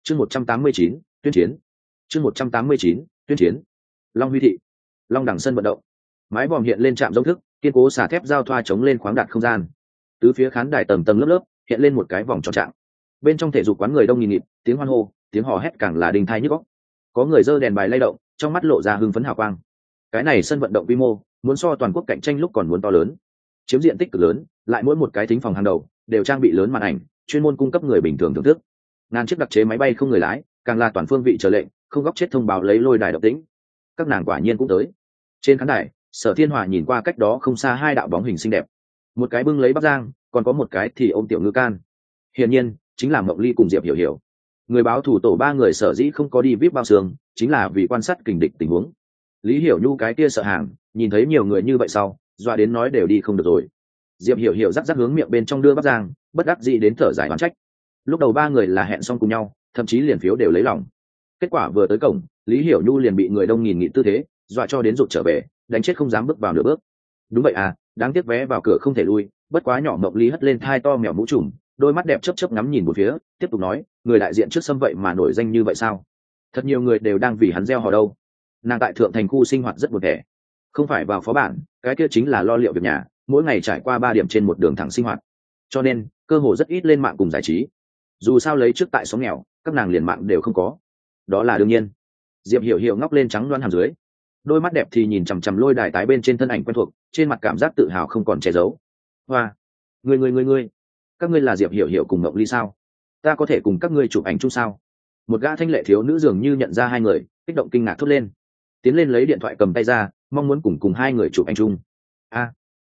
chương 189, tuyên chiến. chương 189, tuyên chiến. Long Huy thị, Long Đẳng sân vận động, mái vòm hiện lên trạm dông thức, kiên cố xà thép giao thoa chống lên khoáng đạt không gian. Tứ phía khán đài tầng tầng lớp lớp hiện lên một cái vòng tròn trạng. Bên trong thể dục quán người đông nghìn nghịt, tiếng hoan hô, tiếng hò hét càng là đình thai nhức óc. Có người giơ đèn bài lay động, trong mắt lộ ra hưng phấn hào quang. Cái này sân vận động quy mô muốn so toàn quốc cạnh tranh lúc còn muốn to lớn, chiếm diện tích cực lớn, lại mỗi một cái thính phòng hàng đầu đều trang bị lớn màn ảnh, chuyên môn cung cấp người bình thường thưởng thức. Ngàn chiếc đặc chế máy bay không người lái, càng là toàn phương vị chờ lệnh, không góc chết thông báo lấy lôi đài động tĩnh. Các nàng quả nhiên cũng tới. Trên khán đài, Sở Thiên Hòa nhìn qua cách đó không xa hai đạo bóng hình xinh đẹp, một cái bưng lấy Bắc Giang, còn có một cái thì ôm Tiểu Ngư Can. Hiển nhiên, chính là Mộng Ly cùng Diệp Hiểu Hiểu. Người báo thủ tổ ba người sở dĩ không có đi VIP bao sương, chính là vì quan sát kình địch tình huống. Lý Hiểu Nhu cái kia sợ hàng, nhìn thấy nhiều người như vậy sau, dọa đến nói đều đi không được rồi. Diệp Hiểu Hiểu rắc rắc hướng miệng bên trong đưa Bắc Giang, bất đắc dĩ đến thở dài oán trách. Lúc đầu ba người là hẹn xong cùng nhau, thậm chí liền phiếu đều lấy lòng. Kết quả vừa tới cổng, Lý Hiểu Nhu liền bị người đông nghìn nghịt tư thế dọa cho đến rụt trở về, đánh chết không dám bước vào nửa bước. Đúng vậy à, đáng tiếc vé vào cửa không thể lui. Bất quá nhỏ Mộng Ly hất lên thai to mèo mũ trùm, đôi mắt đẹp chớp chớp ngắm nhìn một phía, tiếp tục nói, người đại diện trước sâm vậy mà nổi danh như vậy sao? Thật nhiều người đều đang vì hắn gieo hò đâu. Nàng tại thượng thành khu sinh hoạt rất buồn tẻ, không phải vào phó bản, cái kia chính là lo liệu việc nhà, mỗi ngày trải qua 3 điểm trên một đường thẳng sinh hoạt, cho nên cơ hồ rất ít lên mạng cùng giải trí. Dù sao lấy trước tại xóm nghèo, các nàng liền mạng đều không có, đó là đương nhiên. Diệp Hiểu Hiểu ngóc lên trắng đoan hàm dưới, đôi mắt đẹp thì nhìn chằm chằm lôi đài tái bên trên thân ảnh quen thuộc, trên mặt cảm giác tự hào không còn che giấu. Hoa, ngươi, các ngươi là Diệp Hiểu Hiểu cùng Mộng Ly sao? Ta có thể cùng các ngươi chụp ảnh chung sao? Một gã thanh lệ thiếu nữ dường như nhận ra hai người, kích động kinh ngạc thốt lên, tiến lên lấy điện thoại cầm tay ra, mong muốn cùng hai người chụp ảnh chung. A,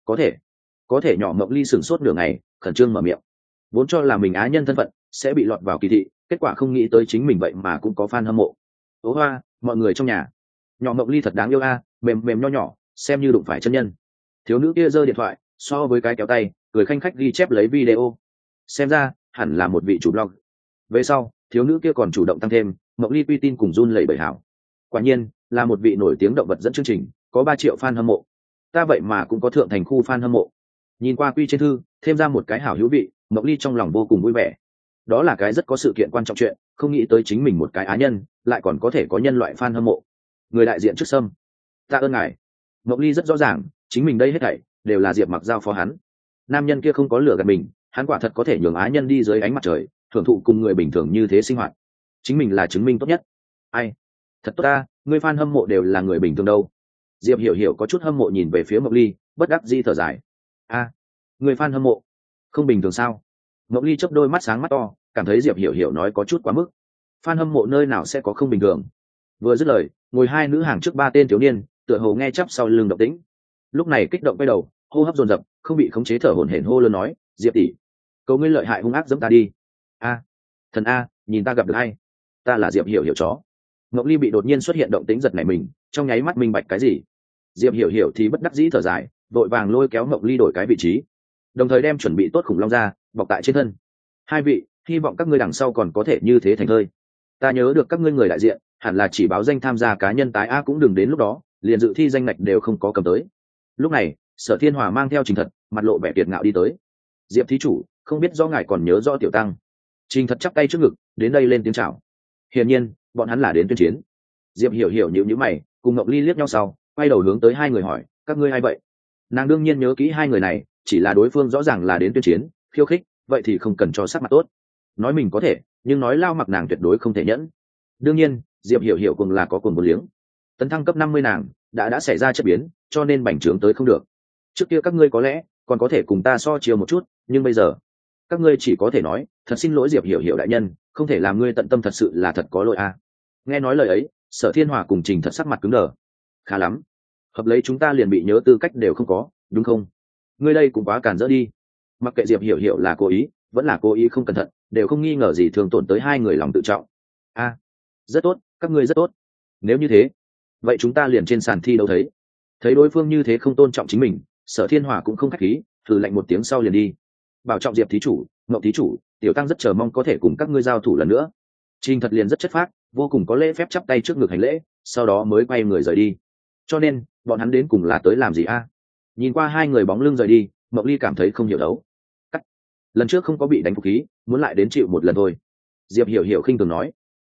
có thể. Nhỏ Mộng Ly sửng sốt nửa ngày, khẩn trương mở miệng. Vốn cho là mình á nhân thân phận sẽ bị lọt vào kỳ thị, kết quả không nghĩ tới chính mình vậy mà cũng có fan hâm mộ. Ố hoa, mọi người trong nhà, nhỏ Mộng Ly thật đáng yêu a, mềm mềm nho nhỏ, xem như đụng phải chân nhân. Thiếu nữ kia giơ điện thoại, so với cái kéo tay, cười khanh khách ghi chép lấy video. Xem ra hẳn là một vị chủ blog. Về sau, thiếu nữ kia còn chủ động tăng thêm, Mộng Ly quy tin cùng run lẩy bẩy hảo. Quả nhiên là một vị nổi tiếng động vật dẫn chương trình, có 3 triệu fan hâm mộ. Ta vậy mà cũng có thượng thành khu fan hâm mộ. Nhìn qua quy trên thư, thêm ra một cái hảo hữu vị, Mộng Ly trong lòng vô cùng vui vẻ. Đó là cái rất có sự kiện quan trọng chuyện, không nghĩ tới chính mình một cái á nhân, lại còn có thể có nhân loại fan hâm mộ. Người đại diện trước sâm, tạ ơn ngài. Mộng Ly rất rõ ràng, chính mình đây hết thảy đều là Diệp Mặc giao phó hắn. Nam nhân kia không có lừa gạt mình, hắn quả thật có thể nhường á nhân đi dưới ánh mặt trời, thưởng thụ cùng người bình thường như thế sinh hoạt. Chính mình là chứng minh tốt nhất. Ai, thật tốt ta, người fan hâm mộ đều là người bình thường đâu. Diệp Hiểu Hiểu có chút hâm mộ nhìn về phía Mộng Ly, bất đắc dĩ thở dài. A, người fan hâm mộ không bình thường sao? Mộng Ly chớp đôi mắt sáng mắt to, cảm thấy Diệp Hiểu Hiểu nói có chút quá mức. Fan hâm mộ nơi nào sẽ có không bình thường? Vừa dứt lời, ngồi hai nữ hàng trước 3 tên thiếu niên, tựa hồ nghe chắp sau lưng động tĩnh. Lúc này kích động quay đầu, hô hấp dồn dập, không bị khống chế thở hổn hển hô lớn nói, Diệp tỷ, cầu ngươi lợi hại hung ác giẫm ta đi. A, thần a, nhìn ta gặp được ai? Ta là Diệp Hiểu Hiểu chó. Ngọc Ly bị đột nhiên xuất hiện động tĩnh giật nảy mình, trong nháy mắt minh bạch cái gì. Diệp Hiểu Hiểu thì bất đắc dĩ thở dài, vội vàng lôi kéo Ngọc Ly đổi cái vị trí, đồng thời đem chuẩn bị tốt khủng long ra bọc tại trên thân. Hai vị, hy vọng các ngươi đằng sau còn có thể như thế thành thơi. Ta nhớ được các ngươi người đại diện hẳn là chỉ báo danh tham gia cá nhân tái a, cũng đừng đến lúc đó liền dự thi danh ngạch đều không có cầm tới. Lúc này Sở Thiên Hòa mang theo Trình Thật, mặt lộ vẻ kiệt ngạo đi tới. Diệp thí chủ, không biết do ngài còn nhớ rõ tiểu tăng. Trình Thật chắp tay trước ngực, đến đây lên tiếng chào. Hiển nhiên bọn hắn là đến tuyên chiến. Diệp Hiểu Hiểu nhíu nhíu mày, cùng Ngọc Ly liếc nhau sau, quay đầu hướng tới hai người hỏi, các ngươi ai vậy? Nàng đương nhiên nhớ kỹ hai người này, chỉ là đối phương rõ ràng là đến tuyên chiến, khiêu khích, vậy thì không cần cho sắc mặt tốt. Nói mình có thể, nhưng nói lao mặc nàng tuyệt đối không thể nhẫn. Đương nhiên Diệp Hiểu Hiểu cùng là có cuồng một liếng. Tấn thăng cấp 50 nàng đã xảy ra chất biến, cho nên bành trướng tới không được. Trước kia các ngươi có lẽ còn có thể cùng ta so chiều một chút, nhưng bây giờ các ngươi chỉ có thể nói thật xin lỗi Diệp Hiểu Hiểu đại nhân, không thể làm ngươi tận tâm, thật sự là thật có lỗi a. Nghe nói lời ấy, Sở Thiên Hòa cùng Trình Thật sắc mặt cứng đờ. Khá lắm, hợp lấy chúng ta liền bị nhớ tư cách đều không có, đúng không? Ngươi đây cũng quá cản rỡ đi. Mặc kệ Diệp Hiểu Hiểu là cố ý vẫn là cố ý không cẩn thận, đều không nghi ngờ gì thường tổn tới hai người lòng tự trọng. A, rất tốt, các ngươi rất tốt. Nếu như thế, vậy chúng ta liền trên sàn thi đấu thấy đối phương như thế không tôn trọng chính mình, Sở Thiên Hòa cũng không khách khí, thử lạnh một tiếng sau liền đi. Bảo trọng Diệp thí chủ, Ngọc thí chủ, tiểu tăng rất chờ mong có thể cùng các ngươi giao thủ lần nữa. Trình Thật liền rất chất phác, vô cùng có lễ phép chắp tay trước ngực hành lễ, sau đó mới quay người rời đi. Cho nên bọn hắn đến cùng là tới làm gì a? Nhìn qua hai người bóng lưng rời đi, Mộc Ly cảm thấy không hiểu đấu. Lần trước không có bị đánh phục khí, muốn lại đến chịu một lần thôi. Diệp Hiểu Hiểu khinh thường nói,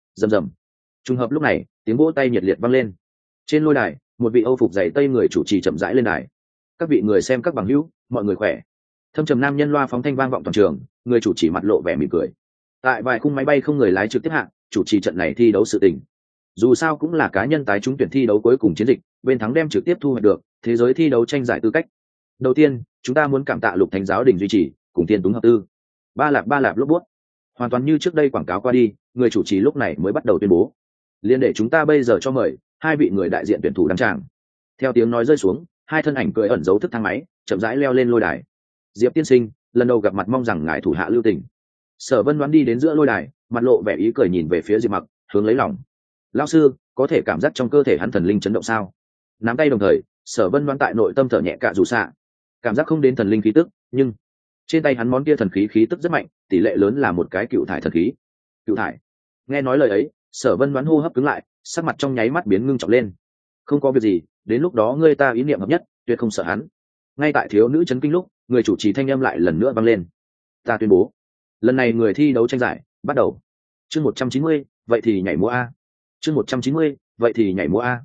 Rầm rầm. Trùng hợp lúc này, tiếng vỗ tay nhiệt liệt vang lên. Trên lôi đài, một vị Âu phục dày tây người chủ trì chậm rãi lên đài. Các vị người xem các bằng hữu, mọi người khỏe. Thâm trầm nam nhân loa phóng thanh vang vọng toàn trường, người chủ trì mặt lộ vẻ mỉm cười. Tại vài khung máy bay không người lái trực tiếp hạng, chủ trì trận này thi đấu sự tình. Dù sao cũng là cá nhân tái trúng tuyển thi đấu cuối cùng chiến dịch, bên thắng đem trực tiếp thu hoạch được thế giới thi đấu tranh giải tư cách. Đầu tiên, chúng ta muốn cảm tạ Lục Thánh giáo đình duy trì, cùng tiên túng hợp tư. Ba lạp lốp bút. Hoàn toàn như trước đây quảng cáo qua đi, người chủ trì lúc này mới bắt đầu tuyên bố. Liên để chúng ta bây giờ cho mời hai vị người đại diện tuyển thủ đăng tràng. Theo tiếng nói rơi xuống, hai thân ảnh cười ẩn giấu thức thang máy, chậm rãi leo lên lôi đài. Diệp tiên sinh, lần đầu gặp mặt mong rằng ngài thủ hạ lưu tình. Sở Vân Đoán đi đến giữa lôi đài, mặt lộ vẻ ý cười nhìn về phía Diệp Mặc, hướng lấy lòng. Lão sư, có thể cảm giác trong cơ thể hắn thần linh chấn động sao? Nắm tay đồng thời, Sở Vân Đoán tại nội tâm thở nhẹ cạ rủ xạ, cảm giác không đến thần linh khí tức, nhưng trên tay hắn món kia thần khí tức rất mạnh, tỷ lệ lớn là một cái cựu thải thần khí. Cựu thải. Nghe nói lời ấy, Sở Vân Đoán hô hấp cứng lại, sắc mặt trong nháy mắt biến ngưng trọng lên. Không có việc gì, đến lúc đó ngươi ta ý niệm hợp nhất, tuyệt không sợ hắn. Ngay tại thiếu nữ chấn kinh lúc, người chủ trì thanh âm lại lần nữa vang lên. Ta tuyên bố, lần này người thi đấu tranh giải bắt đầu. Chương 190, vậy thì nhảy múa a. Chương 190, vậy thì nhảy múa a.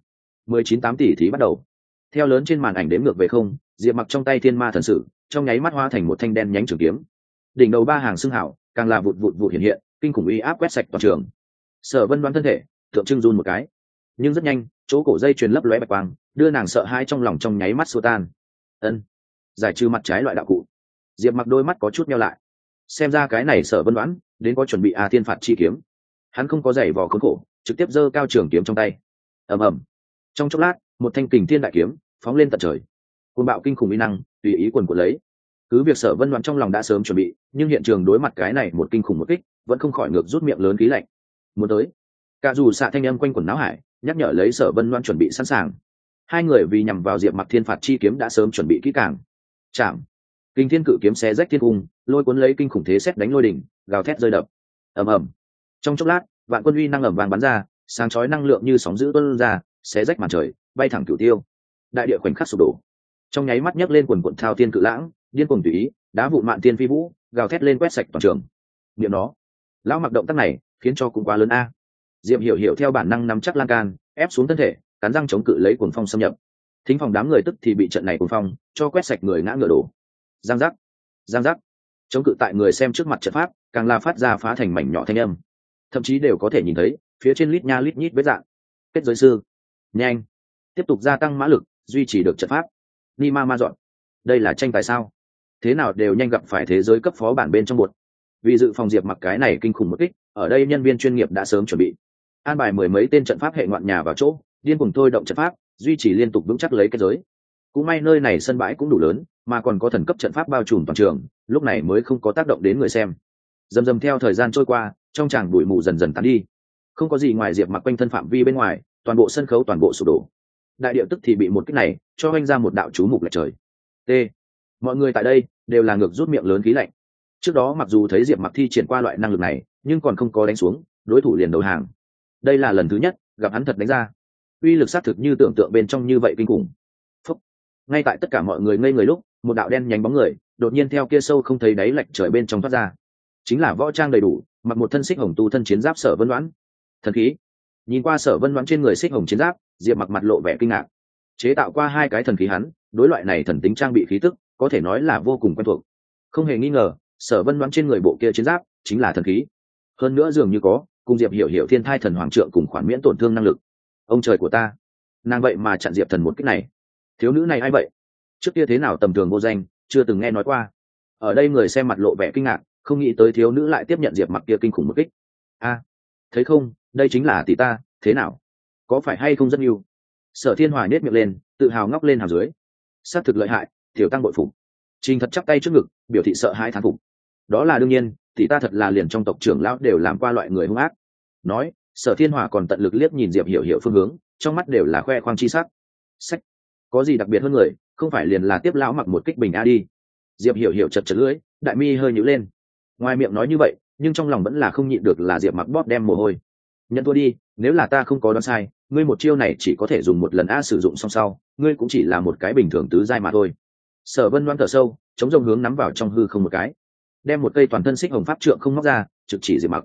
19 tỷ thí bắt đầu. Theo lớn trên màn ảnh đếm ngược về không, Diệp Mặc trong tay thiên ma thần sử, trong nháy mắt hóa thành một thanh đen nhánh trường kiếm. Đỉnh đầu ba hàng xương hảo, càng là vụt hiện hiện, kinh khủng uy áp quét sạch toàn trường. Sở Vân Đoán thân thể, tượng trưng run một cái. Nhưng rất nhanh, chỗ cổ dây truyền lấp lóe bạch quang, đưa nàng sợ hãi trong lòng trong nháy mắt xua tan. Ân, giải trừ mặt trái loại đạo cụ. Diệp Mặc đôi mắt có chút nheo lại. Xem ra cái này Sở Vân Đoán đến có chuẩn bị thiên phạt chi kiếm. Hắn không có giày vò khốn khổ, trực tiếp giơ cao trường kiếm trong tay. Ầm ầm. Trong chốc lát, một thanh kình thiên đại kiếm phóng lên tận trời. Cuồng bạo kinh khủng uy năng tùy ý quần của lấy. Cứ việc Sở Vân Đoán trong lòng đã sớm chuẩn bị, nhưng hiện trường đối mặt cái này một kinh khủng một kích, vẫn không khỏi ngược rút miệng lớn khí lạnh. Muốn tới. Cả dù xạ thanh âm quanh quẩn náo hải, nhắc nhở lấy Sở Vân Đoán chuẩn bị sẵn sàng. Hai người vì nhằm vào Diệp Mặc thiên phạt chi kiếm đã sớm chuẩn bị kỹ càng. Chạm. Kinh thiên cự kiếm xé rách thiên cung, lôi cuốn lấy kinh khủng thế sét đánh lôi đỉnh, gào thét rơi đập. Ầm ầm. Trong chốc lát, vạn quân uy năng ầm vàng bắn ra, sáng chói năng lượng như sóng dữ tuôn ra, xé rách màn trời, bay thẳng cửu tiêu. Đại địa khoảnh khắc sụp đổ. Trong nháy mắt nhấc lên quần quần thao thiên cự lãng, điên cuồng tùy ý, đá vụn mạn tiên phi vũ, gào thét lên quét sạch toàn trường. Niệm nó, lão Mặc động tác này, khiến cho cũng quá lớn a. Diệp Hiểu theo bản năng nắm chắc lan can, ép xuống thân thể, cắn răng chống cự lấy cuồng phong xâm nhập. Thính phòng đám người tức thì bị trận này cuồng phong cho quét sạch người ngã ngựa đổ. Giang giác, chống cự tại người xem trước mặt trận pháp, càng là phát ra phá thành mảnh nhỏ thanh âm. Thậm chí đều có thể nhìn thấy phía trên lít nha lít nhít vết dạng. Kết giới sư, nhanh, tiếp tục gia tăng mã lực, duy trì được trận pháp. Ni ma dọn, đây là tranh tài sao? Thế nào đều nhanh gặp phải thế giới cấp phó bản bên trong bột. Vì dự phòng Diệp Mặc cái này kinh khủng một kích, ở đây nhân viên chuyên nghiệp đã sớm chuẩn bị, an bài mười mấy tên trận pháp hệ ngoạn nhà vào chỗ, điên cuồng thôi động trận pháp, duy trì liên tục vững chắc lấy kết giới. Cũng may nơi này sân bãi cũng đủ lớn, mà còn có thần cấp trận pháp bao trùm toàn trường, lúc này mới không có tác động đến người xem. Dần theo thời gian trôi qua, trong tràng bụi mù dần tán đi, không có gì ngoài Diệp Mặc quanh thân phạm vi bên ngoài, toàn bộ sân khấu toàn bộ sụp đổ. Đại địa tức thì bị một kích này cho oanh ra một đạo chú mục lệch trời. T. Mọi người tại đây đều là ngược rút miệng lớn khí lạnh. Trước đó mặc dù thấy Diệp Mặc thi triển qua loại năng lực này, nhưng còn không có đánh xuống, đối thủ liền đầu hàng. Đây là lần thứ nhất gặp hắn thật đánh ra, uy lực xác thực như tưởng tượng bên trong như vậy kinh khủng. Phúc. Ngay tại tất cả mọi người ngây người lúc, một đạo đen nhánh bóng người đột nhiên theo kia sâu không thấy đáy lệch trời bên trong thoát ra. Chính là võ trang đầy đủ, mặc một thân xích hồng tu thân chiến giáp Sở Vân Đoán. Thần khí. Nhìn qua Sở Vân Đoán trên người xích hồng chiến giáp, Diệp Mặc mặt lộ vẻ kinh ngạc. Chế tạo qua hai cái thần khí hắn, đối loại này thần tính trang bị khí tức, có thể nói là vô cùng quen thuộc. Không hề nghi ngờ, Sở Vân Đoán trên người bộ kia chiến giáp chính là thần khí. Hơn nữa dường như có cùng Diệp Hiểu thiên thai thần hoàng trượng cùng khoản miễn tổn thương năng lực. Ông trời của ta, nàng vậy mà chặn Diệp thần một kích này. Thiếu nữ này ai vậy? Trước kia thế nào tầm thường vô danh, chưa từng nghe nói qua. Ở đây người xem mặt lộ vẻ kinh ngạc, không nghĩ tới thiếu nữ lại tiếp nhận Diệp Mặc kia kinh khủng một kích. A, thấy không, đây chính là tỷ ta, thế nào? Có phải hay không rất yêu? Sở Thiên Hòa nhếch miệng lên, tự hào ngóc lên hàm dưới. Sát thực lợi hại, tiểu tăng bội phục. Trình Thật chắp tay trước ngực, biểu thị sợ hãi thán phục. Đó là đương nhiên, tỷ ta thật là liền trong tộc trưởng lão đều làm qua loại người hung ác. Nói, Sở Thiên Hòa còn tận lực liếc nhìn Diệp Hiểu phương hướng, trong mắt đều là khoe khoang chi sắc. Sách, có gì đặc biệt hơn người, không phải liền là tiếp lão Mặc một kích bình a đi. Diệp Hiểu chật lưỡi, đại mi hơi nhíu lên. Ngoài miệng nói như vậy, nhưng trong lòng vẫn là không nhịn được là Diệp Mặc bóp đem mồ hôi. Nhận thua đi, nếu là ta không có đoán sai, ngươi một chiêu này chỉ có thể dùng một lần a, sử dụng xong sau, ngươi cũng chỉ là một cái bình thường tứ giai mà thôi. Sở Vân Đoán thở sâu, chống rông hướng nắm vào trong hư không một cái, đem một cây toàn thân xích hồng pháp trượng không móc ra, trực chỉ Diệp Mặc.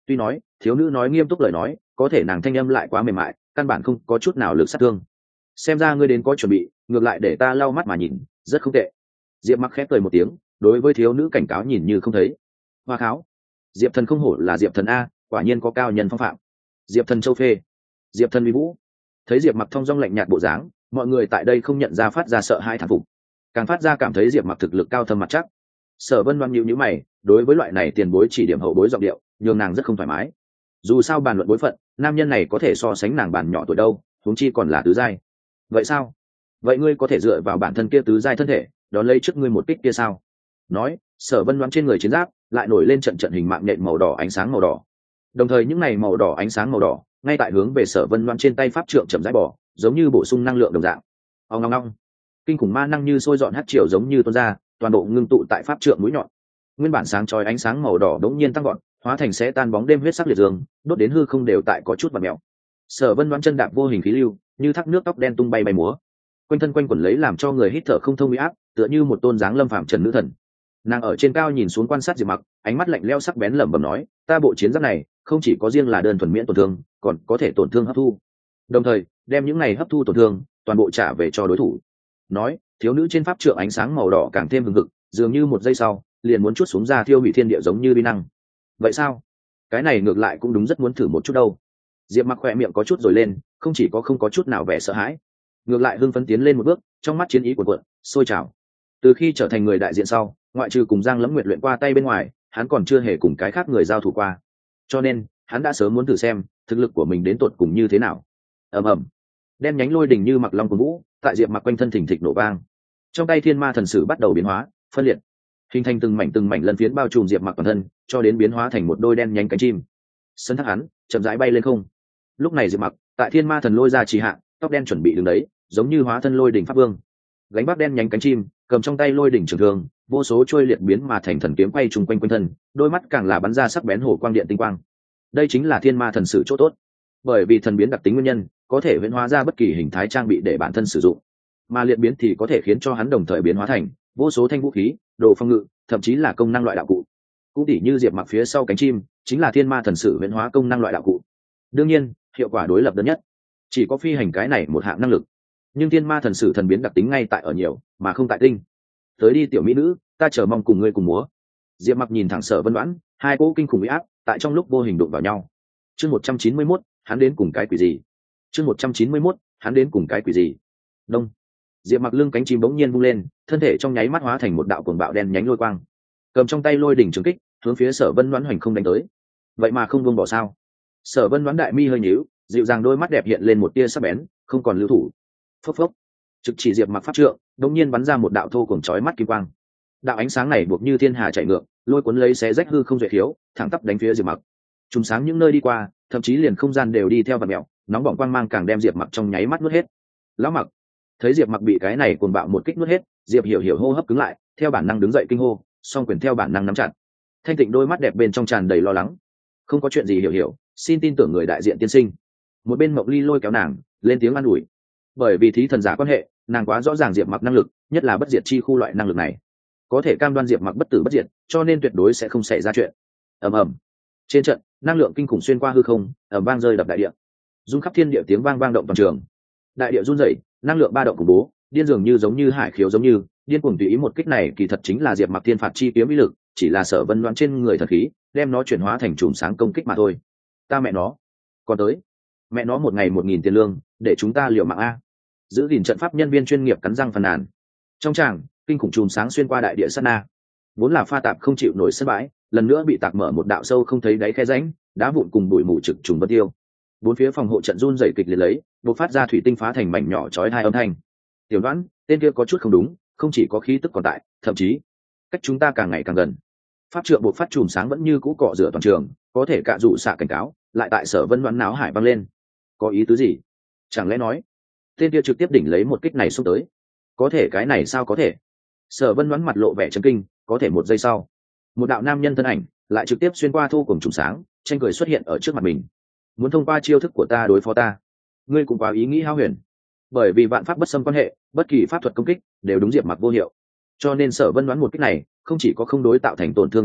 Tuy nói thiếu nữ nói nghiêm túc lời nói, có thể nàng thanh âm lại quá mềm mại, căn bản không có chút nào lực sát thương. Xem ra ngươi đến có chuẩn bị, ngược lại để ta lau mắt mà nhìn, rất không tệ. Diệp Mặc khép cười một tiếng, đối với thiếu nữ cảnh cáo nhìn như không thấy. Hoa kháo, Diệp Thần không hổ là Diệp Thần a, quả nhiên có cao nhân phong phạm. Diệp Thần châu phê, Diệp Thần uy vũ. Thấy Diệp Mặc thong dong lạnh nhạt bộ dáng, mọi người tại đây không nhận ra phát ra sợ hãi thán phục, càng phát ra cảm thấy Diệp Mặc thực lực cao thâm mặt chắc. Sở Vân Loan nhíu nhíu mày, đối với loại này tiền bối chỉ điểm hậu bối giọng điệu, nhường nàng rất không thoải mái. Dù sao bàn luận bối phận, nam nhân này có thể so sánh nàng bàn nhỏ tuổi đâu, huống chi còn là tứ giai. Vậy sao? Vậy ngươi có thể dựa vào bản thân kia tứ giai thân thể, đón lấy trước ngươi một kích kia sao? Nói, Sở Vân Loan trên người chiến giáp lại nổi lên trận trận hình mạng nhện màu đỏ ánh sáng màu đỏ. Đồng thời những này màu đỏ ánh sáng màu đỏ, ngay tại hướng về Sở Vân Loan trên tay pháp trượng chậm rãi bỏ, giống như bổ sung năng lượng đồng dạng. Ong ong ong. Kinh khủng ma năng như sôi dọn hắt chiều giống như tuôn ra, toàn bộ ngưng tụ tại pháp trượng mũi nhọn. Nguyên bản sáng chói ánh sáng màu đỏ đống nhiên tăng gọn, hóa thành sẽ tan bóng đêm huyết sắc liệt dương, đốt đến hư không đều tại có chút vặn mèo. Sở Vân Đoán chân đạp vô hình khí lưu, như thác nước tóc đen tung bay bay múa, quanh thân quanh quẩn lấy làm cho người hít thở không thông uy áp, tựa như một tôn dáng lâm phàm trần nữ thần. Nàng ở trên cao nhìn xuống quan sát Diệp Mặc, ánh mắt lạnh lẽo sắc bén lẩm bẩm nói, ta bộ chiến giáp này không chỉ có riêng là đơn thuần miễn tổn thương, còn có thể tổn thương hấp thu. Đồng thời, đem những này hấp thu tổn thương toàn bộ trả về cho đối thủ. Nói, thiếu nữ trên pháp trượng ánh sáng màu đỏ càng thêm hừng hực, dường như một giây sau liền muốn chút xuống ra thiêu hủy thiên địa giống như vi năng. Vậy sao? Cái này ngược lại cũng đúng, rất muốn thử một chút đâu. Diệp Mặc khỏe miệng có chút rồi lên, không chỉ có không có chút nào vẻ sợ hãi, ngược lại hưng phấn tiến lên một bước, trong mắt chiến ý cuồn cuộn sôi trào. Từ khi trở thành người đại diện sau, ngoại trừ cùng Giang Lẫm Nguyệt luyện qua tay bên ngoài, hắn còn chưa hề cùng cái khác người giao thủ qua, cho nên hắn đã sớm muốn thử xem thực lực của mình đến tột cùng như thế nào. Ầm ầm, đen nhánh lôi đình như mặc long của vũ tại Diệp Mặc quanh thân thình thịch nổ vang, trong tay thiên ma thần sử bắt đầu biến hóa phân liệt, hình thành từng mảnh lân phiến bao trùm Diệp Mặc toàn thân, cho đến biến hóa thành một đôi đen nhánh cánh chim. Sân thác hắn chậm rãi bay lên không. Lúc này Diệp Mặc tại thiên ma thần lôi ra trì hạ, tóc đen chuẩn bị đứng đấy, giống như hóa thân lôi đỉnh pháp vương, gánh vác đen nhánh cánh chim, cầm trong tay lôi đỉnh trường thương, vô số trôi liệt biến mà thành thần kiếm quay trùng quanh quanh thân, đôi mắt càng là bắn ra sắc bén hổ quang điện tinh quang. Đây chính là thiên ma thần sử chỗ tốt, bởi vì thần biến đặc tính nguyên nhân, có thể huyễn hóa ra bất kỳ hình thái trang bị để bản thân sử dụng, mà liệt biến thì có thể khiến cho hắn đồng thời biến hóa thành vô số thanh vũ khí, đồ phòng ngự, thậm chí là công năng loại đạo cụ. Cũng tỉ như Diệp Mặc phía sau cánh chim chính là thiên ma thần sử huyễn hóa công năng loại đạo cụ. Đương nhiên, hiệu quả đối lập đơn nhất, chỉ có phi hành cái này một hạng năng lực, nhưng thiên ma thần sử thần biến đặc tính ngay tại ở nhiều mà không tại tinh. Tới đi tiểu mỹ nữ, ta chờ mong cùng ngươi cùng múa. Diệp Mặc nhìn thẳng Sở Vân Đoán, hai cỗ kinh khủng uy áp tại trong lúc vô hình đụng vào nhau. Chương 191, hắn đến cùng cái quỷ gì? Chương 191, hắn đến cùng cái quỷ gì? Đông. Diệp Mặc lưng cánh chim bỗng nhiên vung lên, thân thể trong nháy mắt hóa thành một đạo cuồng bạo đen nhánh lôi quang, cầm trong tay lôi đỉnh trường kích, hướng phía Sở Vân Đoán hoành không đánh tới. Vậy mà không buông bỏ sao? Sở Vân Đoán đại mi hơi nhíu, dịu dàng đôi mắt đẹp hiện lên một tia sắc bén, không còn lưu thủ. Phốc phốc. Trực chỉ Diệp Mặc pháp trượng, đột nhiên bắn ra một đạo thô cuồng chói mắt kim quang. Đạo ánh sáng này buộc như thiên hà chạy ngược, lôi cuốn lấy xé rách hư không duyệt khiếu, thẳng tắp đánh phía Diệp Mặc. Trùng sáng những nơi đi qua, thậm chí liền không gian đều đi theo vặn mèo, nóng bỏng quang mang càng đem Diệp Mặc trong nháy mắt nuốt hết. Lão Mặc thấy Diệp Mặc bị cái này cuồng bạo một kích nuốt hết, Diệp Hiểu hô hấp cứng lại, theo bản năng đứng dậy kinh hô, song quyền theo bản năng nắm chặt. Thanh tịnh đôi mắt đẹp bên trong tràn đầy lo lắng. Không có chuyện gì Hiểu, xin tin tưởng người đại diện tiên sinh. Một bên Mộng Ly lôi kéo nàng, lên tiếng an ủi. Bởi vì thí thần giả quan hệ, nàng quá rõ ràng Diệp Mặc năng lực, nhất là bất diệt chi khu loại năng lực này, có thể cam đoan Diệp Mặc bất tử bất diệt, cho nên tuyệt đối sẽ không xảy ra chuyện. Ầm ầm. Trên trận, năng lượng kinh khủng xuyên qua hư không, ầm vang rơi đập đại địa. Rung khắp thiên địa tiếng vang vang động toàn trường. Đại địa run rẩy, năng lượng ba động khủng bố, điên dường như giống như hải khiếu giống như, điên cuồng tùy ý một kích này kỳ thật chính là Diệp Mặc thiên phạt chi kiếm uy lực, chỉ là Sở Vân Đoán trên người thần khí, đem nó chuyển hóa thành chùm sáng công kích mà thôi. Ta mẹ nó, còn tới. Mẹ nó một ngày 1000 tiền lương, để chúng ta liều mạng a. Giữ gìn trận pháp nhân viên chuyên nghiệp cắn răng phàn nàn. Trong tràng, kinh khủng chùm sáng xuyên qua đại địa sát na, vốn là pha tạp không chịu nổi sân bãi, lần nữa bị tạc mở một đạo sâu không thấy đáy khe rãnh, đá vụn cùng bụi mù trực trùng vân tiêu. Bốn phía phòng hộ trận run rẩy kịch liệt lấy, bộc phát ra thủy tinh phá thành mảnh nhỏ chói tai âm thanh. Tiểu Đoán, tên kia có chút không đúng, không chỉ có khí tức còn tại, thậm chí cách chúng ta càng ngày càng gần. Pháp trượng bộc phát chùm sáng vẫn như cũ cọ rửa toàn trường, có thể cạ dụ xạ cảnh cáo, lại tại Sở Vân Đoán náo hải vang lên. Có ý tứ gì? Chẳng lẽ nói tên kia trực tiếp đỉnh lấy một kích này xông tới? Có thể cái này sao có thể? Sở Vân Đoán mặt lộ vẻ chấn kinh, có thể một giây sau, một đạo nam nhân thân ảnh lại trực tiếp xuyên qua thu cùng trùng sáng, tranh cười xuất hiện ở trước mặt mình. Muốn thông qua chiêu thức của ta đối phó ta? Ngươi cũng quá ý nghĩ hao huyền. Bởi vì vạn pháp bất xâm quan hệ, bất kỳ pháp thuật công kích đều đúng Diệp Mặc vô hiệu, cho nên Sở Vân Đoán một kích này không chỉ có không đối tạo thành tổn thương chút nào,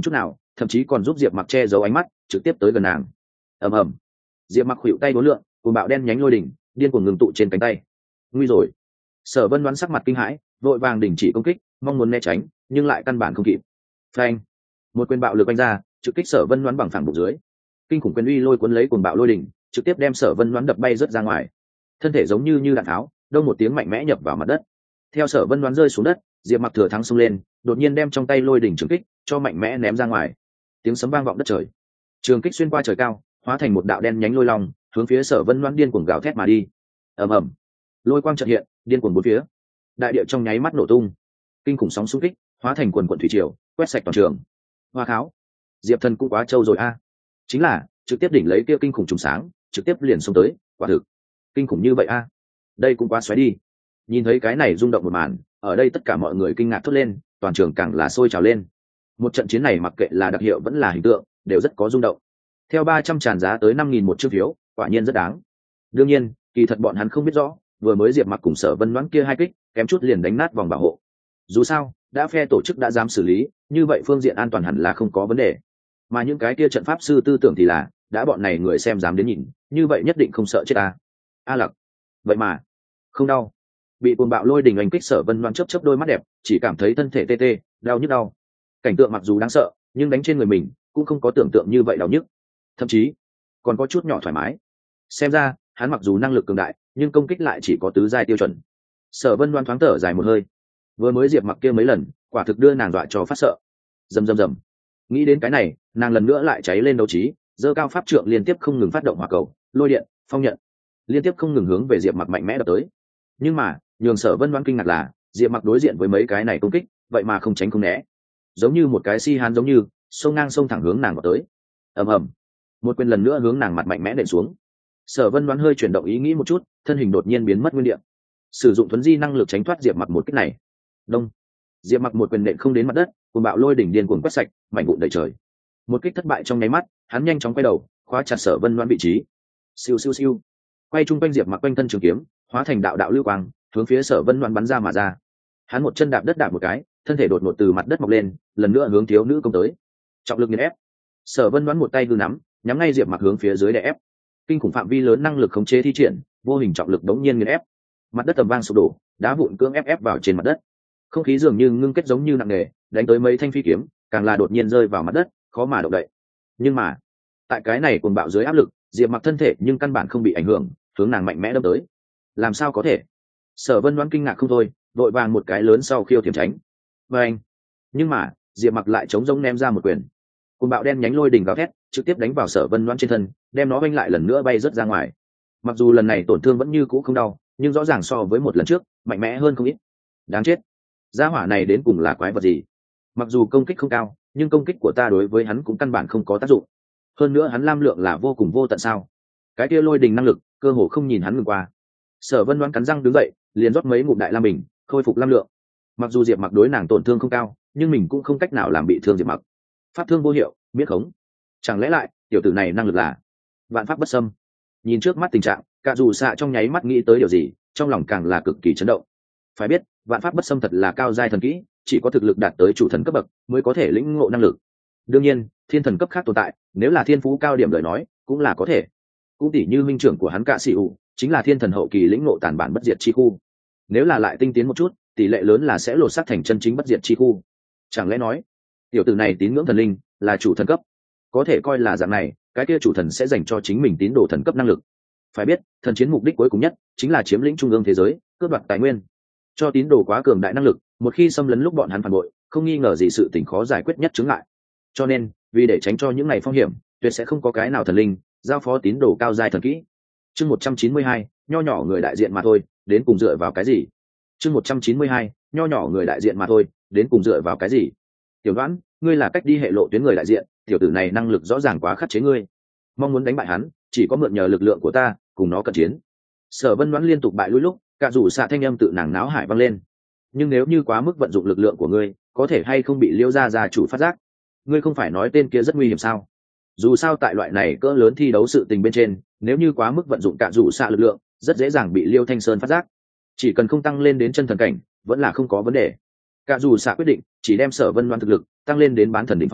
thậm chí còn giúp diệp mặc che giấu ánh mắt trực tiếp tới gần nàng. ầm ầm, diệp mặc khuỵu tay đối lượng cùng bạo đen nhánh lôi đỉnh điên cuồng ngừng tụ trên cánh tay. Nguy rồi. Sở Vân Đoán sắc mặt kinh hãi, vội vàng đình chỉ công kích, mong muốn né tránh nhưng lại căn bản không kịp. Phanh, một quyền bạo lực oanh ra, trực kích Sở Vân Đoán bằng phẳng bụng dưới. Kinh khủng quyền uy lôi cuốn lấy cuồng bạo lôi đỉnh, trực tiếp đem Sở Vân Đoán đập bay rớt ra ngoài. Thân thể giống như đạn tháo, đông một tiếng mạnh mẽ nhập vào mặt đất. Theo Sở Vân Đoán rơi xuống đất, Diệp Mặc thừa thắng xông lên, đột nhiên đem trong tay lôi đỉnh trường kích cho mạnh mẽ ném ra ngoài. Tiếng sấm vang vọng đất trời. Trường kích xuyên qua trời cao, hóa thành một đạo đen nhánh lôi long, hướng phía Sở Vân Đoán điên cuồng gào thét mà đi. ầm ầm, lôi quang chợt hiện, điên cuồng bốn phía. Đại địa trong nháy mắt nổ tung, kinh khủng sóng xung kích hóa thành quần quần thủy triều, quét sạch toàn trường. Hoa kháo, Diệp Thần cũng quá trâu rồi a. Chính là trực tiếp đỉnh lấy kia kinh khủng trùng sáng, trực tiếp liền xông tới, quả thực kinh khủng như vậy a. Đây cũng quá xoáy đi. Nhìn thấy cái này rung động một màn, ở đây tất cả mọi người kinh ngạc thốt lên, toàn trường càng là sôi trào lên. Một trận chiến này mặc kệ là đặc hiệu vẫn là hình tượng, đều rất có rung động. Theo 300 tràn giá tới 5.000 một chiếc phiếu, quả nhiên rất đáng. Đương nhiên, kỳ thật bọn hắn không biết rõ, vừa mới Diệp Mặc cùng Sở Vân Đoán kia hai kích, kém chút liền đánh nát vòng bảo hộ. Dù sao, đã phe tổ chức đã dám xử lý, như vậy phương diện an toàn hẳn là không có vấn đề. Mà những cái kia trận pháp sư tư tưởng thì là, đã bọn này người xem dám đến nhìn, như vậy nhất định không sợ chết ta. A Lặc, vậy mà không đau. Bị cuồng bạo lôi đình oanh kích Sở Vân Đoán chớp đôi mắt đẹp, chỉ cảm thấy thân thể tê tê, đau nhức đau. Cảnh tượng mặc dù đáng sợ, nhưng đánh trên người mình cũng không có tưởng tượng như vậy đau nhức, thậm chí còn có chút nhỏ thoải mái. Xem ra hắn mặc dù năng lực cường đại, nhưng công kích lại chỉ có tứ giai tiêu chuẩn. Sở Vân Đoán thoáng thở dài một hơi, vừa mới Diệp Mặc kia mấy lần, quả thực đưa nàng dọa cho phát sợ. Rầm rầm rầm. Nghĩ đến cái này, nàng lần nữa lại cháy lên đấu trí, giơ cao pháp trượng liên tiếp không ngừng phát động hỏa cầu, lôi điện, phong nhận, liên tiếp không ngừng hướng về Diệp Mặc mạnh mẽ đập tới. Nhưng mà, nhường Sở Vân Đoán kinh ngạc là, Diệp Mặc đối diện với mấy cái này công kích, vậy mà không tránh không né, giống như một cái si hán giống như, xông ngang xông thẳng hướng nàng vào tới. Ầm ầm. Một quyền lần nữa hướng nàng mặt mạnh mẽ nện xuống. Sở Vân Đoán hơi chuyển động ý nghĩ một chút, thân hình đột nhiên biến mất nguyên địa, sử dụng thuấn di năng lực tránh thoát Diệp Mặc một kích này. Đông. Diệp Mặc một quyền nện không đến mặt đất, cuồng bạo lôi đỉnh điên cuồng quét sạch, mảnh vụn đầy trời. Một kích thất bại trong nháy mắt, hắn nhanh chóng quay đầu, khóa chặt Sở Vân Đoán vị trí. Siêu siêu siêu. Quay trung quanh Diệp Mặc quanh thân trường kiếm, hóa thành đạo đạo lưu quang, hướng phía Sở Vân Đoán bắn ra mà ra. Hắn một chân đạp đất đạp một cái, thân thể đột ngột từ mặt đất mọc lên, lần nữa hướng thiếu nữ công tới. Trọng lực nghiền ép. Sở Vân Đoán một tay hư nắm, nhắm ngay Diệp Mặc hướng phía dưới đè ép. Kinh khủng phạm vi lớn năng lực khống chế thi triển, vô hình trọng lực đống nhiên nghiền ép. Mặt đất tầm vang sụp đổ, đá vụn cưỡng ép vào trên mặt đất. Không khí dường như ngưng kết giống như nặng nề, đánh tới mấy thanh phi kiếm, càng là đột nhiên rơi vào mặt đất, khó mà động đậy. Nhưng mà, tại cái này cuồng bạo dưới áp lực, Diệp Mặc thân thể nhưng căn bản không bị ảnh hưởng, hướng nàng mạnh mẽ đâm tới. Làm sao có thể? Sở Vân Đoán kinh ngạc không thôi, vội vàng một cái lớn sau khiêu thiểm tránh. Anh. Nhưng mà, Diệp Mặc lại chống rỗng ném ra một quyền. Cuồng bạo đen nhánh lôi đỉnh gào thét, trực tiếp đánh vào Sở Vân Đoán trên thân, đem nó vênh lại lần nữa bay rớt ra ngoài. Mặc dù lần này tổn thương vẫn như cũ không đau, nhưng rõ ràng so với một lần trước, mạnh mẽ hơn không ít. Đáng chết. Gia hỏa này đến cùng là quái vật gì? Mặc dù công kích không cao, nhưng công kích của ta đối với hắn cũng căn bản không có tác dụng. Hơn nữa hắn lam lượng là vô cùng vô tận sao? Cái kia lôi đình năng lực, cơ hồ không nhìn hắn ngừng qua. Sở Vân Đoán cắn răng đứng dậy, liền rót mấy ngụm đại lam bình, khôi phục lam lượng. Mặc dù Diệp Mặc đối nàng tổn thương không cao, nhưng mình cũng không cách nào làm bị thương Diệp Mặc. Pháp thương vô hiệu, miễn khống. Chẳng lẽ lại tiểu tử này năng lực là vạn pháp bất xâm? Nhìn trước mắt tình trạng, cả dù xạ trong nháy mắt nghĩ tới điều gì, trong lòng càng là cực kỳ chấn động. Phải biết, vạn pháp bất xâm thật là cao giai thần kỹ, chỉ có thực lực đạt tới chủ thần cấp bậc mới có thể lĩnh ngộ năng lực. Đương nhiên, thiên thần cấp khác tồn tại, nếu là thiên phú cao điểm lời nói, cũng là có thể. Cũng tỷ như minh trưởng của hắn Cả Sĩ ủ, chính là thiên thần hậu kỳ lĩnh ngộ tàn bản bất diệt chi khu. Nếu là lại tinh tiến một chút, tỷ lệ lớn là sẽ lột xác thành chân chính bất diệt chi khu. Chẳng lẽ nói, tiểu tử này tín ngưỡng thần linh là chủ thần cấp? Có thể coi là dạng này, cái kia chủ thần sẽ dành cho chính mình tín đồ thần cấp năng lực. Phải biết, thần chiến mục đích cuối cùng nhất chính là chiếm lĩnh trung ương thế giới, cướp đoạt tài nguyên. Cho tín đồ quá cường đại năng lực, một khi xâm lấn lúc bọn hắn phản bội, không nghi ngờ gì sự tình khó giải quyết nhất chứng lại. Cho nên, vì để tránh cho những ngày phong hiểm, tuyệt sẽ không có cái nào thần linh giao phó tín đồ cao giai thần kỹ. Chương 192, nho nhỏ người đại diện mà thôi, đến cùng dựa vào cái gì? Chương 192, nho nhỏ người đại diện mà thôi, đến cùng dựa vào cái gì? Tiểu Đoán, ngươi là cách đi hệ lộ tuyến người đại diện, tiểu tử này năng lực rõ ràng quá khắc chế ngươi. Mong muốn đánh bại hắn, chỉ có mượn nhờ lực lượng của ta, cùng nó cận chiến. Sở Vân Đoán liên tục bại lui lúc, cả dù xạ thanh âm tự nàng náo hải vang lên. Nhưng nếu như quá mức vận dụng lực lượng của ngươi, có thể hay không bị Liêu gia chủ phát giác? Ngươi không phải nói tên kia rất nguy hiểm sao? Dù sao tại loại này cỡ lớn thi đấu sự tình bên trên, nếu như quá mức vận dụng cả dù xạ lực lượng, rất dễ dàng bị Liêu Thanh Sơn phát giác. Chỉ cần không tăng lên đến chân thần cảnh, vẫn là không có vấn đề. Cả dù xạ quyết định chỉ đem Sở Vân Đoán thực lực tăng lên đến bán thần đỉnh phong,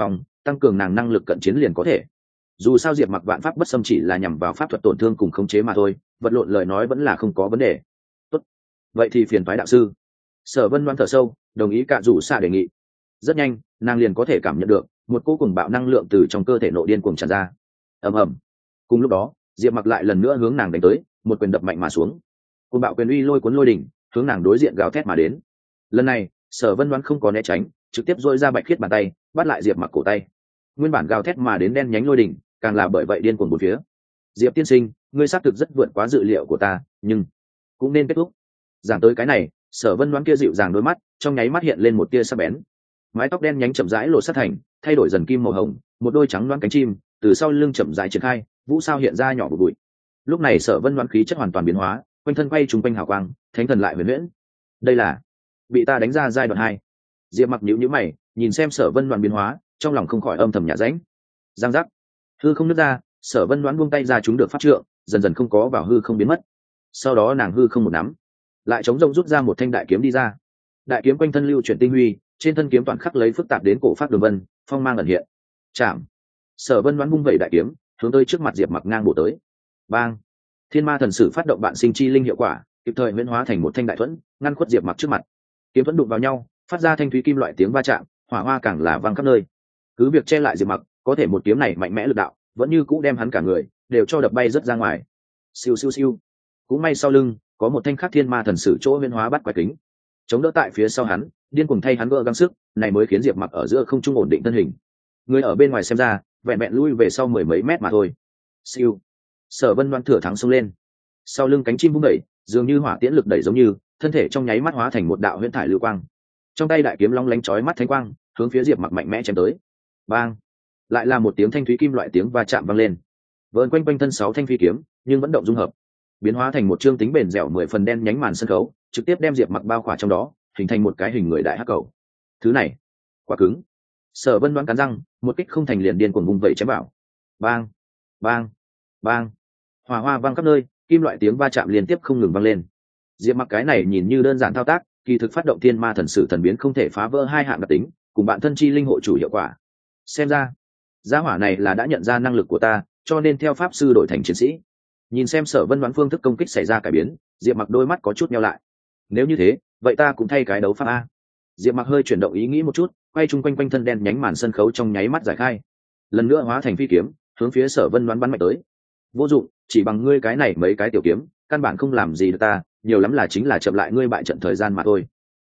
tăng cường nàng năng lực cận chiến liền có thể. Dù sao diệp mặc vạn pháp bất xâm chỉ là nhằm vào pháp thuật tổn thương cùng khống chế mà thôi, vật lộn lời nói vẫn là không có vấn đề. Tốt, vậy thì phiền toái đạo sư. Sở Vân Loan thở sâu, đồng ý cả rủ xạ đề nghị. Rất nhanh nàng liền có thể cảm nhận được một cỗ cùng bạo năng lượng từ trong cơ thể nội điên cuồng tràn ra. ầm ầm. Cùng lúc đó diệp mặc lại lần nữa hướng nàng đánh tới, một quyền đập mạnh mà xuống. Cùng bạo quyền uy lôi cuốn lôi đỉnh hướng nàng đối diện gào thét mà đến. Lần này Sở Vân Loan không có né tránh, trực tiếp dội ra bạch khiết bàn tay bắt lại diệp mặc cổ tay. Nguyên bản gào thét mà đến đen nhánh lôi đỉnh càng là bởi vậy điên cuồng bốn phía. Diệp tiên sinh, ngươi xác thực rất vượt quá dự liệu của ta, nhưng cũng nên kết thúc. Giảng tới cái này, Sở Vân Đoán kia dịu dàng đôi mắt trong nháy mắt hiện lên một tia sắc bén. Mái tóc đen nhánh chậm rãi lộ sát thành thay đổi dần kim màu hồng, một đôi trắng loáng cánh chim từ sau lưng chậm rãi triển khai, vũ sao hiện ra nhỏ bụi bụi. Lúc này Sở Vân Đoán khí chất hoàn toàn biến hóa, quanh thân quay trùng quanh hào quang, thánh thần lại huyền huyễn. Đây là bị ta đánh ra giai đoạn 2. Diệp Mặc nhíu nhíu mày, nhìn xem Sở Vân Đoán biến hóa, trong lòng không khỏi âm thầm nhả rãnh. Giang giác, hư không nứt ra, Sở Vân Đoán buông tay ra chúng được pháp trượng, dần dần không có vào hư không biến mất. Sau đó nàng hư không một nắm, lại chống rông rút ra một thanh đại kiếm đi ra. Đại kiếm quanh thân lưu chuyển tinh huy, trên thân kiếm toàn khắc lấy phức tạp đến cổ pháp đường vân, phong mang ẩn hiện. Chạm. Sở Vân Đoán vung vẩy đại kiếm, hướng tới trước mặt Diệp Mặc ngang bổ tới. Bang! Thiên Ma thần sử phát động bạn sinh chi linh hiệu quả, kịp thời huyễn hóa thành một thanh đại thuẫn, ngăn khuất Diệp Mặc trước mặt. Kiếm thuẫn đụng vào nhau, phát ra thanh thúy kim loại tiếng va chạm, hỏa hoa càng là vang khắp nơi. Cứ việc che lại Diệp Mặc, có thể một kiếm này mạnh mẽ lực đạo, vẫn như cũ đem hắn cả người đều cho đập bay rất ra ngoài. Siêu siêu siêu. Cũng may sau lưng có một thanh khắc thiên ma thần sử chỗ huyễn hóa bắt quái kính, chống đỡ tại phía sau hắn, điên cuồng thay hắn gỡ gắng sức, này mới khiến Diệp Mặc ở giữa không trung ổn định thân hình. Người ở bên ngoài xem ra, vẹn vẹn lui về sau mười mấy mét mà thôi. Siêu. Sở Vân Đoan thừa thắng xông lên, sau lưng cánh chim vung đẩy, dường như hỏa tiễn lực đẩy giống như, thân thể trong nháy mắt hóa thành một đạo huyễn thải lưu quang. Trong tay đại kiếm long lánh chói mắt thánh quang, hướng phía Diệp Mặc mạnh mẽ chém tới. Bang! Lại là một tiếng thanh thúy kim loại tiếng va chạm vang lên. Vờn quanh quanh thân 6 thanh phi kiếm, nhưng vẫn động dung hợp, biến hóa thành một chương tính bền dẻo 10 phần đen nhánh màn sân khấu, trực tiếp đem Diệp Mặc bao khỏa trong đó, hình thành một cái hình người đại hắc cầu. Thứ này, quá cứng. Sở Vân Đoán cắn răng, một kích không thành liền điên cuồng vung vẩy chém vào. Bang! Bang! Bang! Hỏa hoa vang khắp nơi, kim loại tiếng va chạm liên tiếp không ngừng vang lên. Diệp Mặc cái này nhìn như đơn giản thao tác, kỳ thực phát động thiên ma thần sử thần biến không thể phá vỡ hai hạng đặc tính, cùng bạn thân chi linh hộ chủ hiệu quả. Xem ra, gia hỏa này là đã nhận ra năng lực của ta, cho nên theo pháp sư đổi thành chiến sĩ. Nhìn xem Sở Vân Đoán phương thức công kích xảy ra cải biến, Diệp Mặc đôi mắt có chút nheo lại. Nếu như thế, vậy ta cũng thay cái đấu pháp a. Diệp Mặc hơi chuyển động ý nghĩ một chút, quay chung quanh quanh thân đen nhánh màn sân khấu trong nháy mắt giải khai, lần nữa hóa thành phi kiếm, hướng phía Sở Vân Đoán bắn mạnh tới. Vô dụng, chỉ bằng ngươi cái này mấy cái tiểu kiếm, căn bản không làm gì được ta, nhiều lắm là chính là chậm lại ngươi bại trận thời gian mà thôi.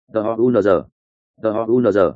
DOUNZ, DOUNZ,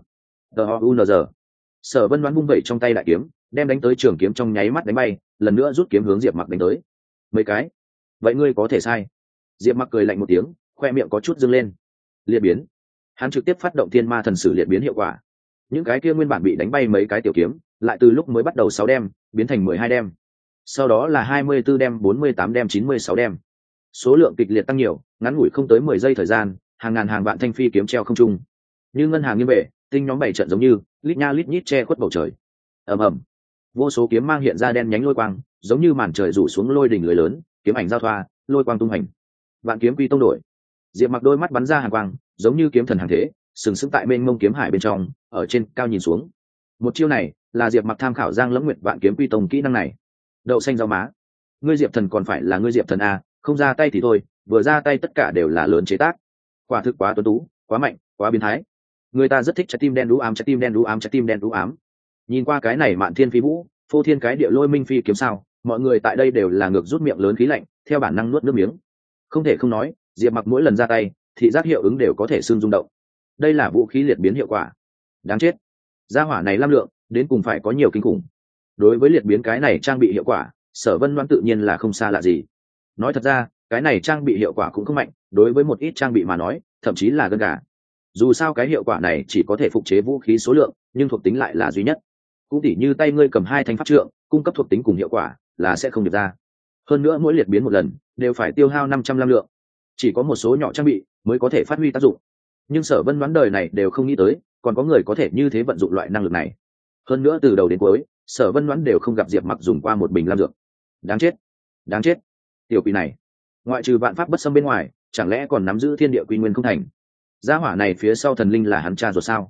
DOUNZ. Sở Vân Đoán vung vẩy trong tay đại kiếm, đem đánh tới trường kiếm trong nháy mắt đánh bay, lần nữa rút kiếm hướng Diệp Mặc đánh tới. Mấy cái? Vậy ngươi có thể sai. Diệp Mặc cười lạnh một tiếng, khoe miệng có chút dương lên. Liệt biến. Hắn trực tiếp phát động thiên ma thần sử liệt biến hiệu quả. Những cái kia nguyên bản bị đánh bay mấy cái tiểu kiếm, lại từ lúc mới bắt đầu 6 đem, biến thành 12 đem. Sau đó là 24 đem, 48 đem, 96 đem. Số lượng kịch liệt tăng nhiều, ngắn ngủi không tới 10 giây thời gian, hàng ngàn hàng vạn thanh phi kiếm treo không trung. Như ngân hàng như bể, tinh nhóm bảy trận giống như, lít nha lít nhít che khuất bầu trời. Ầm ầm. Vô số kiếm mang hiện ra đen nhánh lôi quang, giống như màn trời rủ xuống lôi đỉnh lưới lớn, kiếm ảnh giao thoa, lôi quang tung hành. Vạn kiếm quy tông đổi. Diệp Mặc đôi mắt bắn ra hàn quang, giống như kiếm thần hàng thế, sừng sững tại mênh mông kiếm hải bên trong, ở trên cao nhìn xuống. Một chiêu này là Diệp Mặc tham khảo Giang Lẫm Nguyệt vạn kiếm quy tông kỹ năng này. Đậu xanh rau má. Ngươi Diệp thần còn phải là ngươi Diệp thần a, không ra tay thì thôi, vừa ra tay tất cả đều là lớn chế tác. Quả thực quá tuấn tú, quá mạnh, quá biến thái. Người ta rất thích trái tim đen đú ám, trái tim đen đú ám, trái tim đen đú ám. Nhìn qua cái này Mạn Thiên Phi Vũ, phô thiên cái địa lôi minh phi kiếm sao, mọi người tại đây đều là ngược rút miệng lớn khí lạnh, theo bản năng nuốt nước miếng. Không thể không nói, Diệp Mặc mỗi lần ra tay, thị giác hiệu ứng đều có thể xương rung động. Đây là vũ khí liệt biến hiệu quả. Đáng chết, gia hỏa này lam lượng, đến cùng phải có nhiều kinh khủng. Đối với liệt biến cái này trang bị hiệu quả, Sở Vân Đoán tự nhiên là không xa lạ gì. Nói thật ra, cái này trang bị hiệu quả cũng không mạnh, đối với một ít trang bị mà nói, thậm chí là gân gà. Dù sao cái hiệu quả này chỉ có thể phục chế vũ khí số lượng, nhưng thuộc tính lại là duy nhất. Cũng tỉ như tay ngươi cầm 2 thanh pháp trượng, cung cấp thuộc tính cùng hiệu quả là sẽ không được ra. Hơn nữa mỗi liệt biến một lần đều phải tiêu hao 500 lam lượng. Chỉ có một số nhỏ trang bị mới có thể phát huy tác dụng. Nhưng Sở Vân Đoán đời này đều không nghĩ tới, còn có người có thể như thế vận dụng loại năng lực này. Hơn nữa từ đầu đến cuối, Sở Vân Đoán đều không gặp Diệp Mặc dùng qua một bình lam dược. Đáng chết, đáng chết. Tiểu quỷ này, ngoại trừ vạn pháp bất xâm bên ngoài, chẳng lẽ còn nắm giữ thiên địa quy nguyên không thành? Gia hỏa này phía sau thần linh là hắn cha rồi sao?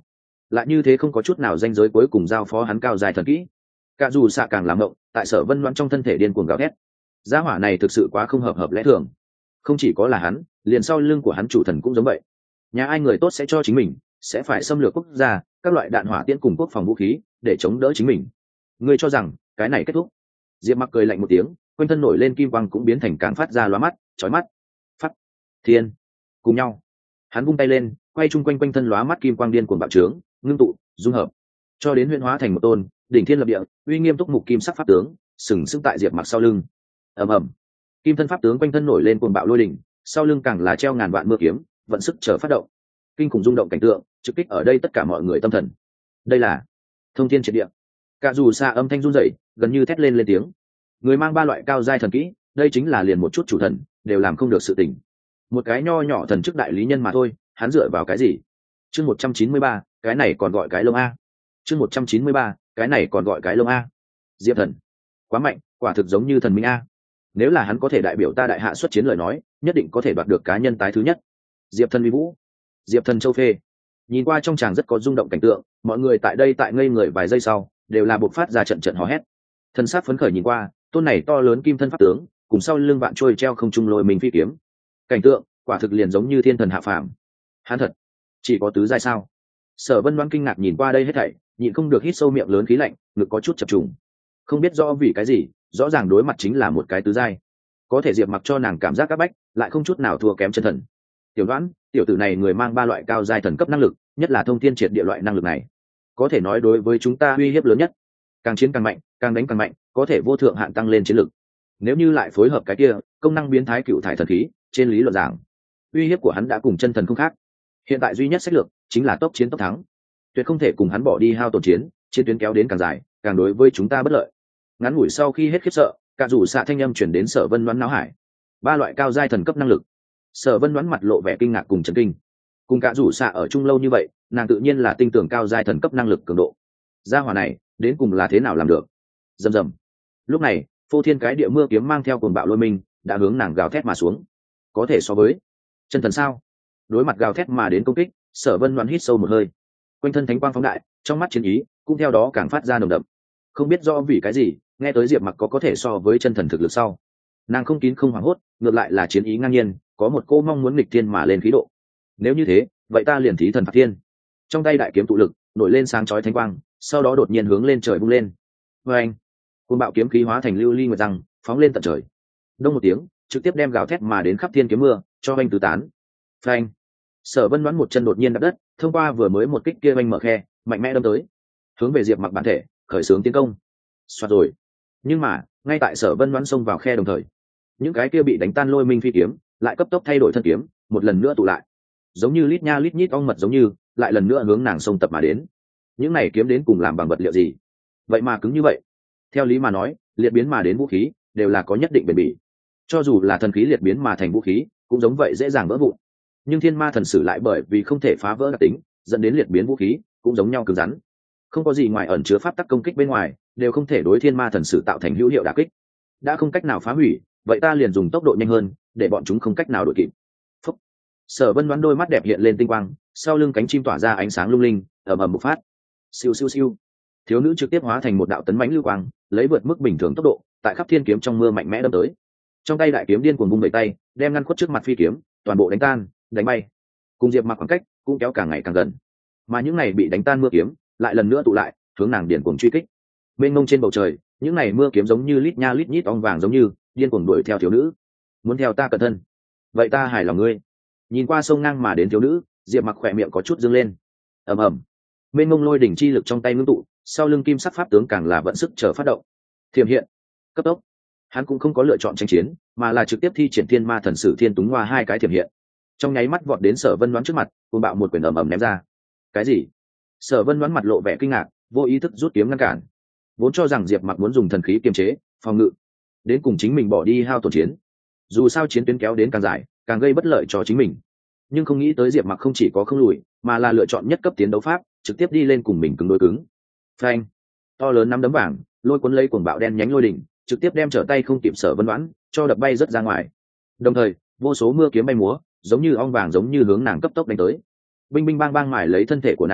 lại như thế không có chút nào danh giới cuối cùng giao phó hắn cao dài thần kỹ. Cả dù xạ càng làm ngộng, tại Sở Vân Loan trong thân thể điên cuồng gào thét. Gia hỏa này thực sự quá không hợp lẽ thường. Không chỉ có là hắn, liền sau lưng của hắn chủ thần cũng giống vậy. Nhà ai người tốt sẽ cho chính mình, sẽ phải xâm lược quốc gia, các loại đạn hỏa tiễn cùng quốc phòng vũ khí để chống đỡ chính mình. Ngươi cho rằng cái này kết thúc? Diệp Mặc cười lạnh một tiếng, quanh thân nổi lên kim quang cũng biến thành càng phát ra lóa mắt, chói mắt. Phát, thiên, cùng nhau. Hắn vung tay lên, quay chung quanh quanh thân lóa mắt kim quang điên cuồng bạo trướng, ngưng tụ, dung hợp, cho đến huyễn hóa thành một tôn đỉnh thiên lập địa, uy nghiêm túc mục kim sắc pháp tướng, sừng sững tại Diệp Mặc sau lưng. Ầm ầm, kim thân pháp tướng quanh thân nổi lên cuồng bạo lôi đỉnh, sau lưng càng là treo ngàn vạn mưa kiếm, vận sức chờ phát động. Kinh khủng rung động cảnh tượng, trực kích ở đây tất cả mọi người tâm thần. Đây là thông thiên triệt địa. Cả dù xa âm thanh run rẩy, gần như thét lên tiếng. Người mang ba loại cao giai thần kỹ, đây chính là liền một chút chủ thần đều làm không được sự tình. Một cái nho nhỏ thần chức đại lý nhân mà thôi, hắn dựa vào cái gì? Chương 193, cái này còn gọi cái lông a. Chương 193, cái này còn gọi cái lông a. Diệp Thần, quá mạnh, quả thực giống như thần minh a. Nếu là hắn có thể đại biểu ta đại hạ xuất chiến lời nói, nhất định có thể đoạt được cá nhân tái thứ nhất. Diệp Thần uy vũ, Diệp Thần châu phê. Nhìn qua trong tràng rất có rung động cảnh tượng, mọi người tại đây tại ngây người vài giây sau, đều là bộc phát ra trận trận hò hét. Thân xác phấn khởi nhìn qua, tôn này to lớn kim thân pháp tướng, cùng sau lưng vạn trôi treo không trung lôi mình phi kiếm. Cảnh tượng, quả thực liền giống như thiên thần hạ phàm. Hắn thật, chỉ có tứ giai sao? Sở Vân Loan kinh ngạc nhìn qua đây hết thảy, nhịn không được hít sâu miệng lớn khí lạnh, ngực có chút chập trùng. Không biết rõ vì cái gì, rõ ràng đối mặt chính là một cái tứ giai. Có thể Diệp Mặc cho nàng cảm giác các bách, lại không chút nào thua kém chân thần. Tiểu Đoán, tiểu tử này người mang ba loại cao giai thần cấp năng lực, nhất là thông thiên triệt địa loại năng lực này, có thể nói đối với chúng ta uy hiếp lớn nhất. Càng chiến càng mạnh, càng đánh càng mạnh, có thể vô thượng hạn tăng lên chiến lực. Nếu như lại phối hợp cái kia công năng biến thái cựu thải thần khí, trên lý luận giảng, uy hiếp của hắn đã cùng chân thần không khác. Hiện tại duy nhất sách lược chính là tốc chiến tốc thắng, tuyệt không thể cùng hắn bỏ đi hao tổn chiến, chiến tuyến kéo đến càng dài, càng đối với chúng ta bất lợi. Ngắn ngủi sau khi hết khiếp sợ, cả rủ xạ thanh âm chuyển đến Sở Vân Loan não hải. Ba loại cao giai thần cấp năng lực. Sở Vân Loan mặt lộ vẻ kinh ngạc cùng chấn kinh. Cùng cả rủ xạ ở chung lâu như vậy, nàng tự nhiên là tin tưởng cao giai thần cấp năng lực cường độ. Gia hỏa này đến cùng là thế nào làm được? Rầm rầm. Lúc này, phô thiên cái địa mưa kiếm mang theo cuồng bạo lôi minh, đã hướng nàng gào thét mà xuống. Có thể so với chân thần sao? Đối mặt gào thét mà đến công kích, Sở Vân Loan hít sâu một hơi, quanh thân thánh quang phóng đại, trong mắt chiến ý cũng theo đó càng phát ra nồng đậm. Không biết rõ vì cái gì, nghe tới Diệp Mặc có thể so với chân thần thực lực sau, nàng không kín không hoảng hốt, ngược lại là chiến ý ngang nhiên, có một cô mong muốn nghịch thiên mà lên khí độ. Nếu như thế, vậy ta liền thí thần phạt thiên. Trong tay đại kiếm tụ lực, nổi lên sáng chói thánh quang, sau đó đột nhiên hướng lên trời vung lên. Oeng! Cuồng bạo kiếm khí hóa thành lưu ly nguyệt răng, phóng lên tận trời. Đông một tiếng, trực tiếp đem gào thét mà đến khắp thiên kiếm mưa, cho anh tứ tán. Phanh! Sở Vân Đoán một chân đột nhiên đạp đất, thông qua vừa mới một kích kia anh mở khe, mạnh mẽ đâm tới, hướng về Diệp Mặc bản thể, khởi xướng tiến công. Soạt rồi. Nhưng mà, ngay tại Sở Vân Đoán xông vào khe đồng thời, những cái kia bị đánh tan lôi minh phi kiếm, lại cấp tốc thay đổi thân kiếm, một lần nữa tụ lại. Giống như lít nha lít nhít ong mật giống như, lại lần nữa hướng nàng xông tập mà đến. Những này kiếm đến cùng làm bằng vật liệu gì? Vậy mà cứng như vậy. Theo lý mà nói, liệt biến mà đến vũ khí đều là có nhất định bền bỉ. Cho dù là thần khí liệt biến mà thành vũ khí, cũng giống vậy dễ dàng vỡ vụn. Nhưng thiên ma thần sử lại bởi vì không thể phá vỡ đặc tính, dẫn đến liệt biến vũ khí cũng giống nhau cứng rắn. Không có gì ngoài ẩn chứa pháp tắc công kích bên ngoài, đều không thể đối thiên ma thần sử tạo thành hữu hiệu đả kích. Đã không cách nào phá hủy, vậy ta liền dùng tốc độ nhanh hơn, để bọn chúng không cách nào đuổi kịp. Phúc. Sở Vân Đoán đôi mắt đẹp hiện lên tinh quang, sau lưng cánh chim tỏa ra ánh sáng lung linh, ầm ầm bộc phát. Siêu siêu siêu. Thiếu nữ trực tiếp hóa thành một đạo tấn mãnh lưu quang, lấy vượt mức bình thường tốc độ, tại khắp thiên kiếm trong mưa mạnh mẽ đâm tới. Trong tay đại kiếm điên cuồng vung đẩy tay, đem ngăn khuất trước mặt phi kiếm, toàn bộ đánh tan, đánh bay. Cùng Diệp Mặc khoảng cách cũng kéo càng ngày càng gần. Mà những này bị đánh tan mưa kiếm, lại lần nữa tụ lại, hướng nàng điên cuồng truy kích. Bên ngông trên bầu trời, những này mưa kiếm giống như lít nha lít nhít ong vàng giống như, điên cuồng đuổi theo thiếu nữ. Muốn theo ta cẩn thân, vậy ta hài lòng ngươi. Nhìn qua sông ngang mà đến thiếu nữ, Diệp Mặc khỏe miệng có chút dương lên. Ầm ầm. Bên ngông lôi đỉnh chi lực trong tay ngưng tụ, sau lưng kim sắc pháp tướng càng là vận sức chờ phát động. Thiểm hiện, cấp tốc. Hắn cũng không có lựa chọn tranh chiến, mà là trực tiếp thi triển thiên ma thần sử thiên túng hoa hai cái thiểm hiện. Trong nháy mắt vọt đến Sở Vân Đoán trước mặt, cuồng bạo một quyền ầm ầm ném ra. Cái gì? Sở Vân Đoán mặt lộ vẻ kinh ngạc, vô ý thức rút kiếm ngăn cản. Vốn cho rằng Diệp Mặc muốn dùng thần khí kiềm chế, phòng ngự, đến cùng chính mình bỏ đi hao tổn chiến. Dù sao chiến tuyến kéo đến càng dài, càng gây bất lợi cho chính mình. Nhưng không nghĩ tới Diệp Mặc không chỉ có không lùi, mà là lựa chọn nhất cấp tiến đấu pháp, trực tiếp đi lên cùng mình cứng đối cứng. Phanh! To lớn nắm đấm vàng, lôi cuốn lấy cuồng bạo đen nhánh lôi đỉnh, trực tiếp đem trở tay không kịp Sở Vân Đoán, cho đập bay rất ra ngoài. Đồng thời, vô số mưa kiếm bay múa, giống như ong vàng giống như hướng nàng cấp tốc đánh tới. Binh binh bang bang mài lấy thân thể của nàng,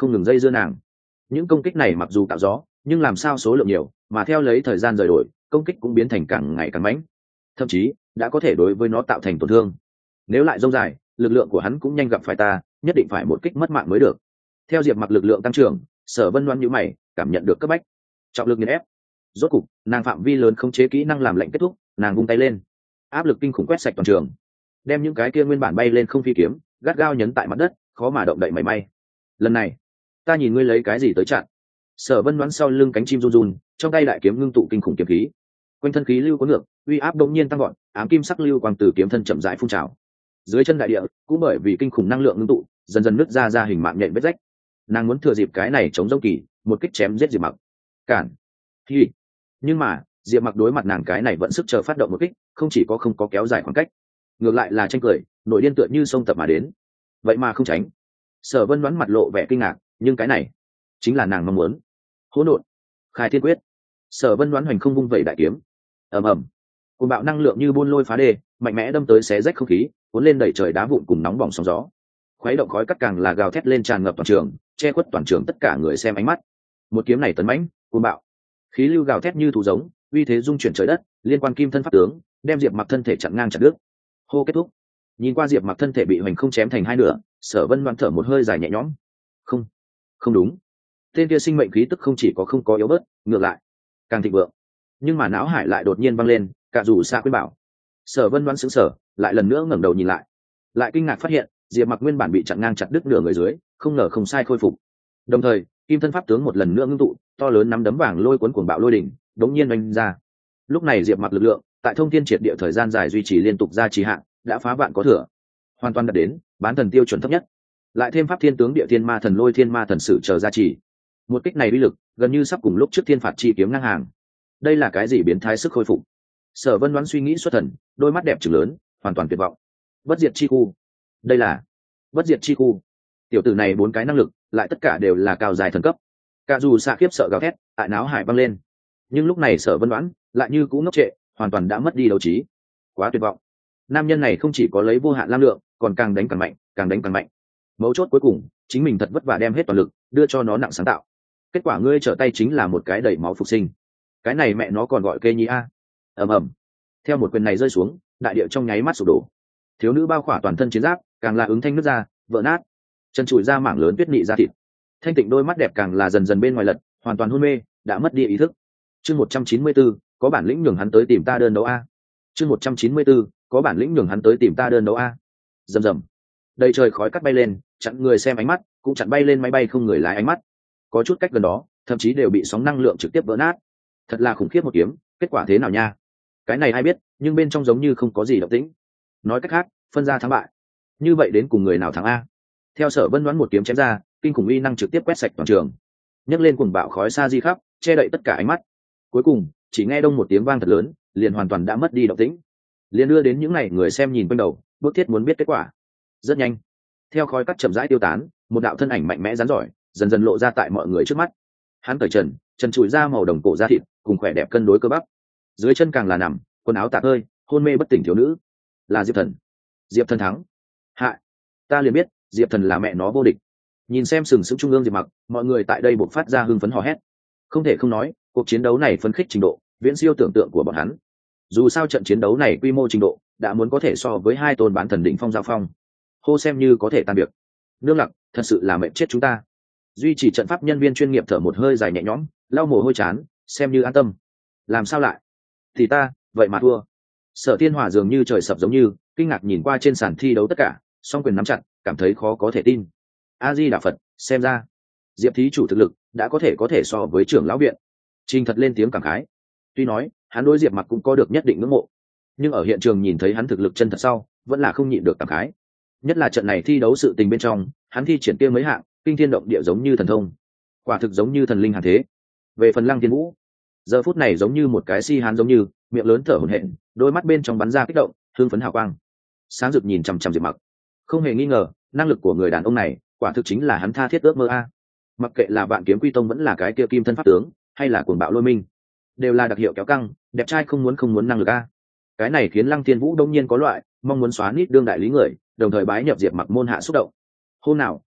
không ngừng dây dưa nàng. Những công kích này mặc dù tạo gió nhưng làm sao số lượng nhiều, mà theo lấy thời gian rời đổi công kích cũng biến thành càng ngày càng mãnh, thậm chí đã có thể đối với nó tạo thành tổn thương. Nếu lại dông dài, lực lượng của hắn cũng nhanh gặp phải ta, nhất định phải một kích mất mạng mới được. Theo Diệp Mặc lực lượng tăng trưởng, Sở Vân Loan nhíu mày, cảm nhận được cấp bách, trọng lực nghiền ép. Rốt cục, nàng phạm vi lớn khống chế kỹ năng làm lệnh kết thúc, nàng vung tay lên, áp lực kinh khủng quét sạch toàn trường, đem những cái kia nguyên bản bay lên không phi kiếm gắt gao nhấn tại mặt đất, khó mà động đậy mảy may. Lần này, ta nhìn ngươi lấy cái gì tới chặn? Sở Vân Đoán sau lưng cánh chim run run, trong tay đại kiếm ngưng tụ kinh khủng kiếm khí, quanh thân khí lưu có ngược, uy áp đột nhiên tăng vọt, ám kim sắc lưu quang từ kiếm thân chậm rãi phun trào. Dưới chân đại địa cũng bởi vì kinh khủng năng lượng ngưng tụ, dần dần nứt ra hình mạng nhện vết rách. Nàng muốn thừa dịp cái này chống dông kỳ, một kích chém giết Diệp Mặc. Cản. Hi. Nhưng mà, Diệp Mặc đối mặt nàng cái này vẫn sức chờ phát động một kích, không chỉ có không có kéo dài khoảng cách, ngược lại là tranh cười, nội điên tựa như sông tập mà đến. Vậy mà không tránh. Sở Vân Đoán mặt lộ vẻ kinh ngạc, nhưng cái này chính là nàng mong muốn. Hỗn độn, khai thiên quyết. Sở Vân Đoán hoành không vung vẩy đại kiếm, ầm ầm, cuồng bạo năng lượng như buôn lôi phá đê, mạnh mẽ đâm tới xé rách không khí, cuốn lên đẩy trời đá vụn cùng nóng bỏng sóng gió. Khuấy động khói cắt càng là gào thét lên tràn ngập toàn trường, che khuất toàn trường tất cả người xem ánh mắt. Một kiếm này tấn mãnh, cuồng bạo, khí lưu gào thét như thú giống, uy thế dung chuyển trời đất, liên quan kim thân pháp tướng, đem Diệp Mặc thân thể chặn ngang chặt đứt. Hô kết thúc. Nhìn qua Diệp Mặc thân thể bị hoành không chém thành hai nửa, Sở Vân Đoán thở một hơi dài nhẹ nhõm. Không, không đúng. Tên kia sinh mệnh khí tức không chỉ có không có yếu bớt, ngược lại càng thịnh vượng. Nhưng mà não hải lại đột nhiên văng lên, cả dù xa khuyên bảo. Sở Vân Đoán sững sờ, lại lần nữa ngẩng đầu nhìn lại kinh ngạc phát hiện Diệp Mặc nguyên bản bị chặn ngang chặt đứt nửa người dưới, không ngờ không sai khôi phục. Đồng thời, kim thân pháp tướng một lần nữa ngưng tụ, to lớn nắm đấm vàng lôi cuốn cuồng bạo lôi đỉnh, đống nhiên oanh ra. Lúc này Diệp Mặc lực lượng, tại thông thiên triệt địa thời gian dài duy trì liên tục ra trì hạn, đã phá vạn có thừa, hoàn toàn đạt đến bán thần tiêu chuẩn thấp nhất. Lại thêm pháp thiên tướng địa thiên ma thần lôi thiên ma thần sử chờ gia trì, một kích này uy lực gần như sắp cùng lúc trước thiên phạt chi kiếm ngang hàng. Đây là cái gì biến thái sức khôi phục? Sở Vân Đoán suy nghĩ xuất thần, đôi mắt đẹp trừng lớn, hoàn toàn tuyệt vọng. Bất diệt chi khu, đây là bất diệt chi khu. Tiểu tử này bốn cái năng lực lại tất cả đều là cao dài thần cấp. Cả dù xạ khiếp sợ gào thét, tại náo hải băng lên. Nhưng lúc này Sở Vân Đoán lại như cũ ngốc trệ, hoàn toàn đã mất đi đấu trí. Quá tuyệt vọng. Nam nhân này không chỉ có lấy vô hạn lam lượng, còn càng đánh càng mạnh, càng đánh càng mạnh. Mấu chốt cuối cùng, chính mình thật vất vả đem hết toàn lực, đưa cho nó nặng sáng tạo. Kết quả ngươi trở tay chính là một cái đẩy máu phục sinh. Cái này mẹ nó còn gọi kê nhi a. Ầm ầm. Theo một quyền này rơi xuống, đại địa trong nháy mắt sụp đổ. Thiếu nữ bao khỏa toàn thân chiến giáp, càng là ứng thanh nứt ra, vỡ nát. Chân trụi ra mảng lớn tuyết nị ra thịt. Thanh tịnh đôi mắt đẹp càng là dần dần bên ngoài lật, hoàn toàn hôn mê, đã mất đi ý thức. Chương 194, có bản lĩnh nhường hắn tới tìm ta đơn đấu a. Chương 194, có bản lĩnh nhường hắn tới tìm ta đơn đấu a. Rầm rầm. Đầy trời khói cắt bay lên, chặn người xem ánh mắt, cũng chặn bay lên máy bay không người lái ánh mắt. Có chút cách gần đó, thậm chí đều bị sóng năng lượng trực tiếp vỡ nát. Thật là khủng khiếp một kiếm, kết quả thế nào nha? Cái này ai biết, nhưng bên trong giống như không có gì động tĩnh. Nói cách khác, phân ra thắng bại. Như vậy đến cùng người nào thắng a? Theo Sở Vân Đoán một kiếm chém ra, kinh khủng uy năng trực tiếp quét sạch toàn trường, nhấc lên cuồng bạo khói xa di khắp, che đậy tất cả ánh mắt. Cuối cùng, chỉ nghe đông một tiếng vang thật lớn, liền hoàn toàn đã mất đi động tĩnh. Liền đưa đến những này người xem nhìn quanh đầu, bước thiết muốn biết kết quả. Rất nhanh, theo khói cắt chậm rãi tiêu tán, một đạo thân ảnh mạnh mẽ rắn giỏi dần dần lộ ra tại mọi người trước mắt. Hắn cởi trần trụi ra màu đồng cổ da thịt, cùng khỏe đẹp cân đối cơ bắp. Dưới chân càng là nằm, quần áo tạc hơi, hôn mê bất tỉnh thiếu nữ. Là Diệp Thần. Diệp Thần thắng. Hạ, ta liền biết, Diệp Thần là mẹ nó vô địch. Nhìn xem sừng sững trung ương Diệp Mặc, mọi người tại đây buộc phát ra hưng phấn hò hét. Không thể không nói, cuộc chiến đấu này phấn khích trình độ viễn siêu tưởng tượng của bọn hắn. Dù sao trận chiến đấu này quy mô trình độ đã muốn có thể so với hai tôn bán thần đỉnh phong giao phong. Hô xem như có thể tan việc. Nương lặc, thật sự là mệt chết chúng ta. Duy trì trận pháp nhân viên chuyên nghiệp thở một hơi dài nhẹ nhõm, lau mồ hôi chán, xem như an tâm. Làm sao lại? Thì ta, vậy mà thua. Sở Thiên Hòa dường như trời sập giống như, kinh ngạc nhìn qua trên sàn thi đấu tất cả, song quyền nắm chặt, cảm thấy khó có thể tin. A Di Đà Phật, xem ra Diệp thí chủ thực lực đã có thể so với trưởng lão viện. Trình Thật lên tiếng cảm khái. Tuy nói hắn đối Diệp Mặc cũng có được nhất định ngưỡng mộ, nhưng ở hiện trường nhìn thấy hắn thực lực chân thật sau, vẫn là không nhịn được cảm khái. Nhất là trận này thi đấu sự tình bên trong, hắn thi triển kia mấy hạng kinh thiên động địa giống như thần thông, quả thực giống như thần linh hàn thế. Về phần Lăng Thiên Vũ, giờ phút này giống như một cái si hán giống như, miệng lớn thở hổn hển, đôi mắt bên trong bắn ra kích động, hưng phấn hào quang, sáng rực nhìn chằm chằm Diệp Mặc. Không hề nghi ngờ, năng lực của người đàn ông này, quả thực chính là hắn tha thiết ước mơ a. Mặc kệ là Vạn Kiếm Quy Tông vẫn là cái kia Kim Thân Pháp Tướng, hay là Cuồng Bạo Lôi Minh, đều là đặc hiệu kéo căng, đẹp trai không muốn năng lực a. Cái này khiến Lăng Thiên Vũ đông nhiên có loại mong muốn xóa nít đương đại lý người, đồng thời bái nhập Diệp Mặc môn hạ xúc động. Hôm nào,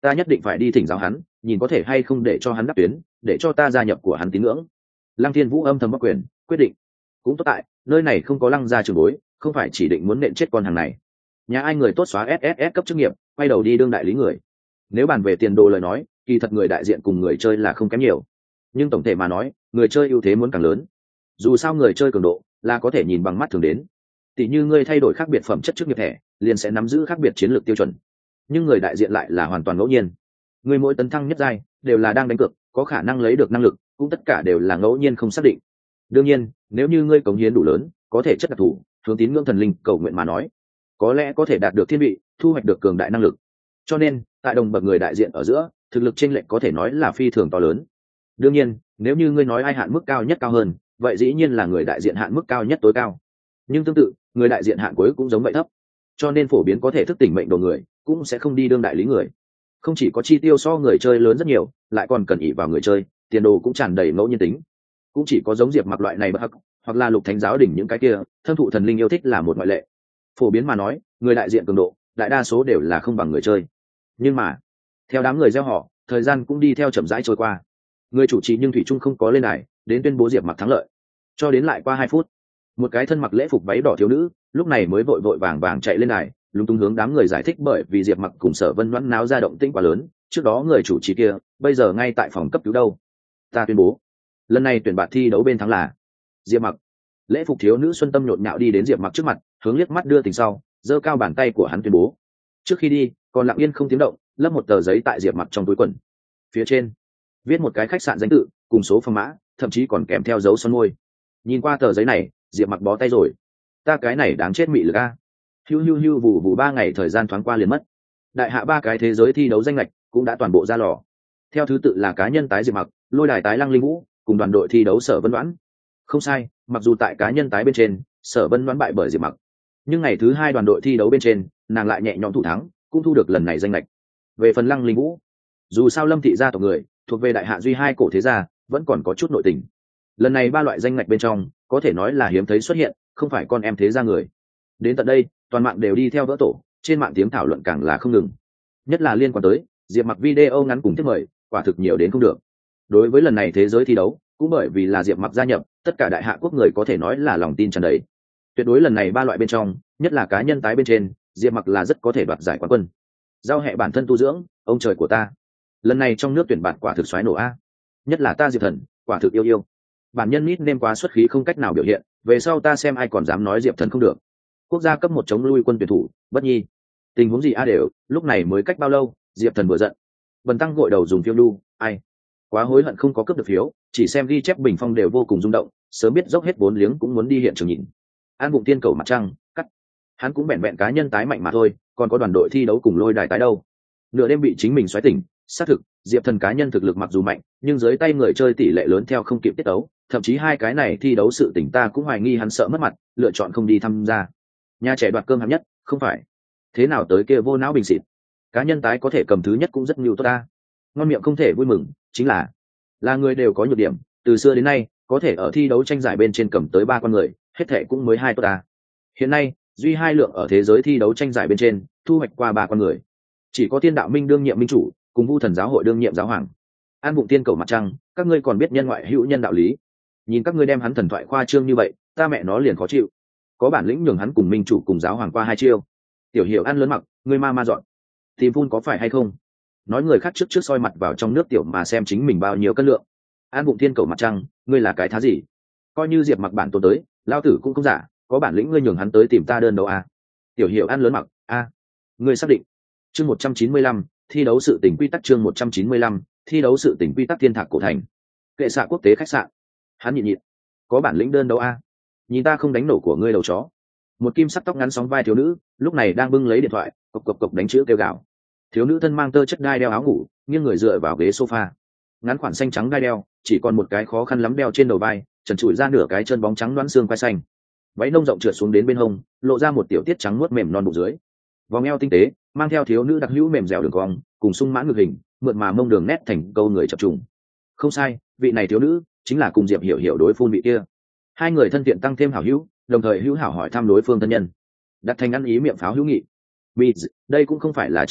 ta nhất định phải đi thỉnh giáo hắn, nhìn có thể hay không để cho hắn đáp tuyến, để cho ta gia nhập của hắn tín ngưỡng. Lăng Thiên Vũ âm thầm bắc quyền, quyết định. Cũng tốt tại nơi này không có Lăng gia trưởng bối, không phải chỉ định muốn nện chết con hàng này. Nhà ai người tốt xóa SSS cấp chức nghiệp, quay đầu đi đương đại lý người. Nếu bàn về tiền đồ lời nói, kỳ thật người đại diện cùng người chơi là không kém nhiều, nhưng tổng thể mà nói, người chơi ưu thế muốn càng lớn. Dù sao người chơi cường độ là có thể nhìn bằng mắt thường đến. Tỷ như ngươi thay đổi khác biệt phẩm chất chức nghiệp thẻ, liền sẽ nắm giữ khác biệt chiến lược tiêu chuẩn. Nhưng người đại diện lại là hoàn toàn ngẫu nhiên. Người mỗi tấn thăng nhất giai đều là đang đánh cược, có khả năng lấy được năng lực, cũng tất cả đều là ngẫu nhiên không xác định. Đương nhiên, nếu như ngươi cống hiến đủ lớn, có thể chất đặc thù, hướng tín ngưỡng thần linh cầu nguyện mà nói, có lẽ có thể đạt được thiên vị, thu hoạch được cường đại năng lực. Cho nên, tại đồng bậc người đại diện ở giữa, thực lực chênh lệch có thể nói là phi thường to lớn. Đương nhiên, nếu như ngươi nói ai hạn mức cao nhất cao hơn, vậy dĩ nhiên là người đại diện hạn mức cao nhất tối cao. Nhưng tương tự, người đại diện hạn cuối cũng giống vậy thấp. Cho nên phổ biến có thể thức tỉnh mệnh đồ người, cũng sẽ không đi đương đại lý người. Không chỉ có chi tiêu so người chơi lớn rất nhiều, lại còn cần ỷ vào người chơi, tiền đồ cũng tràn đầy ngẫu nhiên tính. Cũng chỉ có giống Diệp Mặc loại này bất hắc, hoặc là Lục Thánh giáo đỉnh những cái kia, thâm thụ thần linh yêu thích là một ngoại lệ. Phổ biến mà nói, người đại diện cường độ, đại đa số đều là không bằng người chơi. Nhưng mà, theo đám người gieo họ, thời gian cũng đi theo chậm rãi trôi qua. Người chủ trì nhưng thủy trung không có lên đài, đến tuyên bố Diệp Mặc thắng lợi. Cho đến lại qua 2 phút, một cái thân mặc lễ phục váy đỏ thiếu nữ, lúc này mới vội vội vàng vàng chạy lên đài, lúng túng hướng đám người giải thích bởi vì Diệp Mặc cùng Sở Vân Loan náo ra động tĩnh quá lớn, trước đó người chủ trì kia, bây giờ ngay tại phòng cấp cứu đâu. Ta tuyên bố, lần này tuyển bạt thi đấu bên thắng là Diệp Mặc. Lễ phục thiếu nữ Xuân Tâm nhộn nhạo đi đến Diệp Mặc trước mặt, hướng liếc mắt đưa tình sau, giơ cao bàn tay của hắn tuyên bố. Trước khi đi, còn lặng yên không tiếng động, lấp một tờ giấy tại Diệp Mặc trong túi quần. Phía trên viết một cái khách sạn danh tự cùng số phòng mã, thậm chí còn kèm theo dấu son môi. Nhìn qua tờ giấy này, Diệp Mặc bó tay rồi. Ta cái này đáng chết mị lực a. Hiu vụ vụ 3 ngày thời gian thoáng qua liền mất. Đại hạ 3 cái thế giới thi đấu danh lệch cũng đã toàn bộ ra lò. Theo thứ tự là cá nhân tái Diệp Mặc, lôi đài tái Lăng Linh Vũ, cùng đoàn đội thi đấu Sở Vân Đoán. Không sai, mặc dù tại cá nhân tái bên trên, Sở Vân Đoán bại bởi Diệp Mặc, nhưng ngày thứ 2 đoàn đội thi đấu bên trên, nàng lại nhẹ nhõm thủ thắng, cũng thu được lần này danh lệch. Về phần Lăng Linh Vũ, dù sao Lâm thị gia tộc người thuộc về đại hạ duy 2 cổ thế gia, vẫn còn có chút nội tình. Lần này 3 loại danh ngạch bên trong, có thể nói là hiếm thấy xuất hiện, không phải con em thế gia người. Đến tận đây, toàn mạng đều đi theo vỡ tổ, trên mạng tiếng thảo luận càng là không ngừng. Nhất là liên quan tới Diệp Mặc video ngắn cùng tiếp mời, quả thực nhiều đến không được. Đối với lần này thế giới thi đấu, cũng bởi vì là Diệp Mặc gia nhập, tất cả đại hạ quốc người có thể nói là lòng tin tràn đầy. Tuyệt đối lần này 3 loại bên trong, nhất là cá nhân tái bên trên, Diệp Mặc là rất có thể đoạt giải quán quân. Giao hệ bản thân tu dưỡng, ông trời của ta. Lần này trong nước tuyển bạn quả thực xoáy nổ a. Nhất là ta Diệp Thần, quả thực yêu. Bản nhân nít nên quá xuất khí không cách nào biểu hiện, về sau ta xem ai còn dám nói Diệp Thần không được. Quốc gia cấp 1 chống lui quân tuyển thủ, bất nhi. Tình huống gì a đều, lúc này mới cách bao lâu, Diệp Thần vừa giận. Bần tăng gội đầu dùng phiêu đu, ai? Quá hối hận không có cấp được phiếu, chỉ xem ghi chép bình phong đều vô cùng rung động, sớm biết dốc hết vốn liếng cũng muốn đi hiện trường nhìn. An Bụng Tiên cầu mặt trăng, cắt. Hắn cũng vẹn cá nhân tái mạnh mà thôi, còn có đoàn đội thi đấu cùng lôi đài tái đâu. Nửa đêm bị chính mình xoáy tỉnh, xác thực, Diệp Thần cá nhân thực lực mặc dù mạnh, nhưng dưới tay người chơi tỷ lệ lớn theo không kịp tiết đấu, thậm chí 2 cái này thi đấu sự tỉnh ta cũng hoài nghi hắn sợ mất mặt, lựa chọn không đi tham gia. Nhà trẻ đoạt cơm hạng nhất, không phải. Thế nào tới kia vô não bình xịt. Cá nhân tái có thể cầm thứ nhất cũng rất nhiều tốt ta. Ngon miệng không thể vui mừng, chính là người đều có nhược điểm, từ xưa đến nay, có thể ở thi đấu tranh giải bên trên cầm tới 3 con người, hết thể cũng mới 2 tốt ta. Hiện nay, duy 2 lượng ở thế giới thi đấu tranh giải bên trên, thu hoạch qua 3 con người. Chỉ có Tiên Đạo Minh đương nhiệm minh chủ, cùng Vu Thần giáo hội đương nhiệm giáo hoàng. An Bụng Tiên cầu mặt trăng, các ngươi còn biết nhân ngoại hữu nhân đạo lý. Nhìn các ngươi đem hắn thần thoại khoa trương như vậy, ta mẹ nó liền khó chịu. Có bản lĩnh nhường hắn cùng minh chủ cùng giáo hoàng qua 2 chiêu. Tiểu Hiểu ăn lớn mặc, ngươi ma dọn. Tìm phun có phải hay không? Nói người khác trước soi mặt vào trong nước tiểu mà xem chính mình bao nhiêu cân lượng. An Bụng Tiên cầu mặt trăng, ngươi là cái thá gì? Coi như Diệp Mặc bản tôn tới, lao tử cũng không giả, có bản lĩnh ngươi nhường hắn tới tìm ta đơn đấu a. Tiểu Hiểu ăn lớn mặc, a. Ngươi xác định. Chương 195, thi đấu sự tình quy tắc chương 195, thi đấu sự tình quy tắc Thiên Thạc cổ thành. Kệ xạ quốc tế khách sạn. Hắn nhịn, có bản lĩnh đơn đấu a. Nhìn ta không đánh nổ của ngươi đầu chó. Một kim sắc tóc ngắn sóng vai thiếu nữ, lúc này đang bưng lấy điện thoại, cộc đánh chữ kêu gào. Thiếu nữ thân mang tơ chất đai đeo áo ngủ, nghiêng người dựa vào ghế sofa. Ngắn khoản xanh trắng đai đeo, chỉ còn một cái khó khăn lắm đeo trên đầu vai, trần trụi ra nửa cái chân bóng trắng loãng xương quai xanh. Váy nông rộng trượt xuống đến bên hông, lộ ra một tiểu tiết trắng muốt mềm non bụng dưới. Vòng eo tinh tế, mang theo thiếu nữ đặc hữu mềm dẻo đường cong, cùng sung mãn ngực hình, mượt mà mông đường nét thành câu người chập trùng. Không sai, vị này thiếu nữ chính là cùng Diệp Hiểu đối phun vị kia. 2 người thân thiện tăng thêm hảo hữu, đồng thời hữu hảo hỏi thăm đối phương thân nhân, đặt thành ăn ý miệng pháo hữu nghị. Đây cũng không phải là trong nước,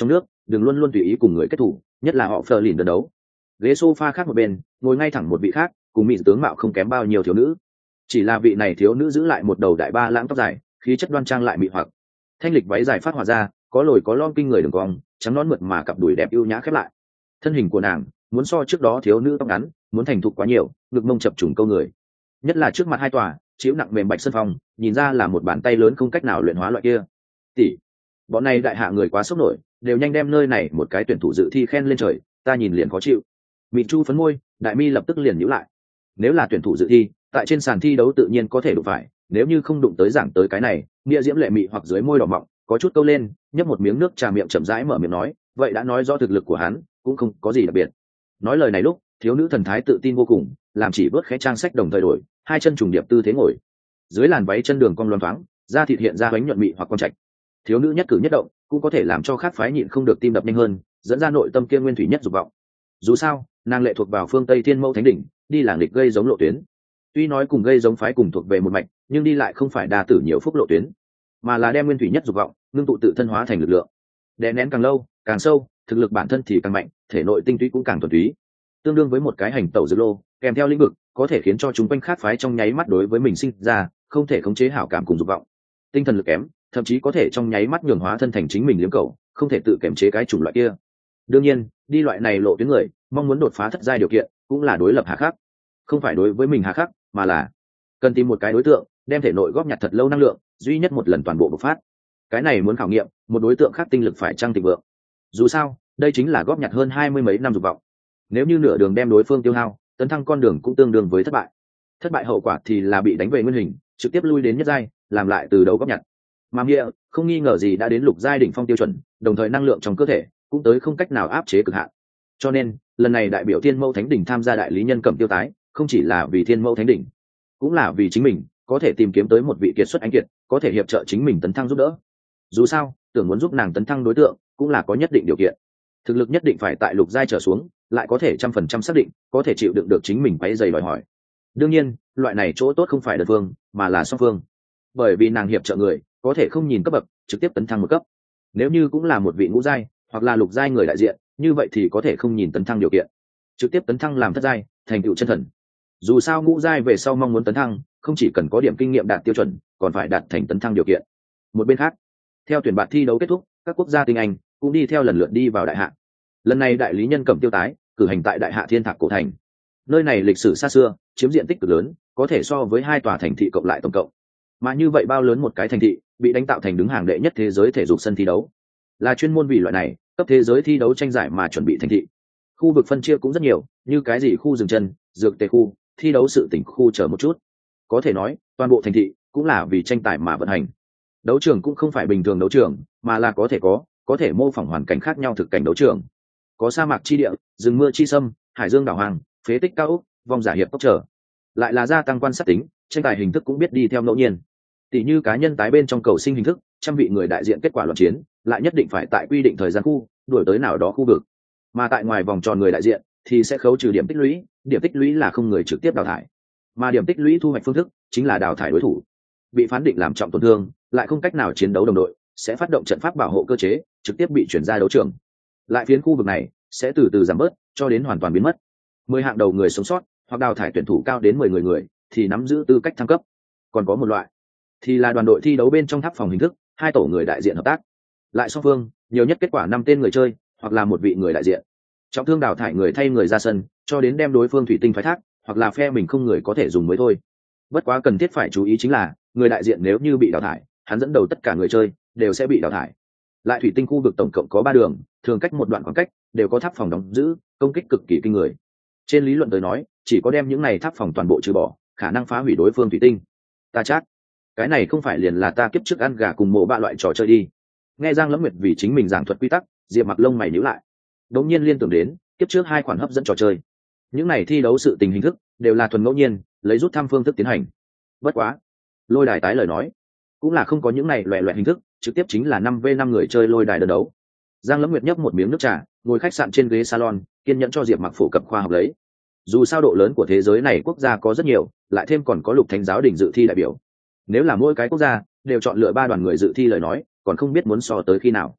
đừng luôn luôn tùy ý cùng người kết thủ, nhất là họ phờ lìn đơn đấu. Ghế sofa khác một bên, ngồi ngay thẳng một vị khác, cùng mỹ tướng mạo không kém bao nhiêu thiếu nữ. Chỉ là vị này thiếu nữ giữ lại một đầu đại ba lãng tóc dài, khí chất đoan trang lại mị hoặc. Thanh lịch váy dài phát họa ra, có lồi có lõm kinh người đường cong, trắng nõn mượt mà cặp đùi đẹp ưu nhã khép lại. Thân hình của nàng muốn so trước đó thiếu nữ tóc ngắn muốn thành thục quá nhiều, ngực mông chập trùng câu người. Nhất là trước mặt hai tòa chịu nặng mềm bạch sân phong, nhìn ra là một bàn tay lớn không cách nào luyện hóa loại kia. Tỷ, bọn này đại hạ người quá sốc nổi, đều nhanh đem nơi này một cái tuyển thủ dự thi khen lên trời, ta nhìn liền khó chịu. Mị Chu phấn môi, đại mi lập tức liền nhíu lại. Nếu là tuyển thủ dự thi, tại trên sàn thi đấu tự nhiên có thể đụng phải, nếu như không đụng tới giảng tới cái này, nghĩa diễm lệ mị hoặc dưới môi đỏ mọng, có chút câu lên, nhấp một miếng nước trà miệng chậm rãi mở miệng nói, vậy đã nói rõ thực lực của hắn cũng không có gì đặc biệt. Nói lời này lúc, thiếu nữ thần thái tự tin vô cùng, làm chỉ bớt khẽ trang sách đồng thời đổi, hai chân trùng điệp tư thế ngồi. Dưới làn váy chân đường cong loáng thoáng, da thịt hiện ra bánh nhuận mị hoặc con trạch. Thiếu nữ nhất cử nhất động cũng có thể làm cho khác phái nhịn không được tim đập nhanh hơn, dẫn ra nội tâm kia nguyên thủy nhất dục vọng. Dù sao, nàng lệ thuộc vào phương Tây Thiên Mẫu Thánh đỉnh, đi làng địch gây giống lộ tuyến. Tuy nói cùng gây giống phái cùng thuộc về một mạch, nhưng đi lại không phải đa tử nhiều phúc lộ tuyến, mà là đem nguyên thủy nhất dục vọng ngưng tụ tự thân hóa thành lực lượng. Đè nén càng lâu, càng sâu, thực lực bản thân thì càng mạnh, thể nội tinh túy cũng càng thuần túy. Tương đương với một cái hành tẩu dược lô, kèm theo lĩnh vực, có thể khiến cho chúng quanh khác phái trong nháy mắt đối với mình sinh ra không thể khống chế hảo cảm cùng dục vọng. Tinh thần lực kém, thậm chí có thể trong nháy mắt nhường hóa thân thành chính mình liếm cầu, không thể tự kiểm chế cái chủng loại kia. Đương nhiên, đi loại này lộ tuyến người, mong muốn đột phá thất giai điều kiện, cũng là đối lập hà khắc. Không phải đối với mình hà khắc, mà là cần tìm một cái đối tượng, đem thể nội góp nhặt thật lâu năng lượng, duy nhất một lần toàn bộ bộc phát. Cái này muốn khảo nghiệm, một đối tượng khác tinh lực phải trăng thịnh vượng. Dù sao, đây chính là góp nhặt hơn 20 mấy năm dục vọng. Nếu như nửa đường đem đối phương tiêu hao, tấn thăng con đường cũng tương đương với thất bại. Thất bại hậu quả thì là bị đánh về nguyên hình, trực tiếp lui đến nhất giai, làm lại từ đầu góp nhặt. Mà nghĩa, không nghi ngờ gì đã đến lục giai đỉnh phong tiêu chuẩn, đồng thời năng lượng trong cơ thể cũng tới không cách nào áp chế cực hạn. Cho nên, lần này đại biểu Thiên Mẫu Thánh đỉnh tham gia đại lý nhân cẩm tiêu tái, không chỉ là vì Thiên Mẫu Thánh đỉnh, cũng là vì chính mình có thể tìm kiếm tới một vị kiệt xuất anh kiệt, có thể hiệp trợ chính mình tấn thăng giúp đỡ. Dù sao, tưởng muốn giúp nàng tấn thăng đối tượng, cũng là có nhất định điều kiện. Thực lực nhất định phải tại lục giai trở xuống, lại có thể 100% xác định, có thể chịu đựng được chính mình quấy rầy đòi hỏi. Đương nhiên, loại này chỗ tốt không phải đơn phương, mà là song phương. Bởi vì nàng hiệp trợ người, có thể không nhìn cấp bậc, trực tiếp tấn thăng một cấp. Nếu như cũng là một vị ngũ giai, hoặc là lục giai người đại diện, như vậy thì có thể không nhìn tấn thăng điều kiện, trực tiếp tấn thăng làm thất giai, thành tựu chân thần. Dù sao ngũ giai về sau mong muốn tấn thăng, không chỉ cần có điểm kinh nghiệm đạt tiêu chuẩn, còn phải đạt thành tấn thăng điều kiện. Một bên khác, theo tuyển bạt thi đấu kết thúc, các quốc gia tinh anh cũng đi theo lần lượt đi vào đại hạ. Lần này đại lý nhân cẩm tiêu tái cử hành tại đại hạ Thiên Thạc cổ thành. Nơi này lịch sử xa xưa, chiếm diện tích cực lớn, có thể so với hai tòa thành thị cộng lại tổng cộng. Mà như vậy bao lớn một cái thành thị, bị đánh tạo thành đứng hàng đệ nhất thế giới thể dục sân thi đấu, là chuyên môn vì loại này cấp thế giới thi đấu tranh giải mà chuẩn bị thành thị. Khu vực phân chia cũng rất nhiều, như cái gì khu dừng chân, dược tề khu, thi đấu sự tỉnh khu chờ một chút. Có thể nói, toàn bộ thành thị cũng là vì tranh tài mà vận hành. Đấu trường cũng không phải bình thường đấu trường, mà là có thể mô phỏng hoàn cảnh khác nhau thực cảnh đấu trường. Có sa mạc chi địa, rừng mưa chi sâm, hải dương đảo hoàng, phế tích cao ốc, vòng giả hiệp tốc trở. Lại là gia tăng quan sát tính, tranh tài hình thức cũng biết đi theo ngẫu nhiên. Tỷ như cá nhân tái bên trong cầu sinh hình thức, trăm vị người đại diện kết quả luận chiến, lại nhất định phải tại quy định thời gian khu, đuổi tới nào đó khu vực. Mà tại ngoài vòng tròn người đại diện thì sẽ khấu trừ điểm tích lũy là không người trực tiếp đào thải. Mà điểm tích lũy thu hoạch phương thức chính là đào thải đối thủ. Bị phán định làm trọng tổn thương, lại không cách nào chiến đấu đồng đội, sẽ phát động trận pháp bảo hộ cơ chế, trực tiếp bị chuyển ra đấu trường. Lại phiến khu vực này sẽ từ từ giảm bớt, cho đến hoàn toàn biến mất. 10 hạng đầu người sống sót, hoặc đào thải tuyển thủ cao đến 10 người thì nắm giữ tư cách thăng cấp. Còn có một loại thì là đoàn đội thi đấu bên trong tháp phòng hình thức, hai tổ người đại diện hợp tác. Lại song phương, nhiều nhất kết quả 5 tên người chơi, hoặc là một vị người đại diện. Trọng thương đào thải người thay người ra sân, cho đến đem đối phương thủy tinh phái thác, hoặc là phe mình không người có thể dùng mới thôi. Bất quá cần thiết phải chú ý chính là, người đại diện nếu như bị đào thải, hắn dẫn đầu tất cả người chơi đều sẽ bị đào thải. Lại thủy tinh khu vực tổng cộng có 3 đường, thường cách một đoạn khoảng cách, đều có tháp phòng đóng giữ, công kích cực kỳ kinh người. Trên lý luận tới nói, chỉ có đem những này tháp phòng toàn bộ trừ bỏ, khả năng phá hủy đối phương thủy tinh. Ta chắc, cái này không phải liền là ta kiếp trước ăn gà cùng mộ ba loại trò chơi đi. Nghe Giang Lâm Nguyệt vì chính mình giảng thuật quy tắc, Diệp Mặc lông mày nhíu lại. Đột nhiên liên tưởng đến kiếp trước 2 khoản hấp dẫn trò chơi. Những này thi đấu sự tình hình thức đều là thuần ngẫu nhiên, lấy rút thăm phương thức tiến hành. Bất quá, lôi đài tái lời nói, cũng là không có những này loẻ loẹt hình thức, trực tiếp chính là 5v5 người chơi lôi đài đơn đấu. Giang Lâm Nguyệt nhấp một miếng nước trà, ngồi khách sạn trên ghế salon, kiên nhẫn cho Diệp Mặc phổ cập khoa học lấy. Dù sao độ lớn của thế giới này quốc gia có rất nhiều, lại thêm còn có Lục Thánh giáo đình dự thi đại biểu. Nếu là mỗi cái quốc gia đều chọn lựa 3 đoàn người dự thi lời nói, còn không biết muốn so tới khi nào.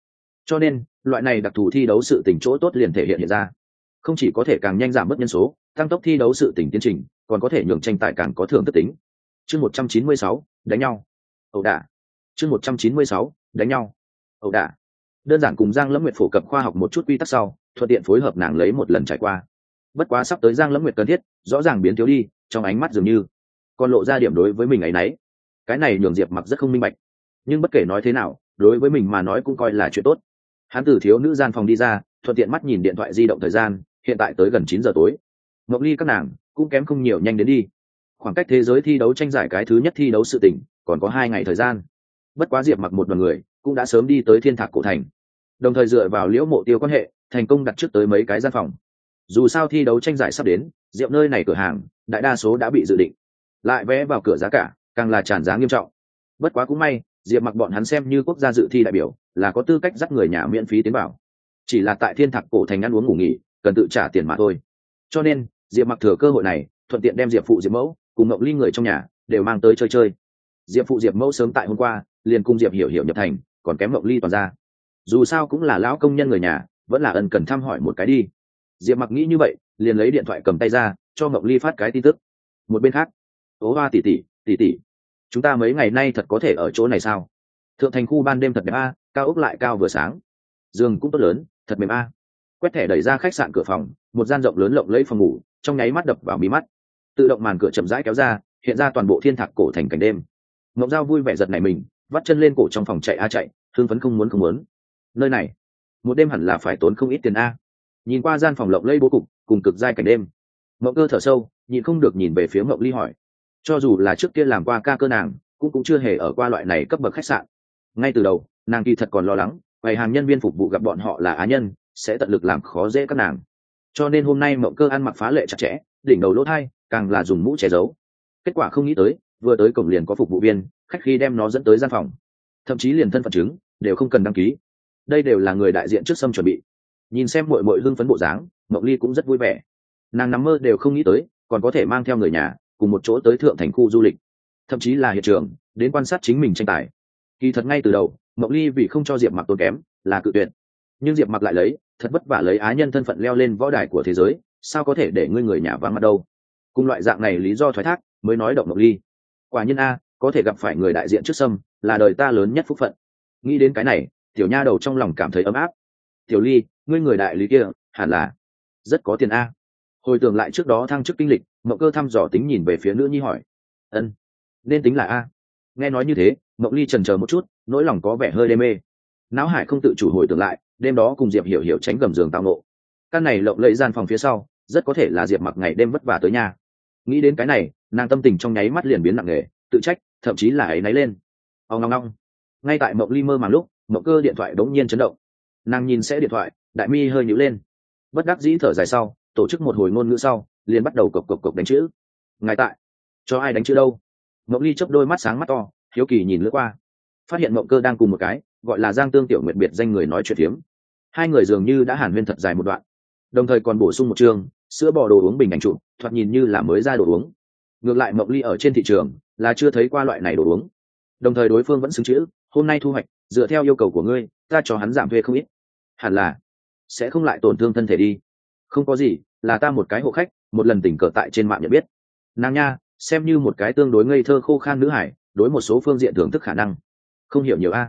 Cho nên loại này đặc thù thi đấu sự tình chỗ tốt liền thể hiện ra, không chỉ có thể càng nhanh giảm bớt nhân số, tăng tốc thi đấu sự tình tiến trình, còn có thể nhường tranh tài càng có thưởng thức tính. Chương 196, đánh nhau. Ẩu đả. Chương 196, đánh nhau. Ẩu đả. Đơn giản cùng Giang Lâm Nguyệt phổ cập khoa học một chút quy tắc sau, thuận tiện phối hợp nàng lấy một lần trải qua. Bất quá sắp tới Giang Lâm Nguyệt cần thiết, rõ ràng biến thiếu đi, trong ánh mắt dường như còn lộ ra điểm đối với mình ấy nấy. Cái này nhường Diệp Mặc rất không minh bạch, nhưng bất kể nói thế nào, đối với mình mà nói cũng coi là chuyện tốt. Hắn từ thiếu nữ gian phòng đi ra, thuận tiện mắt nhìn điện thoại di động thời gian, hiện tại tới gần 9 giờ tối. Ngọc Ly các nàng cũng kém không nhiều, nhanh đến đi. Khoảng cách thế giới thi đấu tranh giải cái thứ nhất thi đấu sự tỉnh còn có 2 ngày thời gian. Bất quá Diệp Mặc một đoàn người cũng đã sớm đi tới Thiên Thạc cổ thành, đồng thời dựa vào Liễu Mộ Tiêu quan hệ, thành công đặt trước tới mấy cái gian phòng. Dù sao thi đấu tranh giải sắp đến, rượu nơi này cửa hàng đại đa số đã bị dự định, lại vé vào cửa giá cả càng là tràn giá nghiêm trọng. Bất quá cũng may, Diệp Mặc bọn hắn xem như quốc gia dự thi đại biểu, là có tư cách dắt người nhà miễn phí tiến vào. Chỉ là tại Thiên Thạc cổ thành ăn uống ngủ nghỉ, cần tự trả tiền mà thôi. Cho nên, Diệp Mặc thừa cơ hội này, thuận tiện đem Diệp phụ Diệp mẫu cùng Ngọc Ly người trong nhà đều mang tới chơi chơi. Diệp phụ Diệp mẫu sớm tại hôm qua liền cùng Diệp hiểu hiểu nhập thành, còn kém Ngọc Ly toàn ra. Dù sao cũng là lão công nhân người nhà, vẫn là ân cần thăm hỏi một cái đi. Diệp Mặc nghĩ như vậy, liền lấy điện thoại cầm tay ra, cho Ngọc Ly phát cái tin tức. Một bên khác, Tố Hoa tỷ tỷ, chúng ta mấy ngày nay thật có thể ở chỗ này sao? Thượng thành khu ban đêm thật đẹp a, cao ốc lại cao vừa sáng, giường cũng tốt lớn, thật mềm a. Quét thẻ đẩy ra khách sạn cửa phòng, một gian rộng lớn lộng lẫy phòng ngủ, trong nháy mắt đập vào mí mắt. Tự động màn cửa chậm rãi kéo ra, hiện ra toàn bộ Thiên Thạc cổ thành cảnh đêm. Ngọc Giao vui vẻ giật nảy mình, vắt chân lên cổ trong phòng chạy a chạy, hưng phấn không muốn. Nơi này, một đêm hẳn là phải tốn không ít tiền a. Nhìn qua gian phòng lộng lẫy bố cục, cùng cực giai cảnh đêm, Mộng Cơ thở sâu, nhịn không được nhìn về phía Ngọc Ly hỏi. Cho dù là trước kia làm qua ca cơ nàng, cũng chưa hề ở qua loại này cấp bậc khách sạn. Ngay từ đầu, nàng kỳ thật còn lo lắng, quầy hàng nhân viên phục vụ gặp bọn họ là á nhân, sẽ tận lực làm khó dễ các nàng. Cho nên hôm nay Mộng Cơ ăn mặc phá lệ chặt chẽ, đỉnh đầu lỗ thai càng là dùng mũ che giấu. Kết quả không nghĩ tới, vừa tới cổng liền có phục vụ viên khách khi đem nó dẫn tới gian phòng, thậm chí liền thân phận chứng đều không cần đăng ký. Đây đều là người đại diện trước sâm chuẩn bị. Nhìn xem muội hưng phấn bộ dáng, Mộng Ly cũng rất vui vẻ. Nàng nằm mơ đều không nghĩ tới, còn có thể mang theo người nhà cùng một chỗ tới thượng thành khu du lịch, thậm chí là hiện trường đến quan sát chính mình tranh tài. Kỳ thật ngay từ đầu, Mộng Ly vì không cho Diệp Mặc tốn kém là cự tuyệt, nhưng Diệp Mặc lại lấy thật vất vả lấy á nhân thân phận leo lên võ đài của thế giới, sao có thể để ngươi người nhà vắng mặt đâu. Cùng loại dạng này lý do thoái thác mới nói động Mộng Ly. Quả nhiên a, có thể gặp phải người đại diện trước sâm là đời ta lớn nhất phúc phận. Nghĩ đến cái này, tiểu nha đầu trong lòng cảm thấy ấm áp. Tiểu Ly, ngươi người đại lý kia hẳn là rất có tiền a. Hồi tưởng lại trước đó thăng chức kinh lịch, Mộng Cơ thăm dò tính nhìn về phía nữ nhi hỏi. Ân, nên tính là a. Nghe nói như thế, Mộng Ly chần chờ một chút, nỗi lòng có vẻ hơi đê mê. Não hải không tự chủ hồi tưởng lại, đêm đó cùng Diệp hiểu hiểu tránh gầm giường tao nộ. Căn này lộng lẫy gian phòng phía sau, rất có thể là Diệp Mặc ngày đêm vất vả tới nhà. Nghĩ đến cái này, nàng tâm tình trong nháy mắt liền biến nặng nề, tự trách, thậm chí là áy náy lên. Ong ong ong. Ngay tại Mộng Ly mơ màng lúc, Mộng Cơ điện thoại đống nhiên chấn động. Nàng nhìn sẽ điện thoại, đại mi hơi nhíu lên. Bất đắc dĩ thở dài sau, tổ chức một hồi ngôn ngữ sau, liền bắt đầu cộc đánh chữ. Ngài tại, cho ai đánh chữ đâu? Mộng Ly chớp đôi mắt sáng mắt to, hiếu kỳ nhìn lướt qua, phát hiện Mộng Cơ đang cùng một cái gọi là Giang Tương Tiểu Nguyệt biệt danh người nói chuyện phiếm. Hai người dường như đã hàn huyên thật dài một đoạn, đồng thời còn bổ sung một chương sữa bò đồ uống bình ảnh chụp, thoạt nhìn như là mới ra đồ uống. Ngược lại Mộng Ly ở trên thị trường là chưa thấy qua loại này đồ uống. Đồng thời đối phương vẫn xứng chữ, hôm nay thu hoạch dựa theo yêu cầu của ngươi, ta cho hắn giảm thuê không ít. Hẳn là sẽ không lại tổn thương thân thể đi. Không có gì, là ta một cái hộ khách, một lần tình cờ tại trên mạng nhận biết. Nàng nha, xem như một cái tương đối ngây thơ khô khan nữ hải, đối một số phương diện thưởng thức khả năng không hiểu nhiều a.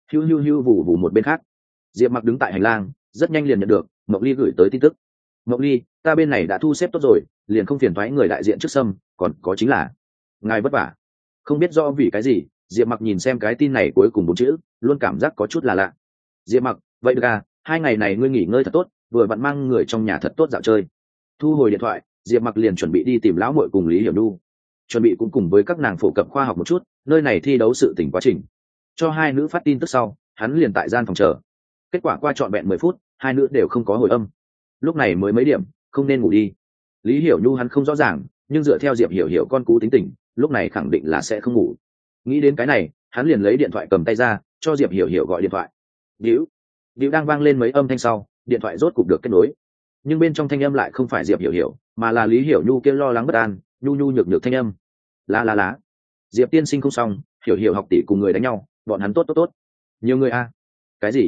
Hiu vù vù một bên khác, Diệp Mặc đứng tại hành lang, rất nhanh liền nhận được Mộng Ly gửi tới tin tức. Mộng Ly, ta bên này đã thu xếp tốt rồi, liền không phiền thoái người đại diện trước sâm, còn có chính là ngài vất vả. Không biết do vì cái gì, Diệp Mặc nhìn xem cái tin này cuối cùng 4 chữ, luôn cảm giác có chút là lạ. Diệp Mặc, vậy được à, 2 ngày này ngươi nghỉ ngơi thật tốt, vừa vặn mang người trong nhà thật tốt dạo chơi. Thu hồi điện thoại, Diệp Mặc liền chuẩn bị đi tìm lão muội cùng Lý Hiểu Nhu, chuẩn bị cũng cùng với các nàng phổ cập khoa học một chút nơi này thi đấu sự tình quá trình. Cho hai nữ phát tin tức sau, hắn liền tại gian phòng chờ. Kết quả qua trọn vẹn 10 phút, hai nữ đều không có hồi âm. Lúc này mới mấy điểm, không nên ngủ đi. Lý Hiểu Nhu hắn không rõ ràng, nhưng dựa theo Diệp Hiểu Hiểu con cú tính tình, lúc này khẳng định là sẽ không ngủ. Nghĩ đến cái này, hắn liền lấy điện thoại cầm tay ra, cho Diệp Hiểu Hiểu gọi điện thoại. Điếu đang vang lên mấy âm thanh sau, điện thoại rốt cục được kết nối. Nhưng bên trong thanh âm lại không phải Diệp Hiểu Hiểu, mà là Lý Hiểu Nhu kia lo lắng bất an, nhu nhược thanh âm. Lá. Diệp tiên sinh không xong, Hiểu Hiểu học tỷ cùng người đánh nhau, bọn hắn tốt. Nhiều người a. Cái gì?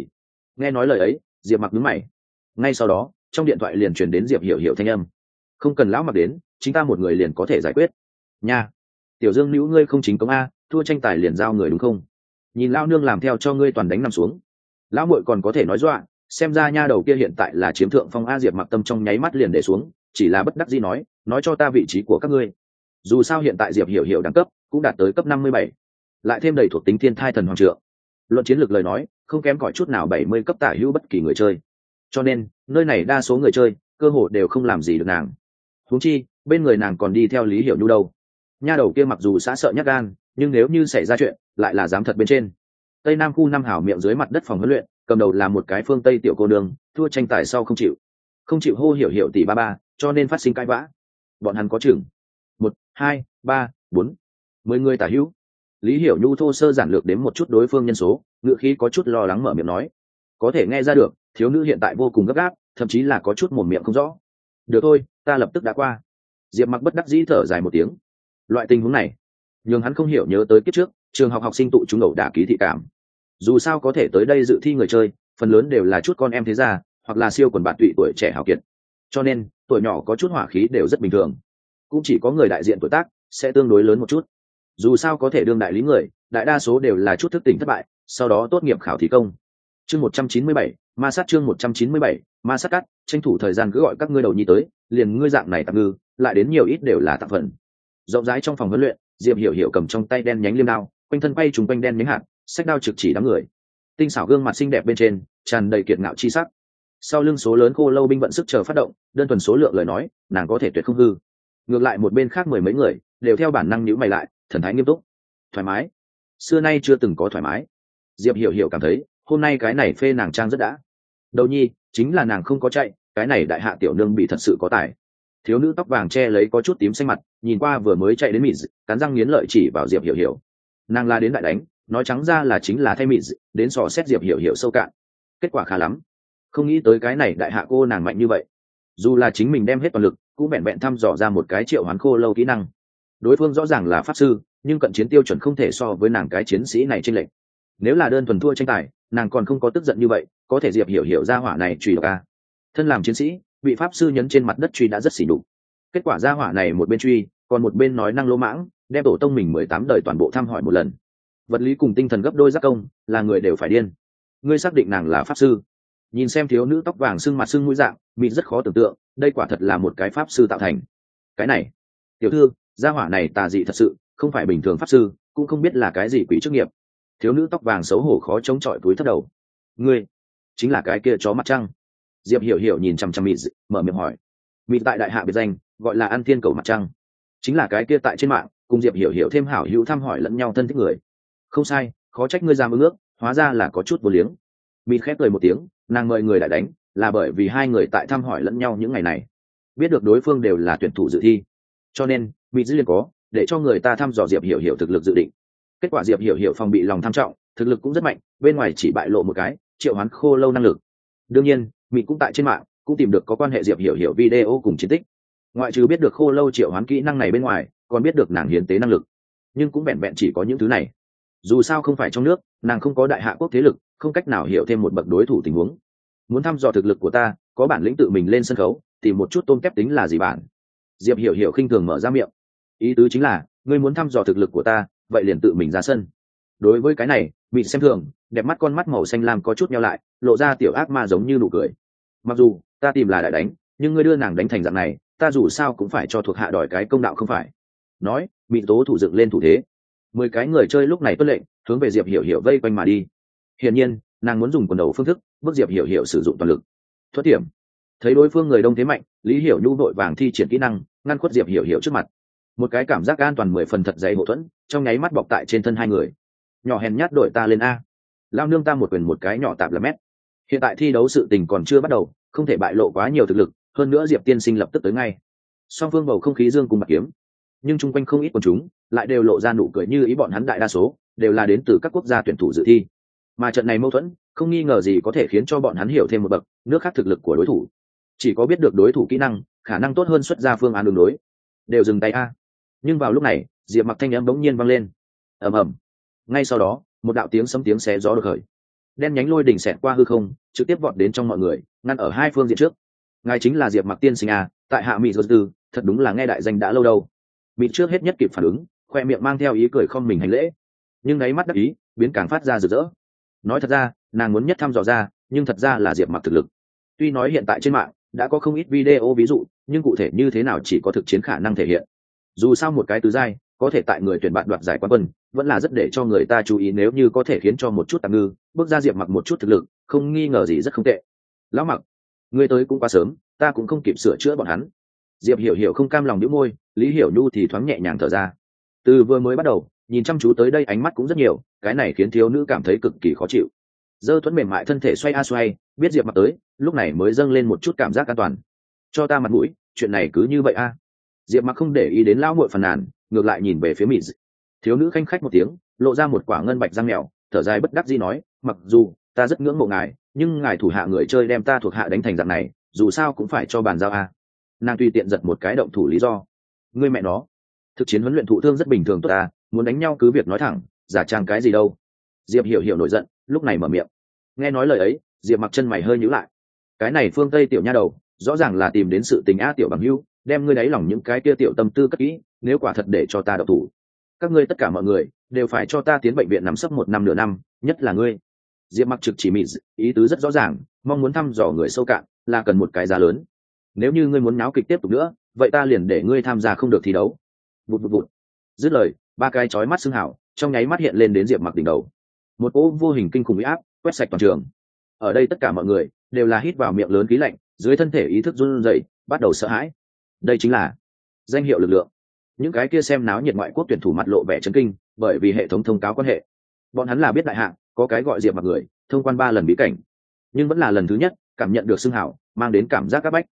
Nghe nói lời ấy, Diệp Mặc nhướng mày. Ngay sau đó, trong điện thoại liền truyền đến Diệp Hiểu Hiểu thanh âm. Không cần lão Mặc đến, chính ta một người liền có thể giải quyết. Nha, Tiểu Dương nữ ngươi không chính công a, thua tranh tài liền giao người đúng không? Nhìn lão nương làm theo cho ngươi toàn đánh nằm xuống. Lão muội còn có thể nói dọa, xem ra nha đầu kia hiện tại là chiếm thượng phong a. Diệp Mặc tâm trong nháy mắt liền để xuống, chỉ là bất đắc dĩ nói cho ta vị trí của các ngươi. Dù sao hiện tại Diệp Hiểu Hiểu đẳng cấp cũng đạt tới cấp 57, lại thêm đầy thuộc tính thiên thai thần hoàng trượng, luận chiến lược lời nói không kém cỏi chút nào 70 cấp tả hữu bất kỳ người chơi, cho nên nơi này đa số người chơi cơ hội đều không làm gì được nàng. Huống chi bên người nàng còn đi theo Lý Hiểu Nhu đâu. Nha đầu kia mặc dù xã sợ nhát gan, nhưng nếu như xảy ra chuyện lại là dám thật bên trên. Tây Nam khu năm hảo miệng dưới mặt đất phòng huấn luyện, cầm đầu là một cái phương Tây tiểu cô nương, thua tranh tài sau không chịu hô Hiểu Hiểu tỷ ba ba, cho nên phát sinh cãi vã. Bọn hắn có chừng 1, 2, 3, 4, 10 người tả hữu. Lý Hiểu Nhu thô sơ giản lược đếm một chút đối phương nhân số, ngựa khí có chút lo lắng mở miệng nói. Có thể nghe ra được, thiếu nữ hiện tại vô cùng gấp gáp, thậm chí là có chút mồm miệng không rõ. Được thôi, ta lập tức đã qua. Diệp Mặc bất đắc dĩ thở dài một tiếng. Loại tình huống này, nhưng hắn không hiểu nhớ tới kiếp trước, trường học học sinh tụ chúng ẩu đả ký thị cảm. Dù sao có thể tới đây dự thi người chơi, phần lớn đều là chút con em thế gia, hoặc là siêu quần bạn tụy tuổi trẻ hào kiệt. Cho nên, tuổi nhỏ có chút hỏa khí đều rất bình thường. Cũng chỉ có người đại diện tuổi tác sẽ tương đối lớn một chút. Dù sao có thể đương đại lý người, đại đa số đều là chút thức tỉnh thất bại, sau đó tốt nghiệp khảo thí công. Chương 197, ma sát chương 197, ma sát cắt, tranh thủ thời gian cứ gọi các ngươi đầu nhi tới, liền ngươi dạng này tạm ngư, lại đến nhiều ít đều là tạm phần. Rộng rãi trong phòng huấn luyện, Diệp Hiểu Hiểu cầm trong tay đen nhánh liêm đao, quanh thân bay trùng quanh đen nhánh hạt, sách đao trực chỉ đám người. Tinh xảo gương mặt xinh đẹp bên trên, tràn đầy kiệt ngạo chi sắc. Sau lưng số lớn khô lâu binh vận sức chờ phát động, đơn thuần số lượng lời nói, nàng có thể tuyệt không hư. Ngược lại một bên khác mười mấy người, đều theo bản năng nhíu mày lại, thần thái nghiêm túc. Thoải mái. Xưa nay chưa từng có thoải mái. Diệp Hiểu Hiểu cảm thấy, hôm nay cái này phê nàng trang rất đã. Đầu nhi, chính là nàng không có chạy, cái này đại hạ tiểu nương bị thật sự có tài. Thiếu nữ tóc vàng che lấy có chút tím xanh mặt, nhìn qua vừa mới chạy đến mịt, cắn răng nghiến lợi chỉ vào Diệp Hiểu Hiểu. Nàng la đến đại đánh, nói trắng ra là chính là thay mịt, đến sò xét Diệp Hiểu Hiểu sâu cạn. Kết quả khá lắm. Không nghĩ tới cái này đại hạ cô nàng mạnh như vậy. Dù là chính mình đem hết toàn lực, cũng vẹn vẹn thăm dò ra một cái triệu hoán khô lâu kỹ năng. Đối phương rõ ràng là pháp sư, nhưng cận chiến tiêu chuẩn không thể so với nàng cái chiến sĩ này trên lệnh. Nếu là đơn thuần thua tranh tài, nàng còn không có tức giận như vậy, có thể Diệp Hiểu Hiểu ra hỏa này truy độc a. Thân làm chiến sĩ, bị pháp sư nhấn trên mặt đất truy đã rất xỉ đục. Kết quả ra hỏa này một bên truy, còn một bên nói năng lỗ mãng, đem tổ tông mình 18 đời toàn bộ thăm hỏi một lần. Vật lý cùng tinh thần gấp đôi giác công, là người đều phải điên. Ngươi xác định nàng là pháp sư? Nhìn xem thiếu nữ tóc vàng sưng mặt sưng mũi dạng, mịn rất khó tưởng tượng, đây quả thật là một cái pháp sư tạo thành. Cái này, tiểu thư, gia hỏa này tà dị thật sự, không phải bình thường pháp sư, cũng không biết là cái gì quỷ chức nghiệp. Thiếu nữ tóc vàng xấu hổ khó chống chọi túi thấp đầu. Ngươi chính là cái kia chó mặt trăng. Diệp Hiểu Hiểu nhìn chằm chằm mịn, mở miệng hỏi. Mịn tại đại hạ biệt danh gọi là An Thiên Cầu Mặt Trăng, chính là cái kia tại trên mạng cùng Diệp Hiểu Hiểu thêm hảo hữu thăm hỏi lẫn nhau thân thích người. Không sai, khó trách ngươi dám ước, hóa ra là có chút vô liếng. Mịn khép cười một tiếng, nàng mời người lại đánh, là bởi vì hai người tại thăm hỏi lẫn nhau những ngày này, biết được đối phương đều là tuyển thủ dự thi, cho nên mịn dĩ liền có để cho người ta thăm dò Diệp Hiểu Hiểu thực lực dự định. Kết quả Diệp Hiểu Hiểu phòng bị lòng tham trọng, thực lực cũng rất mạnh, bên ngoài chỉ bại lộ một cái triệu hoán khô lâu năng lực. Đương nhiên mịn cũng tại trên mạng cũng tìm được có quan hệ Diệp Hiểu Hiểu video cùng chiến tích. Ngoại trừ biết được khô lâu triệu hoán kỹ năng này bên ngoài, còn biết được nàng hiến tế năng lực, nhưng cũng vẹn vẹn chỉ có những thứ này. Dù sao không phải trong nước, nàng không có đại hạ quốc thế lực, không cách nào hiểu thêm một bậc đối thủ tình huống. Muốn thăm dò thực lực của ta, có bản lĩnh tự mình lên sân khấu, tìm một chút tôm kép tính là gì bản. Diệp Hiểu Hiểu khinh thường mở ra miệng, ý tứ chính là ngươi muốn thăm dò thực lực của ta, vậy liền tự mình ra sân. Đối với cái này, bị xem thường, đẹp mắt con mắt màu xanh lam có chút nheo lại, lộ ra tiểu ác ma giống như nụ cười. Mặc dù ta tìm là đại đánh, nhưng ngươi đưa nàng đánh thành dạng này, ta dù sao cũng phải cho thuộc hạ đòi cái công đạo không phải. Nói, bị tố thủ dựng lên thủ thế. 10 cái người chơi lúc này tuân lệnh, hướng về Diệp Hiểu Hiểu vây quanh mà đi. Hiển nhiên, nàng muốn dùng quần đầu phương thức, bước Diệp Hiểu Hiểu sử dụng toàn lực. Thoát điểm. Thấy đối phương người đông thế mạnh, Lý Hiểu Nhu đội vàng thi triển kỹ năng, ngăn khuất Diệp Hiểu Hiểu trước mặt. Một cái cảm giác an toàn 10 phần thật dày hậu thuẫn, trong nháy mắt bọc tại trên thân hai người. Nhỏ hèn nhát đội ta lên a. Lao nương ta một quyền một cái nhỏ tạp là mét. Hiện tại thi đấu sự tình còn chưa bắt đầu, không thể bại lộ quá nhiều thực lực, hơn nữa Diệp tiên sinh lập tức tới ngay. Song phương bầu không khí dương cùng bạc kiếm, nhưng chung quanh không ít quần chúng lại đều lộ ra nụ cười, như ý bọn hắn đại đa số đều là đến từ các quốc gia tuyển thủ dự thi, mà trận này mâu thuẫn không nghi ngờ gì có thể khiến cho bọn hắn hiểu thêm một bậc nước khác thực lực của đối thủ. Chỉ có biết được đối thủ kỹ năng, khả năng tốt hơn xuất ra phương án đường đối. Đều dừng tay a. Nhưng vào lúc này, Diệp Mặc thanh âm bỗng nhiên vang lên. Ầm ầm. Ngay sau đó, một đạo tiếng sấm tiếng xé gió được khởi. đen nhánh lôi đỉnh xẹt qua hư không, trực tiếp vọt đến trong mọi người, ngăn ở hai phương diện trước. Ngài chính là Diệp Mặc tiên sinh à? Tại hạ Mị Dột Tư, thật đúng là nghe đại danh đã lâu đâu. Mị trước hết nhất kịp phản ứng, khoe miệng mang theo ý cười không mình hành lễ, nhưng đáy mắt đắc ý biến càng phát ra rực rỡ. Nói thật ra, nàng muốn nhất thăm dò ra, nhưng thật ra là Diệp Mặc thực lực. Tuy nói hiện tại trên mạng đã có không ít video ví dụ, nhưng cụ thể như thế nào chỉ có thực chiến khả năng thể hiện. Dù sao một cái tứ giai có thể tại người tuyển bạn đoạt giải quán quân, vẫn là rất để cho người ta chú ý, nếu như có thể khiến cho một chút tạm ngư bước ra Diệp Mặc một chút thực lực, không nghi ngờ gì rất không tệ. Lão Mặc, ngươi tới cũng quá sớm, ta cũng không kịp sửa chữa bọn hắn. Diệp Hiểu Hiểu không cam lòng nhíu môi, Lý Hiểu Nhu thì thoáng nhẹ nhàng thở ra. Từ vừa mới bắt đầu, nhìn chăm chú tới đây ánh mắt cũng rất nhiều, cái này khiến thiếu nữ cảm thấy cực kỳ khó chịu. Dơ Thuẫn mềm mại thân thể xoay a xoay, biết Diệp Mặc tới, lúc này mới dâng lên một chút cảm giác an toàn. Cho ta mặt mũi, chuyện này cứ như vậy a. Diệp Mặc không để ý đến lão muội phàn nàn, ngược lại nhìn về phía Mị. Thiếu nữ khanh khách một tiếng, lộ ra một quả ngân bạch răng mèo, thở dài bất đắc dĩ nói, mặc dù ta rất ngưỡng mộ ngài, nhưng ngài thủ hạ người chơi đem ta thuộc hạ đánh thành dạng này, dù sao cũng phải cho bàn giao a. Nàng tùy tiện giật một cái động thủ lý do. Ngươi mẹ nó, thực chiến huấn luyện thụ thương rất bình thường tốt ta, muốn đánh nhau cứ việc nói thẳng, giả trang cái gì đâu. Diệp Hiểu Hiểu nổi giận, lúc này mở miệng. Nghe nói lời ấy, Diệp Mặc chân mày hơi nhíu lại. Cái này phương Tây tiểu nha đầu, rõ ràng là tìm đến sự tình a tiểu bằng hữu, đem ngươi đáy lòng những cái kia tiểu tâm tư cất kỹ, nếu quả thật để cho ta động thủ, các ngươi tất cả mọi người đều phải cho ta tiến bệnh viện nằm sấp 1 năm nửa năm, nhất là ngươi. Diệp Mặc trực chỉ Mị, ý tứ rất rõ ràng, mong muốn thăm dò người sâu cạn là cần một cái giá lớn. Nếu như ngươi muốn náo kịch tiếp tục nữa, vậy ta liền để ngươi tham gia không được thi đấu. Vụt vụt vụt. Dứt lời, ba cái chói mắt xương hảo trong nháy mắt hiện lên đến Diệp Mặc đỉnh đầu. Một cỗ vô hình kinh khủng uy áp quét sạch toàn trường. Ở đây tất cả mọi người đều là hít vào miệng lớn khí lạnh, dưới thân thể ý thức run rẩy, bắt đầu sợ hãi. Đây chính là danh hiệu lực lượng. Những cái kia xem náo nhiệt ngoại quốc tuyển thủ mặt lộ vẻ chấn kinh, bởi vì hệ thống thông cáo quan hệ, bọn hắn là biết đại hạng có cái gọi Diệp Mặc người thông quan 3 lần bí cảnh, nhưng vẫn là lần thứ nhất cảm nhận được xưng hảo mang đến cảm giác áp bách.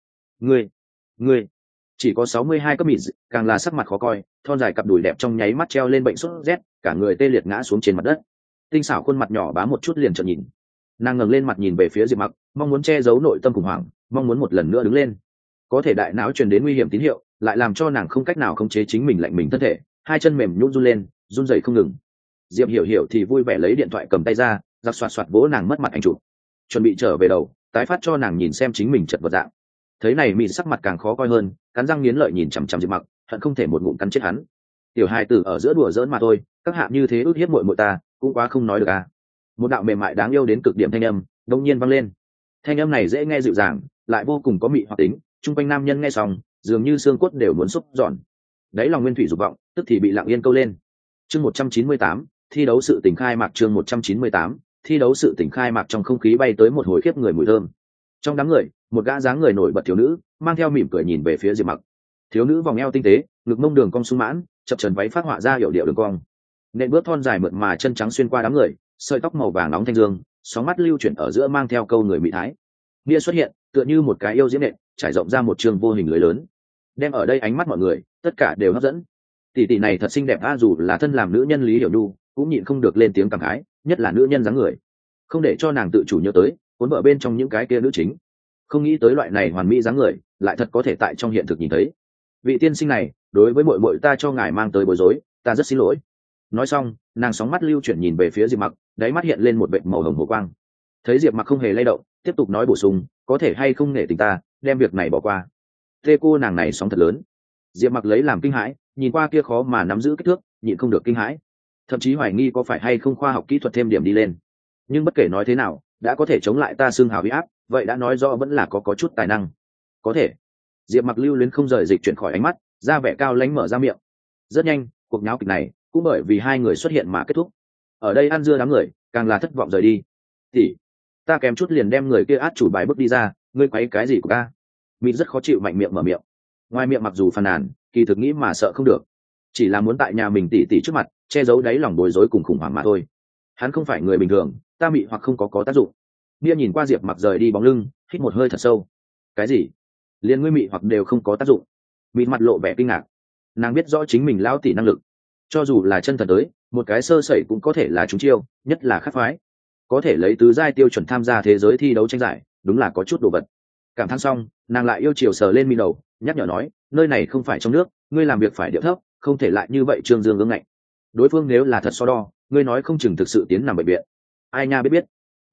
Ngươi chỉ có 62 cấp Mị, càng là sắc mặt khó coi, thon dài cặp đùi đẹp trong nháy mắt treo lên bệnh sốt rét, cả người tê liệt ngã xuống trên mặt đất. Tinh xảo khuôn mặt nhỏ bám một chút liền trợn nhìn. Nàng ngẩng lên mặt nhìn về phía Diệp Mặc, mong muốn che giấu nội tâm khủng hoảng, mong muốn một lần nữa đứng lên. Có thể đại não truyền đến nguy hiểm tín hiệu, lại làm cho nàng không cách nào khống chế chính mình lạnh mình thân thể, hai chân mềm nhũn run lên, run rẩy không ngừng. Diệp Hiểu Hiểu thì vui vẻ lấy điện thoại cầm tay ra, giật xoạt xoạt vỗ nàng mất mặt ảnh chụp, chuẩn bị trở về đầu, tái phát cho nàng nhìn xem chính mình chật vật dạng. Thấy này Mị sắc mặt càng khó coi hơn, cắn răng nghiến lợi nhìn chằm chằm Diệp Mặc, hận không thể một ngụm cắn chết hắn. Tiểu hài tử ở giữa đùa giỡn mà thôi, các hạ như thế ước hiếp muội muội ta, cũng quá không nói được à. Một đạo mềm mại đáng yêu đến cực điểm thanh âm đột nhiên vang lên. Thanh âm này dễ nghe dịu dàng, lại vô cùng có mị hoặc tính, chung quanh nam nhân nghe xong, dường như xương cốt đều muốn xúc giòn. Đấy lòng nguyên thủy dục vọng, tức thì bị lặng yên câu lên. Chương 198, thi đấu sự tình khai mạc. Chương 198, thi đấu sự tình khai mạc. Trong không khí bay tới một hồi khiếp người mùi thơm. Trong đám người, một gã dáng người nổi bật thiếu nữ mang theo mỉm cười nhìn về phía Diệp Mặc. Thiếu nữ vòng eo tinh tế, ngực mông đường cong sung mãn, chập chờn váy phát họa ra hiểu điệu đường cong. Nện bước thon dài mượt mà chân trắng xuyên qua đám người, sợi tóc màu vàng nóng thanh dương, sóng mắt lưu chuyển ở giữa mang theo câu người mỹ thái. Bia xuất hiện, tựa như một cái yêu diễm nện, trải rộng ra một trường vô hình lưới lớn, đem ở đây ánh mắt mọi người tất cả đều hấp dẫn. Tỷ tỷ này thật xinh đẹp a, dù là thân làm nữ nhân Lý Hiểu Nhu cũng nhịn không được lên tiếng cảm khái, nhất là nữ nhân dáng người, không để cho nàng tự chủ nhớ tới cuốn vợ bên trong những cái kia nữ chính. Không nghĩ tới loại này hoàn mỹ dáng người lại thật có thể tại trong hiện thực nhìn thấy. Vị tiên sinh này, đối với muội muội ta cho ngài mang tới bối rối, ta rất xin lỗi. Nói xong, nàng sóng mắt lưu chuyển nhìn về phía Diệp Mặc, đáy mắt hiện lên một vệt màu hồng hồ quang. Thấy Diệp Mặc không hề lay động, tiếp tục nói bổ sung, có thể hay không nể tình ta đem việc này bỏ qua. Tê cô nàng này sóng thật lớn. Diệp Mặc lấy làm kinh hãi, nhìn qua kia khó mà nắm giữ kích thước, nhịn không được kinh hãi, thậm chí hoài nghi có phải hay không khoa học kỹ thuật thêm điểm đi lên. Nhưng bất kể nói thế nào, đã có thể chống lại ta xương hào huy áp, vậy đã nói rõ vẫn là có chút tài năng. Có thể. Diệp Mặc lưu luyến không rời dịch chuyển khỏi ánh mắt, ra vẻ cao lãnh mở ra miệng. Rất nhanh, cuộc nháo kịch này cũng bởi vì hai người xuất hiện mà kết thúc. Ở đây ăn dưa đám người càng là thất vọng rời đi. Tỷ, ta kém chút liền đem người kia át chủ bài bước đi ra, ngươi quấy cái gì của ta? Mị rất khó chịu mạnh miệng mở miệng. Ngoài miệng mặc dù phàn nàn, kỳ thực nghĩ mà sợ không được, chỉ là muốn tại nhà mình tỷ tỷ trước mặt che giấu đáy lòng bối rối cùng khủng hoảng mà thôi. Hắn không phải người bình thường, ta Mị hoặc không có tác dụng. Nia nhìn qua Diệp Mặc rời đi bóng lưng, hít một hơi thật sâu. Cái gì? Liên ngươi Mị hoặc đều không có tác dụng? Mị mặt lộ vẻ kinh ngạc. Nàng biết rõ chính mình lão tỷ năng lực, cho dù là chân thần tới, một cái sơ sẩy cũng có thể là trúng chiêu, nhất là khắc phái, có thể lấy tứ giai tiêu chuẩn tham gia thế giới thi đấu tranh giải, đúng là có chút đồ vật. Cảm thán xong, nàng lại yêu chiều sờ lên mi đầu, nhắc nhở nói, nơi này không phải trong nước, ngươi làm việc phải điệu thấp, không thể lại như vậy trương dương gương ngạnh. Đối phương nếu là thật so đo, ngươi nói không chừng thực sự tiến nằm bệnh viện. Ai nha biết biết.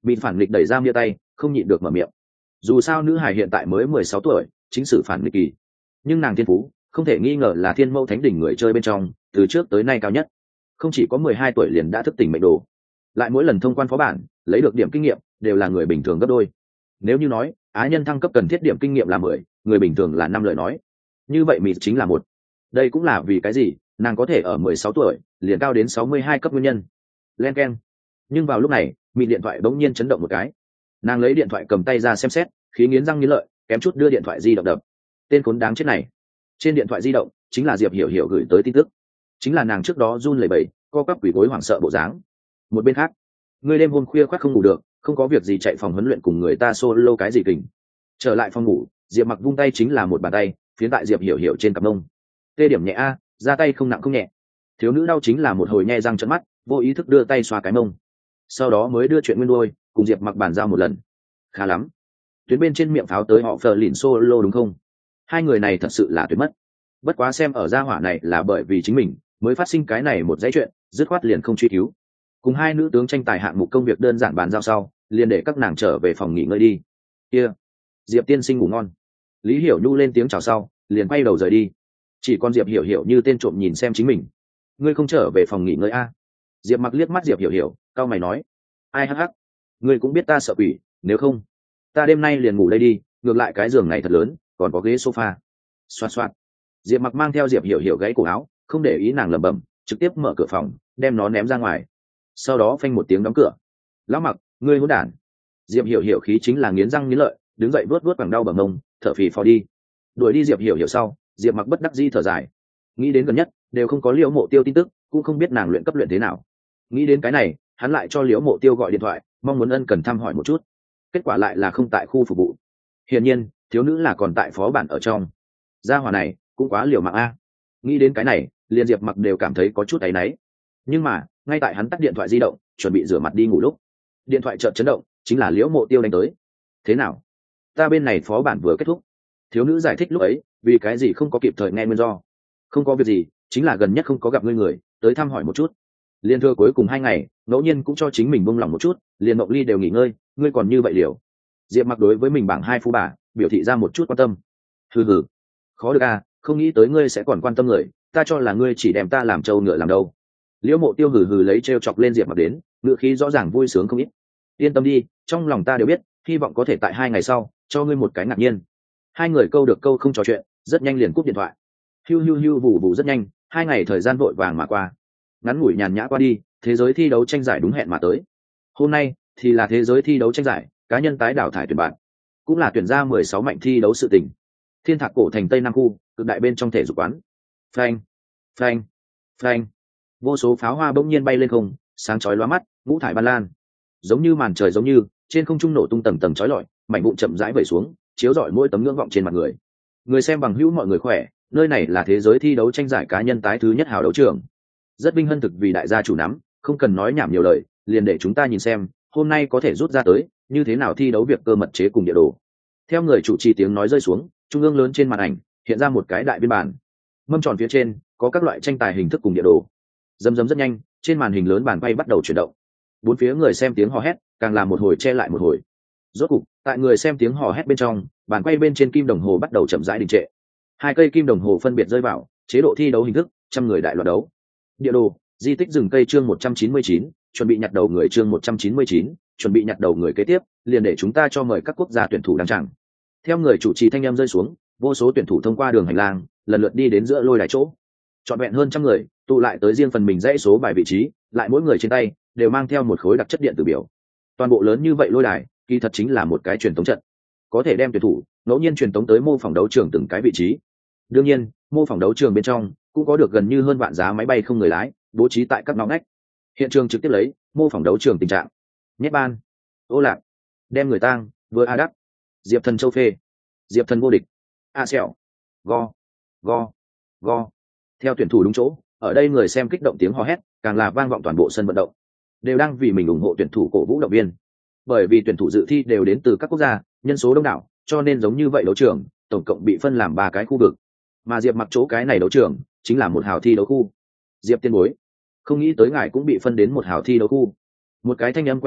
bị phản nghịch đẩy ra mia tay không nhịn được mở miệng. Dù sao nữ hải hiện tại mới 16 tuổi, chính sử phản nghịch kỳ, nhưng nàng thiên phú không thể nghi ngờ là thiên mẫu thánh đỉnh người chơi bên trong từ trước tới nay cao nhất. Không chỉ có 12 tuổi liền đã thức tỉnh mệnh đồ, lại mỗi lần thông quan phó bản lấy được điểm kinh nghiệm đều là người bình thường gấp đôi. Nếu như nói á nhân thăng cấp cần thiết điểm kinh nghiệm là 10, người bình thường là 5 lời nói, như vậy mịt chính là 1. Đây cũng là vì cái gì nàng có thể ở 16 tuổi liền cao đến 62 cấp nguyên nhân. Len keng. Nhưng vào lúc này mịt điện thoại bỗng nhiên chấn động một cái, nàng lấy điện thoại cầm tay ra xem xét, khí nghiến răng nghiến lợi, kém chút đưa điện thoại di động đập. Tên khốn đáng chết này. Trên điện thoại di động chính là Diệp Hiểu Hiểu gửi tới tin tức, chính là nàng trước đó run lẩy bẩy co quắp quỳ gối hoảng sợ bộ dáng. Một bên khác, người đêm hôm khuya khoác không ngủ được, không có việc gì chạy phòng huấn luyện cùng người ta solo cái gì kình. Trở lại phòng ngủ, Diệp Mặc vung tay chính là một bàn tay phiến tại Diệp Hiểu Hiểu trên cặp mông. Tê điểm nhẹ a, ra tay không nặng không nhẹ. Thiếu nữ đau chính là một hồi nhe răng trợn mắt, vô ý thức đưa tay xoa cái mông, sau đó mới đưa chuyện nguyên đuôi cùng Diệp Mặc bàn giao một lần. Khá lắm, tuyến bên trên miệng pháo tới họ phờ lìn solo đúng không? Hai người này thật sự là tuyệt mất. Bất quá xem ở gia hỏa này là bởi vì chính mình mới phát sinh cái này một dãy chuyện, dứt khoát liền không truy cứu. Cùng hai nữ tướng tranh tài hạng mục công việc đơn giản bàn giao sau, liền để các nàng trở về phòng nghỉ ngơi đi. Kia, Diệp tiên sinh ngủ ngon. Lý Hiểu Nhu lên tiếng chào sau, liền quay đầu rời đi. Chỉ còn Diệp Hiểu Hiểu như tên trộm nhìn xem chính mình. Ngươi không trở về phòng nghỉ ngơi a? Diệp Mặc liếc mắt Diệp Hiểu Hiểu, cau mày nói. Ai hắc hắc, ngươi cũng biết ta sợ quỷ, nếu không, ta đêm nay liền ngủ đây đi, ngược lại cái giường này thật lớn, còn có ghế sofa. Xoạt xoạt. Diệp Mặc mang theo Diệp Hiểu Hiểu gáy cổ áo, không để ý nàng lẩm bẩm, trực tiếp mở cửa phòng, đem nó ném ra ngoài. Sau đó phanh một tiếng đóng cửa. Lão Mặc, ngươi hỗn đản. Diệp Hiểu Hiểu khí chính là nghiến răng nghiến lợi, đứng dậy vuốt vuốt bằng đau bằng mông, thở phì phò đi. Đuổi đi Diệp Hiểu Hiểu sau, Diệp Mặc bất đắc dĩ thở dài. Nghĩ đến gần nhất đều không có Liễu Mộ Tiêu tin tức, cũng không biết nàng luyện cấp luyện thế nào. Nghĩ đến cái này, hắn lại cho Liễu Mộ Tiêu gọi điện thoại, mong muốn ân cần thăm hỏi một chút. Kết quả lại là không tại khu phục vụ. Hiển nhiên, thiếu nữ là còn tại phó bản ở trong. Gia hỏa này cũng quá liều mạng a. Nghĩ đến cái này, liền Diệp Mặc đều cảm thấy có chút áy náy. Nhưng mà ngay tại hắn tắt điện thoại di động chuẩn bị rửa mặt đi ngủ lúc, điện thoại chợt chấn động, chính là Liễu Mộ Tiêu đánh tới. Thế nào? Ta bên này phó bản vừa kết thúc. Thiếu nữ giải thích lúc ấy vì cái gì không có kịp thời nghe nguyên do. Không có việc gì, chính là gần nhất không có gặp ngươi người, tới thăm hỏi một chút. Liên thưa cuối cùng 2 ngày, ngẫu nhiên cũng cho chính mình buông lòng một chút, liền Mộng Ly đều nghỉ ngơi, ngươi còn như vậy liều. Diệp Mặc đối với mình bảng 2 phu bà biểu thị ra một chút quan tâm. Hừ hừ, khó được a, không nghĩ tới ngươi sẽ còn quan tâm người, ta cho là ngươi chỉ đem ta làm trâu ngựa làm đâu. Liễu Mộ Tiêu hừ hừ lấy trêu chọc lên Diệp Mặc đến, ngựa khí rõ ràng vui sướng không ít. Yên tâm đi, trong lòng ta đều biết, hy vọng có thể tại 2 ngày sau cho ngươi một cái ngạc nhiên. Hai người câu được câu không trò chuyện, rất nhanh liền cúp điện thoại. Hiu hiu hiu vù vù rất nhanh, 2 ngày thời gian vội vàng mà qua. Ngắn ngủi nhàn nhã qua đi, thế giới thi đấu tranh giải đúng hẹn mà tới. Hôm nay thì là thế giới thi đấu tranh giải cá nhân tái đảo thải tuyển bạn, cũng là tuyển ra 16 mạnh thi đấu sự tình. Thiên Thạc cổ thành Tây Nam khu, cực đại bên trong thể dục quán. Phanh, phanh, phanh. Vô số pháo hoa bỗng nhiên bay lên không, sáng chói lóa mắt, ngũ thải ban lan. Giống như màn trời giống như, trên không trung nổ tung tầng tầng chói lọi, mảnh vụn chậm rãi vẩy xuống, chiếu rọi mỗi tấm ngưỡng vọng trên mặt người. Người xem bằng hữu mọi người khỏe, nơi này là thế giới thi đấu tranh giải cá nhân tái thứ nhất hào đấu trường. Rất vinh hân thực vì đại gia chủ nắm, không cần nói nhảm nhiều lời, liền để chúng ta nhìn xem, hôm nay có thể rút ra tới, như thế nào thi đấu việc cơ mật chế cùng địa đồ. Theo người chủ trì tiếng nói rơi xuống, trung ương lớn trên màn ảnh hiện ra một cái đại biên bản. Mâm tròn phía trên có các loại tranh tài hình thức cùng địa đồ. Dầm dầm rất nhanh, trên màn hình lớn bàn quay bắt đầu chuyển động. Bốn phía người xem tiếng hò hét, càng làm một hồi che lại một hồi. Rốt cục, tại người xem tiếng hò hét bên trong, bàn quay bên trên kim đồng hồ bắt đầu chậm rãi đình trệ. 2 cây kim đồng hồ phân biệt rơi vào, chế độ thi đấu hình thức, trăm người đại loạt đấu. Địa đồ, di tích rừng cây chương 199, chuẩn bị nhặt đầu người chương 199, chuẩn bị nhặt đầu người kế tiếp, liền để chúng ta cho mời các quốc gia tuyển thủ đăng tràng. Theo người chủ trì thanh em rơi xuống, vô số tuyển thủ thông qua đường hành lang, lần lượt đi đến giữa lôi đài chỗ. Trọn vẹn hơn trăm người, tụ lại tới riêng phần mình dãy số bài vị trí, lại mỗi người trên tay đều mang theo một khối đặc chất điện tử biểu. Toàn bộ lớn như vậy lôi đài, kỳ thật chính là một cái truyền tống trận, có thể đem tuyển thủ ngẫu nhiên truyền tống tới mô phỏng đấu trường từng cái vị trí. Đương nhiên, mô phỏng đấu trường bên trong cũng có được gần như hơn vạn giá máy bay không người lái bố trí tại các ngõ ngách. Hiện trường trực tiếp lấy mô phỏng đấu trường tình trạng. Nhét ban, ô lạc, đem người tang, vừa a đắc, diệp thần châu phê, diệp thần vô địch, a xẻo, go go go. Theo tuyển thủ đúng chỗ, ở đây người xem kích động tiếng hò hét càng là vang vọng toàn bộ sân vận động, đều đang vì mình ủng hộ tuyển thủ cổ vũ động viên. Bởi vì tuyển thủ dự thi đều đến từ các quốc gia, nhân số đông đảo, cho nên giống như vậy đấu trường tổng cộng bị phân làm 3 cái khu vực, mà Diệp Mặc chỗ cái này đấu trường chính là một hào thi đấu khu. Diệp tiên bối, không nghĩ tới ngài cũng bị phân đến một hào thi đấu khu. Một cái thanh âm quen thuộc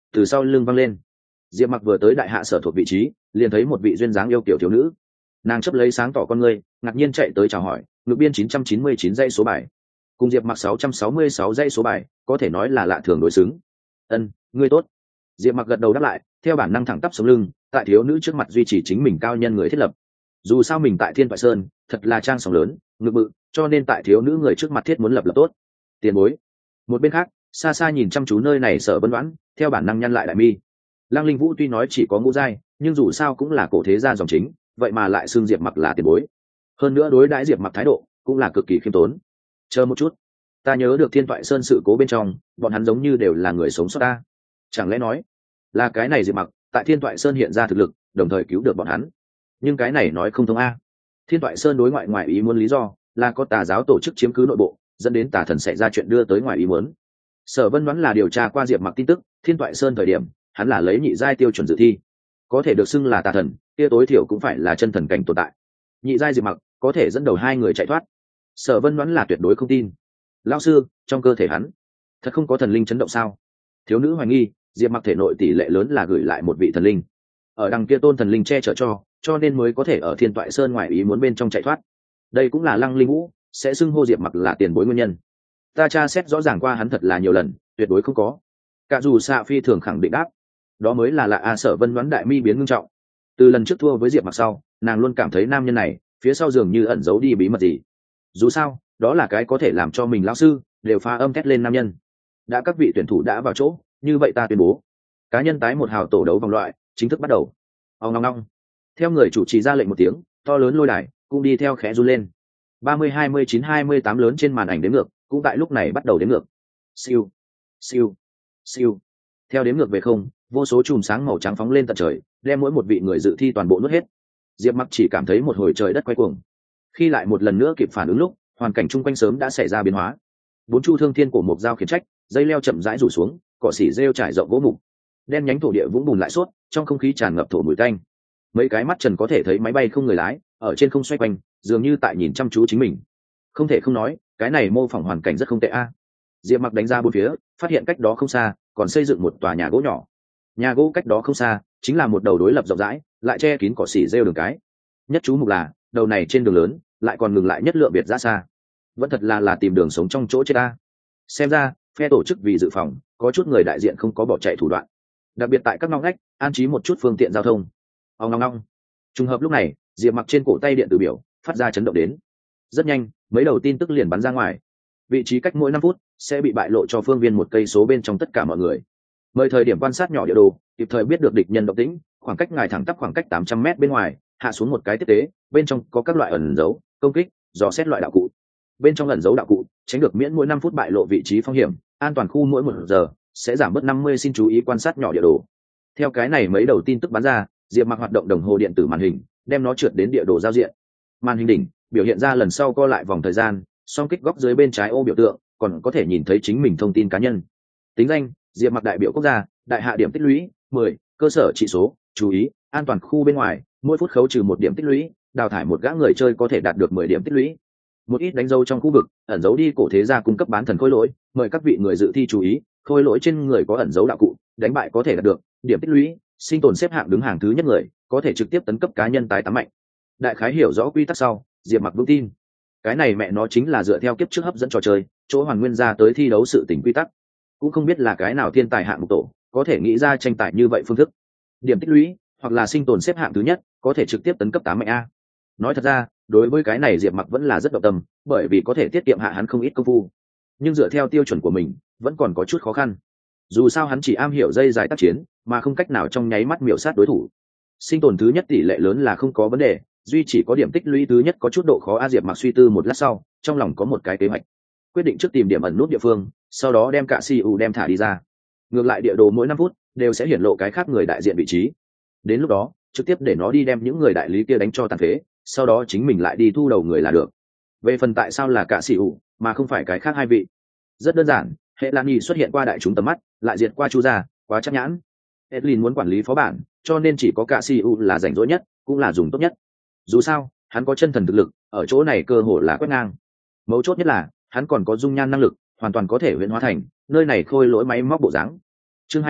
từ sau lưng văng lên. Diệp Mặc vừa tới đại hạ sở thuộc vị trí, liền thấy một vị duyên dáng yêu kiểu thiếu nữ. Nàng chấp lấy sáng tỏ con ngươi, ngạc nhiên chạy tới chào hỏi, ngự biên 999 dãy số bài. Cùng Diệp Mặc 666 dãy số bài, có thể nói là lạ thường đối xứng. "Ân, ngươi tốt." Diệp Mặc gật đầu đáp lại, theo bản năng thẳng tắp sống lưng, tại thiếu nữ trước mặt duy trì chính mình cao nhân người thiết lập. Dù sao mình tại Thiên Thoại Sơn, thật là trang sóng lớn, ngự bự, cho nên tại thiếu nữ người trước mặt thiết muốn lập tốt. Tiền bối. Một bên khác, xa xa nhìn chăm chú nơi này Sở Vân Đoán, theo bản năng nhăn lại đại mi. Lăng Linh Vũ tuy nói chỉ có ngũ giai, nhưng dù sao cũng là cổ thế gia dòng chính, vậy mà lại xưng Diệp Mặc là tiền bối. Hơn nữa đối đãi Diệp Mặc thái độ cũng là cực kỳ khiêm tốn. Chờ một chút, ta nhớ được Thiên Toại Sơn sự cố bên trong, bọn hắn giống như đều là người sống sót ta. Chẳng lẽ nói là cái này Diệp Mặc tại Thiên Toại Sơn hiện ra thực lực, đồng thời cứu được bọn hắn? Nhưng cái này nói không thông a. Thiên Toại Sơn đối ngoại ngoài ý muốn lý do là có tà giáo tổ chức chiếm cứ nội bộ, dẫn đến tà thần xảy ra chuyện đưa tới ngoài ý muốn. Sở Vân Đoán là điều tra qua Diệp Mặc tin tức, Thiên Toại Sơn thời điểm hắn là lấy nhị giai tiêu chuẩn dự thi, có thể được xưng là tà thần, kia tối thiểu cũng phải là chân thần cảnh tồn tại. Nhị giai Diệp Mặc có thể dẫn đầu hai người chạy thoát. Sở Vân Đoán là tuyệt đối không tin. Lão sư, trong cơ thể hắn thật không có thần linh chấn động sao? Thiếu nữ hoài nghi, Diệp Mặc thể nội tỷ lệ lớn là gửi lại một vị thần linh, ở đằng kia tôn thần linh che chở cho nên mới có thể ở Thiên Toại Sơn ngoài ý muốn bên trong chạy thoát. Đây cũng là Lăng Linh Vũ sẽ xưng hô Diệp Mặc là tiền bối nguyên nhân. Ta tra xét rõ ràng qua hắn thật là nhiều lần, tuyệt đối không có. Cả dù Xạ phi thường khẳng định đáp, đó mới là lạ. Sở Vân Đoán đại mi biến ngưng trọng. Từ lần trước thua với Diệp Mặc sau, nàng luôn cảm thấy nam nhân này phía sau dường như ẩn giấu đi bí mật gì. Dù sao, đó là cái có thể làm cho mình lão sư đều pha âm thét lên nam nhân. Đã các vị tuyển thủ đã vào chỗ, như vậy ta tuyên bố, cá nhân tái một hào tổ đấu vòng loại chính thức bắt đầu. Ong ong ong. Theo người chủ trì ra lệnh một tiếng, to lớn lôi đài cũng đi theo khẽ run lên. 30, 29, 28 lớn trên màn ảnh đếm ngược cũng tại lúc này bắt đầu đếm ngược. Siêu, siêu, siêu. Theo đếm ngược về không, vô số chùm sáng màu trắng phóng lên tận trời, đem mỗi một vị người dự thi toàn bộ nuốt hết. Diệp Mặc chỉ cảm thấy một hồi trời đất quay cuồng. Khi lại một lần nữa kịp phản ứng lúc, hoàn cảnh chung quanh sớm đã xảy ra biến hóa. Bốn chu thương thiên của một dao khiển trách, dây leo chậm rãi rủ xuống, cỏ xỉ rêu trải rộng gỗ mục, đen nhánh thổ địa vũng bùn lại sốt, trong không khí tràn ngập thổ mùi tanh. Mấy cái mắt trần có thể thấy máy bay không người lái ở trên không xoay quanh, dường như tại nhìn chăm chú chính mình. Không thể không nói, cái này mô phỏng hoàn cảnh rất không tệ a. Diệp Mặc đánh ra bốn phía, phát hiện cách đó không xa còn xây dựng một tòa nhà gỗ nhỏ. Nhà gỗ cách đó không xa chính là một đầu đối lập rộng rãi, lại che kín cỏ xỉ rêu đường cái. Nhất chú mục là đầu này trên đường lớn lại còn ngừng lại nhất lượng biệt ra xa. Vẫn thật là tìm đường sống trong chỗ chết ta. Xem ra phe tổ chức vì dự phòng, có chút người đại diện không có bỏ chạy thủ đoạn, đặc biệt tại các ngõ ngách an trí một chút phương tiện giao thông. Ong ong ong. Trùng hợp lúc này, Diệp Mặc trên cổ tay điện tử biểu phát ra chấn động đến. Rất nhanh, mấy đầu tin tức liền bắn ra ngoài. Vị trí cách mỗi 5 phút sẽ bị bại lộ cho phương viên 1 cây số bên trong tất cả mọi người. Mời thời điểm quan sát nhỏ địa đồ, kịp thời biết được địch nhân động tĩnh, khoảng cách ngài thẳng tắp khoảng cách 800 mét bên ngoài, hạ xuống một cái tiếp tế, bên trong có các loại ẩn dấu, công kích, dò xét loại đạo cụ. Bên trong ẩn dấu đạo cụ, tránh được miễn mỗi 5 phút bại lộ vị trí phong hiểm, an toàn khu mỗi 1 giờ sẽ giảm bớt 50. Xin chú ý quan sát nhỏ địa đồ. Theo cái này mấy đầu tin tức bắn ra, Diệp Mặc hoạt động đồng hồ điện tử màn hình, đem nó trượt đến địa đồ giao diện. Màn hình đỉnh biểu hiện ra lần sau co lại vòng thời gian, song kích góc dưới bên trái ô biểu tượng, còn có thể nhìn thấy chính mình thông tin cá nhân. Tính danh: Diệp Mặc đại biểu quốc gia, đại hạ điểm tích lũy 10, cơ sở trị số, chú ý, an toàn khu bên ngoài, mỗi phút khấu trừ 1 điểm tích lũy, đào thải một gã người chơi có thể đạt được 10 điểm tích lũy. Một ít đánh dấu trong khu vực, ẩn dấu đi cổ thế gia cung cấp bán thần khôi lỗi, mời các vị người dự thi chú ý, khôi lỗi trên người có ẩn dấu đạo cụ, đánh bại có thể đạt được điểm tích lũy, sinh tồn xếp hạng đứng hàng thứ nhất người, có thể trực tiếp tấn cấp cá nhân tái tám mạnh. Đại khái hiểu rõ quy tắc sau, Diệp Mặc vững tin. Cái này mẹ nó chính là dựa theo kiếp trước hấp dẫn trò chơi, chỗ hoàn nguyên ra tới thi đấu sự tình quy tắc. Cũng không biết là cái nào thiên tài hạng mục tổ, có thể nghĩ ra tranh tài như vậy phương thức. Điểm tích lũy, hoặc là sinh tồn xếp hạng thứ nhất, có thể trực tiếp tấn cấp 8 mạnh a. Nói thật ra, đối với cái này Diệp Mặc vẫn là rất động tâm, bởi vì có thể tiết kiệm hạ hắn không ít công phu. Nhưng dựa theo tiêu chuẩn của mình, vẫn còn có chút khó khăn. Dù sao hắn chỉ am hiểu dây dài tác chiến, mà không cách nào trong nháy mắt miểu sát đối thủ. Sinh tồn thứ nhất tỷ lệ lớn là không có vấn đề, duy chỉ có điểm tích lũy thứ nhất có chút độ khó. Diệp Mặc suy tư một lát sau, trong lòng có một cái kế hoạch. Quyết định trước tìm điểm ẩn nút địa phương, sau đó đem cả CU đem thả đi ra. Ngược lại địa đồ mỗi 5 phút đều sẽ hiển lộ cái khác người đại diện vị trí. Đến lúc đó, trực tiếp để nó đi đem những người đại lý kia đánh cho tàn phế, sau đó chính mình lại đi thu đầu người là được. Về phần tại sao là cả CU mà không phải cái khác hai vị, rất đơn giản, hệ Lan Nhi xuất hiện qua đại chúng tầm mắt, lại diệt qua Chu gia, quá chắc nhãn. Edlin muốn quản lý phó bản, cho nên chỉ có cả CU là rảnh rỗi nhất, cũng là dùng tốt nhất. Dù sao, hắn có chân thần thực lực, ở chỗ này cơ hội là quét ngang. Mấu chốt nhất là, hắn còn có dung nhan năng lực, hoàn toàn có thể huyễn hóa thành nơi này khôi lỗi máy móc bộ dáng. Chương 200,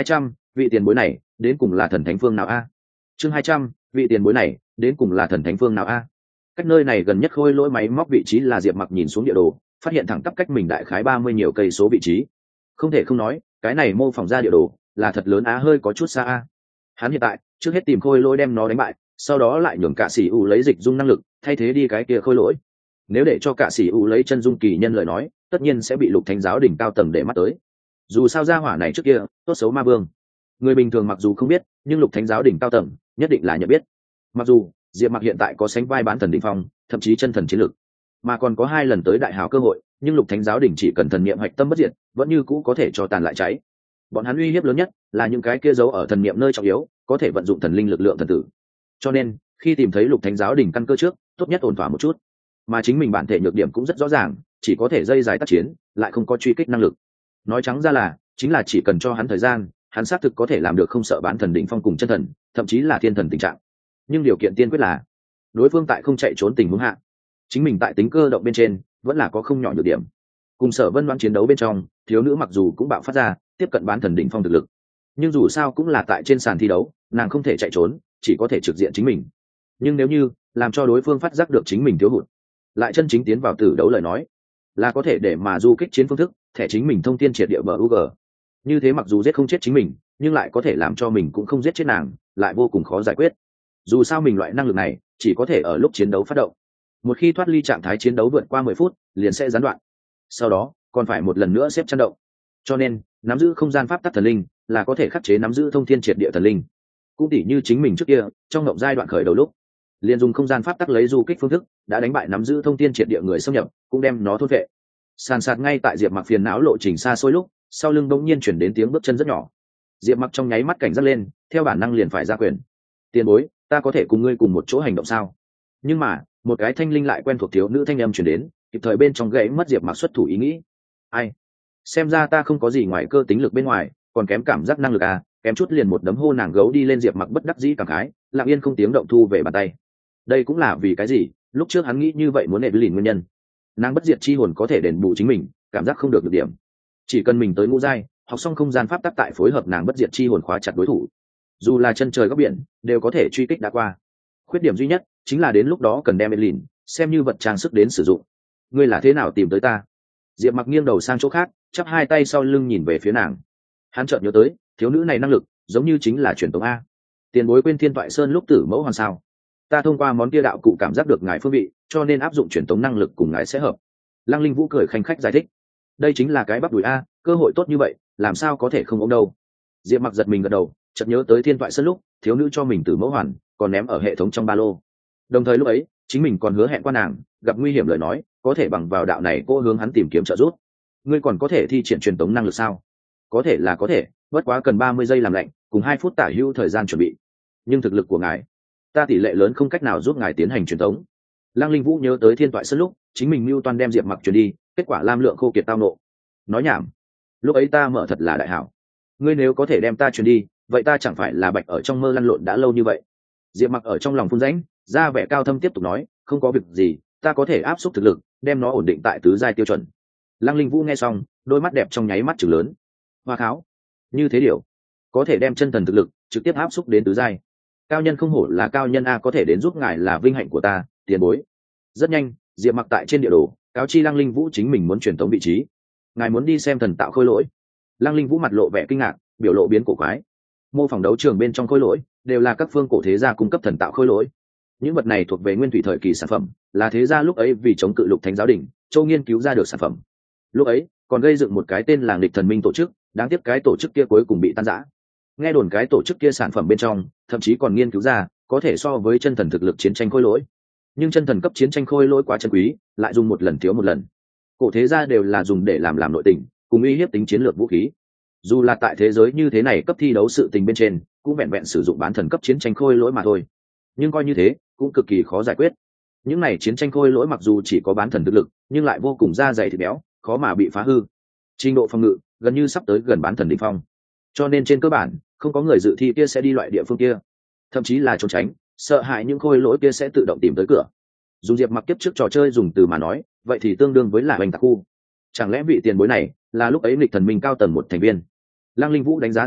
vị tiền bối này đến cùng là thần thánh phương nào a? Chương 200, vị tiền bối này đến cùng là thần thánh phương nào a? Cách nơi này gần nhất khôi lỗi máy móc vị trí là Diệp Mặc nhìn xuống địa đồ, phát hiện thẳng tắp cách mình đại khái 30 nhiều cây số vị trí. Không thể không nói, cái này mô phỏng ra địa đồ là thật lớn á, hơi có chút xa a. Hắn hiện tại trước hết tìm khôi lỗi đem nó đánh bại, sau đó lại nhường cả sĩ u lấy dịch dung năng lực thay thế đi cái kia khôi lỗi. Nếu để cho cả sĩ u lấy chân dung kỳ nhân lời nói, tất nhiên sẽ bị Lục Thánh giáo đỉnh cao tầng để mắt tới. Dù sao gia hỏa này trước kia tốt xấu ma vương, người bình thường mặc dù không biết, nhưng Lục Thánh giáo đỉnh cao tầng nhất định là nhận biết. Mặc dù Diệp Mặc hiện tại có sánh vai bán thần đỉnh phong, thậm chí chân thần chiến lực, mà còn có 2 lần tới đại hào cơ hội, nhưng Lục Thánh giáo đỉnh chỉ cần thần niệm hoạch tâm bất diệt, vẫn như cũ có thể cho tàn lại cháy. Bọn hắn uy hiếp lớn nhất là những cái kia giấu ở thần niệm nơi trọng yếu, có thể vận dụng thần linh lực lượng thần tử. Cho nên, khi tìm thấy Lục Thánh giáo đỉnh căn cơ trước, tốt nhất ổn thỏa một chút. Mà chính mình bản thể nhược điểm cũng rất rõ ràng, chỉ có thể dây dài tác chiến, lại không có truy kích năng lực. Nói trắng ra là, chính là chỉ cần cho hắn thời gian, hắn xác thực có thể làm được không sợ bán thần đỉnh phong cùng chân thần, thậm chí là thiên thần tình trạng. Nhưng điều kiện tiên quyết là đối phương tại không chạy trốn tình huống hạ, chính mình tại tính cơ động bên trên vẫn là có không nhỏ nhược điểm. Cùng Sở Vân Đoan chiến đấu bên trong, thiếu nữ mặc dù cũng bạo phát ra tiếp cận bán thần đỉnh phong thực lực, nhưng dù sao cũng là tại trên sàn thi đấu, nàng không thể chạy trốn, chỉ có thể trực diện chính mình. Nhưng nếu như làm cho đối phương phát giác được chính mình thiếu hụt, lại chân chính tiến vào tử đấu lời nói, là có thể để mà du kích chiến phương thức thẻ chính mình thông thiên triệt địa bờ UG. Như thế mặc dù giết không chết chính mình, nhưng lại có thể làm cho mình cũng không giết chết nàng, lại vô cùng khó giải quyết. Dù sao mình loại năng lực này chỉ có thể ở lúc chiến đấu phát động, một khi thoát ly trạng thái chiến đấu vượt qua 10 phút liền sẽ gián đoạn, sau đó còn phải một lần nữa xếp chăn động. Cho nên nắm giữ không gian pháp tắc thần linh là có thể khắc chế nắm giữ thông thiên triệt địa thần linh. Cũng tỉ như chính mình trước kia trong ngộng giai đoạn khởi đầu lúc liền dùng không gian pháp tắc lấy du kích phương thức đã đánh bại nắm giữ thông thiên triệt địa người xâm nhập, cũng đem nó thôn vệ. Sàn sạt ngay tại Diệp Mặc phiền não lộ trình xa xôi lúc, sau lưng bỗng nhiên chuyển đến tiếng bước chân rất nhỏ. Diệp Mặc trong nháy mắt cảnh giác lên, theo bản năng liền phải ra quyền. Tiền bối, ta có thể cùng ngươi cùng một chỗ hành động sao? Nhưng mà một cái thanh linh lại quen thuộc thiếu nữ thanh âm chuyển đến, kịp thời bên trong gãy mất Diệp Mặc xuất thủ ý nghĩ. Ai? Xem ra ta không có gì ngoài cơ tính lực bên ngoài, còn kém cảm giác năng lực à? Kém chút liền một đấm hô nàng gấu đi lên. Diệp Mặc bất đắc dĩ cảm khái, lặng yên không tiếng động thu về bàn tay. Đây cũng là vì cái gì lúc trước hắn nghĩ như vậy muốn Evelyn nguyên nhân. Nàng bất diệt chi hồn có thể đền bù chính mình cảm giác không được được điểm, chỉ cần mình tới ngũ giai học xong không gian pháp tắc tại phối hợp nàng bất diệt chi hồn khóa chặt đối thủ, dù là chân trời góc biển đều có thể truy kích đã qua. Khuyết điểm duy nhất chính là đến lúc đó cần đem Evelyn xem như vật trang sức đến sử dụng. Ngươi là thế nào tìm tới ta? Diệp Mặc nghiêng đầu sang chỗ khác, chắp hai tay sau lưng nhìn về phía nàng. Hắn chợt nhớ tới thiếu nữ này năng lực giống như chính là truyền tống a. Tiền bối quên Thiên Toại Sơn lúc tử mẫu hoàn sao? Ta thông qua món kia đạo cụ cảm giác được ngài phương vị, cho nên áp dụng truyền tống năng lực cùng ngài sẽ hợp. Lăng Linh Vũ cười khanh khách giải thích. Đây chính là cái bắp đùi a, cơ hội tốt như vậy làm sao có thể không ôm đâu. Diệp Mặc giật mình gật đầu, chợt nhớ tới Thiên Toại Sơn lúc thiếu nữ cho mình tử mẫu hoàn còn ném ở hệ thống trong ba lô. Đồng thời lúc ấy chính mình còn hứa hẹn qua nàng gặp nguy hiểm lời nói có thể bằng vào đạo này cô hướng hắn tìm kiếm trợ giúp. Ngươi còn có thể thi triển truyền tống năng lực sao? Có thể là có thể, bất quá cần 30 giây làm lạnh cùng 2 phút tả hữu thời gian chuẩn bị. Nhưng thực lực của ngài, ta tỷ lệ lớn không cách nào giúp ngài tiến hành truyền tống. Lăng Linh Vũ nhớ tới Thiên Toại Sơn lúc chính mình mưu toan đem Diệp Mặc truyền đi, kết quả lam lượng khô kiệt tao nộ. Nói nhảm, lúc ấy ta mở thật là đại hảo. Ngươi nếu có thể đem ta truyền đi, vậy ta chẳng phải là bạch ở trong mơ lăn lộn đã lâu như vậy. Diệp Mặc ở trong lòng phun rãnh, ra vẻ cao thâm tiếp tục nói, không có việc gì, ta có thể áp suất thực lực đem nó ổn định tại tứ giai tiêu chuẩn. Lăng Linh Vũ nghe xong đôi mắt đẹp trong nháy mắt trừng lớn. Hoa kháo, như thế điều có thể đem chân thần thực lực trực tiếp áp suất đến tứ giai. Cao nhân không hổ là cao nhân a, có thể đến giúp ngài là vinh hạnh của ta, tiền bối. Rất nhanh Diệp Mặc tại trên địa đồ cáo chi Lăng Linh Vũ chính mình muốn truyền tống vị trí. Ngài muốn đi xem thần tạo khôi lỗi? Lăng Linh Vũ mặt lộ vẻ kinh ngạc, biểu lộ biến cổ quái. Mô phỏng đấu trường bên trong khôi lỗi đều là các phương cổ thế gia cung cấp thần tạo khôi lỗi. Những vật này thuộc về nguyên thủy thời kỳ sản phẩm, là thế gia lúc ấy vì chống cự Lục Thánh giáo đình châu nghiên cứu ra được sản phẩm. Lúc ấy còn gây dựng một cái tên là Nghịch Thần Minh tổ chức, đáng tiếc cái tổ chức kia cuối cùng bị tan rã. Nghe đồn cái tổ chức kia sản phẩm bên trong thậm chí còn nghiên cứu ra có thể so với chân thần thực lực chiến tranh khôi lỗi, nhưng chân thần cấp chiến tranh khôi lỗi quá chân quý, lại dùng một lần thiếu một lần. Cổ thế gia đều là dùng để làm nội tình cùng uy hiếp tính chiến lược vũ khí. Dù là tại thế giới như thế này cấp thi đấu sự tình bên trên cũng vẹn vẹn sử dụng bán thần cấp chiến tranh khôi lỗi mà thôi, nhưng coi như thế cũng cực kỳ khó giải quyết. Những này chiến tranh khôi lỗi mặc dù chỉ có bán thần thực lực nhưng lại vô cùng da dày thịt béo, khó mà bị phá hư. Trình độ phòng ngự gần như sắp tới gần bán thần đỉnh phong, cho nên trên cơ bản không có người dự thi kia sẽ đi loại địa phương kia, thậm chí là trốn tránh, sợ hãi những khôi lỗi kia sẽ tự động tìm tới cửa. Dùng Diệp Mặc kiếp trước trò chơi dùng từ mà nói, vậy thì tương đương với là hoành tạc khu. Chẳng lẽ vị tiền bối này là lúc ấy Nghịch Thần Minh cao tầng một thành viên? Lăng Linh Vũ đánh giá Diệp Mặc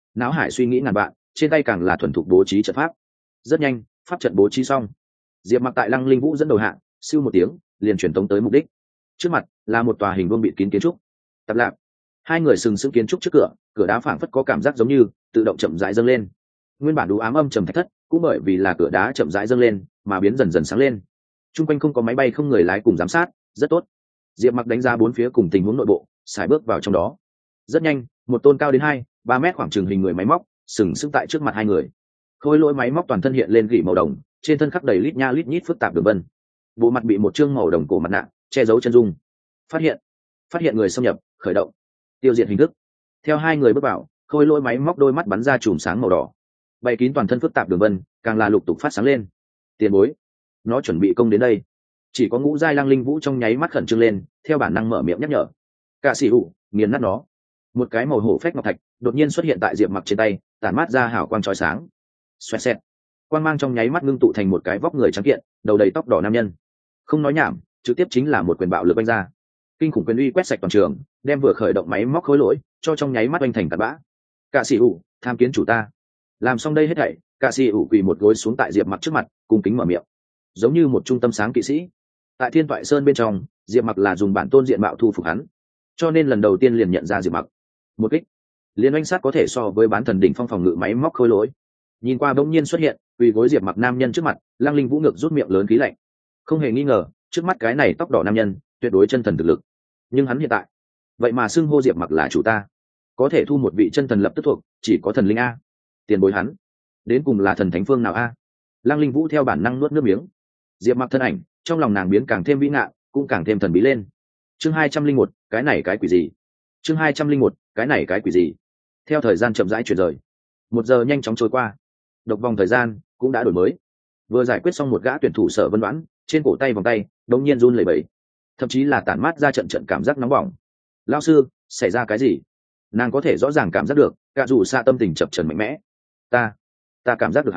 não hải suy nghĩ ngàn vạn, trên tay càng là thuần thục bố trí trận pháp. Rất nhanh, pháp trận bố trí xong, Diệp Mặc tại Lăng Linh Vũ dẫn đầu hạng, siêu một tiếng liền truyền tống tới mục đích. Trước mặt là một tòa hình vuông bịt kín kiến trúc. Tập lạp, hai người sừng sững kiến trúc trước cửa, cửa đá phảng phất có cảm giác giống như tự động chậm rãi dâng lên. Nguyên bản đủ ám âm trầm thạch thất, cũng bởi vì là cửa đá chậm rãi dâng lên mà biến dần dần sáng lên. Trung quanh không có máy bay không người lái cùng giám sát, rất tốt. Diệp Mặc đánh giá bốn phía cùng tình huống nội bộ, xài bước vào trong đó. Rất nhanh, một tôn cao đến 2-3 mét khoảng chừng hình người máy móc sừng sững tại trước mặt hai người. Khối lỗi máy móc toàn thân hiện lên gỉ màu đồng, trên thân khắc đầy lít nha lít nhít phức tạp đường vân. Bộ mặt bị một trương màu đồng cổ mặt nạ che giấu chân dung. Phát hiện người xâm nhập, khởi động tiêu diệt hình thức. Theo hai người bước vào, khối lỗi máy móc đôi mắt bắn ra chùm sáng màu đỏ, bày kín toàn thân phức tạp đường vân, càng là lục tục phát sáng lên. Tiền bối, nó chuẩn bị công đến đây. Chỉ có ngũ giai Lăng Linh Vũ trong nháy mắt khẩn trương lên, theo bản năng mở miệng nhắc nhở. Cả sĩ hủ, nghiền nát nó. Một cái màu hổ phách ngọc thạch đột nhiên xuất hiện tại Diệp Mặc trên tay, tản mát ra hào quang chói sáng. Xoẹt xẹt, quang mang trong nháy mắt ngưng tụ thành một cái vóc người trắng kiện, đầu đầy tóc đỏ nam nhân. Không nói nhảm, trực tiếp chính là một quyền bạo lực oanh ra. Kinh khủng quyền uy quét sạch toàn trường, đem vừa khởi động máy móc khối lỗi cho trong nháy mắt oanh thành tạt bã. Cả sĩ hủ, tham kiến chủ ta. Làm xong đây hết thảy, cả sĩ hủ quỳ một gối xuống tại Diệp Mặc trước mặt, cung kính mở miệng, giống như một trung tâm sáng kỵ sĩ. Tại Thiên Toại Sơn bên trong, Diệp Mặc là dùng bản tôn diện mạo thu phục hắn, cho nên lần đầu tiên liền nhận ra Diệp Mặc. Một kích liên oanh sát có thể so với bán thần đỉnh phong phòng ngự máy móc khối lỗi. Nhìn qua bỗng nhiên xuất hiện quỳ gối Diệp Mặc nam nhân trước mặt, Lăng Linh Vũ ngược rút miệng lớn khí lạnh. Không hề nghi ngờ, trước mắt cái này tóc đỏ nam nhân tuyệt đối chân thần thực lực. Nhưng hắn hiện tại vậy mà xưng hô Diệp Mặc là chủ ta, có thể thu một vị chân thần lập tức thuộc chỉ có thần linh a. Tiền bối hắn đến cùng là thần thánh phương nào a? Lăng Linh Vũ theo bản năng nuốt nước miếng. Diệp Mặc thân ảnh trong lòng nàng biến càng thêm vĩ ngạn, cũng càng thêm thần bí lên. Chương 201, cái này cái quỷ gì? Chương 201, cái này cái quỷ gì? Theo thời gian chậm rãi chuyển rời, 1 giờ nhanh chóng trôi qua. Độc vòng thời gian cũng đã đổi mới. Vừa giải quyết xong một gã tuyển thủ Sở Vân Đoán, trên cổ tay vòng tay đột nhiên run lẩy bẩy, thậm chí là tản mát ra trận trận cảm giác nóng bỏng. Lão sư, xảy ra cái gì? Nàng có thể rõ ràng cảm giác được, cả dù xa tâm tình chập chờn mạnh mẽ. Ta cảm giác được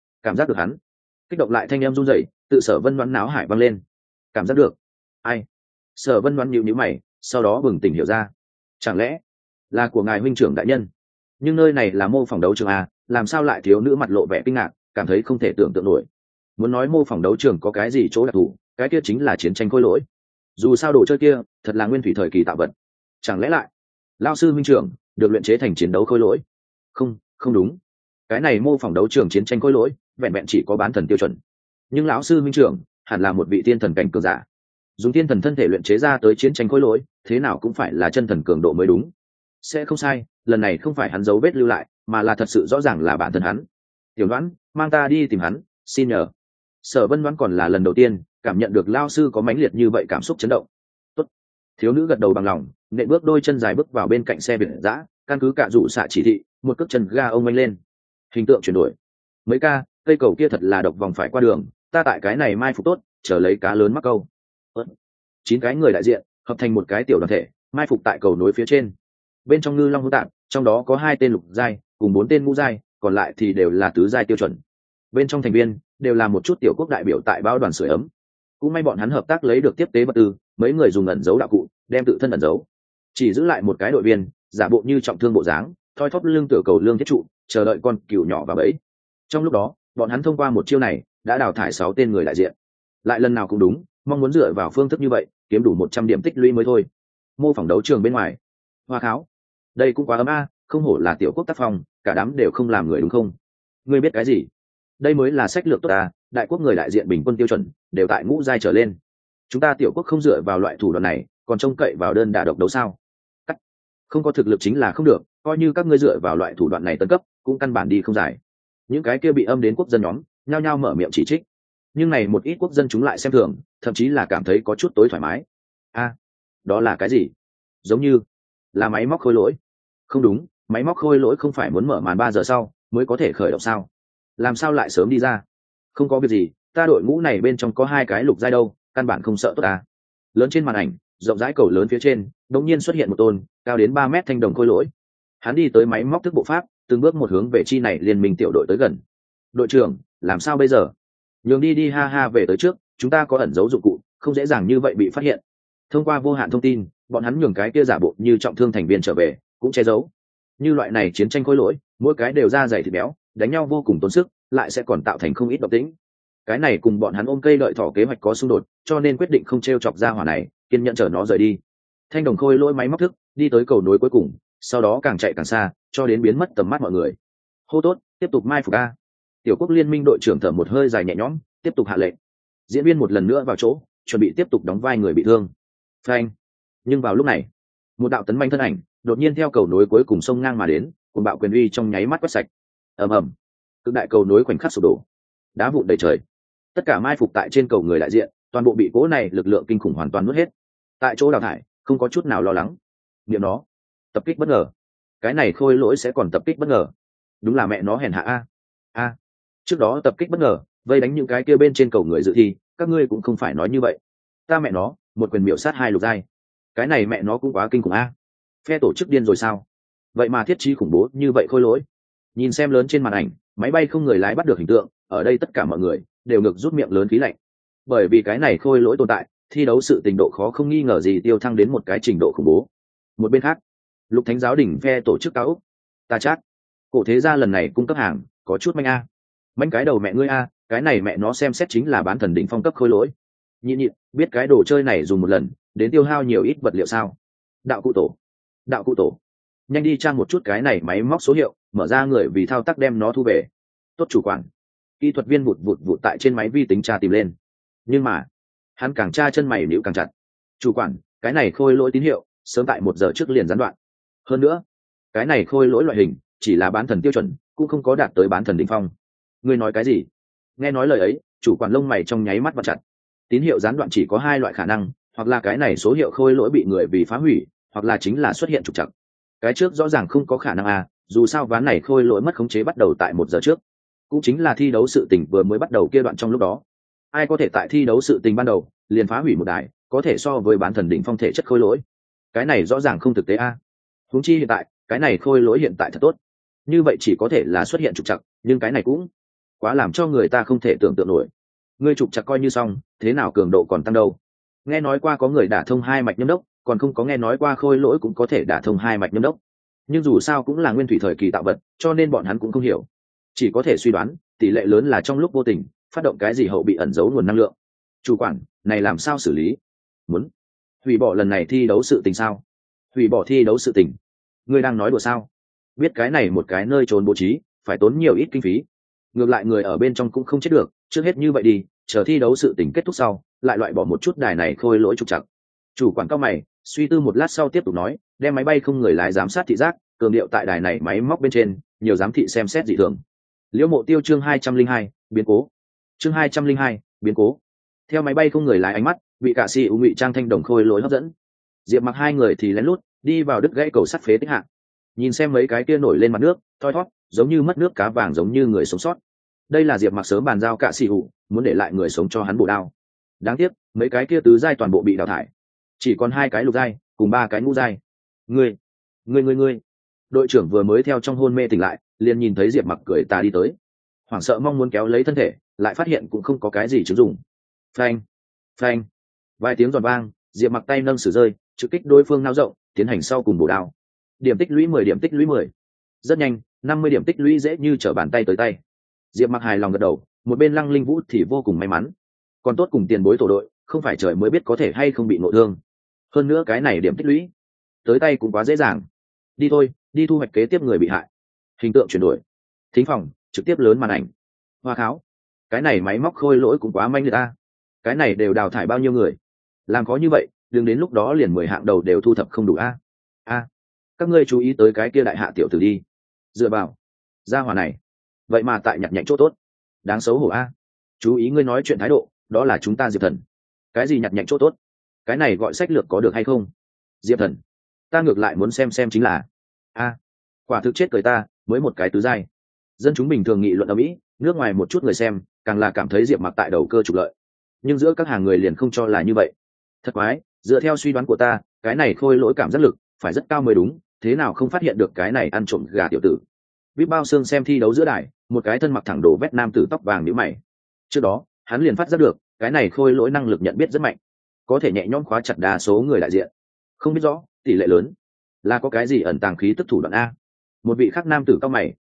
hắn. Kích động lại thanh em run rẩy, tự Sở Vân Đoán náo hải vang lên. Cảm giác được? Ai? Sở Vân Đoán nhíu mày, sau đó bừng tỉnh hiểu ra. Chẳng lẽ là của ngài huynh trưởng đại nhân? Nhưng nơi này là mô phỏng đấu trường à, làm sao lại thiếu nữ mặt lộ vẻ kinh ngạc, cảm thấy không thể tưởng tượng nổi. Muốn nói mô phỏng đấu trường có cái gì chỗ đặc thù, cái kia chính là chiến tranh khối lỗi. Dù sao đồ chơi kia thật là nguyên thủy thời kỳ tạo vật. Chẳng lẽ lại lão sư huynh trưởng được luyện chế thành chiến đấu khối lỗi? Không đúng, cái này mô phỏng đấu trường chiến tranh khối lỗi vẹn vẹn chỉ có bán thần tiêu chuẩn, nhưng lão sư huynh trưởng hẳn là một vị tiên thần cảnh cường giả, dùng tiên thần thân thể luyện chế ra tới chiến tranh khối lỗi, thế nào cũng phải là chân thần cường độ mới đúng. Sẽ không sai, lần này không phải hắn dấu vết lưu lại, mà là thật sự rõ ràng là bản thân hắn. Tiểu Đoán, mang ta đi tìm hắn, xin nhờ. Sở Vân Đoán còn là lần đầu tiên cảm nhận được lao sư có mãnh liệt như vậy cảm xúc chấn động. Tốt. Thiếu nữ gật đầu bằng lòng, nện bước đôi chân dài bước vào bên cạnh xe Việt dã, căn cứ cả dụ xạ chỉ thị, một cước chân ga ông anh lên. Hình tượng chuyển đổi. Mấy ca, cây cầu kia thật là độc vòng phải qua đường, ta tại cái này mai phục tốt, chờ lấy cá lớn mắc câu. 9 cái người đại diện hợp thành một cái tiểu đoàn thể, mai phục tại cầu nối phía trên. Bên trong ngư long hỗn tạp, trong đó có 2 tên lục giai cùng 4 tên ngũ giai, còn lại thì đều là tứ giai tiêu chuẩn. Bên trong thành viên đều là một chút tiểu quốc đại biểu tại báo đoàn sưởi ấm. Cũng may bọn hắn hợp tác lấy được tiếp tế vật tư, mấy người dùng ẩn dấu đạo cụ đem tự thân ẩn dấu, chỉ giữ lại một cái đội viên giả bộ như trọng thương bộ dáng, thoi thóp lưng tựa cầu lương thiết trụ, chờ đợi con cừu nhỏ vào bẫy. Trong lúc đó, bọn hắn thông qua một chiêu này đã đào thải 6 tên người đại diện. Lại lần nào cũng đúng, mong muốn dựa vào phương thức như vậy kiếm đủ 100 điểm tích lũy mới thôi. Mô phỏng đấu trường bên ngoài, Hoa Kháo, đây cũng quá ấm a, không hổ là tiểu quốc tác phong, cả đám đều không làm người đúng không? Ngươi biết cái gì? Đây mới là sách lược tốt ta, đại quốc người đại diện bình quân tiêu chuẩn đều tại ngũ giai trở lên. Chúng ta tiểu quốc không dựa vào loại thủ đoạn này, còn trông cậy vào đơn đả độc đấu sao? Không có thực lực chính là không được, coi như các ngươi dựa vào loại thủ đoạn này tấn cấp, cũng căn bản đi không giải. Những cái kia bị âm đến quốc dân nhóm, nhao nhao mở miệng chỉ trích. Nhưng này một ít quốc dân chúng lại xem thường, thậm chí là cảm thấy có chút tối thoải mái. A, đó là cái gì? Giống như là máy móc khôi lỗi. Không đúng, máy móc khôi lỗi không phải muốn mở màn 3 giờ sau mới có thể khởi động sao? Làm sao lại sớm đi ra? Không có việc gì, ta đội ngũ này bên trong có 2 cái lục giai đâu, căn bản không sợ tốt ta. Lớn trên màn ảnh, rộng rãi cầu lớn phía trên, đột nhiên xuất hiện một tôn cao đến 3 mét thanh đồng khôi lỗi. Hắn đi tới máy móc thức bộ pháp, từng bước một hướng về chi này liên minh tiểu đội tới gần. Đội trưởng, làm sao bây giờ? Nhường đi ha ha, về tới trước, chúng ta có ẩn dấu dụng cụ, không dễ dàng như vậy bị phát hiện. Thông qua vô hạn thông tin, bọn hắn nhường cái kia giả bộ như trọng thương thành viên trở về, cũng che giấu. Như loại này chiến tranh khối lỗi, mỗi cái đều da dày thịt béo, đánh nhau vô cùng tốn sức, lại sẽ còn tạo thành không ít động tĩnh. Cái này cùng bọn hắn ôm cây đợi thỏ kế hoạch có xung đột, cho nên quyết định không treo chọc ra hỏa này, kiên nhẫn chờ nó rời đi. Thanh đồng khôi lỗi máy móc thức đi tới cầu nối cuối cùng, sau đó càng chạy càng xa, cho đến biến mất tầm mắt mọi người. Hô tốt, tiếp tục mai phục a. Tiểu quốc liên minh đội trưởng thở một hơi dài nhẹ nhõm, tiếp tục hạ lệnh. Diễn viên một lần nữa vào chỗ, chuẩn bị tiếp tục đóng vai người bị thương. Phanh. Nhưng vào lúc này, một đạo tấn manh thân ảnh đột nhiên theo cầu nối cuối cùng xông ngang mà đến, cuồng bạo quyền uy trong nháy mắt quét sạch. Ầm ầm. Cực đại cầu nối khoảnh khắc sụp đổ, đá vụn đầy trời. Tất cả mai phục tại trên cầu người đại diện, toàn bộ bị cỗ này lực lượng kinh khủng hoàn toàn nuốt hết. Tại chỗ đào thải, không có chút nào lo lắng. Niệm nó, tập kích bất ngờ. Cái này khôi lỗi sẽ còn tập kích bất ngờ. Đúng là mẹ nó hèn hạ a. Trước đó tập kích bất ngờ, vây đánh những cái kia bên trên cầu người dự thi, các ngươi cũng không phải nói như vậy. Ta mẹ nó, một quyền miểu sát hai lục giai. Cái này mẹ nó cũng quá kinh khủng a. Phe tổ chức điên rồi sao? Vậy mà thiết trí khủng bố như vậy khôi lỗi. Nhìn xem lớn trên màn ảnh, máy bay không người lái bắt được hình tượng, ở đây tất cả mọi người đều ngực rút miệng lớn khí lạnh. Bởi vì cái này khôi lỗi tồn tại, thi đấu sự tình độ khó không nghi ngờ gì tiêu thăng đến một cái trình độ khủng bố. Một bên khác, Lục Thánh giáo đỉnh phe tổ chức cao úc. Ta chát. Cổ thế gia lần này cung cấp hàng, có chút manh a. Manh cái đầu mẹ ngươi a, cái này mẹ nó xem xét chính là bán thần đỉnh phong cấp khôi lỗi. Nhịn, biết cái đồ chơi này dùng một lần, đến tiêu hao nhiều ít vật liệu sao? Đạo cụ tổ, nhanh đi trang một chút cái này máy móc số hiệu, mở ra người vì thao tác đem nó thu về. Tốt chủ quản. Kỹ thuật viên vụt vụt tại trên máy vi tính tra tìm lên. Nhưng mà, hắn càng tra chân mày níu càng chặt. Chủ quản, cái này khôi lỗi tín hiệu, sớm tại 1 giờ trước liền gián đoạn. Hơn nữa, cái này khôi lỗi loại hình chỉ là bán thần tiêu chuẩn, cũng không có đạt tới bán thần đỉnh phong. Ngươi nói cái gì? Nghe nói lời ấy, chủ quản lông mày trong nháy mắt vặn chặt. Tín hiệu gián đoạn chỉ có 2 loại khả năng, hoặc là cái này số hiệu khôi lỗi bị người vì phá hủy, hoặc là chính là xuất hiện trục trặc. Cái trước rõ ràng không có khả năng à, dù sao ván này khôi lỗi mất khống chế bắt đầu tại 1 giờ trước, cũng chính là thi đấu sự tình vừa mới bắt đầu kia đoạn trong lúc đó. Ai có thể tại thi đấu sự tình ban đầu liền phá hủy một đài, có thể so với bán thần đỉnh phong thể chất khôi lỗi. Cái này rõ ràng không thực tế a. Huống chi hiện tại, cái này khôi lỗi hiện tại thật tốt. Như vậy chỉ có thể là xuất hiện trục trặc, nhưng cái này cũng quá làm cho người ta không thể tưởng tượng nổi. Ngươi trục trặc coi như xong, thế nào cường độ còn tăng đâu? Nghe nói qua có người đả thông 2 mạch nhâm đốc, còn không có nghe nói qua khôi lỗi cũng có thể đả thông 2 mạch nhâm đốc. Nhưng dù sao cũng là nguyên thủy thời kỳ tạo vật, cho nên bọn hắn cũng không hiểu. Chỉ có thể suy đoán, tỷ lệ lớn là trong lúc vô tình phát động cái gì hậu bị ẩn giấu nguồn năng lượng. Chủ quản, này làm sao xử lý? Muốn hủy bỏ lần này thi đấu sự tình sao? Hủy bỏ thi đấu sự tình? Ngươi đang nói đùa sao? Biết cái này một cái nơi trốn bố trí, phải tốn nhiều ít kinh phí. Ngược lại người ở bên trong cũng không chết được, trước hết như vậy đi, chờ thi đấu sự tình kết thúc sau, lại loại bỏ một chút đài này khôi lỗi trục trặc. Chủ quản cao mày, suy tư một lát sau tiếp tục nói, đem máy bay không người lái giám sát thị giác, cường điệu tại đài này máy móc bên trên, nhiều giám thị xem xét dị thường. Liễu Mộ Tiêu chương 202, biến cố. Chương 202, biến cố. Theo máy bay không người lái ánh mắt, bị cả sĩ ngụy trang thanh đồng khôi lỗi hấp dẫn. Diệp Mặc hai người thì lén lút đi vào đứt gãy cầu sắt phế tích hạng. Nhìn xem mấy cái kia nổi lên mặt nước, thoi thoát, giống như mất nước cá vàng giống như người sống sót. Đây là Diệp Mặc sớm bàn giao cả sĩ ngụ, muốn để lại người sống cho hắn bổ đao. Đáng tiếc, mấy cái kia tứ giai toàn bộ bị đào thải. Chỉ còn 2 cái lục giai, cùng 3 cái ngũ giai. Ngươi. Đội trưởng vừa mới theo trong hôn mê tỉnh lại, liền nhìn thấy Diệp Mặc cười tà đi tới. Hoảng sợ mong muốn kéo lấy thân thể, lại phát hiện cũng không có cái gì chứng dụng. Phanh, phanh. Vài tiếng giòn vang, Diệp Mặc tay nâng sử rơi, trực kích đối phương nao rộng, tiến hành sau cùng bổ đao. Điểm tích lũy 10 điểm tích lũy 10. Rất nhanh, 50 điểm tích lũy dễ như trở bàn tay tới tay. Diệp Mặc hài lòng gật đầu, một bên Lăng Linh Vũ thì vô cùng may mắn. Còn tốt cùng tiền bối tổ đội, không phải trời mới biết có thể hay không bị ngộ thương. Hơn nữa cái này điểm tích lũy tới tay cũng quá dễ dàng. Đi thôi, đi thu hoạch kế tiếp người bị hại. Hình tượng chuyển đổi. Thính phòng, trực tiếp lớn màn ảnh. Hoa kháo. Cái này máy móc khôi lỗi cũng quá manh người ta. Cái này đều đào thải bao nhiêu người? Làm khó như vậy, đừng đến lúc đó liền 10 hạng đầu đều thu thập không đủ a. Các ngươi chú ý tới cái kia đại hạ tiểu tử đi. Dựa vào. Gia hỏa này. Vậy mà tại nhặt nhạnh chỗ tốt. Đáng xấu hổ a. Chú ý ngươi nói chuyện thái độ, đó là chúng ta Diệp Thần. Cái gì nhặt nhạnh chỗ tốt? Cái này gọi sách lược có được hay không? Diệp Thần, ta ngược lại muốn xem chính là quả thực chết cười ta, mới một cái tứ giai. Dân chúng bình thường nghị luận ở Mỹ, nước ngoài một chút người xem càng là cảm thấy Diệp Mặc tại đầu cơ trục lợi, nhưng giữa các hàng người liền không cho là như vậy. Thật quái, dựa theo suy đoán của ta, cái này khôi lỗi cảm giác lực phải rất cao mới đúng, thế nào không phát hiện được cái này ăn trộm gà tiểu tử. Biết bao xương xem thi đấu giữa đài, một cái thân mặc thẳng đồ vét nam tử tóc vàng nhíu mày. Trước đó hắn liền phát giác được cái này khôi lỗi năng lực nhận biết rất mạnh, có thể nhẹ nhõm khóa chặt đa số người đại diện. Không biết rõ tỷ lệ lớn là có cái gì ẩn tàng khí tức thủ đoạn a. Một vị khác nam tử cao mày,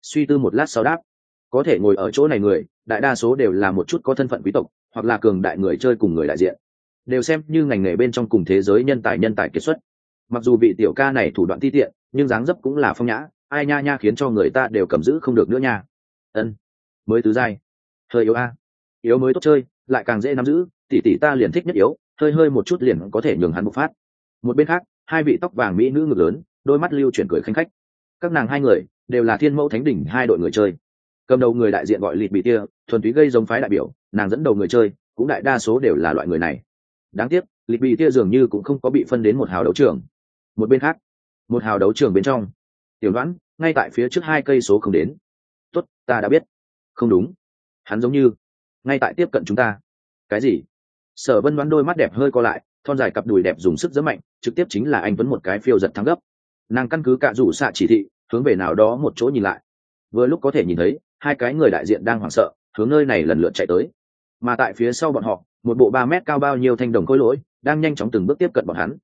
suy tư một lát sau đáp, có thể ngồi ở chỗ này người đại đa số đều là một chút có thân phận quý tộc hoặc là cường đại người chơi cùng người đại diện, đều xem như ngành nghề bên trong cùng thế giới nhân tài kiệt xuất. Mặc dù vị tiểu ca này thủ đoạn ti tiện nhưng dáng dấp cũng là phong nhã, ai nha nha khiến cho người ta đều cầm giữ không được nữa nha. Ân, mới tứ giai, hơi yếu a. Yếu mới tốt chơi lại càng dễ nắm giữ, tỷ tỷ ta liền thích nhất yếu, hơi hơi một chút liền có thể nhường hắn bộc phát. Một bên khác, hai vị tóc vàng mỹ nữ ngực lớn, đôi mắt lưu chuyển cười khanh khách. Các nàng hai người đều là Thiên Mẫu Thánh Đỉnh hai đội người chơi. Cầm đầu người đại diện gọi Lịt Bị Tia, thuần túy gây giống phái đại biểu, nàng dẫn đầu người chơi cũng đại đa số đều là loại người này. Đáng tiếc, Lịt Bị Tia dường như cũng không có bị phân đến một hào đấu trường. Một bên khác, một hào đấu trường bên trong, Tiểu Đoán ngay tại phía trước 2 cây số không đến. Tốt, ta đã biết. Không đúng, hắn giống như ngay tại tiếp cận chúng ta. Cái gì? Sở Vân Đoán đôi mắt đẹp hơi co lại, thon dài cặp đùi đẹp dùng sức giẫm mạnh, trực tiếp chính là anh Tuấn một cái phiêu giật thắng gấp. Nàng căn cứ cả rủ xạ chỉ thị, hướng về nào đó một chỗ nhìn lại. Vừa lúc có thể nhìn thấy 2 cái người đại diện đang hoảng sợ, hướng nơi này lần lượt chạy tới. Mà tại phía sau bọn họ, một bộ 3 mét cao bao nhiêu thanh đồng khối lỗi, đang nhanh chóng từng bước tiếp cận bọn hắn.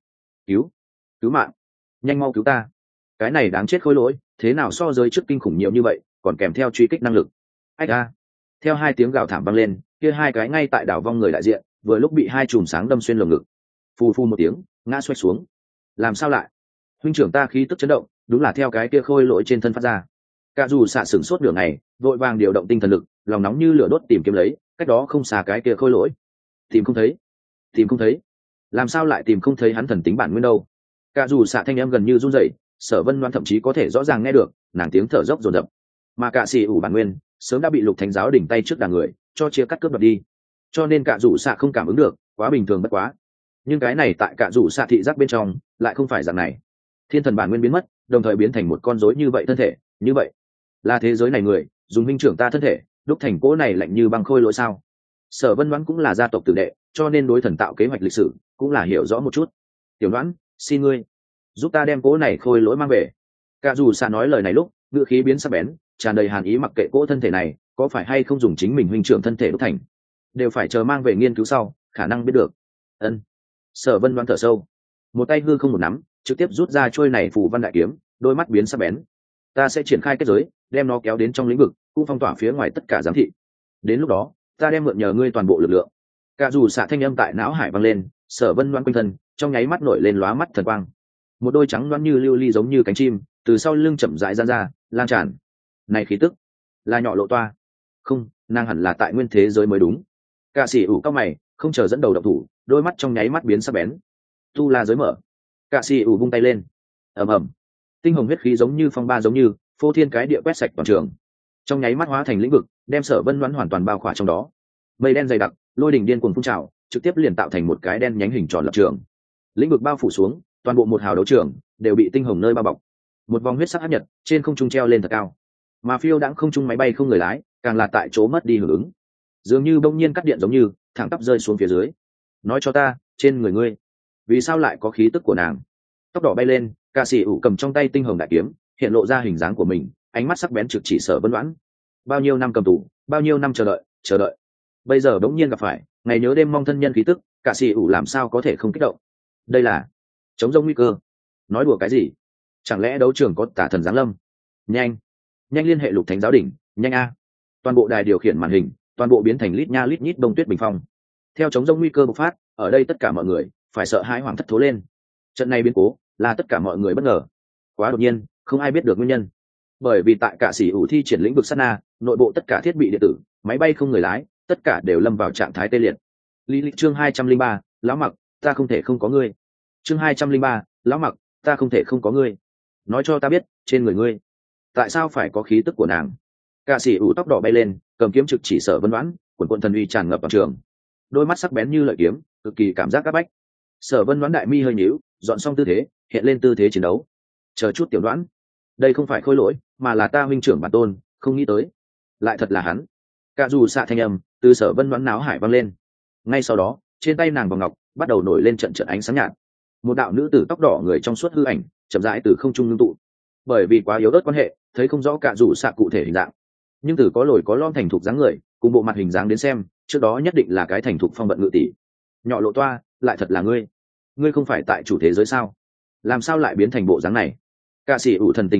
Cứu mạng, nhanh mau cứu ta. Cái này đáng chết khối lỗi, thế nào so giới trước kinh khủng nhiều như vậy, còn kèm theo truy kích năng lực. Ách a. Theo 2 tiếng gào thảm vang lên, kia 2 cái ngay tại đảo vong người đại diện, vừa lúc bị 2 chùm sáng đâm xuyên lồng ngực. Phù phù một tiếng, ngã xoay xuống. Làm sao lại? Huynh trưởng ta khí tức chấn động, đúng là theo cái kia khôi lỗi trên thân phát ra. Cả dù xạ sửng sốt nửa ngày, vội vàng điều động tinh thần lực, lòng nóng như lửa đốt tìm kiếm lấy, cách đó không xa cái kia khôi lỗi. Tìm không thấy. Làm sao lại tìm không thấy hắn thần tính bản nguyên đâu? Cả dù xạ thanh âm gần như run rẩy, Sở Vân Loan thậm chí có thể rõ ràng nghe được, nàng tiếng thở dốc dồn dập. Mà cả xì ủ bản nguyên sớm đã bị Lục Thánh giáo đỉnh tay trước đàn người cho chia cắt cướp đoạt đi, cho nên cả dù xạ không cảm ứng được, quá bình thường bất quá. Nhưng cái này tại cả dù xạ thị giác bên trong lại không phải dạng này. Thiên thần bản nguyên biến mất, đồng thời biến thành một con rối như vậy thân thể, như vậy là thế giới này người dùng minh trưởng ta thân thể đúc thành cỗ này lạnh như băng khôi lỗi sao? Sở Vân Đoán cũng là gia tộc tử đệ, cho nên đối thần tạo kế hoạch lịch sử cũng là hiểu rõ một chút. Tiểu Đoán, xin ngươi giúp ta đem cỗ này khôi lỗi mang về. Cả dù xạ nói lời này lúc ngữ khí biến sắc bén, tràn đầy hàn ý, mặc kệ cỗ thân thể này có phải hay không dùng chính mình huynh trưởng thân thể đúc thành, đều phải chờ mang về nghiên cứu sau khả năng biết được. Ân. Sở Vân Đoán thở sâu, một tay hư không một nắm, trực tiếp rút ra trôi này phù văn đại kiếm, đôi mắt biến sắc bén. Ta sẽ triển khai kết giới, đem nó kéo đến trong lĩnh vực, cũng phong tỏa phía ngoài tất cả giám thị. Đến lúc đó, ta đem mượn nhờ ngươi toàn bộ lực lượng. Cả dù xạ thanh âm tại não hải vang lên, Sở Vân Loan quanh thân trong nháy mắt nổi lên lóa mắt thần quang, một đôi trắng loáng như lưu ly giống như cánh chim từ sau lưng chậm rãi ra ra, lan tràn. Này khí tức là nhỏ lộ toa? Không, nàng hẳn là tại nguyên thế giới mới đúng. Cả sĩ ủ cao mày, không chờ dẫn đầu động thủ, đôi mắt trong nháy mắt biến sắc bén. Tu la giới mở. Cả sĩ ủ vung tay lên, ầm ầm, tinh hồng huyết khí giống như phong ba giống như phô thiên cái địa quét sạch toàn trường, trong nháy mắt hóa thành lĩnh vực, đem Sở Vân Đoán hoàn toàn bao khỏa trong đó. Mây đen dày đặc, lôi đỉnh điên cuồng phun trào, trực tiếp liền tạo thành một cái đen nhánh hình tròn lập trường. Lĩnh vực bao phủ xuống, toàn bộ một hào đấu trường đều bị tinh hồng nơi bao bọc. Một vòng huyết sắc hấp nhật trên không trung treo lên thật cao, mà phiêu đãng không trung máy bay không người lái càng là tại chỗ mất đi hưởng ứng, dường như bỗng nhiên cắt điện giống như thẳng tắp rơi xuống phía dưới. Nói cho ta, trên người ngươi vì sao lại có khí tức của nàng? Tóc đỏ bay lên, ca sĩ ủ cầm trong tay tinh hồng đại kiếm, hiện lộ ra hình dáng của mình, ánh mắt sắc bén trực chỉ Sở Vân Đoán. Bao nhiêu năm cầm tù, bao nhiêu năm chờ đợi, bây giờ bỗng nhiên gặp phải, ngày nhớ đêm mong thân nhân khí tức, ca sĩ ủ làm sao có thể không kích động? Đây là chống rông nguy cơ. Nói đùa cái gì? Chẳng lẽ đấu trường có tà thần giáng lâm? Nhanh liên hệ Lục Thánh giáo đỉnh, nhanh a. Toàn bộ đài điều khiển màn hình toàn bộ biến thành lít nha lít nhít đông tuyết bình phong. Theo chống rông nguy cơ bộc phát, ở đây tất cả mọi người phải sợ hãi hoảng thất thố lên. Trận này biến cố là tất cả mọi người bất ngờ, quá đột nhiên, không ai biết được nguyên nhân. Bởi vì tại cả sĩ ủ thi triển lĩnh vực sát na, nội bộ tất cả thiết bị điện tử, máy bay không người lái, tất cả đều lâm vào trạng thái tê liệt. Lý lịch chương 203, lão mặc, ta không thể không có ngươi. Chương 203, lão mặc, ta không thể không có ngươi. Nói cho ta biết, trên người ngươi tại sao phải có khí tức của nàng? Cả sĩ ủ tóc đỏ bay lên, cầm kiếm trực chỉ Sở Vân Đoán, quần quần thần uy tràn ngập vào trường, đôi mắt sắc bén như lợi kiếm, cực kỳ cảm giác áp bách. Sở Vân Đoán đại mi hơi nhíu, dọn xong tư thế, hiện lên tư thế chiến đấu. Chờ chút Tiểu Đoán, đây không phải khôi lỗi, mà là ta huynh trưởng bản tôn, không nghĩ tới lại thật là hắn. Cả dù xạ thanh âm từ Sở Vân Đoán náo hải vang lên. Ngay sau đó, trên tay nàng vòng ngọc bắt đầu nổi lên trận trận ánh sáng nhạt. Một đạo nữ tử tóc đỏ người trong suốt hư ảnh chậm rãi từ không trung ngưng tụ. Bởi vì quá yếu ớt quan hệ, thấy không rõ cả dù xạ cụ thể hình dạng, nhưng từ có lồi có lõm thành thục dáng người, cùng bộ mặt hình dáng đến xem, trước đó nhất định là cái thành thục phong vận ngự tỷ. Nhỏ lộ toa, lại thật là ngươi. Ngươi không phải tại chủ thế giới sao? Làm sao lại biến thành bộ dáng này? Cả sĩ ủ thần tình kích động,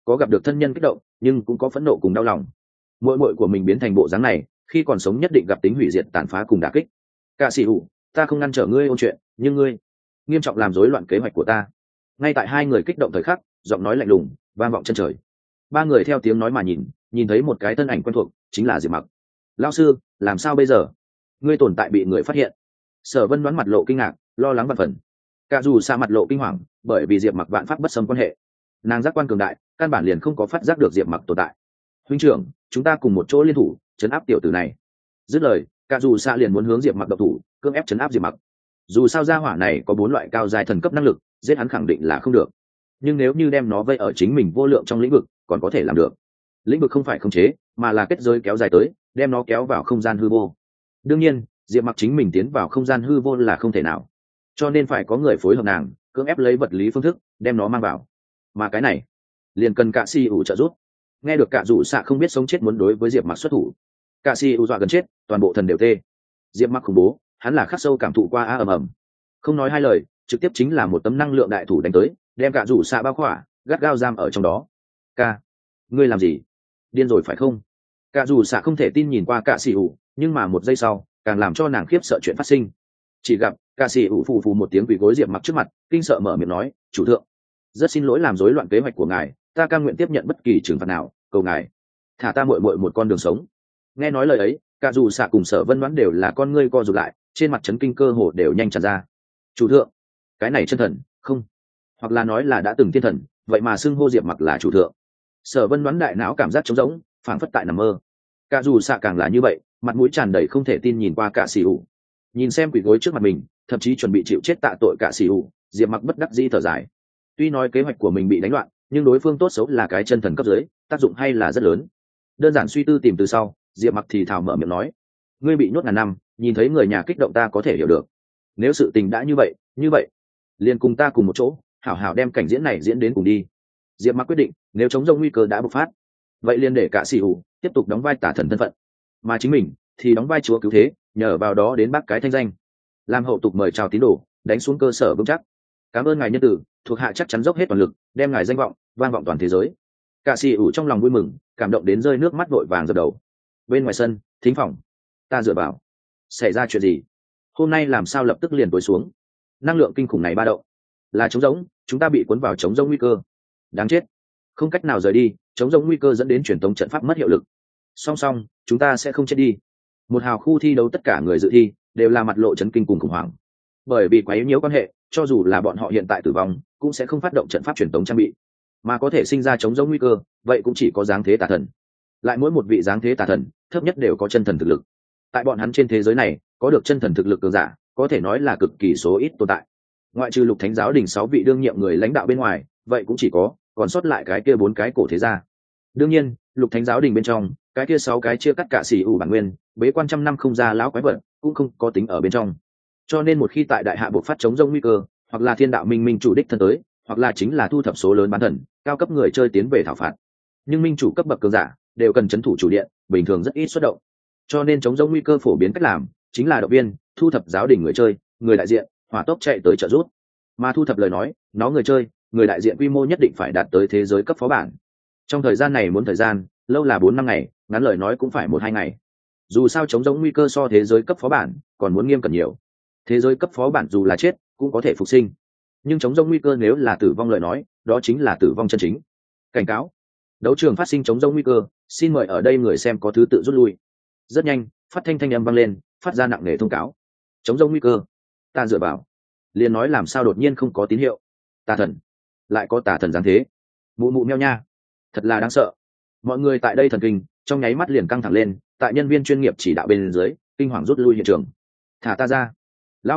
có gặp được thân nhân kích động nhưng cũng có phẫn nộ cùng đau lòng. Muội muội của mình biến thành bộ dáng này, khi còn sống nhất định gặp tính hủy diệt tàn phá cùng đả kích. Cả sĩ hủ, ta không ngăn trở ngươi ôn chuyện, nhưng ngươi nghiêm trọng làm rối loạn kế hoạch của ta. Ngay tại hai người kích động thời khắc, giọng nói lạnh lùng vang vọng chân trời. Ba người theo tiếng nói mà nhìn thấy một cái thân ảnh quen thuộc, chính là Diệp Mặc. Lão sư, làm sao bây giờ? Ngươi tồn tại bị người phát hiện. Sở Vân đoán mặt lộ kinh ngạc, lo lắng vạn phần. Cả dù xa mặt lộ kinh hoàng, bởi vì Diệp Mặc vạn pháp bất xâm quan hệ, nàng giác quan cường đại, căn bản liền không có phát giác được Diệp Mặc tồn tại. Huynh trưởng, chúng ta cùng một chỗ liên thủ chấn áp tiểu tử này. Dứt lời, cả dù xa liền muốn hướng Diệp Mặc độc thủ, cưỡng ép chấn áp Diệp Mặc. Dù sao gia hỏa này có 4 loại cao giai thần cấp năng lực, giết hắn khẳng định là không được. Nhưng nếu như đem nó vây ở chính mình vô lượng trong lĩnh vực, còn có thể làm được. Lĩnh vực không phải khống chế, mà là kết giới kéo dài tới, đem nó kéo vào không gian hư vô. Đương nhiên, Diệp Mặc chính mình tiến vào không gian hư vô là không thể nào, cho nên phải có người phối hợp nàng, cưỡng ép lấy vật lý phương thức đem nó mang vào. Mà cái này liền cần cả si ủ trợ giúp. Nghe được cả rủ xạ không biết sống chết muốn đối với Diệp Mặc xuất thủ, cả si ủ dọa gần chết, toàn bộ thần đều tê. Diệp Mặc khủng bố, hắn là khắc sâu cảm thụ qua ầm ầm, không nói hai lời, trực tiếp chính là một tấm năng lượng đại thủ đánh tới, đem cả rủ xạ bao khỏa, gắt gao giam ở trong đó. Ca, ngươi làm gì? Điên rồi phải không? Cả rủ xạ không thể tin nhìn qua cả si ủ, nhưng mà một giây sau, càng làm cho nàng khiếp sợ chuyện phát sinh. Chỉ gặp cả si ủ phù phù một tiếng quỳ gối Diệp Mặc trước mặt, kinh sợ mở miệng nói, chủ thượng, rất xin lỗi làm rối loạn kế hoạch của ngài, ta cam nguyện tiếp nhận bất kỳ trừng phạt nào, cầu ngài thả ta muội muội một con đường sống. Nghe nói lời ấy, cả dù xạ cùng Sở Vân đoán đều là con ngươi co rụt lại, trên mặt chấn kinh cơ hồ đều nhanh tràn ra. Chủ thượng, cái này chân thần không, hoặc là nói là đã từng thiên thần, vậy mà xưng hô Diệp Mặc là chủ thượng. Sở Vân đoán đại não cảm giác trống rỗng, phảng phất tại nằm mơ. Cả dù xạ càng là như vậy, mặt mũi tràn đầy không thể tin nhìn qua cả xì ủ, nhìn xem quỷ gối trước mặt mình, thậm chí chuẩn bị chịu chết tạ tội cả xì ủ. Diệp Mặc bất đắc dĩ thở dài. Tuy nói kế hoạch của mình bị đánh loạn, nhưng đối phương tốt xấu là cái chân thần cấp dưới, tác dụng hay là rất lớn. Đơn giản suy tư tìm từ sau, Diệp Mặc thì thào mở miệng nói, ngươi bị nhốt ngàn năm, nhìn thấy người nhà kích động ta có thể hiểu được. Nếu sự tình đã như vậy liền cùng ta cùng một chỗ, hảo hảo đem cảnh diễn này diễn đến cùng đi. Diệp Mặc quyết định, nếu chống rông nguy cơ đã bộc phát, vậy liền để cả xì ủ tiếp tục đóng vai tả thần thân phận, mà chính mình thì đóng vai chúa cứu thế, nhờ vào đó đến bác cái thanh danh, làm hậu tục mời chào tín đồ, đánh xuống cơ sở vững chắc. Cảm ơn ngài nhân tử, thuộc hạ chắc chắn dốc hết toàn lực đem ngài danh vọng vang vọng toàn thế giới. Cả xì ủ trong lòng vui mừng, cảm động đến rơi nước mắt vội vàng dập đầu. Bên ngoài sân thính phòng, ta dựa vào, xảy ra chuyện gì? Hôm nay làm sao lập tức liền tối xuống? Năng lượng kinh khủng này ba động, là trống rỗng, chúng ta bị cuốn vào trống rỗng nguy cơ. Đáng chết, không cách nào rời đi, trống rỗng nguy cơ dẫn đến truyền tống trận pháp mất hiệu lực. Song song, chúng ta sẽ không chết đi. Một hào khu thi đấu tất cả người dự thi đều là mặt lộ chấn kinh cùng khủng hoảng, bởi vì quá yếu nhiều quan hệ, cho dù là bọn họ hiện tại tử vong cũng sẽ không phát động trận pháp truyền tống trang bị, mà có thể sinh ra chống giống nguy cơ, vậy cũng chỉ có giáng thế tà thần. Lại mỗi một vị giáng thế tà thần thấp nhất đều có chân thần thực lực. Tại bọn hắn trên thế giới này, có được chân thần thực lực cường giả có thể nói là cực kỳ số ít tồn tại. Ngoại trừ Lục Thánh giáo đình 6 vị đương nhiệm người lãnh đạo bên ngoài, vậy cũng chỉ có còn sót lại cái kia 4 cái cổ thế gia. Đương nhiên, Lục Thánh giáo đình bên trong, cái kia 6 cái chia cắt cả xỉ ủ bản nguyên, bế quan trăm năm không ra lão quái vật, cũng không có tính ở bên trong. Cho nên một khi tại đại hạ buộc phát chống rông nguy cơ, hoặc là thiên đạo minh minh chủ đích thân tới, hoặc là chính là thu thập số lớn bán thần cao cấp người chơi tiến về thảo phạt, nhưng minh chủ cấp bậc cường giả đều cần trấn thủ chủ điện, bình thường rất ít xuất động. Cho nên chống rông nguy cơ phổ biến cách làm chính là động viên thu thập giáo đình người chơi, người đại diện hỏa tốc chạy tới trợ giúp. Mà thu thập lời nói, nó người chơi, người đại diện quy mô nhất định phải đạt tới thế giới cấp phó bản. Trong thời gian này muốn thời gian lâu là 4-5 ngày, ngắn lời nói cũng phải 1-2 ngày. Dù sao chống rông nguy cơ so thế giới cấp phó bản còn muốn nghiêm cẩn nhiều. Thế giới cấp phó bản dù là chết cũng có thể phục sinh, nhưng chống rông nguy cơ nếu là tử vong lời nói, đó chính là tử vong chân chính. Cảnh cáo, đấu trường phát sinh chống rông nguy cơ, xin mời ở đây người xem có thứ tự rút lui. Rất nhanh, phát thanh âm vang lên, phát ra nặng nề thông cáo. Chống rông nguy cơ, ta dựa vào. Liền nói làm sao đột nhiên không có tín hiệu. Tà thần, lại có tà thần giáng thế. Mụ mụ meo nha, thật là đáng sợ. Mọi người tại đây thần kinh trong nháy mắt liền căng thẳng lên, tại nhân viên chuyên nghiệp chỉ đạo bên dưới, kinh hoàng rút lui hiện trường. Thả ta ra. Lão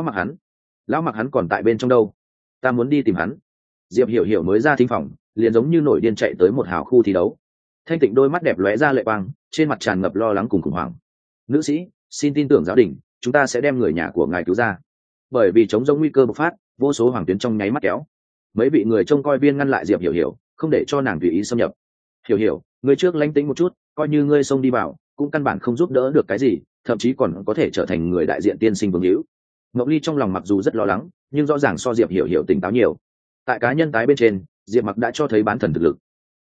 mặc hắn còn tại bên trong đâu, ta muốn đi tìm hắn. Diệp hiểu hiểu mới ra thính phòng, liền giống như nổi điên chạy tới một hào khu thi đấu. Thanh tịnh đôi mắt đẹp lóe ra lệ quang, trên mặt tràn ngập lo lắng cùng khủng hoảng. Nữ sĩ, xin tin tưởng giáo đình, chúng ta sẽ đem người nhà của ngài cứu ra. Bởi vì chống rông nguy cơ bộc phát, vô số hoàng tuyến trong nháy mắt kéo. Mấy vị người trông coi viên ngăn lại Diệp hiểu hiểu, không để cho nàng tùy ý xâm nhập. Hiểu hiểu, ngươi trước lánh tĩnh một chút, coi như ngươi xông đi vào cũng căn bản không giúp đỡ được cái gì, thậm chí còn có thể trở thành người đại diện tiên sinh vương hữu. Ngọc Ly trong lòng mặc dù rất lo lắng, nhưng rõ ràng so Diệp hiểu hiểu tỉnh táo nhiều. Tại cá nhân tái bên trên, Diệp Mặc đã cho thấy bán thần thực lực.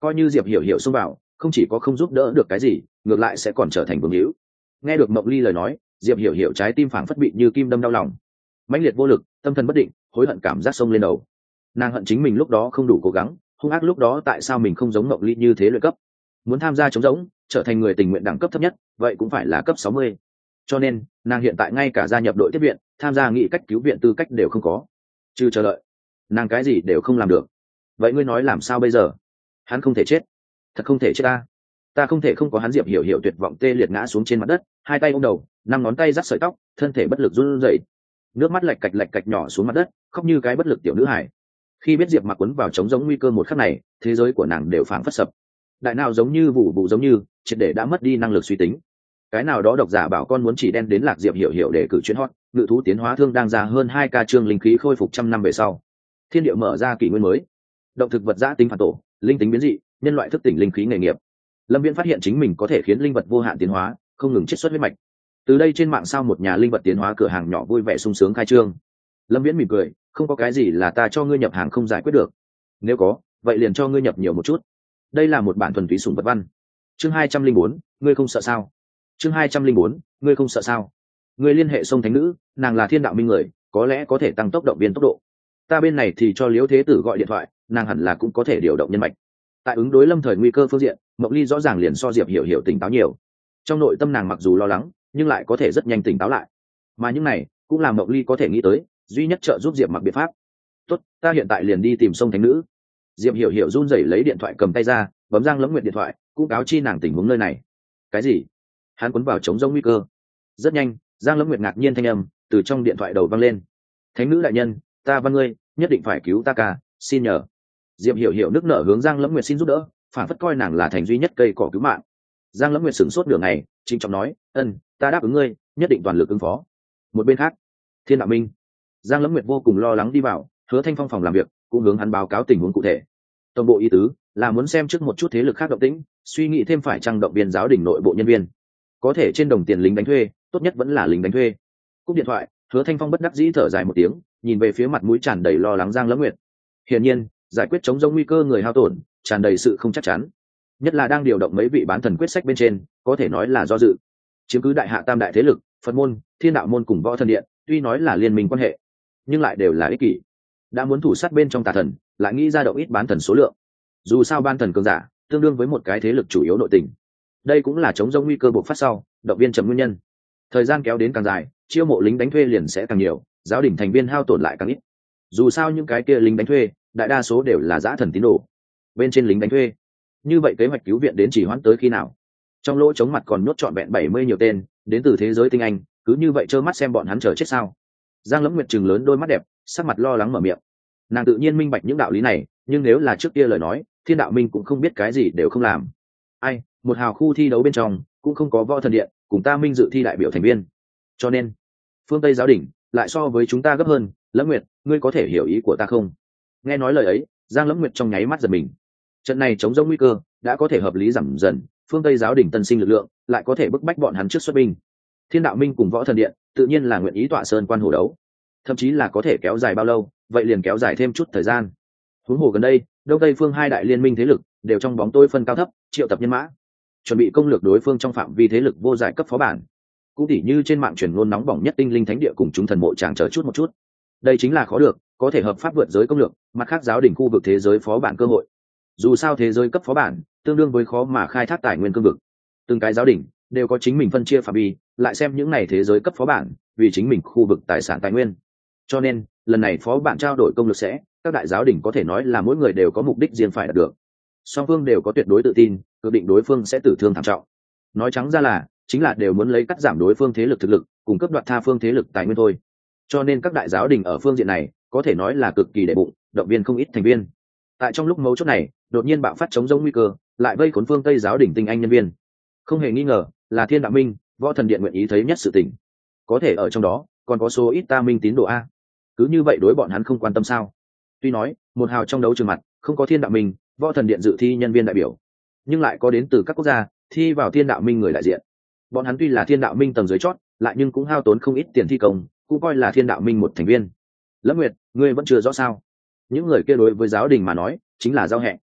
coi như Diệp Hiểu Hiểu xông vào, không chỉ có không giúp đỡ được cái gì, ngược lại sẽ còn trở thành vương hữu. Nghe được Mộng Ly lời nói, Diệp Hiểu Hiểu trái tim phảng phất bị như kim đâm đau lòng, mãnh liệt vô lực, tâm thần bất định, hối hận cảm giác xông lên đầu. Nàng hận chính mình lúc đó không đủ cố gắng, hung ác lúc đó tại sao mình không giống Mộng Ly như thế luyện cấp. Muốn tham gia chống rỗng, trở thành người tình nguyện đẳng cấp thấp nhất, vậy cũng phải là cấp 60. Cho nên, nàng hiện tại ngay cả gia nhập đội tiếp viện, tham gia nghị cách cứu viện tư cách đều không có. Trừ chờ đợi, nàng cái gì đều không làm được. Vậy ngươi nói làm sao bây giờ? Hắn không thể chết, thật không thể chết ta không thể không có hắn. Diệp Hiểu Hiểu tuyệt vọng tê liệt ngã xuống trên mặt đất, hai tay ôm đầu, năm ngón tay dắt sợi tóc, thân thể bất lực run rẩy, nước mắt lạch cạch nhỏ xuống mặt đất, khóc như cái bất lực tiểu nữ hài. Khi biết Diệp Mặc quấn vào chống giống nguy cơ một khắc này, thế giới của nàng đều phảng phất sập, đại nào giống như vụ vụ giống như triệt để đã mất đi năng lực suy tính. Cái nào đó độc giả bảo con muốn chỉ đen đến lạc Diệp Hiểu Hiểu để cử chuyên hot, ngự thú tiến hóa thương đang ra hơn 2k chương linh khí khôi phục trăm năm về sau, thiên địa mở ra kỷ nguyên mới, động thực vật giã tính phản tổ, linh tính biến dị, nhân loại thức tỉnh linh khí nghề nghiệp. Lâm Viễn phát hiện chính mình có thể khiến linh vật vô hạn tiến hóa, không ngừng chiết xuất huyết mạch. Từ đây trên mạng sao một nhà linh vật tiến hóa cửa hàng nhỏ vui vẻ sung sướng khai trương. Lâm Viễn mỉm cười, không có cái gì là ta cho ngươi nhập hàng không giải quyết được, nếu có vậy liền cho ngươi nhập nhiều một chút. Đây là một bản thuần túy sủng vật văn. Chương 204, ngươi không sợ sao? Chương 204, ngươi không sợ sao? Ngươi liên hệ sông thánh nữ, nàng là thiên đạo minh người, có lẽ có thể tăng tốc động viên tốc độ. Ta bên này thì cho Liễu Thế Tử gọi điện thoại, nàng hẳn là cũng có thể điều động nhân mạch. Tại ứng đối lâm thời nguy cơ phương diện, Mộng Ly rõ ràng liền so Diệp Hiểu Hiểu tỉnh táo nhiều. Trong nội tâm nàng mặc dù lo lắng, nhưng lại có thể rất nhanh tỉnh táo lại. Mà những này cũng là Mộng Ly có thể nghĩ tới duy nhất trợ giúp Diệp Mặc biện pháp. Tốt, ta hiện tại liền đi tìm sông thánh nữ. Diệp Hiểu Hiểu run rẩy lấy điện thoại cầm tay ra, bấm Giang Lẫm Nguyệt điện thoại, cũng cáo chi nàng tình huống nơi này. Cái gì? Hắn cuốn vào chống rông nguy cơ. Rất nhanh, Giang Lẫm Nguyệt ngạc nhiên thanh âm từ trong điện thoại đầu vang lên. Thánh nữ đại nhân, ta văn ngươi, nhất định phải cứu ta ca, xin nhờ. Diệp Hiểu Hiểu nước nở hướng Giang Lẫm Nguyệt xin giúp đỡ, phản phất coi nàng là thành duy nhất cây cỏ cứu mạng. Giang Lẫm Nguyệt sửng sốt nửa ngày, trịnh trọng nói, ta đáp ứng ngươi, nhất định toàn lực ứng phó. Một bên khác, Thiên Đạo Minh, Giang Lẫm Nguyệt vô cùng lo lắng đi vào, Hứa Thanh Phong phòng làm việc cũng hướng hắn báo cáo tình huống cụ thể. Tổng bộ ý tứ là muốn xem trước một chút thế lực khác động tĩnh, suy nghĩ thêm phải trang động viên giáo đình nội bộ nhân viên, có thể trên đồng tiền lính đánh thuê, tốt nhất vẫn là lính đánh thuê. Cúp điện thoại, Hứa Thanh Phong bất đắc dĩ thở dài một tiếng, nhìn về phía mặt mũi tràn đầy lo lắng Giang Lẫm Nguyệt. Hiển nhiên, giải quyết chống rông nguy cơ người hao tổn, tràn đầy sự không chắc chắn, nhất là đang điều động mấy vị bán thần quyết sách bên trên, có thể nói là do dự. Chiếm cứ đại hạ tam đại thế lực, Phật môn, Thiên Đạo môn cùng Võ Thần điện, tuy nói là liên minh quan hệ, nhưng lại đều là ích kỷ. Đã muốn thủ sát bên trong tà thần, lại nghĩ ra động ít bán thần số lượng. Dù sao ban thần cường giả tương đương với một cái thế lực chủ yếu nội tình, đây cũng là chống rông nguy cơ bộc phát sau động viên chậm nguyên nhân. Thời gian kéo đến càng dài, chiêu mộ lính đánh thuê liền sẽ càng nhiều, giáo đình thành viên hao tổn lại càng ít. Dù sao những cái kia lính đánh thuê đại đa số đều là dã thần tín đồ bên trên lính đánh thuê, như vậy kế hoạch cứu viện đến chỉ hoãn tới khi nào? Trong lỗ chống mặt còn nhốt trọn vẹn 70 nhiều tên đến từ thế giới tinh anh, cứ như vậy trơ mắt xem bọn hắn chờ chết sao? Giang Lẫm Nguyệt trừng lớn đôi mắt đẹp, sắc mặt lo lắng mở miệng. Nàng tự nhiên minh bạch những đạo lý này, nhưng nếu là trước kia lời nói, Thiên Đạo Minh cũng không biết cái gì đều không làm. Ai, một hào khu thi đấu bên trong cũng không có Võ Thần điện cùng ta minh dự thi đại biểu thành viên, cho nên phương Tây giáo đỉnh lại so với chúng ta gấp hơn. Lẫm Nguyệt, ngươi có thể hiểu ý của ta không? Nghe nói lời ấy, Giang Lẫm Nguyệt trong nháy mắt giật mình. Trận này chống rông nguy cơ đã có thể hợp lý giảm dần, phương Tây giáo đỉnh tân sinh lực lượng lại có thể bức bách bọn hắn trước xuất binh. Thiên Đạo Minh cùng Võ Thần điện tự nhiên là nguyện ý tọa sơn quan hồ đấu, thậm chí là có thể kéo dài bao lâu vậy liền kéo dài thêm chút thời gian. Huống hồ gần đây đông tây phương hai đại liên minh thế lực đều trong bóng tôi phân cao thấp, triệu tập nhân mã, chuẩn bị công lược đối phương trong phạm vi thế lực vô giải cấp phó bản. Cũng tỉ như trên mạng truyền ngôn nóng bỏng nhất tinh linh thánh địa cùng chúng thần mộ tràng chờ chút một chút, đây chính là khó được có thể hợp pháp vượt giới công lược mặt khác giáo đỉnh khu vực thế giới phó bản cơ hội. Dù sao thế giới cấp phó bản tương đương với khó mà khai thác tài nguyên cương vực, từng cái giáo đỉnh đều có chính mình phân chia phạm vi, lại xem những này thế giới cấp phó bản vì chính mình khu vực tài sản tài nguyên. Cho nên lần này phó bản trao đổi công lực sẽ, các đại giáo đỉnh có thể nói là mỗi người đều có mục đích riêng phải đạt được, song phương đều có tuyệt đối tự tin quyết định đối phương sẽ tử thương thảm trọng. Nói trắng ra là chính là đều muốn lấy cắt giảm đối phương thế lực thực lực cùng cấp đoạt tha phương thế lực tài nguyên thôi. Cho nên các đại giáo đình ở phương diện này có thể nói là cực kỳ đệ bụng, động viên không ít thành viên. Tại trong lúc mấu chốt này đột nhiên bạo phát chống rông nguy cơ, lại vây khốn phương Tây giáo đình tinh anh nhân viên, không hề nghi ngờ là Thiên Đạo Minh, Võ Thần điện nguyện ý thấy nhất sự tình. Có thể ở trong đó còn có số ít ta minh tín đồ a, cứ như vậy đối bọn hắn không quan tâm sao? Tuy nói một hào trong đấu trường mặt không có Thiên Đạo Minh, Võ Thần điện dự thi nhân viên đại biểu, nhưng lại có đến từ các quốc gia thi vào Thiên Đạo Minh người đại diện. Bọn hắn tuy là Thiên Đạo Minh tầng dưới chót, lại nhưng cũng hao tốn không ít tiền thi công, cũng coi là Thiên Đạo Minh một thành viên. Lẫm Nguyệt, ngươi vẫn chưa rõ sao? Những người kia đối với giáo đình mà nói chính là giao hẹn,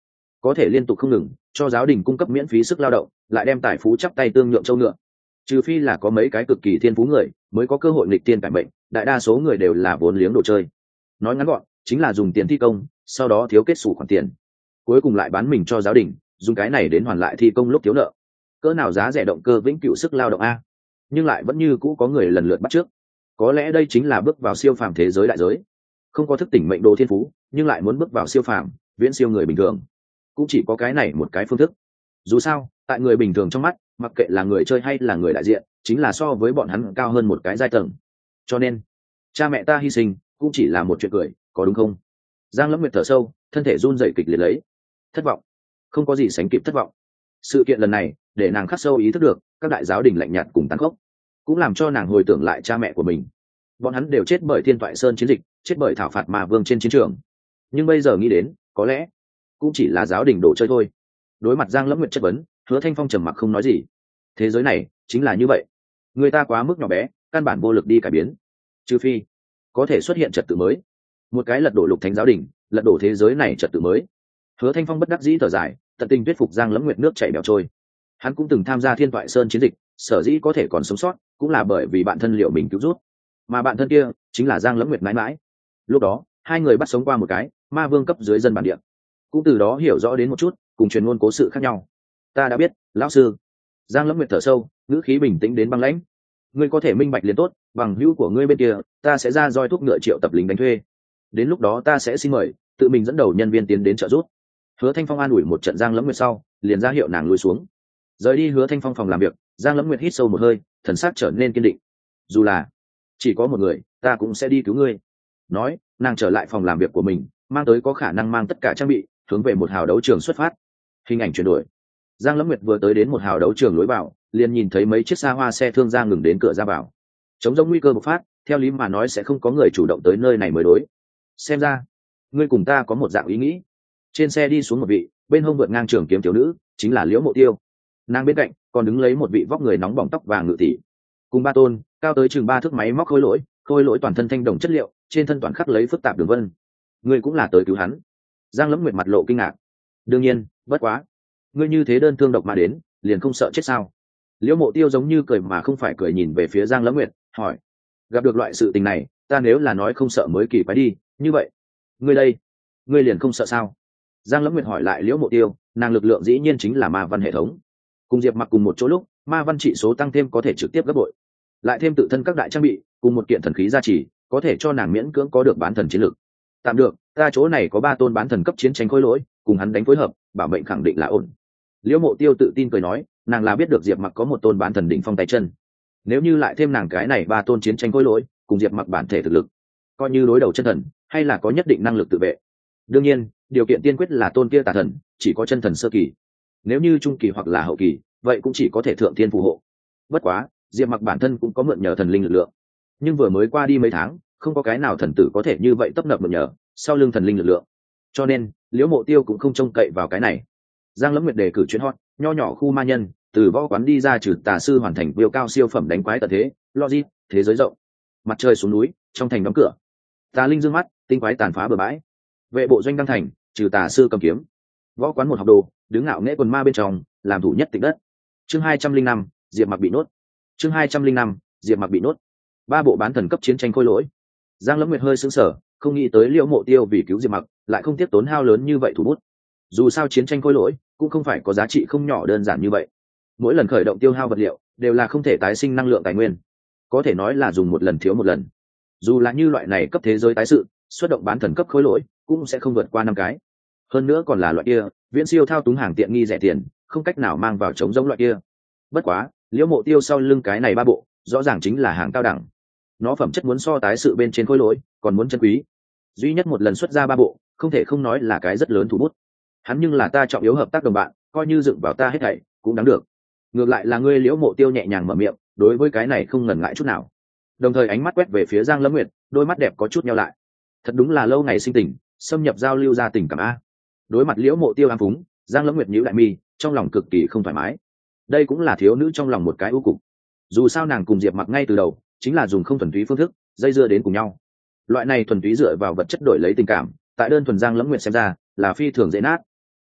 có thể liên tục không ngừng cho giáo đình cung cấp miễn phí sức lao động, lại đem tài phú chắp tay tương nhượng châu ngựa. Trừ phi là có mấy cái cực kỳ thiên phú người mới có cơ hội nghịch tiên cải mệnh, đại đa số người đều là vốn liếng đồ chơi. Nói ngắn gọn chính là dùng tiền thi công, sau đó thiếu kết xù khoản tiền, cuối cùng lại bán mình cho giáo đình, dùng cái này đến hoàn lại thi công lúc thiếu nợ. Cỡ nào giá rẻ động cơ vĩnh cửu sức lao động a, nhưng lại vẫn như cũ có người lần lượt bắt trước. Có lẽ đây chính là bước vào siêu phàm thế giới đại giới. Không có thức tỉnh mệnh đồ thiên phú nhưng lại muốn bước vào siêu phàm, viễn siêu người bình thường, cũng chỉ có cái này một cái phương thức. Dù sao tại người bình thường trong mắt, mặc kệ là người chơi hay là người đại diện, chính là so với bọn hắn cao hơn một cái giai tầng. Cho nên cha mẹ ta hy sinh cũng chỉ là một chuyện cười, có đúng không? Giang Lâm Nguyệt thở sâu, thân thể run rẩy kịch liệt lấy. Thất vọng, không có gì sánh kịp thất vọng. Sự kiện lần này để nàng khắc sâu ý thức được các đại giáo đình lạnh nhạt cùng tàn khốc, cũng làm cho nàng hồi tưởng lại cha mẹ của mình. Bọn hắn đều chết bởi Thiên Toại Sơn chiến dịch, chết bởi thảo phạt Ma Vương trên chiến trường. Nhưng bây giờ nghĩ đến, có lẽ cũng chỉ là giáo đình đồ chơi thôi. Đối mặt Giang Lâm Nguyệt chất vấn, Hứa Thanh Phong trầm mặc không nói gì. Thế giới này chính là như vậy, người ta quá mức nhỏ bé, căn bản vô lực đi cải biến, trừ phi có thể xuất hiện trật tự mới, một cái lật đổ Lục Thánh giáo đình, lật đổ thế giới này trật tự mới. Hứa Thanh Phong bất đắc dĩ thở dài, tận tình thuyết phục Giang Lâm Nguyệt nước chảy bèo trôi. Hắn cũng từng tham gia Thiên Toại Sơn chiến dịch, sở dĩ có thể còn sống sót cũng là bởi vì bạn thân liệu mình cứu rút, mà bạn thân kia chính là Giang Lâm Nguyệt mãi mãi. Lúc đó hai người bắt sống qua một cái ma vương cấp dưới dân bản địa, cũng từ đó hiểu rõ đến một chút cùng truyền ngôn cố sự khác nhau. Ta đã biết, lão sư. Giang Lâm Nguyệt thở sâu, ngữ khí bình tĩnh đến băng lãnh. Ngươi có thể minh bạch liền tốt, bằng hữu của ngươi bên kia ta sẽ ra roi thuốc ngựa triệu tập lính đánh thuê, đến lúc đó ta sẽ xin mời tự mình dẫn đầu nhân viên tiến đến trợ giúp. Hứa Thanh Phong an ủi một trận Giang Lâm Nguyệt sau, liền ra hiệu nàng lùi xuống. Rời đi Hứa Thanh Phong phòng làm việc, Giang Lâm Nguyệt hít sâu một hơi, thần sắc trở nên kiên định. Dù là chỉ có một người, ta cũng sẽ đi cứu ngươi. Nói, nàng trở lại phòng làm việc của mình, mang tới có khả năng mang tất cả trang bị, hướng về một hào đấu trường xuất phát. Hình ảnh chuyển đổi. Giang Lâm Nguyệt vừa tới đến một hào đấu trường lối vào, liền nhìn thấy mấy chiếc xa hoa xe thương gia ngừng đến cửa ra vào. Chống giống nguy cơ bộc phát, theo lý mà nói sẽ không có người chủ động tới nơi này mới đối. Xem ra, ngươi cùng ta có một dạng ý nghĩ. Trên xe đi xuống một vị, bên hông vượt ngang trường kiếm thiếu nữ, chính là Liễu Mộ Tiêu. Nàng bên cạnh còn đứng lấy một vị vóc người nóng bỏng tóc vàng ngự tỷ, cùng ba tôn cao tới chừng 3 thước máy móc khôi lỗi toàn thân thanh đồng chất liệu, trên thân toàn khắc lấy phức tạp đường vân. Ngươi cũng là tới cứu hắn? Giang Lâm Nguyệt mặt lộ kinh ngạc. Đương nhiên, bất quá, ngươi như thế đơn thương độc mà đến, liền không sợ chết sao? Liễu Mộ Tiêu giống như cười mà không phải cười nhìn về phía Giang Lâm Nguyệt, hỏi: gặp được loại sự tình này, ta nếu là nói không sợ mới kỳ quái đi, như vậy ngươi đây, ngươi liền không sợ sao? Giang Lâm Nguyệt hỏi lại Liễu Mộ Tiêu, nàng lực lượng dĩ nhiên chính là ma văn hệ thống, cùng Diệp Mặc cùng một chỗ lúc, ma văn trị số tăng thêm có thể trực tiếp gấp bội, lại thêm tự thân các đại trang bị cùng một kiện thần khí gia trì, có thể cho nàng miễn cưỡng có được bán thần chiến lực. Tạm được, ta chỗ này có 3 tôn bán thần cấp chiến tranh khối lỗi, cùng hắn đánh phối hợp, bảo mệnh khẳng định là ổn. Liễu Mộ Tiêu tự tin cười nói, nàng là biết được Diệp Mặc có một tôn bán thần đỉnh phong tay chân, nếu như lại thêm nàng cái này 3 tôn chiến tranh khối lỗi cùng Diệp Mặc bản thể thực lực, coi như đối đầu chân thần hay là có nhất định năng lực tự vệ. Đương nhiên điều kiện tiên quyết là tôn kia tà thần chỉ có chân thần sơ kỳ, nếu như trung kỳ hoặc là hậu kỳ vậy cũng chỉ có thể thượng thiên phù hộ. Bất quá Diệp Mặc bản thân cũng có mượn nhờ thần linh lực lượng, nhưng vừa mới qua đi mấy tháng không có cái nào thần tử có thể như vậy tấp nập mượn nhờ sau lưng thần linh lực lượng, cho nên Liễu Mộ Tiêu cũng không trông cậy vào cái này. Giang Lâm Nguyệt đề cử chuyến hot nho nhỏ khu ma nhân, từ võ quán đi ra trừ tà sư hoàn thành viêu cao siêu phẩm đánh quái tận thế, logic thế giới rộng. Mặt trời xuống núi, trong thành đóng cửa, tà linh dương mắt, tinh quái tàn phá bừa bãi. Vệ bộ doanh đăng thành, trừ tà sư cầm kiếm. Võ quán một học đồ, đứng ngạo nghễ quần ma bên trong, làm thủ nhất tịch đất. Chương 205, Diệp Mặc bị nốt. Chương 205, Diệp Mặc bị nốt. 3 bộ bán thần cấp chiến tranh khôi lỗi. Giang Lâm Nguyệt hơi sững sờ, không nghĩ tới Liễu Mộ Tiêu vì cứu Diệp Mặc, lại không tiếp tốn hao lớn như vậy thủ bút. Dù sao chiến tranh khôi lỗi cũng không phải có giá trị không nhỏ đơn giản như vậy. Mỗi lần khởi động tiêu hao vật liệu đều là không thể tái sinh năng lượng tài nguyên, có thể nói là dùng một lần thiếu một lần. Dù là như loại này cấp thế giới tái sự, xuất động bán thần cấp khối lỗi cũng sẽ không vượt qua 5 cái. Hơn nữa còn là loại kia viễn siêu thao túng hàng tiện nghi rẻ tiền, không cách nào mang vào chống giống loại kia. Bất quá Liễu Mộ Tiêu sau lưng cái này 3 bộ rõ ràng chính là hàng cao đẳng, nó phẩm chất muốn so tái sự bên trên khối lỗi còn muốn chân quý. Duy nhất một lần xuất ra 3 bộ không thể không nói là cái rất lớn thủ bút. Hắn nhưng là ta trọng yếu hợp tác đồng bạn, coi như dựng vào ta hết thảy cũng đáng được. Ngược lại là ngươi Liễu Mộ Tiêu nhẹ nhàng mở miệng, đối với cái này không ngần ngại chút nào, đồng thời ánh mắt quét về phía Giang Lâm Nguyệt, đôi mắt đẹp có chút nheo lại. Thật đúng là lâu ngày sinh tình, xâm nhập giao lưu ra tình cảm a. Đối mặt Liễu Mộ Tiêu ám phúng, Giang Lâm Nguyệt nhíu lại mi, trong lòng cực kỳ không thoải mái. Đây cũng là thiếu nữ trong lòng một cái ưu cục. Dù sao nàng cùng Diệp Mặc ngay từ đầu chính là dùng không thuần túy phương thức dây dưa đến cùng nhau. Loại này thuần túy dựa vào vật chất đổi lấy tình cảm, tại đơn thuần Giang Lâm Nguyệt xem ra là phi thường dễ nát.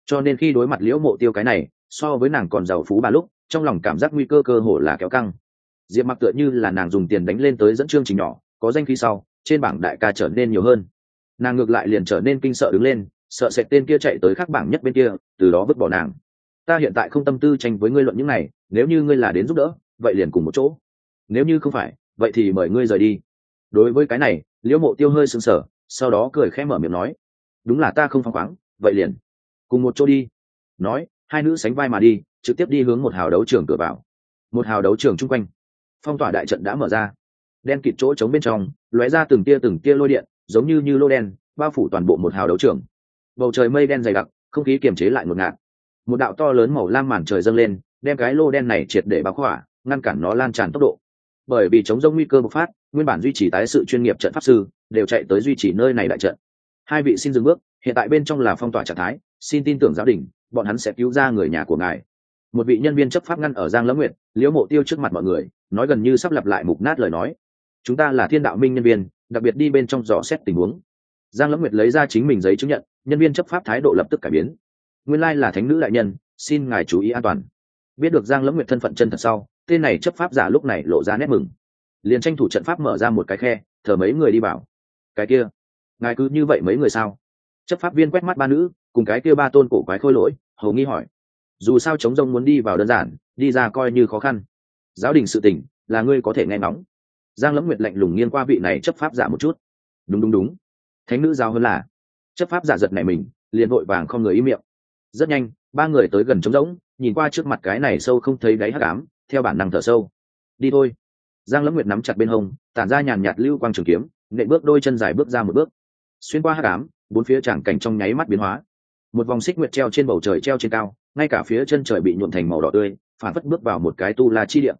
cho nên khi đối mặt liễu mộ tiêu cái này so với nàng còn giàu phú bà lúc, trong lòng cảm giác nguy cơ cơ hồ là kéo căng. Diệp Mặc tựa như là nàng dùng tiền đánh lên tới dẫn chương trình nhỏ, có danh khí sau trên bảng đại ca trở nên nhiều hơn, nàng ngược lại liền trở nên kinh sợ đứng lên, sợ sệt tên kia chạy tới khác bảng nhất bên kia, từ đó vứt bỏ nàng. Ta hiện tại không tâm tư tranh với ngươi luận những này, nếu như ngươi là đến giúp đỡ vậy liền cùng một chỗ, nếu như không phải vậy thì mời ngươi rời đi. Đối với cái này liễu mộ tiêu hơi sững sờ, sau đó cười khẽ mở miệng nói, đúng là ta không phăng khoáng, vậy liền cùng một chỗ đi. Nói hai nữ sánh vai mà đi, trực tiếp đi hướng một hào đấu trường cửa vào. Một hào đấu trường chung quanh phong tỏa đại trận đã mở ra, đen kịt chỗ trống bên trong lóe ra từng tia lôi điện, giống như lô đen bao phủ toàn bộ một hào đấu trường. Bầu trời mây đen dày đặc, không khí kiềm chế lại ngột ngạt. Một đạo to lớn màu lam màn trời dâng lên, đem cái lô đen này triệt để bao khỏa, ngăn cản nó lan tràn tốc độ. Bởi vì chống rông nguy cơ bộc phát, nguyên bản duy trì tái sự chuyên nghiệp trận pháp sư đều chạy tới duy trì nơi này đại trận. Hai vị xin dừng bước, hiện tại bên trong là phong tỏa trạng thái, xin tin tưởng giáo đình, bọn hắn sẽ cứu ra người nhà của ngài. Một vị nhân viên chấp pháp ngăn ở Giang Lâm Nguyệt, Liễu Mộ Tiêu trước mặt mọi người, nói gần như sắp lặp lại mục nát lời nói. Chúng ta là Thiên Đạo Minh nhân viên, đặc biệt đi bên trong dò xét tình huống. Giang Lâm Nguyệt lấy ra chính mình giấy chứng nhận, nhân viên chấp pháp thái độ lập tức cải biến. Nguyên lai là thánh nữ đại nhân, xin ngài chú ý an toàn. Biết được Giang Lâm Nguyệt thân phận chân thật sau, tên này chấp pháp giả lúc này lộ ra nét mừng, liền tranh thủ trận pháp mở ra một cái khe, thờ mấy người đi vào. Cái kia, ngài cứ như vậy mấy người sao? Chấp pháp viên quét mắt ba nữ cùng cái kia ba tôn cổ quái khôi lỗi, hầu nghi hỏi. Dù sao chống rông muốn đi vào đơn giản, đi ra coi như khó khăn. Giáo đình sự tình là ngươi có thể nghe ngóng. Giang Lâm Nguyệt lạnh lùng nghiêng qua vị này chấp pháp giả một chút. Đúng, thánh nữ giao hơn là. Chấp pháp giả giật nảy mình, liền vội vàng không người im miệng. Rất nhanh ba người tới gần trống rỗng, nhìn qua trước mặt cái này sâu không thấy đáy hắc ám, theo bản năng thở sâu. Đi thôi. Giang Lâm Nguyệt nắm chặt bên hông, tản ra nhàn nhạt lưu quang trường kiếm, nện bước đôi chân dài bước ra một bước. Xuyên qua hắc ám, bốn phía tràng cảnh trong nháy mắt biến hóa. Một vòng xích nguyệt treo trên bầu trời treo trên cao, ngay cả phía chân trời bị nhuộm thành màu đỏ tươi, phản phất bước vào một cái tu la chi địa.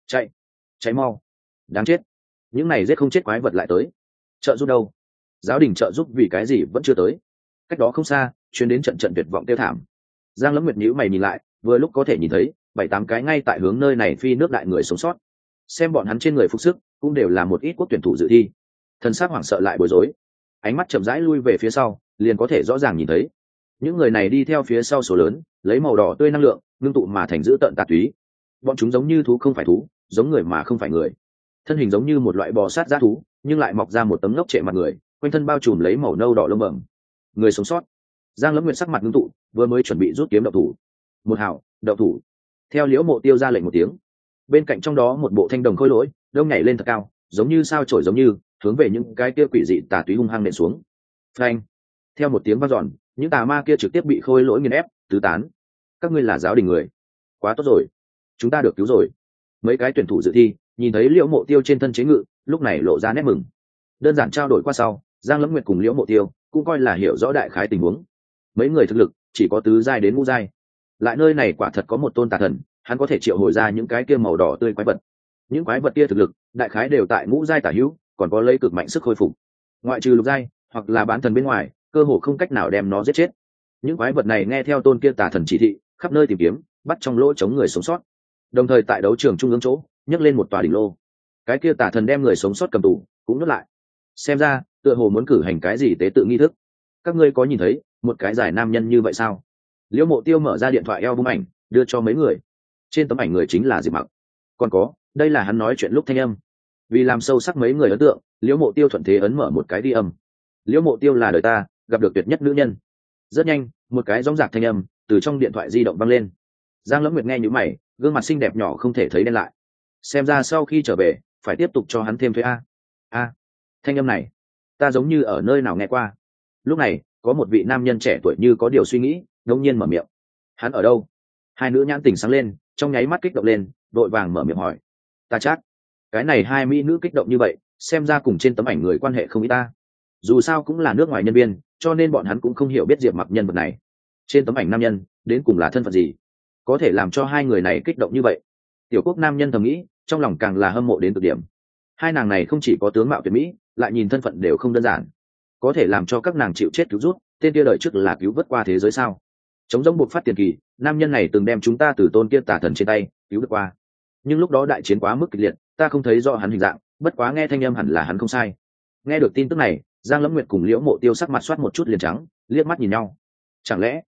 Chạy mau. Đáng chết. Những này giết không chết quái vật lại tới. Trợ giúp đâu? Giáo đình trợ giúp vì cái gì vẫn chưa tới? Cách đó không xa, chuyến đến trận tuyệt vọng tiêu thảm. Giang Lâm Nguyệt nhíu mày nhìn lại, vừa lúc có thể nhìn thấy 7-8 cái ngay tại hướng nơi này phi nước đại người sống sót. Xem bọn hắn trên người phục sức, cũng đều là một ít quốc tuyển thủ dự thi. Thần sắc hoảng sợ lại bối rối, ánh mắt chậm rãi lui về phía sau, liền có thể rõ ràng nhìn thấy những người này đi theo phía sau số lớn, lấy màu đỏ tươi năng lượng ngưng tụ mà thành dữ tợn tà túy. Bọn chúng giống như thú không phải thú, giống người mà không phải người, thân hình giống như một loại bò sát dã thú, nhưng lại mọc ra một tấm ngốc trệ mặt người, quanh thân bao trùm lấy màu nâu đỏ lông bẩm. Người sống sót. Giang Lâm Nguyệt sắc mặt ngưng tụ, vừa mới chuẩn bị rút kiếm động thủ. Một hảo, động thủ. Theo Liễu Mộ Tiêu ra lệnh một tiếng, bên cạnh trong đó một bộ thanh đồng khôi lỗi đông nhảy lên thật cao, giống như sao chổi giống như hướng về những cái kia quỷ dị tà túy hung hăng nện xuống. Phanh. Theo một tiếng vang dọn, những tà ma kia trực tiếp bị khôi lỗi nghiền ép tứ tán. Các ngươi là giáo đình người, quá tốt rồi, chúng ta được cứu rồi. Mấy cái tuyển thủ dự thi nhìn thấy Liễu Mộ Tiêu trên thân chế ngự, lúc này lộ ra nét mừng. Đơn giản trao đổi qua sau, Giang Lâm Nguyệt cùng Liễu Mộ Tiêu cũng coi là hiểu rõ đại khái tình huống. Mấy người thực lực chỉ có tứ giai đến ngũ giai, lại nơi này quả thật có một tôn tà thần, hắn có thể triệu hồi ra những cái kia màu đỏ tươi quái vật. Những quái vật kia thực lực đại khái đều tại ngũ giai tả hữu, còn có lấy cực mạnh sức hồi phục. Ngoại trừ lục giai hoặc là bán thần bên ngoài, cơ hồ không cách nào đem nó giết chết. Những quái vật này nghe theo tôn kia tà thần chỉ thị, khắp nơi tìm kiếm, bắt trong lỗ chống người sống sót. Đồng thời tại đấu trường trung ương chỗ, nhấc lên một tòa đỉnh lô. Cái kia tà thần đem người sống sót cầm tù, cũng nuốt lại. Xem ra, tựa hồ muốn cử hành cái gì tế tự nghi thức. Các ngươi có nhìn thấy một cái giải nam nhân như vậy sao? Liễu Mộ Tiêu mở ra điện thoại album ảnh, đưa cho mấy người. Trên tấm ảnh người chính là Diệp Mặc. Còn có, đây là hắn nói chuyện lúc thanh âm. Vì làm sâu sắc mấy người ấn tượng, Liễu Mộ Tiêu thuận thế ấn mở một cái ghi âm. Liễu Mộ Tiêu là đời ta gặp được tuyệt nhất nữ nhân. Rất nhanh, một cái rõng rạc thanh âm từ trong điện thoại di động vang lên. Giang Lâm Nguyệt nghe nhíu mày, gương mặt xinh đẹp nhỏ không thể thấy đen lại. Xem ra sau khi trở về, phải tiếp tục cho hắn thêm thuế a. Thanh âm này, ta giống như ở nơi nào nghe qua. Lúc này, có một vị nam nhân trẻ tuổi như có điều suy nghĩ, đột nhiên mở miệng. Hắn ở đâu? Hai nữ nhãn tình sáng lên, trong nháy mắt kích động lên, đội vàng mở miệng hỏi. Ta chắc, cái này hai mỹ nữ kích động như vậy, xem ra cùng trên tấm ảnh người quan hệ không ít ta. Dù sao cũng là nước ngoài nhân viên, cho nên bọn hắn cũng không hiểu biết Diệp Mặc nhân vật này. Trên tấm ảnh nam nhân, đến cùng là thân phận gì, có thể làm cho hai người này kích động như vậy? Tiểu Quốc nam nhân thầm nghĩ, trong lòng càng là hâm mộ đến cực điểm. Hai nàng này không chỉ có tướng mạo tuyệt mỹ, lại nhìn thân phận đều không đơn giản, có thể làm cho các nàng chịu chết cứu rút. Tên kia đời trước là cứu vớt qua thế giới sao? Chống giống buộc phát tiền kỳ, nam nhân này từng đem chúng ta từ tôn kia tà thần trên tay cứu được qua, nhưng lúc đó đại chiến quá mức kịch liệt, ta không thấy rõ hắn hình dạng, bất quá nghe thanh âm hẳn là hắn không sai. Nghe được tin tức này, Giang Lâm Nguyệt cùng Liễu Mộ Tiêu sắc mặt soát một chút liền trắng, liếc mắt nhìn nhau. Chẳng lẽ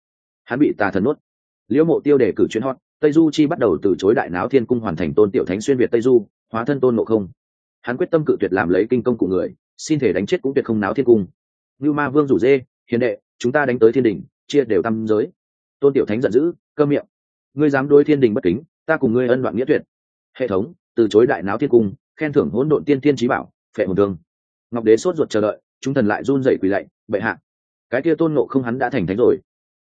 hắn bị tà thần nuốt. Liễu Mộ Tiêu đề cử chuyên hot, Tây Du Chi bắt đầu từ chối Đại Náo Thiên Cung hoàn thành Tôn Tiểu Thánh xuyên việt Tây Du, hóa thân Tôn Ngộ Không. Hắn quyết tâm cự tuyệt làm lấy kinh công của người, xin thể đánh chết cũng tuyệt không náo thiên cung. Như Ma Vương rủ dê, hiền đệ, chúng ta đánh tới thiên đình, chia đều tam giới. Tôn Tiểu Thánh giận dữ, câm miệng. Ngươi dám đối thiên đình bất kính, ta cùng ngươi ân đoạn nghĩa tuyệt. Hệ thống, từ chối Đại Náo Thiên Cung, khen thưởng hỗn độn tiên thiên chí bảo, phệ hồn thương. Ngọc Đế sốt ruột chờ đợi, chúng thần lại run rẩy quỳ lạy, bệ hạ. Cái kia Tôn Ngộ Không hắn đã thành thánh rồi.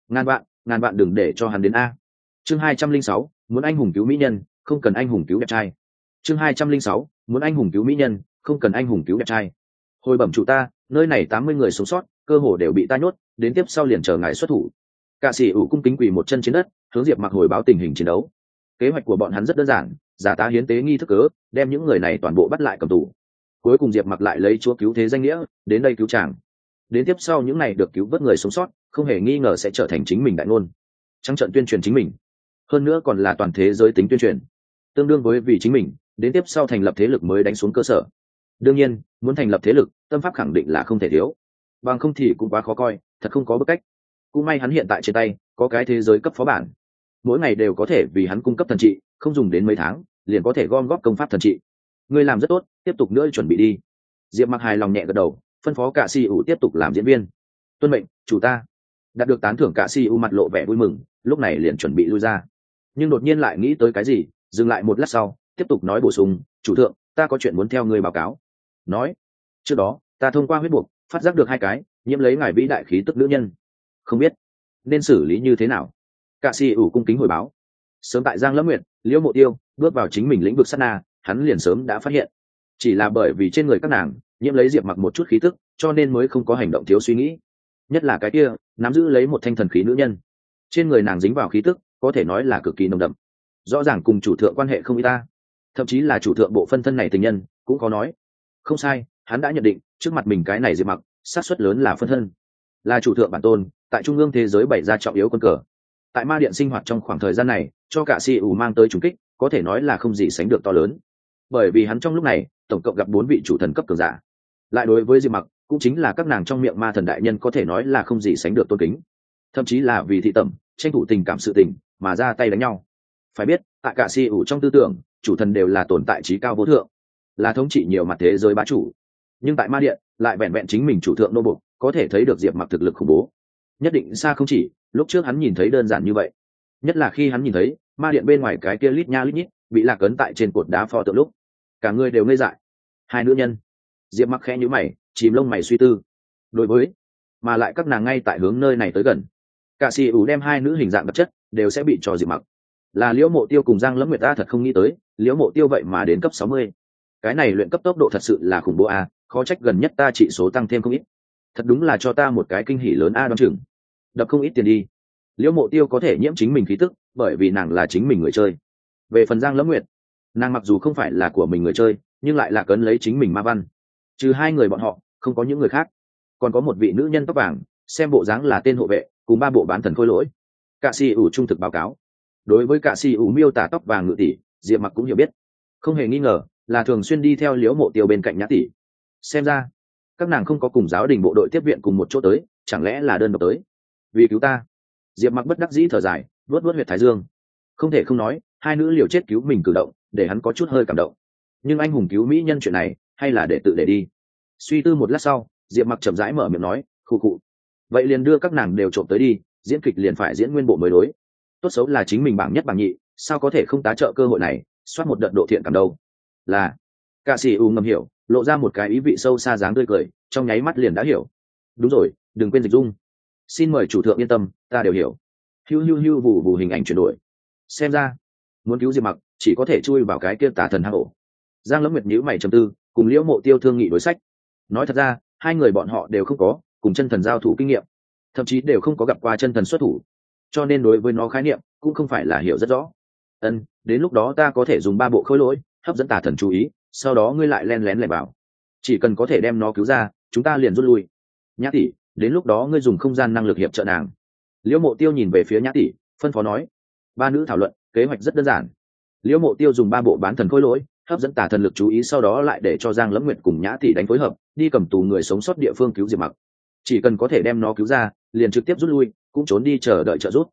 Ngàn vạn đừng để cho hắn đến a. Chương 206, muốn anh hùng cứu mỹ nhân, không cần anh hùng cứu đẹp trai. Chương 206, muốn anh hùng cứu mỹ nhân, không cần anh hùng cứu đẹp trai. Hồi bẩm chủ ta, nơi này 80 người sống sót, cơ hồ đều bị ta nhốt, đến tiếp sau liền chờ ngài xuất thủ. Cả sĩ ủ cung kính quỳ một chân trên đất, hướng Diệp Mặc hồi báo tình hình chiến đấu. Kế hoạch của bọn hắn rất đơn giản, giả tá hiến tế nghi thức cớ, đem những người này toàn bộ bắt lại cầm tù. Cuối cùng Diệp Mặc lại lấy chúa cứu thế danh nghĩa, đến đây cứu chàng. Đến tiếp sau những này được cứu vớt người sống sót, không hề nghi ngờ sẽ trở thành chính mình đại ngôn. Trắng trận tuyên truyền chính mình. Hơn nữa còn là toàn thế giới tính tuyên truyền. Tương đương với vì chính mình, đến tiếp sau thành lập thế lực mới đánh xuống cơ sở. Đương nhiên, muốn thành lập thế lực, tâm pháp khẳng định là không thể thiếu. Bằng không thì cũng quá khó coi, thật không có bức cách. Cũng may hắn hiện tại trên tay có cái thế giới cấp phó bản, mỗi ngày đều có thể vì hắn cung cấp thần trị, không dùng đến mấy tháng, liền có thể gom góp công pháp thần trị. Ngươi làm rất tốt, tiếp tục nữa chuẩn bị đi. Diệp Mặc hài lòng nhẹ gật đầu, phân phó cả Si U tiếp tục làm diễn viên. Tuân mệnh, chủ ta. Đạt được tán thưởng cả Si U mặt lộ vẻ vui mừng, lúc này liền chuẩn bị lui ra. Nhưng đột nhiên lại nghĩ tới cái gì, dừng lại một lát sau, tiếp tục nói bổ sung, chủ thượng, ta có chuyện muốn theo ngươi báo cáo. Nói, trước đó ta thông qua huyết buộc phát giác được 2 cái nhiễm lấy ngài vĩ đại khí tức nữ nhân, không biết nên xử lý như thế nào. Cả Si ủ cung kính hồi báo. Sớm tại Giang Lâm Nguyệt, Liễu Mộ Tiêu bước vào chính mình lĩnh vực sát na, hắn liền sớm đã phát hiện, chỉ là bởi vì trên người các nàng nhiễm lấy Diệp Mặc một chút khí tức, cho nên mới không có hành động thiếu suy nghĩ. Nhất là cái kia nắm giữ lấy một thanh thần khí nữ nhân, trên người nàng dính vào khí tức có thể nói là cực kỳ nồng đậm, rõ ràng cùng chủ thượng quan hệ không y ta, thậm chí là chủ thượng bộ phân thân này tình nhân cũng có nói. Không sai, hắn đã nhận định trước mặt mình cái này Diệp Mặc xác suất lớn là phân thân, là chủ thượng bản tôn tại trung ương thế giới bày ra trọng yếu quân cờ. Tại ma điện sinh hoạt trong khoảng thời gian này, cho cả Si ủ mang tới trùng kích có thể nói là không gì sánh được to lớn, bởi vì hắn trong lúc này tổng cộng gặp 4 vị chủ thần cấp cường giả, lại đối với Diệp Mặc cũng chính là các nàng trong miệng ma thần đại nhân có thể nói là không gì sánh được tôn kính, thậm chí là vì thị tẩm tranh thủ tình cảm sự tình mà ra tay đánh nhau. Phải biết tại cả Si ủ trong tư tưởng, chủ thần đều là tồn tại trí cao vô thượng, là thống trị nhiều mặt thế giới bá chủ, nhưng tại ma điện lại vẹn vẹn chính mình chủ thượng nô bộc, có thể thấy được Diệp Mặc thực lực khủng bố, nhất định xa không chỉ lúc trước hắn nhìn thấy đơn giản như vậy. Nhất là khi hắn nhìn thấy ma điện bên ngoài cái kia lít nha lít nhít bị lạc ấn tại trên cột đá pho tượng lúc, cả người đều ngây dại. 2 nữ nhân. Diệp Mặc khẽ nhíu mày, chìm lông mày suy tư. Đối với mà lại các nàng ngay tại hướng nơi này tới gần. Cả Si ủ đem 2 nữ hình dạng vật chất đều sẽ bị cho Diệp Mặc. Là Liễu Mộ Tiêu cùng Giang Lâm Nguyệt, ta thật không nghĩ tới, Liễu Mộ Tiêu vậy mà đến cấp 60. Cái này luyện cấp tốc độ thật sự là khủng bố a, khó trách gần nhất ta trị số tăng thêm không ít. Thật đúng là cho ta một cái kinh hỉ lớn a, đoán chừng đập không ít tiền đi. Liễu Mộ Tiêu có thể nhiễm chính mình khí tức, bởi vì nàng là chính mình người chơi. Về phần Giang Lâm Nguyệt, nàng mặc dù không phải là của mình người chơi, nhưng lại là cấn lấy chính mình ma văn. Trừ 2 người bọn họ, không có những người khác. Còn có một vị nữ nhân tóc vàng, xem bộ dáng là tên hộ vệ, cùng 3 bộ bán thần khôi lỗi. Cả Si ủ trung thực báo cáo. Đối với cả Si ủ miêu tả tóc vàng ngự tỷ, Diệp Mặc cũng hiểu biết, không hề nghi ngờ là thường xuyên đi theo Liễu Mộ Tiêu bên cạnh Nhã tỷ. Xem ra các nàng không có cùng giáo đình bộ đội tiếp viện cùng một chỗ tới, chẳng lẽ là đơn độc tới vì cứu ta. Diệp Mặc bất đắc dĩ thở dài, vuốt huyệt thái dương. Không thể không nói, 2 nữ liều chết cứu mình cử động để hắn có chút hơi cảm động, nhưng anh hùng cứu mỹ nhân chuyện này hay là để tự để đi. Suy tư một lát sau, Diệp Mặc chậm rãi mở miệng nói, khụ khụ, vậy liền đưa các nàng đều trộm tới đi, diễn kịch liền phải diễn nguyên bộ mới đối. Tốt xấu là chính mình bảng nhất bảng nhị, sao có thể không tá trợ cơ hội này, soát một đợt độ thiện cảm đâu. Là Cả Si U ngầm hiểu, lộ ra một cái ý vị sâu xa dáng tươi cười, trong nháy mắt liền đã hiểu. Đúng rồi, đừng quên dịch dung. Xin mời chủ thượng yên tâm, ta đều hiểu. Hiu hiu hiu, vù vù, hình ảnh chuyển đổi. Xem ra muốn cứu Diệp Mặc chỉ có thể chui vào cái kia tà thần hang ổ. Giang Lâm Nguyệt nhíu mày trầm tư, cùng Liễu Mộ Tiêu thương nghị đối sách. Nói thật ra, 2 người bọn họ đều không có cùng chân thần giao thủ kinh nghiệm, thậm chí đều không có gặp qua chân thần xuất thủ, cho nên đối với nó khái niệm cũng không phải là hiểu rất rõ. Đến lúc đó ta có thể dùng 3 bộ khôi lỗi hấp dẫn tà thần chú ý, sau đó ngươi lại len lén lẻn vào, chỉ cần có thể đem nó cứu ra, chúng ta liền rút lui. Nhã tỷ, đến lúc đó ngươi dùng không gian năng lực hiệp trợ nàng. Liễu Mộ Tiêu nhìn về phía Nhã tỷ, phân phó nói. 3 nữ thảo luận, kế hoạch rất đơn giản. Liễu Mộ Tiêu dùng 3 bộ bán thần khôi lỗi hấp dẫn tà thần lực chú ý, sau đó lại để cho Giang Lâm Nguyệt cùng Nhã tỷ đánh phối hợp, đi cầm tù người sống sót địa phương cứu Diệp Mặc. Chỉ cần có thể đem nó cứu ra, liền trực tiếp rút lui, cũng trốn đi chờ đợi trợ giúp.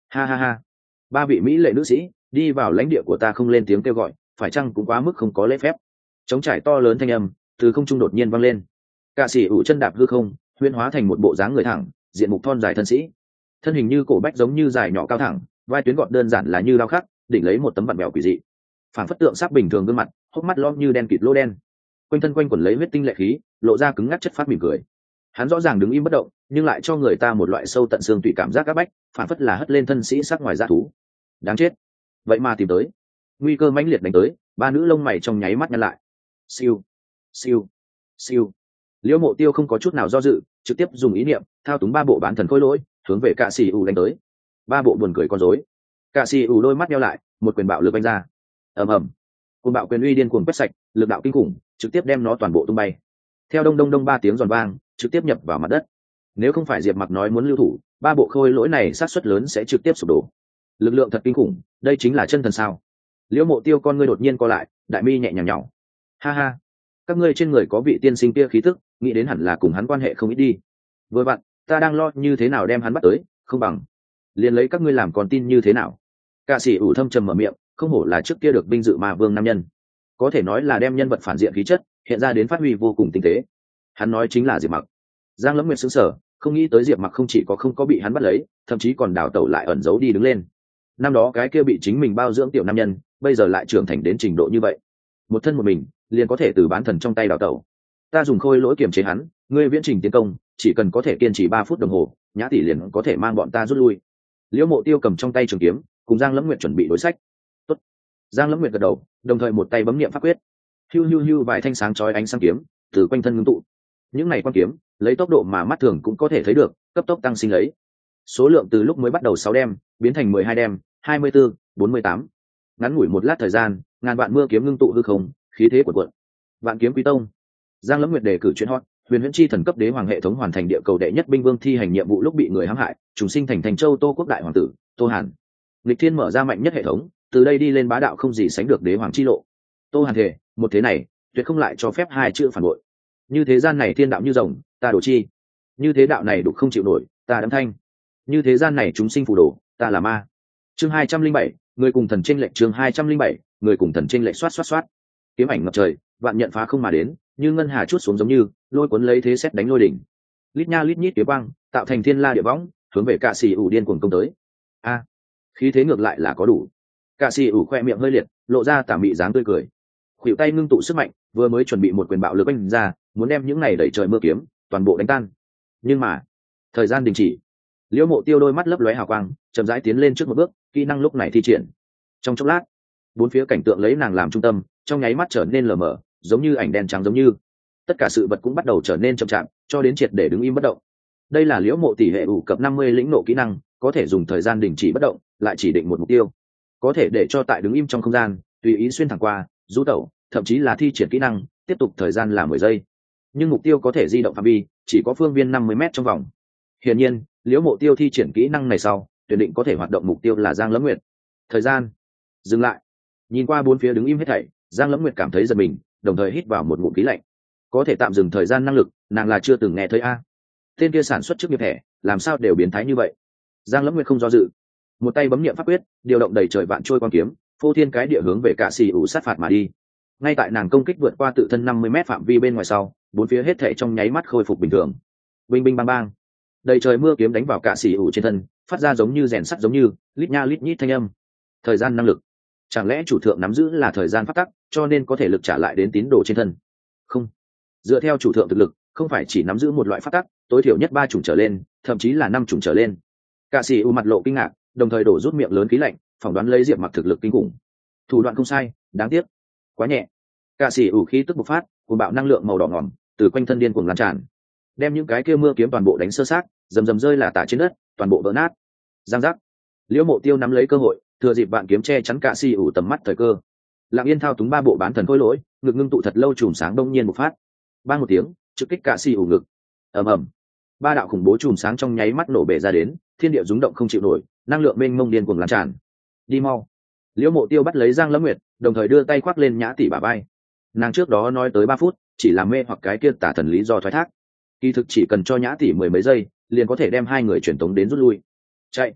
Ha ha ha, ba vị mỹ lệ nữ sĩ đi vào lãnh địa của ta không lên tiếng kêu gọi, phải chăng cũng quá mức không có lễ phép. Trống trải to lớn thanh âm từ không trung đột nhiên vang lên. Cả sĩ ủ chân đạp hư không, huyễn hóa thành một bộ dáng người thẳng, diện mục thon dài thân sĩ, thân hình như cổ bách giống như dài nhỏ cao thẳng, vai tuyến gọn đơn giản là như đao khắc, đỉnh lấy một tấm vặn bèo quỷ dị, phản phất tượng sáp bình thường gương mặt, hốc mắt lõm như đen kịt lỗ đen, quanh thân quanh quẩn lấy huyết tinh lệ khí, lộ ra cứng ngắc chất phát mỉm cười. Hắn rõ ràng đứng im bất động, nhưng lại cho người ta một loại sâu tận xương tùy cảm giác áp bách, phản phất là hất lên thân sĩ sắc ngoài dã thú. Đáng chết, vậy mà tìm tới. Nguy cơ mãnh liệt đánh tới, ba nữ lông mày trong nháy mắt nhăn lại. Siêu, siêu, siêu. Liễu Mộ Tiêu không có chút nào do dự, trực tiếp dùng ý niệm thao túng ba bộ bán thần khôi lỗi, hướng về Cạ Sĩ ủ đánh tới. Ba bộ buồn cười con rối. Cạ Sĩ ủ đôi mắt nheo lại, một quyền bạo lực vung ra. Ầm ầm. Cuồng bạo quyền uy điên cuồng quét sạch, lực đạo kinh khủng, trực tiếp đem nó toàn bộ tung bay. Theo đông đông đông ba tiếng giòn vang, trực tiếp nhập vào mặt đất. Nếu không phải Diệp Mặc nói muốn lưu thủ, ba bộ khôi lỗi này sát suất lớn sẽ trực tiếp sụp đổ. Lực lượng thật kinh khủng, đây chính là chân thần sao? Liễu Mộ Tiêu con ngươi đột nhiên co lại, đại mi nhẹ nhàng nhnhỏ. Ha ha, các ngươi trên người có vị tiên sinh kia khí tức, nghĩ đến hẳn là cùng hắn quan hệ không ít đi. Vừa vặn, ta đang lo như thế nào đem hắn bắt tới, không bằng liền lấy các ngươi làm con tin như thế nào. Cạ Sĩ ủ thâm trầm mở miệng, không hổ là trước kia được vinh dự ma vương nam nhân, có thể nói là đem nhân vật phản diện khí chất hiện ra đến phát huy vô cùng tinh tế. Hắn nói chính là Diệp Mặc. Giang Lâm Nguyệt sững sờ, không nghĩ tới Diệp Mặc không chỉ có không có bị hắn bắt lấy, thậm chí còn đào tẩu lại ẩn giấu đi đứng lên. Năm đó cái kia bị chính mình bao dưỡng tiểu nam nhân, bây giờ lại trưởng thành đến trình độ như vậy, một thân một mình liền có thể từ bán thần trong tay đào tẩu. Ta dùng khôi lỗi kiềm chế hắn, ngươi viễn trình tiến công, chỉ cần có thể kiên trì 3 phút đồng hồ, Nhã tỷ liền có thể mang bọn ta rút lui. Liễu Mộ Tiêu cầm trong tay trường kiếm, cùng Giang Lâm Nguyệt chuẩn bị đối sách. Tốt. Giang Lâm Nguyệt gật đầu, đồng thời một tay bấm niệm pháp quyết. Hiu hiu hiu, vài thanh sáng chói ánh sáng kiếm từ quanh thân ngưng tụ. Những này quan kiếm, lấy tốc độ mà mắt thường cũng có thể thấy được, cấp tốc tăng sinh lấy. Số lượng từ lúc mới bắt đầu 6 đêm, biến thành 12 đêm, 24, 48. Ngắn ngủi một lát thời gian, ngàn vạn mưa kiếm ngưng tụ hư không, khí thế của quận. Vạn kiếm quý tông. Giang Lâm Nguyệt đề cử chuyện hot, huyền huyễn chi thần cấp đế hoàng hệ thống hoàn thành địa cầu đệ nhất binh vương thi hành nhiệm vụ lúc bị người hãm hại, trùng sinh thành Thành Châu Tô quốc đại hoàng tử, Tô Hàn. Lịch Thiên mở ra mạnh nhất hệ thống, từ đây đi lên bá đạo không gì sánh được đế hoàng chi lộ. Tô Hàn thề, một thế này, tuyệt không lại cho phép hai chữ phản bội. Như thế gian này thiên đạo như rồng, ta đổ chi. Như thế đạo này đục không chịu nổi, ta đấm thanh. Như thế gian này chúng sinh phù đồ, ta là ma. Chương 207, người cùng thần chênh lệch. Chương 207, người cùng thần chênh lệch. Xoát xoát xoát. Kiếm ảnh ngập trời, vạn nhận phá không mà đến, như ngân hà chuốt xuống giống như lôi cuốn lấy thế xét đánh lôi đỉnh. Lít nha lít nhít kiếm băng, tạo thành thiên la địa võng, hướng về Cạ Sĩ ủ điên cuồng công tới. A, khí thế ngược lại là có đủ. Cạ Sĩ ủ khoe miệng hơi liệt, lộ ra tà mị dáng tươi cười. Khuỷu tay ngưng tụ sức mạnh, vừa mới chuẩn bị một quyền bạo lực oanh ra, muốn đem những này đẩy trời mưa kiếm toàn bộ đánh tan. Nhưng mà, thời gian đình chỉ. Liễu Mộ Tiêu đôi mắt lấp lóe hào quang, chậm rãi tiến lên trước một bước, kỹ năng lúc này thi triển. Trong chốc lát, bốn phía cảnh tượng lấy nàng làm trung tâm, trong nháy mắt trở nên lờ mờ, giống như ảnh đen trắng giống như. Tất cả sự vật cũng bắt đầu trở nên chậm chạp, cho đến triệt để đứng im bất động. Đây là Liễu Mộ tỷ hệ ủ cập 50 lĩnh nộ kỹ năng, có thể dùng thời gian đình chỉ bất động, lại chỉ định một mục tiêu, có thể để cho tại đứng im trong không gian, tùy ý xuyên thẳng qua, du tẩu, thậm chí là thi triển kỹ năng, tiếp tục thời gian là 10 giây. Nhưng mục tiêu có thể di động phạm vi chỉ có phương viên 50 m trong vòng. Hiển nhiên, Liễu Mộ Tiêu thi triển kỹ năng này sau, tuyển định có thể hoạt động mục tiêu là Giang Lâm Nguyệt. Thời gian dừng lại. Nhìn qua bốn phía đứng im hết thảy, Giang Lâm Nguyệt cảm thấy giật mình, đồng thời hít vào một ngụm khí lạnh. Có thể tạm dừng thời gian năng lực, nàng là chưa từng nghe thấy a. Tên kia sản xuất trước nghiệp thẻ, làm sao đều biến thái như vậy? Giang Lâm Nguyệt không do dự, một tay bấm niệm pháp quyết, điều động đầy trời vạn trôi quang kiếm, phô thiên cái địa hướng về Cạ Sĩ ủ sát phạt mà đi. Ngay tại nàng công kích vượt qua tự thân 50 m phạm vi bên ngoài sau, bốn phía hết thảy trong nháy mắt khôi phục bình thường. Binh binh bang bang, đầy trời mưa kiếm đánh vào Cạ Sĩ ủ trên thân, phát ra giống như rèn sắt giống như lít nha lít nhít thanh âm. Thời gian năng lực, chẳng lẽ chủ thượng nắm giữ là thời gian pháp tắc, cho nên có thể lực trả lại đến tín đồ trên thân? Không, dựa theo chủ thượng thực lực, không phải chỉ nắm giữ một loại pháp tắc, tối thiểu nhất 3 chủng trở lên, thậm chí là 5 chủng trở lên. Cạ Sĩ ủ mặt lộ kinh ngạc, đồng thời đổ rút miệng lớn khí lạnh, phỏng đoán lấy Diệp Mặc thực lực kinh khủng. Thủ đoạn không sai, đáng tiếc quá nhẹ. Cạ Sĩ ủ khí tức bộc phát, cuồng bạo năng lượng màu đỏ ngòm từ quanh thân điên cuồng lan tràn, đem những cái kia mưa kiếm toàn bộ đánh sơ xác, rầm rầm rơi là tả trên đất, toàn bộ vỡ nát. Giang giác. Liễu Mộ Tiêu nắm lấy cơ hội, thừa dịp vạn kiếm che chắn Cạ Sĩ ủ tầm mắt thời cơ, Lặng Yên thao túng 3 bộ bán thần khôi lỗi, ngực ngưng tụ thật lâu chùm sáng đông nhiên bộc phát. Bang một tiếng, trực kích Cạ Sĩ ủ ngực. Ầm ầm. 3 đạo khủng bố chùm sáng trong nháy mắt nổ bể ra đến, thiên địa rung động không chịu nổi, năng lượng mênh mông điên cuồng lan tràn. Đi mau. Liễu Mộ Tiêu bắt lấy Giang Lâm Nguyệt, đồng thời đưa tay khoác lên Nhã tỷ bả vai. Nàng trước đó nói tới 3 phút, chỉ là mê hoặc cái kia tả thần lý do thoái thác. Kỳ thực chỉ cần cho Nhã tỷ 10 mấy giây, liền có thể đem hai người truyền tống đến rút lui. Chạy.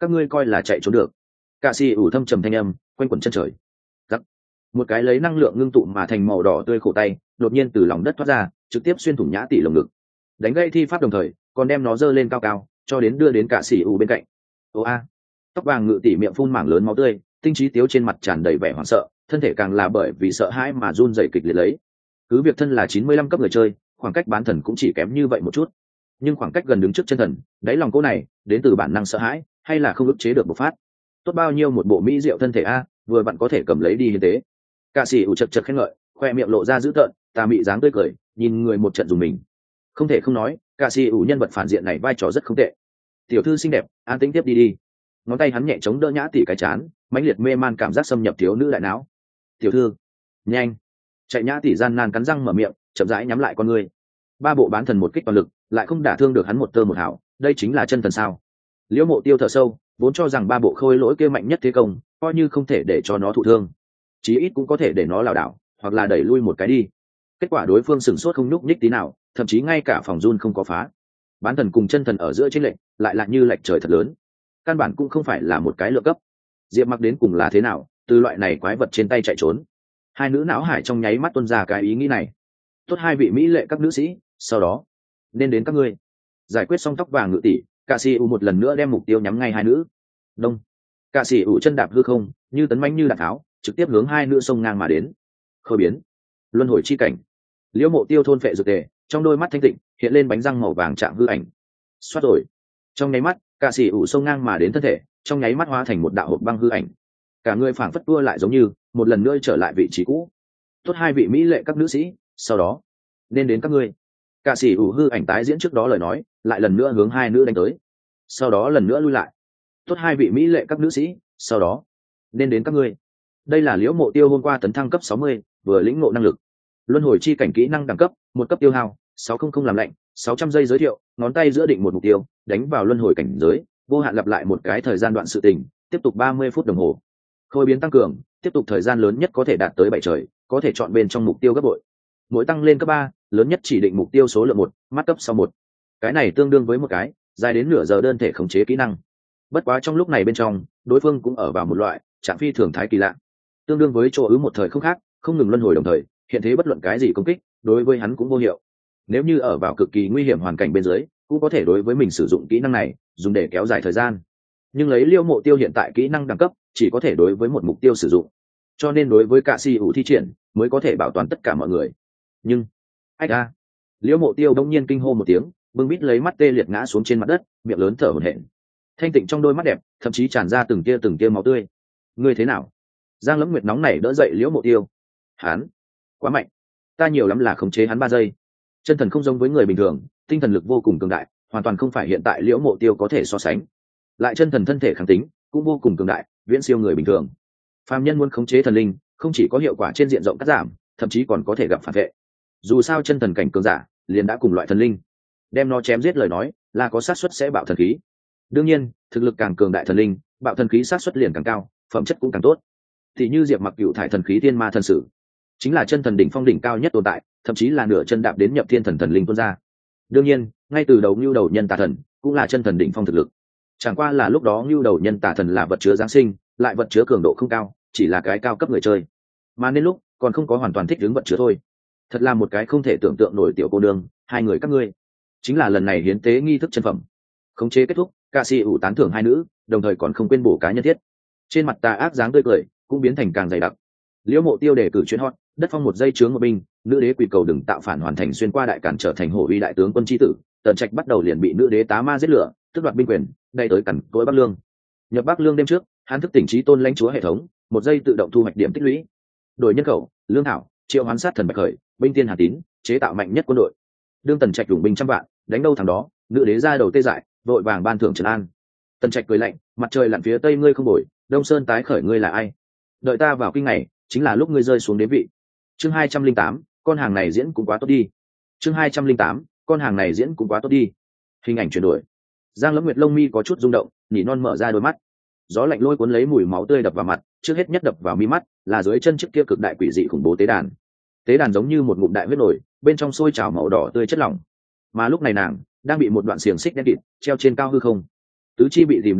các ngươi coi là chạy trốn được. Cạ xì ủ thâm trầm thanh âm quanh quẩn chân trời. Giắc. Một cái lấy năng lượng ngưng tụ mà thành màu đỏ tươi khổ tay đột nhiên từ lòng đất thoát ra, trực tiếp xuyên thủng nhã tỷ lồng ngực, đánh gây thi pháp đồng thời còn đem nó giơ lên cao cao cho đến đưa đến Cạ xì ủ bên cạnh. Ô a. Tóc vàng ngự tỷ miệng phun mảng lớn máu tươi, tinh trí tiếu trên mặt tràn đầy vẻ hoảng sợ, thân thể càng là bởi vì sợ hãi mà run rẩy kịch liệt lấy. Cứ việc thân là 95 cấp người chơi, khoảng cách bán thần cũng chỉ kém như vậy một chút, nhưng khoảng cách gần đứng trước chân thần, đáy lòng cô này đến từ bản năng sợ hãi hay là không ức chế được bộc phát. Tốt bao nhiêu một bộ mỹ diệu thân thể a, vừa vặn có thể cầm lấy đi hiến tế. Cạ sĩ ủ chật chật khen ngợi, khoe miệng lộ ra dữ tợn, tà mị dáng tươi cười, nhìn người một trận dùng mình. Không thể không nói, Cạ sĩ ủ nhân vật phản diện này vai trò rất không tệ. Tiểu thư xinh đẹp, an tĩnh tiếp đi đi. Ngón tay hắn nhẹ chống đỡ nhã tỷ cái chán, mãnh liệt mê man cảm giác xâm nhập thiếu nữ đại não. Tiểu thư, nhanh. Chạy nhã tỷ gian nan cắn răng mở miệng, chậm rãi nhắm lại con ngươi. Ba bộ bán thần một kích toàn lực, lại không đả thương được hắn một tơ một hào, đây chính là chân thần sao? Liễu Mộ Tiêu thở sâu, vốn cho rằng ba bộ khôi lỗi kia mạnh nhất thế công, coi như không thể để cho nó thụ thương, chí ít cũng có thể để nó lảo đảo, hoặc là đẩy lui một cái đi. Kết quả đối phương sửng sốt không nhúc nhích tí nào, thậm chí ngay cả phòng run không có phá. Bán thần cùng chân thần ở giữa chênh lệch, lại là như lệch trời thật lớn. Căn bản cũng không phải là một cái lượng cấp. Diệp Mặc đến cùng là thế nào, từ loại này quái vật trên tay chạy trốn? Hai nữ não hải trong nháy mắt tuôn ra cái ý nghĩ này. Tốt hai vị mỹ lệ các nữ sĩ, sau đó nên đến các ngươi. Giải quyết xong tóc vàng ngự tỷ, Cạ sĩ ủ một lần nữa đem mục tiêu nhắm ngay hai nữ. Đông. Cạ sĩ ủ chân đạp hư không, như tấn mãnh như đạn tháo, trực tiếp hướng hai nữ sông ngang mà đến. Khôi biến, luân hồi chi cảnh. Liễu Mộ Tiêu thôn phệ dược tề, trong đôi mắt thanh tịnh hiện lên bánh răng màu vàng chạm hư ảnh. Xoát rồi. Trong nháy mắt, Cạ sĩ ủ sông ngang mà đến thân thể, trong nháy mắt hóa thành một đạo hộp băng hư ảnh. Cả người phảng phất tua lại giống như một lần nữa trở lại vị trí cũ. Tốt hai vị mỹ lệ các nữ sĩ, sau đó nên đến các ngươi. Cạ sĩ ủ hư ảnh tái diễn trước đó lời nói, lại lần nữa hướng hai nữ đánh tới, sau đó lần nữa lui lại. Tốt hai vị mỹ lệ các nữ sĩ, sau đó nên đến các ngươi. Đây là Liễu Mộ Tiêu hôm qua tấn thăng cấp 60, vừa lĩnh ngộ năng lực luân hồi chi cảnh kỹ năng đẳng cấp, một cấp tiêu hao 600 làm lạnh, 600 giây giới thiệu, ngón tay giữa định một mục tiêu, đánh vào luân hồi cảnh giới, vô hạn lặp lại một cái thời gian đoạn sự tình, tiếp tục 30 phút đồng hồ. Khôi biến tăng cường, tiếp tục thời gian lớn nhất có thể đạt tới 7 trời, có thể chọn bên trong mục tiêu gấp bội. Mỗi tăng lên cấp 3, lớn nhất chỉ định mục tiêu số lượng 1, mắt cấp sau 1. Cái này tương đương với một cái dài đến nửa giờ đơn thể khống chế kỹ năng. Bất quá trong lúc này bên trong, đối phương cũng ở vào một loại trạng phi thường thái kỳ lạ, tương đương với chỗ ứ một thời không khác, không ngừng luân hồi đồng thời, hiện thế bất luận cái gì công kích, đối với hắn cũng vô hiệu. Nếu như ở vào cực kỳ nguy hiểm hoàn cảnh bên dưới, cũng có thể đối với mình sử dụng kỹ năng này, dùng để kéo dài thời gian. Nhưng lấy Liễu Mộ Tiêu hiện tại kỹ năng đẳng cấp, chỉ có thể đối với một mục tiêu sử dụng. Cho nên đối với Cạ sĩ ủ thi triển, mới có thể bảo toàn tất cả mọi người. Nhưng, ách a. Liễu Mộ Tiêu đông nhiên kinh hô một tiếng, bưng bít lấy mắt tê liệt ngã xuống trên mặt đất, miệng lớn thở hổn hển. Thanh tịnh trong đôi mắt đẹp, thậm chí tràn ra từng tia máu tươi. Ngươi thế nào? Giang Lẫm Nguyệt nóng nảy đỡ dậy Liễu Mộ Tiêu. Hắn quá mạnh, ta nhiều lắm là khống chế hắn 3 giây. Chân thần không giống với người bình thường, tinh thần lực vô cùng cường đại, hoàn toàn không phải hiện tại Liễu Mộ Tiêu có thể so sánh. Lại chân thần thân thể kháng tính cũng vô cùng cường đại, viễn siêu người bình thường. Phàm nhân muốn khống chế thần linh, không chỉ có hiệu quả trên diện rộng cắt giảm, thậm chí còn có thể gặp phản vệ. Dù sao chân thần cảnh cường giả liền đã cùng loại thần linh, đem nó chém giết lời nói là có xác suất sẽ bạo thần khí. Đương nhiên, thực lực càng cường đại thần linh, bạo thần khí xác suất liền càng cao, phẩm chất cũng càng tốt. Thì như Diệp Mặc cựu thải thần khí thiên ma thần sử, chính là chân thần đỉnh phong đỉnh cao nhất tồn tại, thậm chí là nửa chân đạp đến nhập thiên thần thần linh tuôn ra. Đương nhiên, ngay từ đầu Nưu Đầu Nhân Tà Thần cũng là chân thần đỉnh phong thực lực. Chẳng qua là lúc đó Nưu Đầu Nhân Tà Thần là vật chứa giáng sinh, lại vật chứa cường độ không cao, chỉ là cái cao cấp người chơi, mà nên lúc còn không có hoàn toàn thích ứng vật chứa thôi. Thật là một cái không thể tưởng tượng nổi tiểu cô nương, hai người các ngươi chính là lần này hiến tế nghi thức chân phẩm. Khống chế kết thúc, Cạ sĩ ủ tán thưởng hai nữ, đồng thời còn không quên bổ cá nhân thiết. Trên mặt tà ác dáng tươi cười cũng biến thành càng dày đặc. Liễu Mộ Tiêu đề cử chuyến hot, đất phong một giây chướng một binh, nữ đế quỳ cầu đừng tạo phản hoàn thành xuyên qua đại cản trở thành hổ uy đại tướng quân chi tử. Tần Trạch bắt đầu liền bị nữ đế tá ma giết lửa, tước đoạt binh quyền, đây tới cẩn cối Bắc Lương. Nhập Bắc Lương đêm trước, hắn thức tỉnh trí tôn lãnh chúa hệ thống, một giây tự động thu hoạch điểm tích lũy. Đổi nhân khẩu, lương thảo, triệu hoán sát thần bạch khởi, binh tiên hà tín, chế tạo mạnh nhất quân đội. Đương Tần Trạch dùng binh trăm vạn, đánh đâu thằng đó, nữ đế ra đầu tê dại, vội vàng ban thưởng trấn an. Tần Trạch cười lạnh, mặt trời lặn phía tây ngươi không đổi, đông sơn tái khởi ngươi là ai? Đợi ta vào kinh này, chính là lúc ngươi rơi xuống đế vị. Chương 208, con hàng này diễn cũng quá tốt đi. Chương 208, con hàng này diễn cũng quá tốt đi. Hình ảnh chuyển đổi. Giang Lẫm Nguyệt lông mi có chút rung động, nhỉ non mở ra đôi mắt. Gió lạnh lôi cuốn lấy mùi máu tươi đập vào mặt, trước hết nhất đập vào mi mắt là dưới chân chiếc kia cực đại quỷ dị khủng bố tế đàn. Tế đàn giống như một ngụm đại huyết nổi, bên trong sôi trào màu đỏ tươi chất lỏng. Mà lúc này nàng đang bị một đoạn xiềng xích đen kịt treo trên cao hư không. Tứ chi bị dìm đau nhức,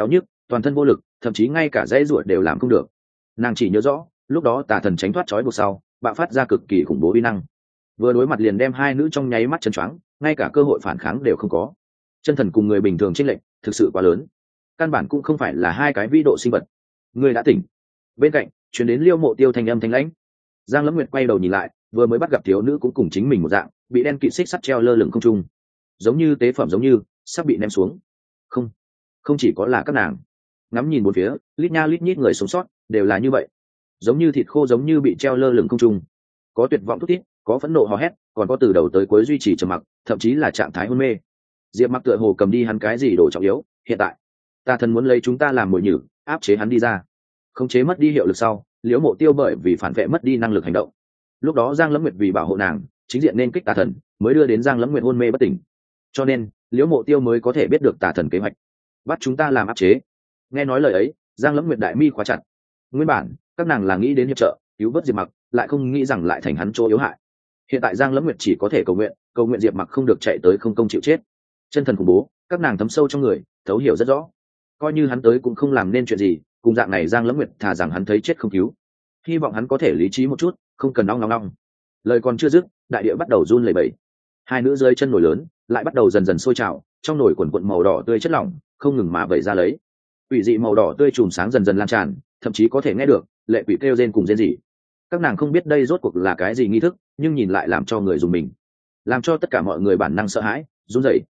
toàn thân vô lực, thậm chí ngay cả dãy ruột đều làm không được. Nàng chỉ nhớ rõ lúc đó tà thần tránh thoát trói buộc sau bạo phát ra cực kỳ khủng bố uy năng, vừa đối mặt liền đem hai nữ trong nháy mắt chân choáng, ngay cả cơ hội phản kháng đều không có. Chân thần cùng người bình thường chênh lệch thực sự quá lớn, căn bản cũng không phải là hai cái vĩ độ sinh vật. Người đã tỉnh. Bên cạnh chuyển đến Liêu Mộ Tiêu thanh âm thanh lãnh. Giang Lâm Nguyệt quay đầu nhìn lại, vừa mới bắt gặp thiếu nữ cũng cùng chính mình một dạng, bị đen kịt xích sắt treo lơ lửng không trung, giống như tế phẩm, giống như sắp bị ném xuống. Không chỉ có là các nàng, ngắm nhìn một phía, lít nha lít nhít người sống sót đều là như vậy, giống như thịt khô, giống như bị treo lơ lửng không trung. Có tuyệt vọng thút thít, có phẫn nộ hò hét, còn có từ đầu tới cuối duy trì trầm mặc, thậm chí là trạng thái hôn mê. Diệp Mặc tựa hồ cầm đi hắn cái gì đồ trọng yếu, hiện tại tà thần muốn lấy chúng ta làm mồi nhử, áp chế hắn đi ra. Khống chế mất đi hiệu lực sau, Liễu Mộ Tiêu bởi vì phản vệ mất đi năng lực hành động. Lúc đó Giang Lâm Nguyệt vì bảo hộ nàng, chính diện nên kích tà thần, mới đưa đến Giang Lâm Nguyệt hôn mê bất tỉnh. Cho nên Liễu Mộ Tiêu mới có thể biết được tà thần kế hoạch, bắt chúng ta làm áp chế. Nghe nói lời ấy, Giang Lâm Nguyệt đại mi khóa chặt. Nguyên bản các nàng là nghĩ đến hiệp trợ cứu vớt Diệp Mặc, lại không nghĩ rằng lại thành hắn chỗ yếu hại. Hiện tại Giang Lâm Nguyệt chỉ có thể cầu nguyện Diệp Mặc không được chạy tới không công chịu chết. Chân thần khủng bố, các nàng thấm sâu trong người, thấu hiểu rất rõ. Coi như hắn tới cũng không làm nên chuyện gì, cùng dạng này Giang Lâm Nguyệt thà rằng hắn thấy chết không cứu. Hy vọng hắn có thể lý trí một chút, không cần nong. Lời còn chưa dứt, đại địa bắt đầu run lẩy bẩy. Hai nữ dưới chân nổi lớn lại bắt đầu dần dần sôi trào, trong nồi quần quần màu đỏ tươi chất lỏng không ngừng mà vẩy ra lấy. Quỷ dị màu đỏ tươi chùm sáng dần dần lan tràn, thậm chí có thể nghe được lệ quỷ kêu rên cùng rên rỉ. Các nàng không biết đây rốt cuộc là cái gì nghi thức, nhưng nhìn lại làm cho người dùng mình, làm cho tất cả mọi người bản năng sợ hãi, run rẩy.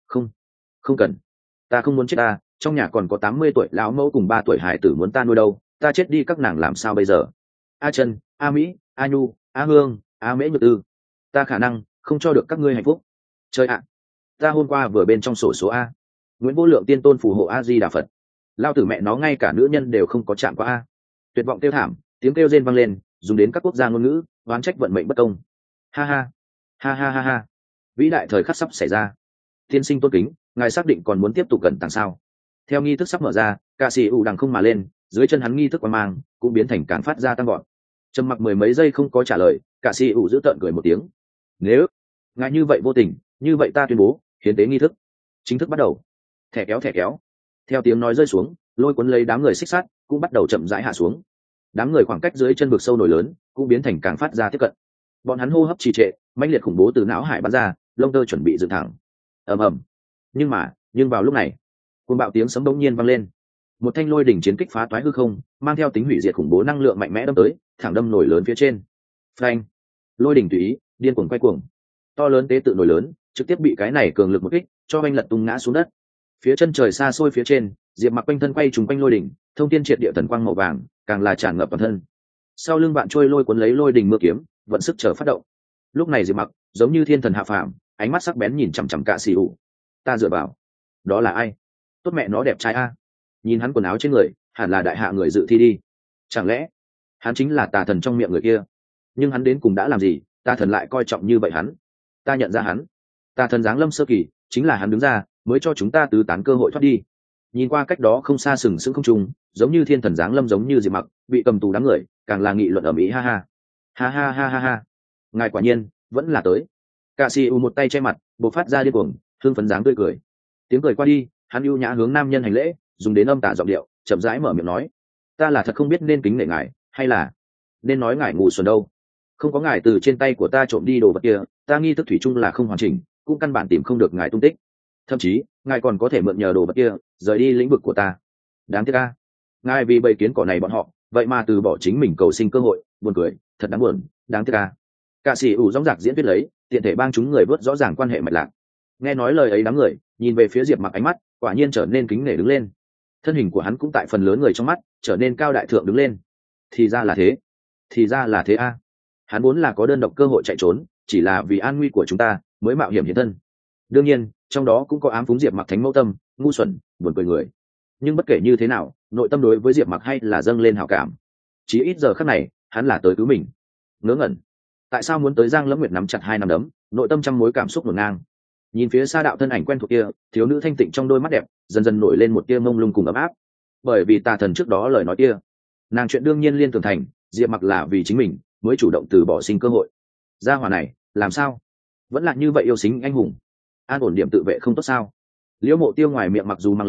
Không cần, ta không muốn chết, ta trong nhà còn có 80 tuổi lão mẫu cùng 3 tuổi hải tử muốn ta nuôi đâu, ta chết đi các nàng làm sao bây giờ? A Trần, A Mỹ, A Nhu, A Hương, A Mễ Nhược Tư, ta khả năng không cho được các ngươi hạnh phúc. Trời ạ, ta hôm qua vừa bên trong sổ số A, Nguyễn Vô Lượng tiên tôn phù hộ A Di Đà Phật, lao tử mẹ nó ngay cả nữ nhân đều không có chạm qua A. Tuyệt vọng kêu thảm, tiếng kêu rên vang lên, dùng đến các quốc gia ngôn ngữ, oán trách vận mệnh bất công. Ha ha, ha ha ha ha, vĩ đại thời khắc sắp xảy ra. Tiên sinh tôn kính, ngài xác định còn muốn tiếp tục gần tàng sao? Theo nghi thức sắp mở ra, ca sĩ ủ đằng không mà lên, dưới chân hắn nghi thức quan mang cũng biến thành càng phát ra tăng gọn. Trầm mặc mười mấy giây không có trả lời, ca sĩ ủ giữ tợn cười một tiếng. Nếu ngài như vậy vô tình, như vậy ta tuyên bố hiến tế nghi thức chính thức bắt đầu. Thẻ kéo. Theo tiếng nói rơi xuống, lôi cuốn lấy đám người xích sát cũng bắt đầu chậm rãi hạ xuống. Đám người khoảng cách dưới chân vực sâu nổi lớn cũng biến thành càng phát ra tiếp cận. Bọn hắn hô hấp trì trệ, mãnh liệt khủng bố từ não hải bắn ra, lông tơ chuẩn bị dựng thẳng. Ầm. Nhưng vào lúc này, cuồng bạo tiếng sấm bỗng nhiên vang lên. Một thanh lôi đỉnh chiến kích phá toái hư không, mang theo tính hủy diệt khủng bố năng lượng mạnh mẽ đâm tới, thẳng đâm nổi lớn phía trên. Phanh! Lôi đỉnh tùy ý, điên cuồng quay cuồng. To lớn tế tự nổi lớn, trực tiếp bị cái này cường lực một kích, cho anh lật tung ngã xuống đất. Phía chân trời xa xôi phía trên, Diệp Mặc quanh thân quay trùng quanh lôi đỉnh, thông thiên triệt địa thần quang màu vàng, càng là tràn ngập toàn thân. Sau lưng bạn trôi lôi cuốn lấy lôi đỉnh mưa kiếm, vận sức chờ phát động. Lúc này Diệp Mặc giống như thiên thần hạ phàm, ánh mắt sắc bén nhìn chằm chằm Cạ Sĩ ủ. Ta dựa vào, đó là ai? Tốt mẹ nó đẹp trai a. Nhìn hắn quần áo trên người, hẳn là đại hạ người dự thi đi. Chẳng lẽ hắn chính là tà thần trong miệng người kia? Nhưng hắn đến cùng đã làm gì, tà thần lại coi trọng như vậy hắn? Ta nhận ra hắn, tà thần giáng lâm sơ kỳ, chính là hắn đứng ra mới cho chúng ta tứ tán cơ hội thoát đi. Nhìn qua cách đó không xa sừng sững không trung, giống như thiên thần giáng lâm, giống như Diệp Mặc bị cầm tù đám người càng là nghị luận ầm ĩ. Ha. Ngài quả nhiên vẫn là tới. Cạ Sĩ ủ một tay che mặt, bộc phát ra điên cuồng thương phấn dáng tươi cười. Tiếng cười qua đi, hắn ưu nhã hướng nam nhân hành lễ, dùng đến âm tả giọng điệu chậm rãi mở miệng nói: ta là thật không biết nên kính nể ngài, hay là nên nói ngài ngu xuẩn đâu. Không có ngài từ trên tay của ta trộm đi đồ vật kia, ta nghi thức thủy chung là không hoàn chỉnh, cũng căn bản tìm không được ngài tung tích. Thậm chí ngài còn có thể mượn nhờ đồ vật kia rời đi lĩnh vực của ta. Đáng tiếc a, ngài vì bầy kiến cỏ này bọn họ vậy mà từ bỏ chính mình cầu sinh cơ hội. Buồn cười, thật đáng buồn. Đáng tiếc a. Cạ Sĩ ủ dõng dạc diễn viết lấy, tiện thể bang chúng người vớt rõ ràng quan hệ mạch lạc. Nghe nói lời ấy, đám người nhìn về phía Diệp Mặc, ánh mắt quả nhiên trở nên kính nể đứng lên. Thân hình của hắn cũng tại phần lớn người trong mắt trở nên cao đại thượng đứng lên. Thì ra là thế a. Hắn vốn là có đơn độc cơ hội chạy trốn, chỉ là vì an nguy của chúng ta mới mạo hiểm hiện thân. Đương nhiên trong đó cũng có ám phúng Diệp Mặc thánh mẫu tâm, ngu xuẩn, buồn cười người. Nhưng bất kể như thế nào, nội tâm đối với Diệp Mặc hay là dâng lên hảo cảm. Chí ít giờ khắc này hắn là tới cứu mình. Ngớ ngẩn, tại sao muốn tới? Giang Lâm Nguyệt nắm chặt hai nắm đấm, nội tâm trăm mối cảm xúc ngổn ngang. Nhìn phía xa đạo thân ảnh quen thuộc kia, thiếu nữ thanh tịnh trong đôi mắt đẹp dần dần nổi lên một tia mông lung cùng ấm áp. Bởi vì tà thần trước đó lời nói kia, nàng chuyện đương nhiên liên tưởng thành Diệp Mặc là vì chính mình mới chủ động từ bỏ sinh cơ hội. Gia hỏa này làm sao vẫn là như vậy yêu xính anh hùng, an ổn điểm tự vệ không tốt sao? Liễu Mộ Tiêu ngoài miệng mặc dù mang lấy,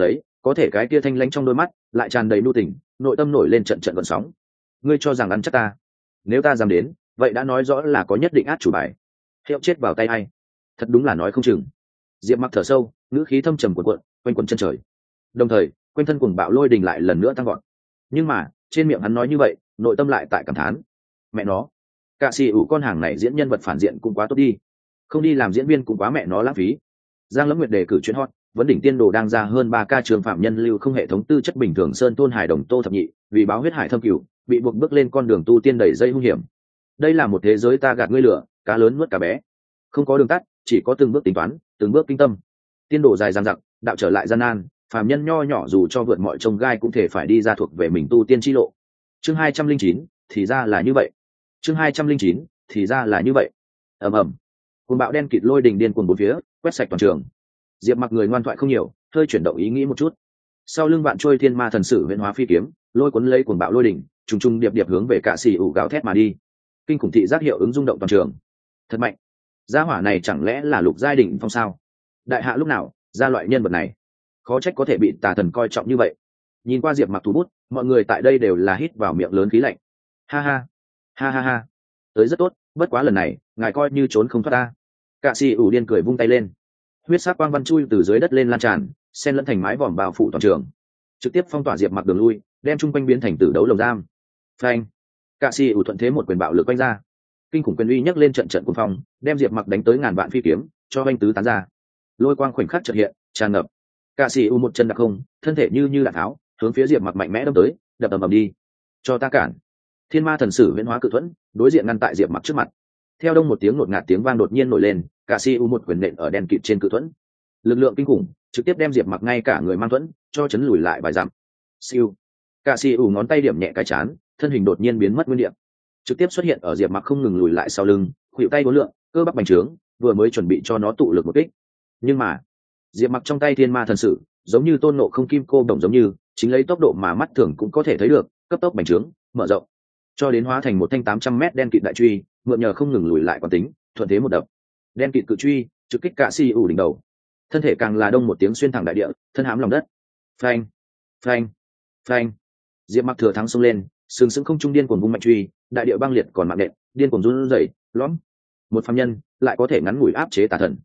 có thể cái kia thanh lãnh trong đôi mắt lại tràn đầy nu tình, nội tâm nổi lên trận trận gợn sóng. Ngươi cho rằng ăn chắc ta? Nếu ta dám đến, vậy đã nói rõ là có nhất định át chủ bài. Hiệu chết vào tay ai? Thật đúng là nói không chừng. Diệp Mặc thở sâu, ngữ khí thâm trầm cuộn cuộn, quanh quẩn chân trời. Đồng thời, quanh thân cuồng bạo lôi đình lại lần nữa tăng vọt. Nhưng mà, trên miệng hắn nói như vậy, nội tâm lại tại cảm thán. Mẹ nó, cả xì ủ con hàng này diễn nhân vật phản diện cũng quá tốt đi. Không đi làm diễn viên cũng quá mẹ nó lãng phí. Giang Lâm Nguyệt đề cử chuyên hot, vấn đỉnh tiên đồ đang ra hơn 3 ca trường phạm nhân lưu không hệ thống tư chất bình thường sơn tôn hải đồng Tô Thập Nhị, vì báo huyết hải thâm cửu, bị buộc bước lên con đường tu tiên đầy dây hung hiểm. Đây là một thế giới ta gạt ngươi lửa, cá lớn nuốt cá bé. Không có đường tắt, chỉ có từng bước tính toán, từng bước kinh tâm. Tiên đồ dài dằng dặc, đạo trở lại gian nan, phàm nhân nho nhỏ dù cho vượt mọi chông gai cũng thể phải đi ra thuộc về mình tu tiên chi lộ. Chương 209, thì ra là như vậy. Chương 209, thì ra là như vậy. Ầm ầm. Cuồng bạo đen kịt lôi đình điên cuồng bốn phía, quét sạch toàn trường. Diệp Mặc người ngoan thoại không nhiều, hơi chuyển động ý nghĩ một chút. Sau lưng vạn trôi thiên ma thần sử huyễn hóa phi kiếm, lôi cuốn lấy cuồng bạo lôi đỉnh, trùng trùng điệp điệp hướng về cả xì ủ gào thét mà đi. Kinh khủng thị giác hiệu ứng rung động toàn trường. Thật mạnh. Gia hỏa này chẳng lẽ là lục giai đỉnh phong sao? Đại hạ lúc nào ra loại nhân vật này? Khó trách có thể bị tà thần coi trọng như vậy. Nhìn qua Diệp Mặc thủ bút, mọi người tại đây đều là hít vào miệng lớn khí lạnh. Ha ha, ha ha ha. Tới rất tốt, bất quá lần này, ngài coi như trốn không thoát ta. Cả xì ủ điên cười vung tay lên. Huyết sắc quang văn chui từ dưới đất lên lan tràn, xen lẫn thành mái vòm bao phủ toàn trường, trực tiếp phong tỏa Diệp Mặc đường lui, đem trung quanh biến thành tử đấu lồng giam. Phanh. Cả xì ủ thuận thế một quyền bạo lực quanh ra, kinh khủng quyền uy nhấc lên trận trận cuồng phong, đem Diệp Mặc đánh tới ngàn vạn phi kiếm, cho anh tứ tán ra. Lôi quang khoảnh khắc chợt hiện, tràn ngập. Cả xì ủ một chân đạp không, thân thể như đạn tháo, hướng phía Diệp Mặc mạnh mẽ đâm tới, đập ầm ầm đi. Cho ta cản. Thiên ma thần sử huyễn hóa cự thuẫn, đối diện ngăn tại Diệp Mặc trước mặt. Theo đông một tiếng ngột ngạt tiếng vang đột nhiên nổi lên, cả si u một quyền nện ở đen kịt trên cự thuẫn, lực lượng kinh khủng trực tiếp đem Diệp Mặc ngay cả người mang thuẫn cho chấn lùi lại vài dặm. Siêu. Cả si u ngón tay điểm nhẹ cái chán, thân hình đột nhiên biến mất nguyên địa, trực tiếp xuất hiện ở Diệp Mặc không ngừng lùi lại sau lưng, khuỷu tay uốn lượn, cơ bắp bành trướng, vừa mới chuẩn bị cho nó tụ lực một kích. Nhưng mà, Diệp Mặc trong tay thiên ma thần sử, giống như tôn nộ không kim cô đồng giống như, chính lấy tốc độ mà mắt thường cũng có thể thấy được, cấp tốc bành trướng, mở rộng, cho đến hóa thành một thanh 800 mét đen kịt đại truy, mượn nhờ không ngừng lùi lại quán tính, thuận thế một đập. Đen kịt cự truy trực kích cả si ủ đỉnh đầu, thân thể càng là đông một tiếng xuyên thẳng đại địa, thân hãm lòng đất. Phanh, phanh, phanh. Diệp Mặc thừa thắng xông lên, sừng sững không trung điên cuồng vung mạnh truy, đại địa băng liệt còn mạng nện, điên cuồng run rẩy, lõm. Một phàm nhân lại có thể ngắn ngủi áp chế tà thần.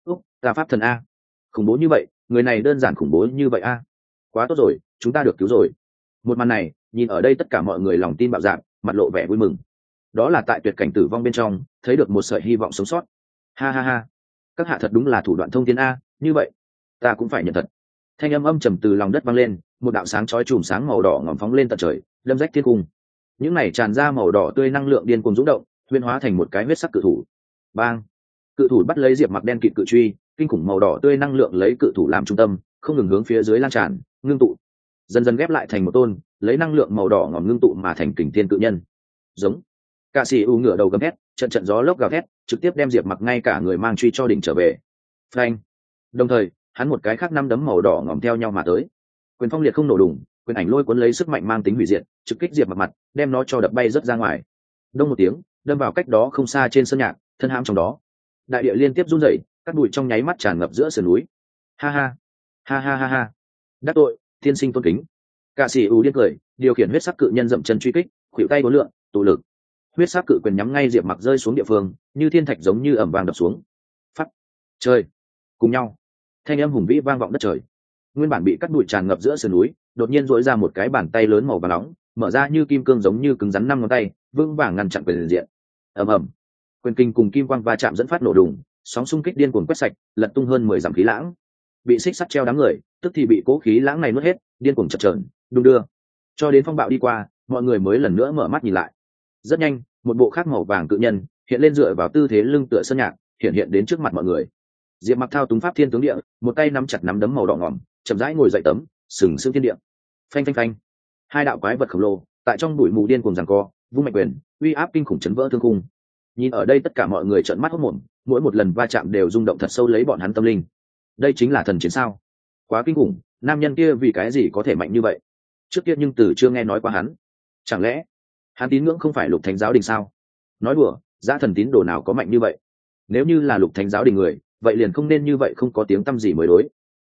Tà pháp thần a, khủng bố như vậy, người này đơn giản khủng bố như vậy a. Quá tốt rồi, chúng ta được cứu rồi. Một màn này, nhìn ở đây tất cả mọi người lòng tin bạo dạn, mặt lộ vẻ vui mừng. Đó là tại tuyệt cảnh tử vong bên trong, thấy được một sợi hy vọng sống sót. Ha ha ha, các hạ thật đúng là thủ đoạn thông thiên a, như vậy ta cũng phải nhận thật. Thanh âm âm trầm từ lòng đất vang lên, một đạo sáng chói chùm sáng màu đỏ ngòm phóng lên tận trời, đâm rách thiên cung. Những này tràn ra màu đỏ tươi năng lượng điên cuồng dũng động, huyễn hóa thành một cái huyết sắc cự thủ. Bang! Cự thủ bắt lấy Diệp Mặc đen kịt cự truy, kinh khủng màu đỏ tươi năng lượng lấy cự thủ làm trung tâm, không ngừng hướng phía dưới lan tràn, ngưng tụ, dần dần ghép lại thành một tôn, lấy năng lượng màu đỏ ngòm ngưng tụ mà thành kình thiên cự nhân. Giống. Cả sĩ u ngửa đầu gầm hét, trận trận gió lốc gào thét, trực tiếp đem Diệp Mặc ngay cả người mang truy cho đỉnh trở về. Phanh. Đồng thời, hắn một cái khác năm đấm màu đỏ ngòm theo nhau mà tới. Quyền phong liệt không nổ đùng, quyền ảnh lôi cuốn lấy sức mạnh mang tính hủy diệt, trực kích Diệp Mặc mặt, đem nó cho đập bay rất ra ngoài. Đông một tiếng, đâm vào cách đó không xa trên sơn nhạc, thân hãm trong đó. Đại địa liên tiếp run rẩy, các bụi trong nháy mắt tràn ngập giữa sườn núi. Ha ha, ha ha ha ha. Đắc tội, tiên sinh tôn kính. Cả sĩ u điên cười, điều khiển huyết sắc cự nhân dậm chân truy kích, khuỷu tay uốn lượn, tụ lực. Huyết sắc cự quyền nhắm ngay Diệp Mặc rơi xuống địa phương, như thiên thạch giống như ẩm vàng đập xuống. Phắt. Trời. Cùng nhau. Thanh âm hùng vĩ vang vọng đất trời. Nguyên bản bị cắt bụi tràn ngập giữa sườn núi, đột nhiên duỗi ra một cái bàn tay lớn màu vàng nóng, mở ra như kim cương giống như cứng rắn 5 ngón tay, vững vàng ngăn chặn quyền diện. Ầm ầm. Quyền kinh cùng kim quang va chạm dẫn phát nổ đùng, sóng xung kích điên cuồng quét sạch, lật tung hơn 10 dặm khí lãng. Bị xích sắt treo đám người, tức thì bị cố khí lãng này nuốt hết, điên cuồng chập chờn, đung đưa. Cho đến phong bạo đi qua, mọi người mới lần nữa mở mắt nhìn lại. Rất nhanh, một bộ khác màu vàng cự nhân hiện lên dựa vào tư thế lưng tựa sơn nhạc, hiện đến trước mặt mọi người. Diệp Mặc thao túng pháp thiên tướng địa, một tay nắm chặt nắm đấm màu đỏ ngòm, chậm rãi ngồi dậy tấm, sừng sững thiên địa. Phanh phanh phanh. Hai đạo quái vật khổng lồ tại trong bụi mù điên cuồng giằng co, vung mạnh quyền, uy áp kinh khủng chấn vỡ thương khung. Nhìn ở đây tất cả mọi người trợn mắt hốt mồm, mỗi một lần va chạm đều rung động thật sâu lấy bọn hắn tâm linh. Đây chính là thần chiến sao? Quá kinh khủng, nam nhân kia vì cái gì có thể mạnh như vậy? Trước kia nhưng từ chưa nghe nói qua hắn. Chẳng lẽ hắn tín ngưỡng không phải Lục Thánh giáo đình sao? Nói đùa, giá thần tín đồ nào có mạnh như vậy? Nếu như là Lục Thánh giáo đình người, vậy liền không nên như vậy không có tiếng tăm gì mới đối.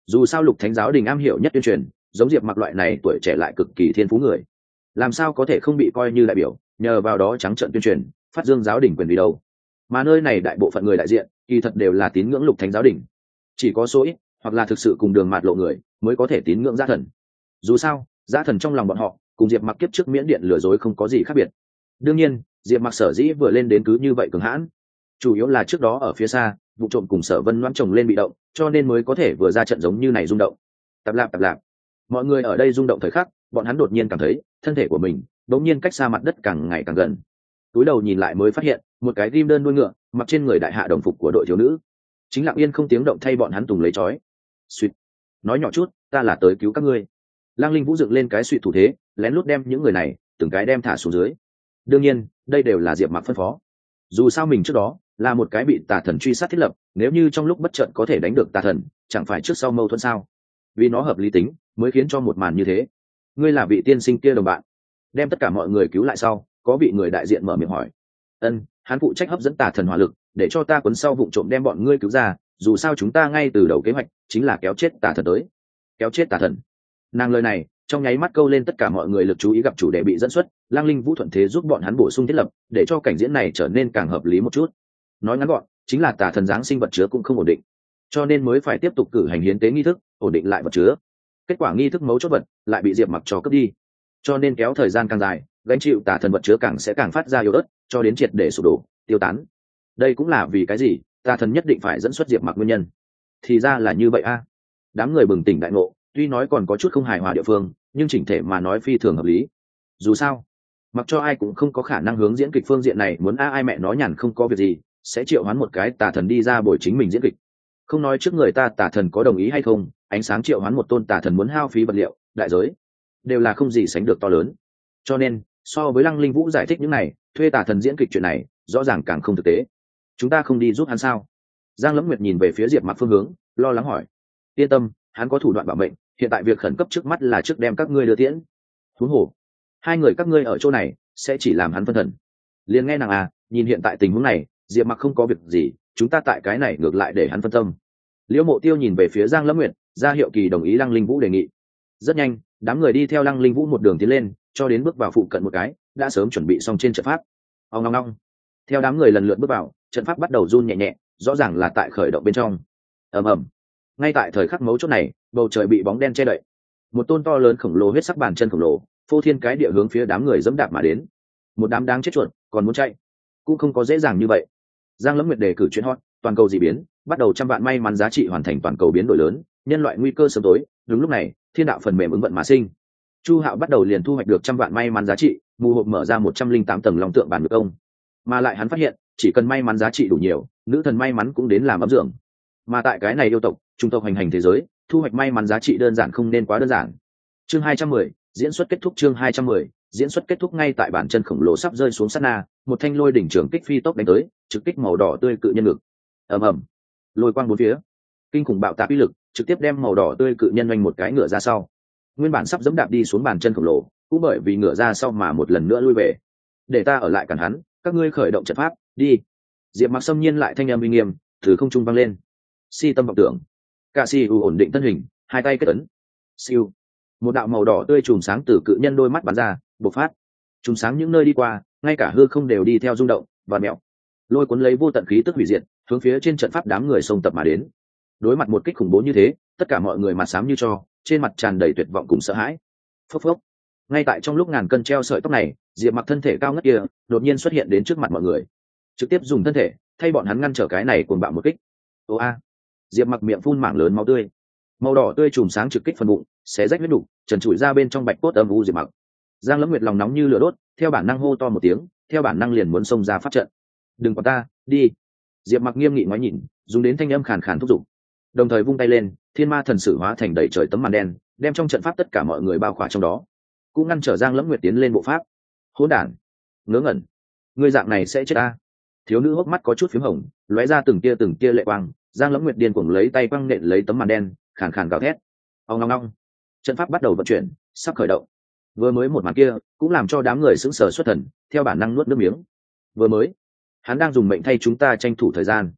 dù sao Lục Thánh giáo đình am hiểu nhất tuyên truyền, giống Diệp Mặc loại này tuổi trẻ lại cực kỳ thiên phú người, làm sao có thể không bị coi như đại biểu, nhờ vào đó trắng trợn tuyên truyền phát dương giáo đình quyền đi đâu. Mà nơi này đại bộ phận người đại diện kỳ thật đều là tín ngưỡng Lục Thánh giáo đình, chỉ có số ít hoặc là thực sự cùng đường mạt lộ người mới có thể tín ngưỡng Giá Thần. Dù sao Giá Thần trong lòng bọn họ cùng Diệp Mặc kiếp trước miễn điện lừa dối không có gì khác biệt. Đương nhiên Diệp Mặc sở dĩ vừa lên đến cứ như vậy cường hãn, chủ yếu là trước đó ở phía xa vụ trộm cùng Sở Vân Loan chồng lên bị động, cho nên mới có thể vừa ra trận giống như này rung động. Tạp lạp, mọi người ở đây rung động thời khắc, bọn hắn đột nhiên cảm thấy thân thể của mình đột nhiên cách xa mặt đất càng ngày càng gần. Túi đầu nhìn lại mới phát hiện một cái ghim đơn đuôi ngựa mặc trên người đại hạ đồng phục của đội thiếu nữ chính lặng yên không tiếng động thay bọn hắn tùng lấy trói. Suýt, nói nhỏ chút, ta là tới cứu các ngươi. Lăng Linh Vũ dựng lên cái suýt thủ thế, lén lút đem những người này từng cái đem thả xuống dưới. Đương nhiên đây đều là Diệp Mặc phân phó, dù sao mình trước đó là một cái bị tà thần truy sát thiết lập, nếu như trong lúc bất chợt có thể đánh được tà thần, chẳng phải trước sau mâu thuẫn sao? Vì nó hợp lý tính mới khiến cho một màn như thế. Ngươi là vị tiên sinh kia đồng bạn, đem tất cả mọi người cứu lại sau, có vị người đại diện mở miệng hỏi. Hắn phụ trách hấp dẫn tà thần hỏa lực, để cho ta cuốn sau vụng trộm đem bọn ngươi cứu ra, dù sao chúng ta ngay từ đầu kế hoạch chính là kéo chết tà thần tới. Kéo chết tà thần. Nàng lời này trong nháy mắt câu lên tất cả mọi người lực chú ý, gặp chủ đề bị dẫn xuất, Lăng Linh Vũ thuận thế giúp bọn hắn bổ sung thiết lập, để cho cảnh diễn này trở nên càng hợp lý một chút. Nói ngắn gọn chính là tà thần giáng sinh vật chứa cũng không ổn định, cho nên mới phải tiếp tục cử hành hiến tế nghi thức ổn định lại vật chứa. Kết quả nghi thức mấu chốt vật lại bị Diệp Mặc cho cướp đi, cho nên kéo thời gian càng dài, gánh chịu tà thần vật chứa sẽ càng phát ra yếu ớt, cho đến triệt để sụp đổ tiêu tán. Đây cũng là vì cái gì tà thần nhất định phải dẫn xuất Diệp Mặc nguyên nhân. Thì ra là như vậy a. Đám người bừng tỉnh đại ngộ, tuy nói còn có chút không hài hòa địa phương, nhưng chỉnh thể mà nói phi thường hợp lý. Dù sao mặc cho ai cũng không có khả năng hướng diễn kịch phương diện này muốn ai mẹ nó nhàn không có việc gì sẽ triệu hoán một cái tà thần đi ra bồi chính mình diễn kịch. Không nói trước người ta tà thần có đồng ý hay không, ánh sáng triệu hoán một tôn tà thần muốn hao phí vật liệu đại giới đều là không gì sánh được to lớn. Cho nên so với Lăng Linh Vũ giải thích những này, thuê tà thần diễn kịch chuyện này rõ ràng càng không thực tế. Chúng ta không đi giúp hắn sao? Giang Lẫm Nguyệt nhìn về phía Diệp Mặc phương hướng, lo lắng hỏi. Yên tâm, hắn có thủ đoạn bảo mệnh, hiện tại việc khẩn cấp trước mắt là trước đem các ngươi đưa tiễn. Huống hồ hai người các ngươi ở chỗ này sẽ chỉ làm hắn phân thần. Liền nghe nàng nhìn hiện tại tình huống này Diệp Mặc không có việc gì, chúng ta tại cái này ngược lại để hắn phân tâm. Liễu Mộ Tiêu nhìn về phía Giang Lẫm Nguyệt, ra hiệu kỳ đồng ý Lăng Linh Vũ đề nghị. Rất nhanh đám người đi theo Lăng Linh Vũ một đường tiến lên, cho đến bước vào phụ cận một cái đã sớm chuẩn bị xong trên trận pháp. Ong ong ong. Theo đám người lần lượt bước vào, trận pháp bắt đầu run nhẹ nhẹ, rõ ràng là tại khởi động bên trong. Ầm ầm. Ngay tại thời khắc mấu chốt này, bầu trời bị bóng đen che đậy. Một tôn to lớn khổng lồ huyết sắc bàn chân khổng lồ, phô thiên cái địa hướng phía đám người dẫm đạp mà đến. Một đám đáng chết chuột, còn muốn chạy, cũng không có dễ dàng như vậy. Giang Lẫm Nguyệt đề cử chuyện hot, toàn cầu dị biến, bắt đầu trăm vạn may mắn giá trị hoàn thành toàn cầu biến đổi lớn, nhân loại nguy cơ sớm tối. Đúng lúc này, thiên đạo phần mềm ứng vận mà sinh. Chu Hạo bắt đầu liền thu hoạch được trăm vạn may mắn giá trị, mù hộp mở ra 108 tầng long tượng bản ngược công. Mà lại hắn phát hiện, chỉ cần may mắn giá trị đủ nhiều, nữ thần may mắn cũng đến làm ấm dưỡng. Mà tại cái này yêu tộc, trung tộc hành hành thế giới, thu hoạch may mắn giá trị đơn giản không nên quá đơn giản. Chương 210, diễn xuất kết thúc. Chương 210, diễn xuất kết thúc. Ngay tại bàn chân khổng lồ sắp rơi xuống sát na, một thanh lôi đỉnh trường kích phi tốc đánh tới, trực kích màu đỏ tươi cự nhân ngực. Ầm ầm, lôi quang bốn phía, kinh khủng bạo tạc uy lực, trực tiếp đem màu đỏ tươi cự nhân oanh một cái ngựa ra sau. Nguyên bản sắp dẫm đạp đi xuống bàn chân khổng lồ, cũng bởi vì ngựa ra sau mà một lần nữa lui về. Để ta ở lại cản hắn, các ngươi khởi động trận pháp, đi. Diệp Mặc xâm nhiên lại thanh âm uy nghiêm từ không trung vang lên. Si tâm vọng tưởng. Cả Si ổn định thân hình, hai tay kết ấn. Siêu. Một đạo màu đỏ tươi chùm sáng từ cự nhân đôi mắt bắn ra, bộc phát. Chùm sáng những nơi đi qua, ngay cả hư không đều đi theo rung động và mèo. Lôi cuốn lấy vô tận khí tức hủy diệt, hướng phía trên trận pháp đám người xông tập mà đến. Đối mặt một kích khủng bố như thế, tất cả mọi người mặt xám như tro, trên mặt tràn đầy tuyệt vọng cùng sợ hãi. Phốc phốc. Ngay tại trong lúc ngàn cân treo sợi tóc này, Diệp Mặc thân thể cao ngất kia đột nhiên xuất hiện đến trước mặt mọi người, trực tiếp dùng thân thể thay bọn hắn ngăn trở cái này cuồng bạo một kích. Ô a. Diệp Mặc miệng phun mảng lớn máu tươi, màu đỏ tươi chùm sáng trực kích phần bụng, xé rách huyết đủ, trần trụi ra bên trong bạch cốt âm u Diệp Mặc. Giang Lẫm Nguyệt lòng nóng như lửa đốt, theo bản năng hô to một tiếng, theo bản năng liền muốn xông ra pháp trận. Đừng có ta, đi. Diệp Mặc nghiêm nghị nói nhìn, dùng đến thanh âm khàn khàn thúc giục, đồng thời vung tay lên, thiên ma thần sử hóa thành đầy trời tấm màn đen, đem trong trận pháp tất cả mọi người bao khỏa trong đó, cũng ngăn trở Giang Lẫm Nguyệt tiến lên bộ pháp. Hỗn đản, ngớ ngẩn, ngươi dạng này sẽ chết a. Thiếu nữ hốc mắt có chút phím hồng, lóe ra từng tia lệ quang. Giang Lẫm Nguyệt điên cuồng lấy tay quăng nện lấy tấm màn đen, khàn khàn gào thét. Ong ong ong. Trận pháp bắt đầu vận chuyển, sắp khởi động. Vừa mới một màn kia cũng làm cho đám người sững sờ xuất thần, theo bản năng nuốt nước miếng. Vừa mới hắn đang dùng mệnh thay chúng ta tranh thủ thời gian.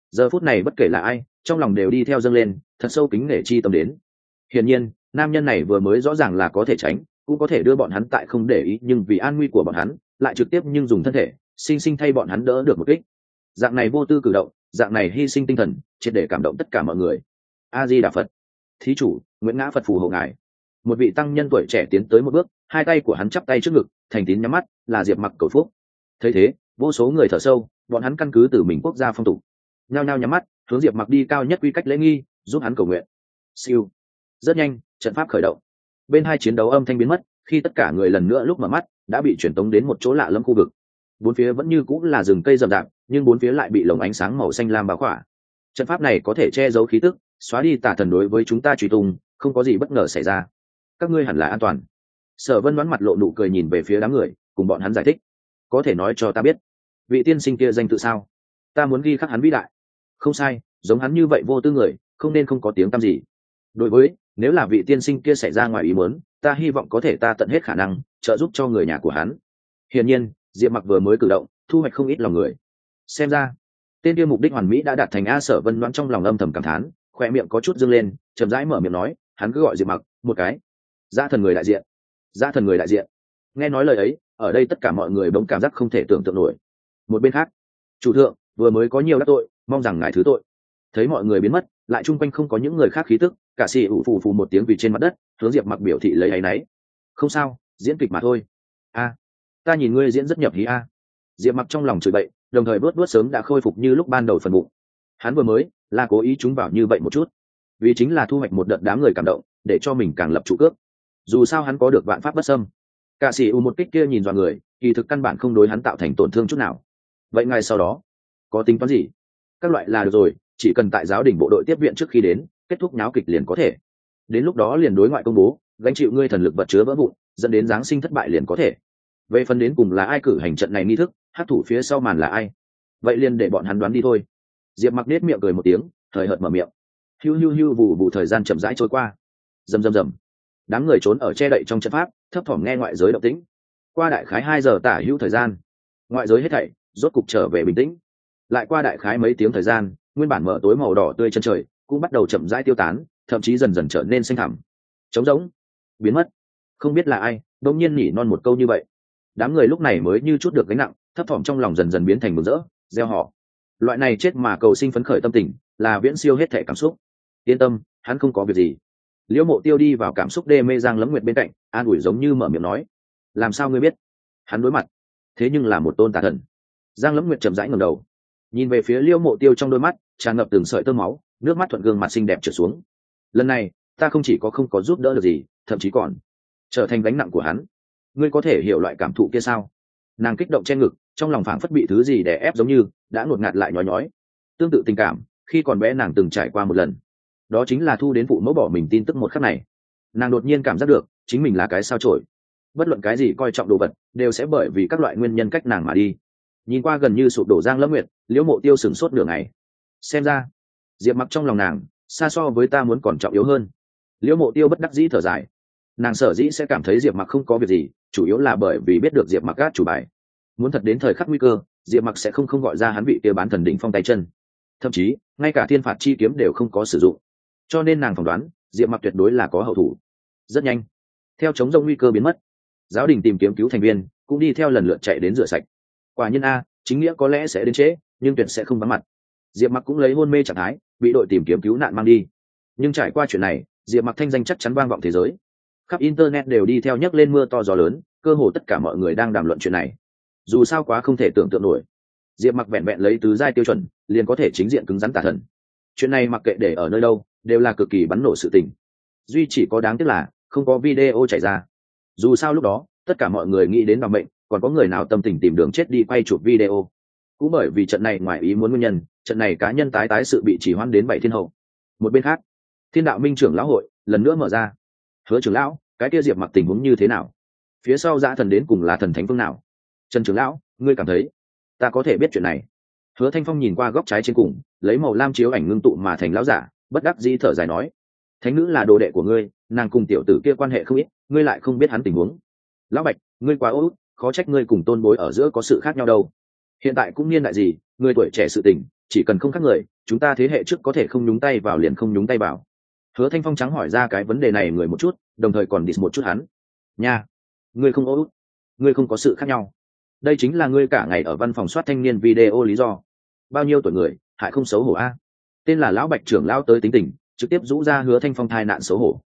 giờ phút này bất kể là ai trong lòng đều đi theo dâng lên thật sâu kính nể chi tâm đến. Hiển nhiên nam nhân này vừa mới rõ ràng là có thể tránh cũng có thể đưa bọn hắn tại không để ý, nhưng vì an nguy của bọn hắn lại trực tiếp nhưng dùng thân thể sinh sinh thay bọn hắn đỡ được một kích. Dạng này vô tư cử động, dạng này hy sinh tinh thần, triệt để cảm động tất cả mọi người. A Di Đà Phật. Thí chủ, nguyện ngã Phật phù hộ ngài. Một vị tăng nhân tuổi trẻ tiến tới một bước, hai tay của hắn chắp tay trước ngực, thành tín nhắm mắt, là Diệp Mặc cầu phúc. Thấy thế, vô số người thở sâu, bọn hắn căn cứ từ mình quốc gia phong tục, nhao nhao nhắm mắt, hướng Diệp Mặc đi cao nhất quy cách lễ nghi, giúp hắn cầu nguyện. Siêu. Rất nhanh, trận pháp khởi động. Bên hai chiến đấu âm thanh biến mất, khi tất cả người lần nữa lúc mở mắt, đã bị chuyển tống đến một chỗ lạ lẫm khu vực. Bốn phía vẫn như cũng là rừng cây rậm rạp, nhưng bốn phía lại bị lồng ánh sáng màu xanh lam bao khỏa. Trận pháp này có thể che giấu khí tức, xóa đi tà thần đối với chúng ta truy tung, không có gì bất ngờ xảy ra. Các ngươi hẳn là an toàn. Sở Vân đoán mặt lộ nụ cười nhìn về phía đám người, cùng bọn hắn giải thích. Có thể nói cho ta biết, vị tiên sinh kia danh tự sao? Ta muốn ghi khắc hắn vĩ đại. Không sai, giống hắn như vậy vô tư người, không nên không có tiếng tăm gì. Đối với, nếu là vị tiên sinh kia xảy ra ngoài ý muốn, ta hy vọng có thể ta tận hết khả năng trợ giúp cho người nhà của hắn. Hiển nhiên, Diệp Mặc vừa mới cử động, thu hoạch không ít lòng người. Xem ra, tên kia mục đích hoàn mỹ đã đạt thành. A Sở Vân đoán trong lòng âm thầm cảm thán, khoe miệng có chút dương lên, chậm rãi mở miệng nói, hắn cứ gọi Diệp Mặc một cái. Dã thần người đại diện. Dã thần người đại diện. Nghe nói lời ấy, ở đây tất cả mọi người bỗng cảm giác không thể tưởng tượng nổi. Một bên khác, chủ thượng vừa mới có nhiều đắc tội, mong rằng ngài thứ tội. Thấy mọi người biến mất, lại chung quanh không có những người khác khí tức, cả xì ủ phù phù một tiếng vì trên mặt đất, hướng Diệp Mặc biểu thị lấy áy náy. Không sao, diễn kịch mà thôi. A, ta nhìn ngươi diễn rất nhập hí a. Diệp Mặc trong lòng chửi bậy, đồng thời bước sớm đã khôi phục như lúc ban đầu phần bụng. Hắn vừa mới là cố ý trúng vào như vậy một chút, vì chính là thu hoạch một đợt đám người cảm động, để cho mình càng lập trụ cước. Dù sao hắn có được vạn pháp bất xâm. Cả sĩ u một kích kia nhìn dọa người, kỳ thực căn bản không đối hắn tạo thành tổn thương chút nào. Vậy ngay sau đó, có tính toán gì? Các loại là được rồi, chỉ cần tại giáo đình bộ đội tiếp viện trước khi đến, kết thúc nháo kịch liền có thể. Đến lúc đó liền đối ngoại công bố, gánh chịu ngươi thần lực vật chứa vỡ vụn, dẫn đến giáng sinh thất bại liền có thể. Về phần đến cùng là ai cử hành trận này nghi thức, hắc thủ phía sau màn là ai, vậy liền để bọn hắn đoán đi thôi. Diệp Mặc nết miệng cười một tiếng, thời hợt mở miệng. Hiu hiu hiu, vụ vụ thời gian chậm rãi trôi qua. Rầm rầm rầm. Đám người trốn ở che đậy trong trận pháp, thấp thỏm nghe ngoại giới động tĩnh. Qua đại khái 2 giờ tả hữu thời gian, ngoại giới hết thảy rốt cục trở về bình tĩnh. Lại qua đại khái mấy tiếng thời gian, nguyên bản mở tối màu đỏ tươi chân trời cũng bắt đầu chậm rãi tiêu tán, thậm chí dần dần trở nên xanh thẳm, trống rỗng, biến mất. Không biết là ai đột nhiên nhỉ non một câu như vậy. Đám người lúc này mới như chút được gánh nặng, thấp thỏm trong lòng dần dần biến thành mừng rỡ, reo hò. Loại này chết mà cầu sinh phấn khởi tâm tình, là viễn siêu hết thảy cảm xúc. Yên tâm, hắn không có việc gì. Liễu Mộ Tiêu đi vào cảm xúc đê mê Giang Lẫm Nguyệt bên cạnh, an ủi giống như mở miệng nói. Làm sao ngươi biết? Hắn đối mặt, thế nhưng là một tôn tà thần. Giang Lẫm Nguyệt chậm rãi ngẩng đầu, nhìn về phía Liễu Mộ Tiêu, trong đôi mắt tràn ngập từng sợi tơ máu, nước mắt thuận gương mặt xinh đẹp trượt xuống. Lần này, ta không chỉ có không có giúp đỡ được gì, thậm chí còn trở thành gánh nặng của hắn. Ngươi có thể hiểu loại cảm thụ kia sao? Nàng kích động che ngực, trong lòng phảng phất bị thứ gì đè ép, giống như đã ngột ngạt lại nhói nhói. Tương tự tình cảm, khi còn bé nàng từng trải qua một lần, đó chính là thu đến phụ mẫu bỏ mình tin tức một khắc này. Nàng đột nhiên cảm giác được chính mình là cái sao chổi, bất luận cái gì coi trọng đồ vật đều sẽ bởi vì các loại nguyên nhân cách nàng mà đi. Nhìn qua gần như sụp đổ Giang Lẫm Nguyệt, Liễu Mộ Tiêu sửng sốt nửa ngày. Xem ra Diệp Mặc trong lòng nàng xa so với ta muốn còn trọng yếu hơn. Liễu Mộ Tiêu bất đắc dĩ thở dài. Nàng sở dĩ sẽ cảm thấy Diệp Mặc không có việc gì, chủ yếu là bởi vì biết được Diệp Mặc gác chủ bài. Muốn thật đến thời khắc nguy cơ, Diệp Mặc sẽ không gọi ra hắn vị kia bán thần đỉnh phong tay chân, thậm chí ngay cả thiên phạt chi kiếm đều không có sử dụng. Cho nên nàng phỏng đoán Diệp Mặc tuyệt đối là có hậu thủ. Rất nhanh, theo chống rông nguy cơ biến mất, giáo đình tìm kiếm cứu thành viên cũng đi theo lần lượt chạy đến rửa sạch. Quả nhiên a, chính nghĩa có lẽ sẽ đến trễ, nhưng tuyệt sẽ không vắng mặt. Diệp Mặc cũng lấy hôn mê trạng thái bị đội tìm kiếm cứu nạn mang đi. Nhưng trải qua chuyện này, Diệp Mặc thanh danh chắc chắn vang vọng thế giới. Khắp internet đều đi theo nhấc lên mưa to gió lớn, cơ hồ tất cả mọi người đang đàm luận chuyện này. Dù sao quá không thể tưởng tượng nổi, Diệp Mặc vẹn vẹn lấy tứ giai tiêu chuẩn liền có thể chính diện cứng rắn tà thần. Chuyện này mặc kệ để ở nơi đâu đều là cực kỳ bắn nổ sự tình. Duy chỉ có đáng tiếc là không có video chảy ra. Dù sao lúc đó tất cả mọi người nghĩ đến bằng mệnh, còn có người nào tâm tình tìm đường chết đi quay chụp video. Cũng bởi vì trận này ngoài ý muốn nguyên nhân, trận này cá nhân tái sự bị chỉ hoãn đến 7 thiên hậu. Một bên khác, Thiên Đạo Minh trưởng lão hội lần nữa mở ra. Hứa trưởng lão, cái kia Diệp Mặc tình huống như thế nào? Phía sau dã thần đến cùng là thần thánh phương nào? Trần trưởng lão, ngươi cảm thấy ta có thể biết chuyện này? Hứa Thanh Phong nhìn qua góc trái trên cùng, lấy màu lam chiếu ảnh ngưng tụ mà thành lão giả, bất đắc dĩ thở dài nói: Thánh nữ là đồ đệ của ngươi, nàng cùng tiểu tử kia quan hệ không ít, ngươi lại không biết hắn tình huống. Lão Bạch, ngươi quá út, khó trách ngươi cùng tôn bối ở giữa có sự khác nhau đâu. Hiện tại cũng niên đại gì, người tuổi trẻ sự tình, chỉ cần không khác người, chúng ta thế hệ trước có thể không nhúng tay vào liền không nhúng tay vào. Hứa Thanh Phong trắng hỏi ra cái vấn đề này người một chút, đồng thời còn diss một chút hắn. Nha, ngươi không ố, ngươi không có sự khác nhau. Đây chính là ngươi cả ngày ở văn phòng soát thanh niên video lý do. Bao nhiêu tuổi người, hại không xấu hổ a. Tên là lão Bạch trưởng lão tới tính tình, trực tiếp rũ ra Hứa Thanh Phong thai nạn xấu hổ.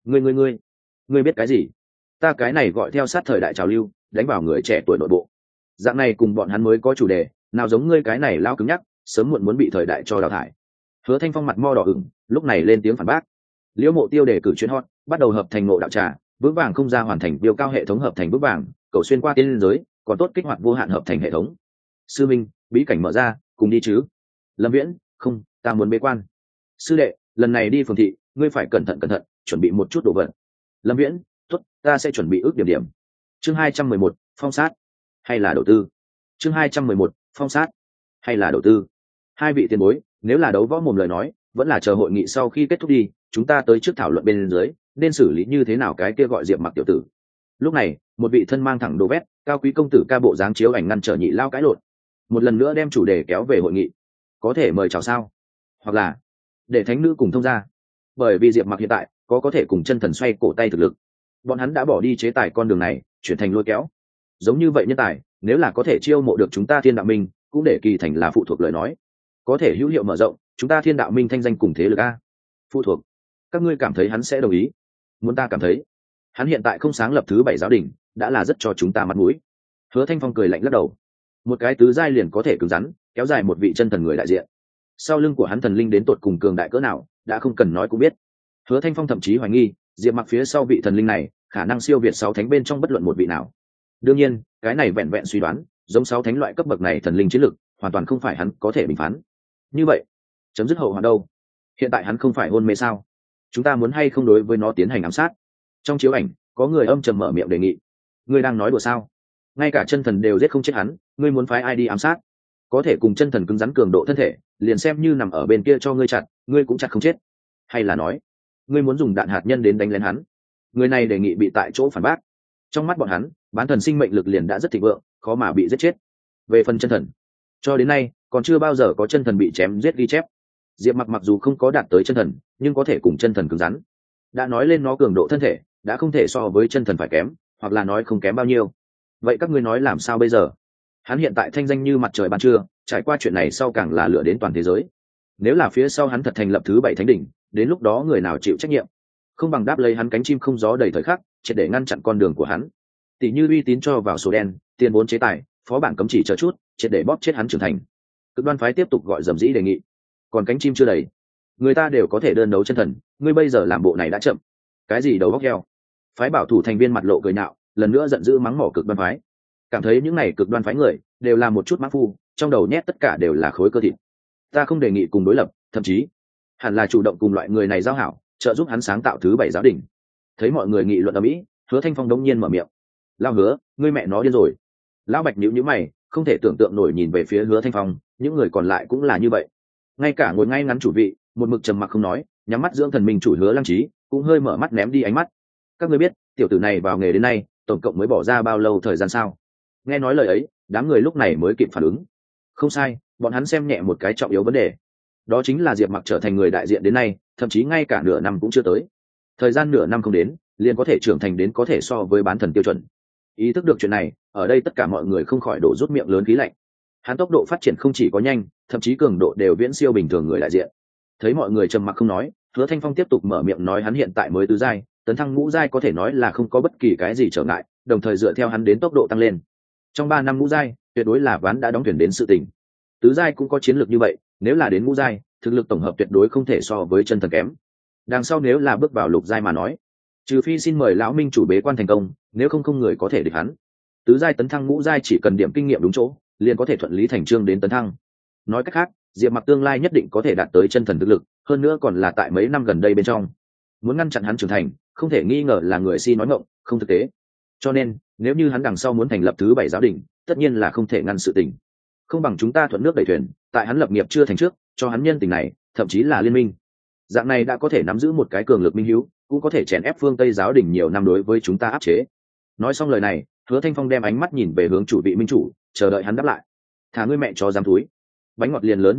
Ngươi biết cái gì? Ta cái này gọi theo sát thời đại trào lưu, đánh vào người trẻ tuổi nội bộ. Dạng này cùng bọn hắn mới có chủ đề, nào giống ngươi cái này lao cứng nhắc, sớm muộn muốn bị thời đại cho đào thải. Hứa Thanh Phong mặt mo đỏ ửng, lúc này lên tiếng phản bác. Liễu Mộ Tiêu đề cử chuyên hot, bắt đầu hợp thành ngộ đạo trà, vững vàng không ra hoàn thành điều cao hệ thống hợp thành vững vàng, cầu xuyên qua tiên giới, còn tốt kích hoạt vô hạn hợp thành hệ thống. Sư Minh, bí cảnh mở ra, cùng đi chứ? Lâm Viễn, không, ta muốn bế quan. Sư đệ, lần này đi phường thị, ngươi phải cẩn thận, chuẩn bị một chút đồ vật. Lâm Viễn, tốt, ta sẽ chuẩn bị ước điểm. Chương 211, phong sát hay là đầu tư? Chương 211, phong sát hay là đầu tư? Hai vị tiền bối, nếu là đấu võ mồm lời nói, vẫn là chờ hội nghị sau khi kết thúc đi, chúng ta tới trước thảo luận bên dưới, nên xử lý như thế nào cái kia gọi Diệp Mặc tiểu tử. Lúc này, một vị thân mang thẳng đồ vét, cao quý công tử ca bộ dáng chiếu ảnh ngăn trở nhị lao cãi lộn, một lần nữa đem chủ đề kéo về hội nghị. Có thể mời chào sao? Hoặc là để thánh nữ cùng thông gia. Bởi vì Diệp Mặc hiện tại có thể cùng chân thần xoay cổ tay thực lực, bọn hắn đã bỏ đi chế tài con đường này, chuyển thành lôi kéo. Giống như vậy nhân tài, nếu là có thể chiêu mộ được chúng ta Thiên Đạo Minh, cũng để kỳ thành là phụ thuộc lời nói, có thể hữu hiệu mở rộng chúng ta Thiên Đạo Minh thanh danh cùng thế lực a. Phụ thuộc? Các ngươi cảm thấy hắn sẽ đồng ý? Muốn ta cảm thấy, hắn hiện tại không sáng lập thứ 7 giáo đình, đã là rất cho chúng ta mặt mũi. Hứa Thanh Phong cười lạnh lắc đầu. Một cái tứ giai liền có thể cứng rắn kéo dài một vị chân thần người đại diện, sau lưng của hắn thần linh đến tột cùng cường đại cỡ nào, đã không cần nói cũng biết. Hứa Thanh Phong thậm chí hoài nghi, Diệp Mặc phía sau vị thần linh này khả năng siêu việt 6 thánh bên trong bất luận một vị nào. Đương nhiên, cái này vẹn vẹn suy đoán, giống 6 thánh loại cấp bậc này thần linh chiến lực, hoàn toàn không phải hắn có thể bình phán. Như vậy, chấm dứt hậu hoạn đâu? Hiện tại hắn không phải hôn mê sao? Chúng ta muốn hay không đối với nó tiến hành ám sát? Trong chiếu ảnh, có người âm trầm mở miệng đề nghị. Ngươi đang nói đùa sao? Ngay cả chân thần đều giết không chết hắn, ngươi muốn phái ai đi ám sát? Có thể cùng chân thần cứng rắn cường độ thân thể, liền xem như nằm ở bên kia cho ngươi chặt, ngươi cũng chặt không chết. Hay là nói, ngươi muốn dùng đạn hạt nhân đến đánh lén hắn? Người này đề nghị bị tại chỗ phản bác. Trong mắt bọn hắn, bán thần sinh mệnh lực liền đã rất thịnh vượng, khó mà bị giết chết. Về phần chân thần, cho đến nay còn chưa bao giờ có chân thần bị chém giết ghi chép. Diệp Mặc mặc dù không có đạt tới chân thần, nhưng có thể cùng chân thần cứng rắn. Đã nói lên nó cường độ thân thể, đã không thể so với chân thần phải kém, hoặc là nói không kém bao nhiêu. Vậy các ngươi nói làm sao bây giờ? Hắn hiện tại thanh danh như mặt trời ban trưa, trải qua chuyện này sau càng là lửa đến toàn thế giới. Nếu là phía sau hắn thật thành lập thứ 7 thánh đỉnh, đến lúc đó người nào chịu trách nhiệm? Không bằng đáp lấy hắn cánh chim không gió đầy thời khắc, triệt để ngăn chặn con đường của hắn. Tỷ như uy tín cho vào sổ đen, tiền vốn chế tài, phó bản cấm chỉ chờ chút, triệt để bóp chết hắn trưởng thành. Cực đoan phái tiếp tục gọi dầm dĩ đề nghị. Còn cánh chim chưa đầy, người ta đều có thể đơn đấu chân thần, ngươi bây giờ làm bộ này đã chậm. Cái gì đầu góc heo? Phái bảo thủ thành viên mặt lộ cười nhạo, lần nữa giận dữ mắng mỏ cực đoan phái. Cảm thấy những này cực đoan phái người đều là một chút mã phu, trong đầu nhét tất cả đều là khối cơ thịt. Ta không đề nghị cùng đối lập, thậm chí hẳn là chủ động cùng loại người này giao hảo, trợ giúp hắn sáng tạo thứ 7 giáo đình. Thấy mọi người nghị luận ở mỹ, Hứa Thanh Phong đống nhiên mở miệng. Lao Hứa, ngươi mẹ nó điên rồi. Lão Bạch nhíu nhíu mày, không thể tưởng tượng nổi nhìn về phía Hứa Thanh Phong, những người còn lại cũng là như vậy. Ngay cả ngồi ngay ngắn chủ vị, một mực trầm mặc không nói, nhắm mắt dưỡng thần mình chủ Hứa Lăng Trí, cũng hơi mở mắt ném đi ánh mắt. Các ngươi biết, tiểu tử này vào nghề đến nay, tổng cộng mới bỏ ra bao lâu thời gian sao? Nghe nói lời ấy, đám người lúc này mới kịp phản ứng. Không sai, bọn hắn xem nhẹ một cái trọng yếu vấn đề. Đó chính là Diệp Mặc trở thành người đại diện đến nay, thậm chí ngay cả nửa năm cũng chưa tới. Thời gian nửa năm không đến, liền có thể trưởng thành đến có thể so với bán thần tiêu chuẩn. Ý thức được chuyện này, ở đây tất cả mọi người không khỏi đổ rút miệng lớn khí lạnh. Hắn tốc độ phát triển không chỉ có nhanh, thậm chí cường độ đều viễn siêu bình thường người đại diện. Thấy mọi người trầm mặc không nói, Hứa Thanh Phong tiếp tục mở miệng nói hắn hiện tại mới tứ giai, tấn thăng ngũ giai có thể nói là không có bất kỳ cái gì trở ngại, đồng thời dựa theo hắn đến tốc độ tăng lên. Trong 3 năm ngũ giai, tuyệt đối là ván đã đóng thuyền đến sự tình. Tứ giai cũng có chiến lược như vậy, nếu là đến ngũ giai, thực lực tổng hợp tuyệt đối không thể so với chân thần kém. Đằng sau nếu là bước vào lục giai mà nói, trừ phi xin mời lão minh chủ bế quan thành công, nếu không người có thể địch hắn. Tứ giai tấn thăng ngũ giai chỉ cần điểm kinh nghiệm đúng chỗ, liền có thể thuận lý thành chương đến tấn thăng. Nói cách khác, Diệp Mặc tương lai nhất định có thể đạt tới chân thần thực lực, hơn nữa còn là tại mấy năm gần đây bên trong. Muốn ngăn chặn hắn trưởng thành, không thể nghi ngờ là người si nói ngọng, không thực tế. Cho nên, nếu như hắn đằng sau muốn thành lập thứ 7 giáo đình, tất nhiên là không thể ngăn sự tình. Không bằng chúng ta thuận nước đẩy thuyền, tại hắn lập nghiệp chưa thành trước, cho hắn nhân tình này, thậm chí là liên minh. Dạng này đã có thể nắm giữ một cái cường lực minh hiếu, cũng có thể chèn ép phương Tây giáo đình nhiều năm đối với chúng ta áp chế. Nói xong lời này, Hứa Thanh Phong đem ánh mắt nhìn về hướng chủ vị minh chủ, chờ đợi hắn đáp lại. Thả ngươi mẹ cho dám túi. Bánh ngọt liền lớn như vậy,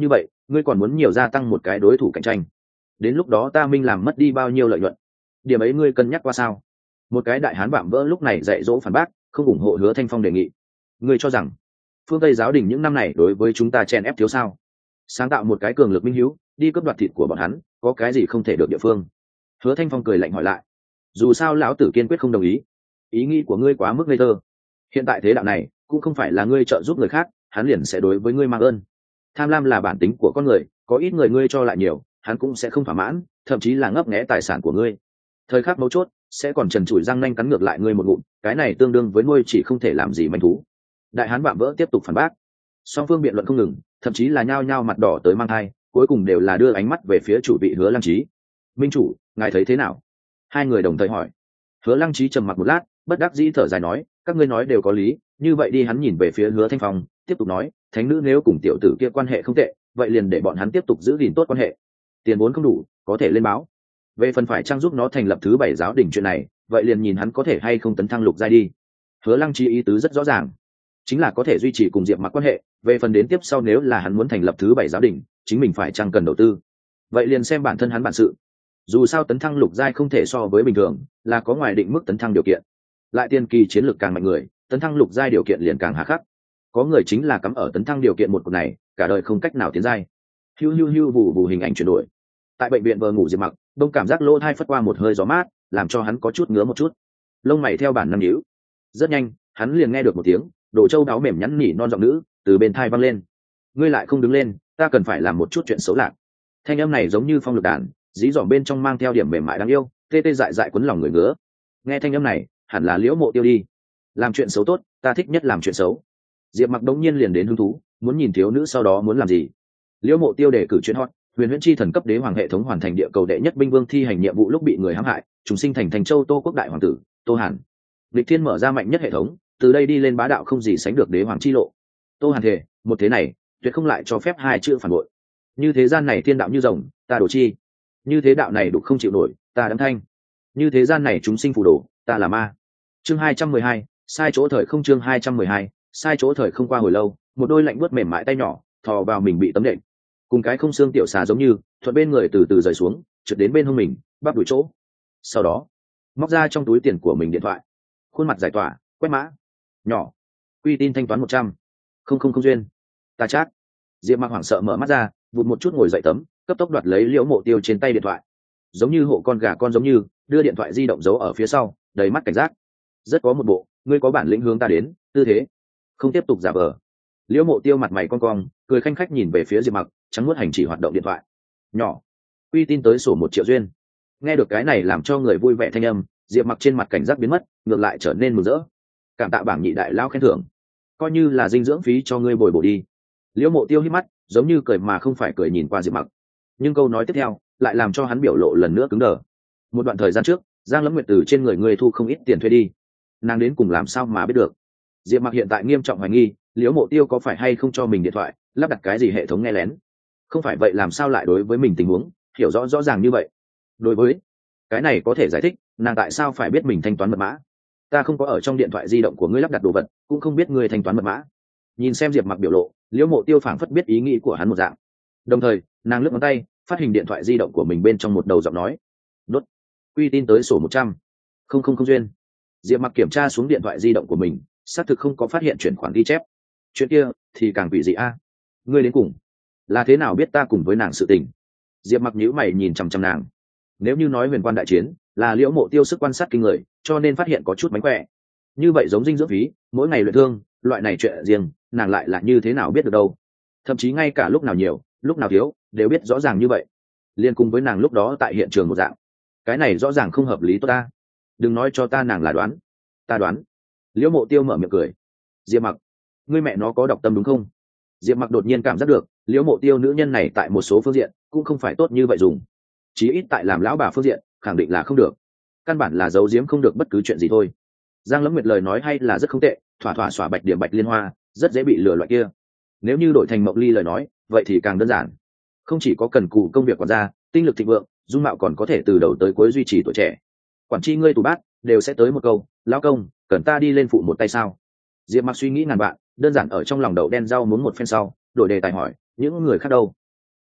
ngươi còn muốn nhiều gia tăng một cái đối thủ cạnh tranh, đến lúc đó ta Minh làm mất đi bao nhiêu lợi nhuận, điểm ấy ngươi cân nhắc qua sao? Một cái đại hán vạm vỡ lúc này dạy dỗ phản bác, không ủng hộ Hứa Thanh Phong đề nghị. Ngươi cho rằng phương Tây giáo đình những năm này đối với chúng ta chen ép thiếu sao? Sáng tạo một cái cường lực minh hữu đi cướp đoạt thịt của bọn hắn, có cái gì không thể được địa phương? Hứa Thanh Phong cười lạnh hỏi lại. Dù sao lão tử kiên quyết không đồng ý, ý nghĩ của ngươi quá mức ngây thơ. Hiện tại thế đạo này cũng không phải là ngươi trợ giúp người khác hắn liền sẽ đối với ngươi mang ơn. Tham lam là bản tính của con người, có ít người ngươi cho lại nhiều hắn cũng sẽ không thỏa mãn, thậm chí là ngấp nghé tài sản của ngươi. Thời khắc mấu chốt sẽ còn trần trụi răng nanh cắn ngược lại ngươi một ngụm, cái này tương đương với nuôi chỉ không thể làm gì manh thú. Đại hán vạm vỡ tiếp tục phản bác, song phương biện luận không ngừng, thậm chí là nhao nhao mặt đỏ tới mang thai, cuối cùng đều là đưa ánh mắt về phía chủ vị Hứa Lăng Chí. Minh chủ, ngài thấy thế nào? Hai người đồng thời hỏi. Hứa Lăng Chí trầm mặc một lát, bất đắc dĩ thở dài nói, các ngươi nói đều có lý, như vậy đi. Hắn nhìn về phía Hứa Thanh Phong, tiếp tục nói, thánh nữ nếu cùng tiểu tử kia quan hệ không tệ, vậy liền để bọn hắn tiếp tục giữ gìn tốt quan hệ. Tiền vốn không đủ, có thể lên báo. Về phần phải trang giúp nó thành lập thứ 7 giáo đình chuyện này, vậy liền nhìn hắn có thể hay không tấn thăng lục giai đi. Hứa Lăng Chí ý tứ rất rõ ràng, chính là có thể duy trì cùng Diệp Mặc quan hệ, về phần đến tiếp sau nếu là hắn muốn thành lập thứ 7 giáo đình, chính mình phải chăng cần đầu tư. Vậy liền xem bản thân hắn bản sự. Dù sao tấn thăng lục giai không thể so với bình thường, là có ngoài định mức tấn thăng điều kiện. Lại tiên kỳ chiến lược càng mạnh người, tấn thăng lục giai điều kiện liền càng hà khắc. Có người chính là cắm ở tấn thăng điều kiện một cột này, cả đời không cách nào tiến giai. Hiu hiu hiu vụ vụ hình ảnh chuyển đổi. Tại bệnh viện vừa ngủ Diệp Mặc, đông cảm giác lỗ tai phất qua một hơi gió mát, làm cho hắn có chút ngứa một chút. Lông mày theo bản năng nhíu. Rất nhanh, hắn liền nghe được một tiếng đồ châu đáo mềm nhắn nhỉ non giọng nữ từ bên thai văng lên. Ngươi lại không đứng lên, ta cần phải làm một chút chuyện xấu lạc. Thanh âm này giống như phong lực đàn, dí dỏm bên trong mang theo điểm mềm mại đáng yêu, tê tê dại dại quấn lòng người ngứa. Nghe thanh âm này, hẳn là Liễu Mộ Tiêu đi. Làm chuyện xấu tốt, ta thích nhất làm chuyện xấu. Diệp Mặc đống nhiên liền đến hứng thú, muốn nhìn thiếu nữ sau đó muốn làm gì. Liễu Mộ Tiêu đề cử chuyện hot, huyền huyễn chi thần cấp đế hoàng hệ thống hoàn thành địa cầu đệ nhất binh vương thi hành nhiệm vụ lúc bị người hãm hại, trùng sinh thành Thành Châu Tô quốc đại hoàng tử Tô Hàn. Lịch Thiên mở ra mạnh nhất hệ thống, từ đây đi lên bá đạo không gì sánh được đế hoàng chi lộ. Tô Hàn thề, một thế này tuyệt không lại cho phép hai chữ phản bội. Như thế gian này thiên đạo như rồng, ta đổ chi. Như thế đạo này đục không chịu nổi, ta đấm thanh. Như thế gian này chúng sinh phù đồ, ta là ma. Chương 212, sai chỗ thời không. Chương 212, sai chỗ thời không. Qua hồi lâu, một đôi lạnh buốt mềm mại tay nhỏ thò vào mình bị tấm đệm, cùng cái không xương tiểu xà giống như thuận bên người từ từ rời xuống, trượt đến bên hông mình, bắp đuổi chỗ. Sau đó móc ra trong túi tiền của mình điện thoại, khuôn mặt giải tỏa, quét mã nhỏ, uy tin thanh toán 100. Không duyên, ta chát. Diệp Mặc hoảng sợ mở mắt ra, vụt một chút ngồi dậy tấm, cấp tốc đoạt lấy Liễu Mộ Tiêu trên tay điện thoại, giống như hộ con gà con giống như đưa điện thoại di động giấu ở phía sau, đầy mắt cảnh giác. Rất có một bộ ngươi có bản lĩnh hướng ta đến tư thế, không tiếp tục giả vờ. Liễu Mộ Tiêu mặt mày cong cong, cười khanh khách nhìn về phía Diệp Mặc, trắng nuốt hành chỉ hoạt động điện thoại nhỏ, uy tin tới sổ 1 triệu duyên. Nghe được cái này làm cho người vui vẻ thanh âm, Diệp Mặc trên mặt cảnh giác biến mất, ngược lại trở nên mừng rỡ. Cảm tạ bảng nhị đại lao khen thưởng, coi như là dinh dưỡng phí cho ngươi bồi bổ đi. Liễu Mộ Tiêu hít mắt, giống như cười mà không phải cười nhìn qua Diệp Mặc, nhưng câu nói tiếp theo lại làm cho hắn biểu lộ lần nữa cứng đờ. Một đoạn thời gian trước, Giang Lâm Nguyệt từ trên người ngươi thu không ít tiền thuê đi, nàng đến cùng làm sao mà biết được? Diệp Mặc hiện tại nghiêm trọng hoài nghi Liễu Mộ Tiêu có phải hay không cho mình điện thoại lắp đặt cái gì hệ thống nghe lén. Không phải vậy làm sao lại đối với mình tình huống hiểu rõ ràng như vậy? Đối với cái này có thể giải thích nàng tại sao phải biết mình thanh toán mật mã. Ta không có ở trong điện thoại di động của ngươi lắp đặt đồ vật, cũng không biết ngươi thanh toán mật mã. Nhìn xem Diệp Mặc biểu lộ, Liễu Mộ Tiêu phảng phất biết ý nghĩ của hắn một dạng. Đồng thời nàng lướt ngón tay phát hình điện thoại di động của mình bên trong một đầu giọng nói, đốt uy tin tới sổ 100. Không duyên. Diệp Mặc kiểm tra xuống điện thoại di động của mình, xác thực không có phát hiện chuyển khoản ghi chép. Chuyện kia thì càng quỷ dị a. Ngươi đến cùng là thế nào biết ta cùng với nàng sự tình? Diệp Mặc nhíu mày nhìn chằm chằm nàng. Nếu như nói huyền quan đại chiến là Liễu Mộ Tiêu sức quan sát kinh người, cho nên phát hiện có chút mánh khỏe, như vậy giống dinh dưỡng phí mỗi ngày luyện thương loại này chuyện riêng, nàng lại là như thế nào biết được đâu? Thậm chí ngay cả lúc nào nhiều lúc nào thiếu đều biết rõ ràng như vậy, liên cùng với nàng lúc đó tại hiện trường một dạng. Cái này rõ ràng không hợp lý tốt ta. Đừng nói cho ta nàng là đoán, ta đoán. Liễu Mộ Tiêu mở miệng cười. Diệp Mặc, ngươi mẹ nó có độc tâm đúng không? Diệp Mặc đột nhiên cảm giác được Liễu Mộ Tiêu nữ nhân này tại một số phương diện cũng không phải tốt như vậy dùng, chí ít tại làm lão bà phương diện khẳng định là không được, căn bản là giấu giếm không được bất cứ chuyện gì thôi. Giang Lâm Nguyệt lời nói hay là rất không tệ, thỏa thỏa xỏa bạch điểm bạch liên hoa, rất dễ bị lừa loại kia. Nếu như đổi thành Mộng Ly lời nói, vậy thì càng đơn giản. Không chỉ có cần cù công việc quản gia, tinh lực thịnh vượng, dung mạo còn có thể từ đầu tới cuối duy trì tuổi trẻ. Quản tri ngươi tủ bát đều sẽ tới một câu, lão công, cần ta đi lên phụ một tay sao? Diệp Mặc suy nghĩ ngàn vạn, đơn giản ở trong lòng đậu đen rau muốn một phen sau, đổi đề tài hỏi, những người khác đâu?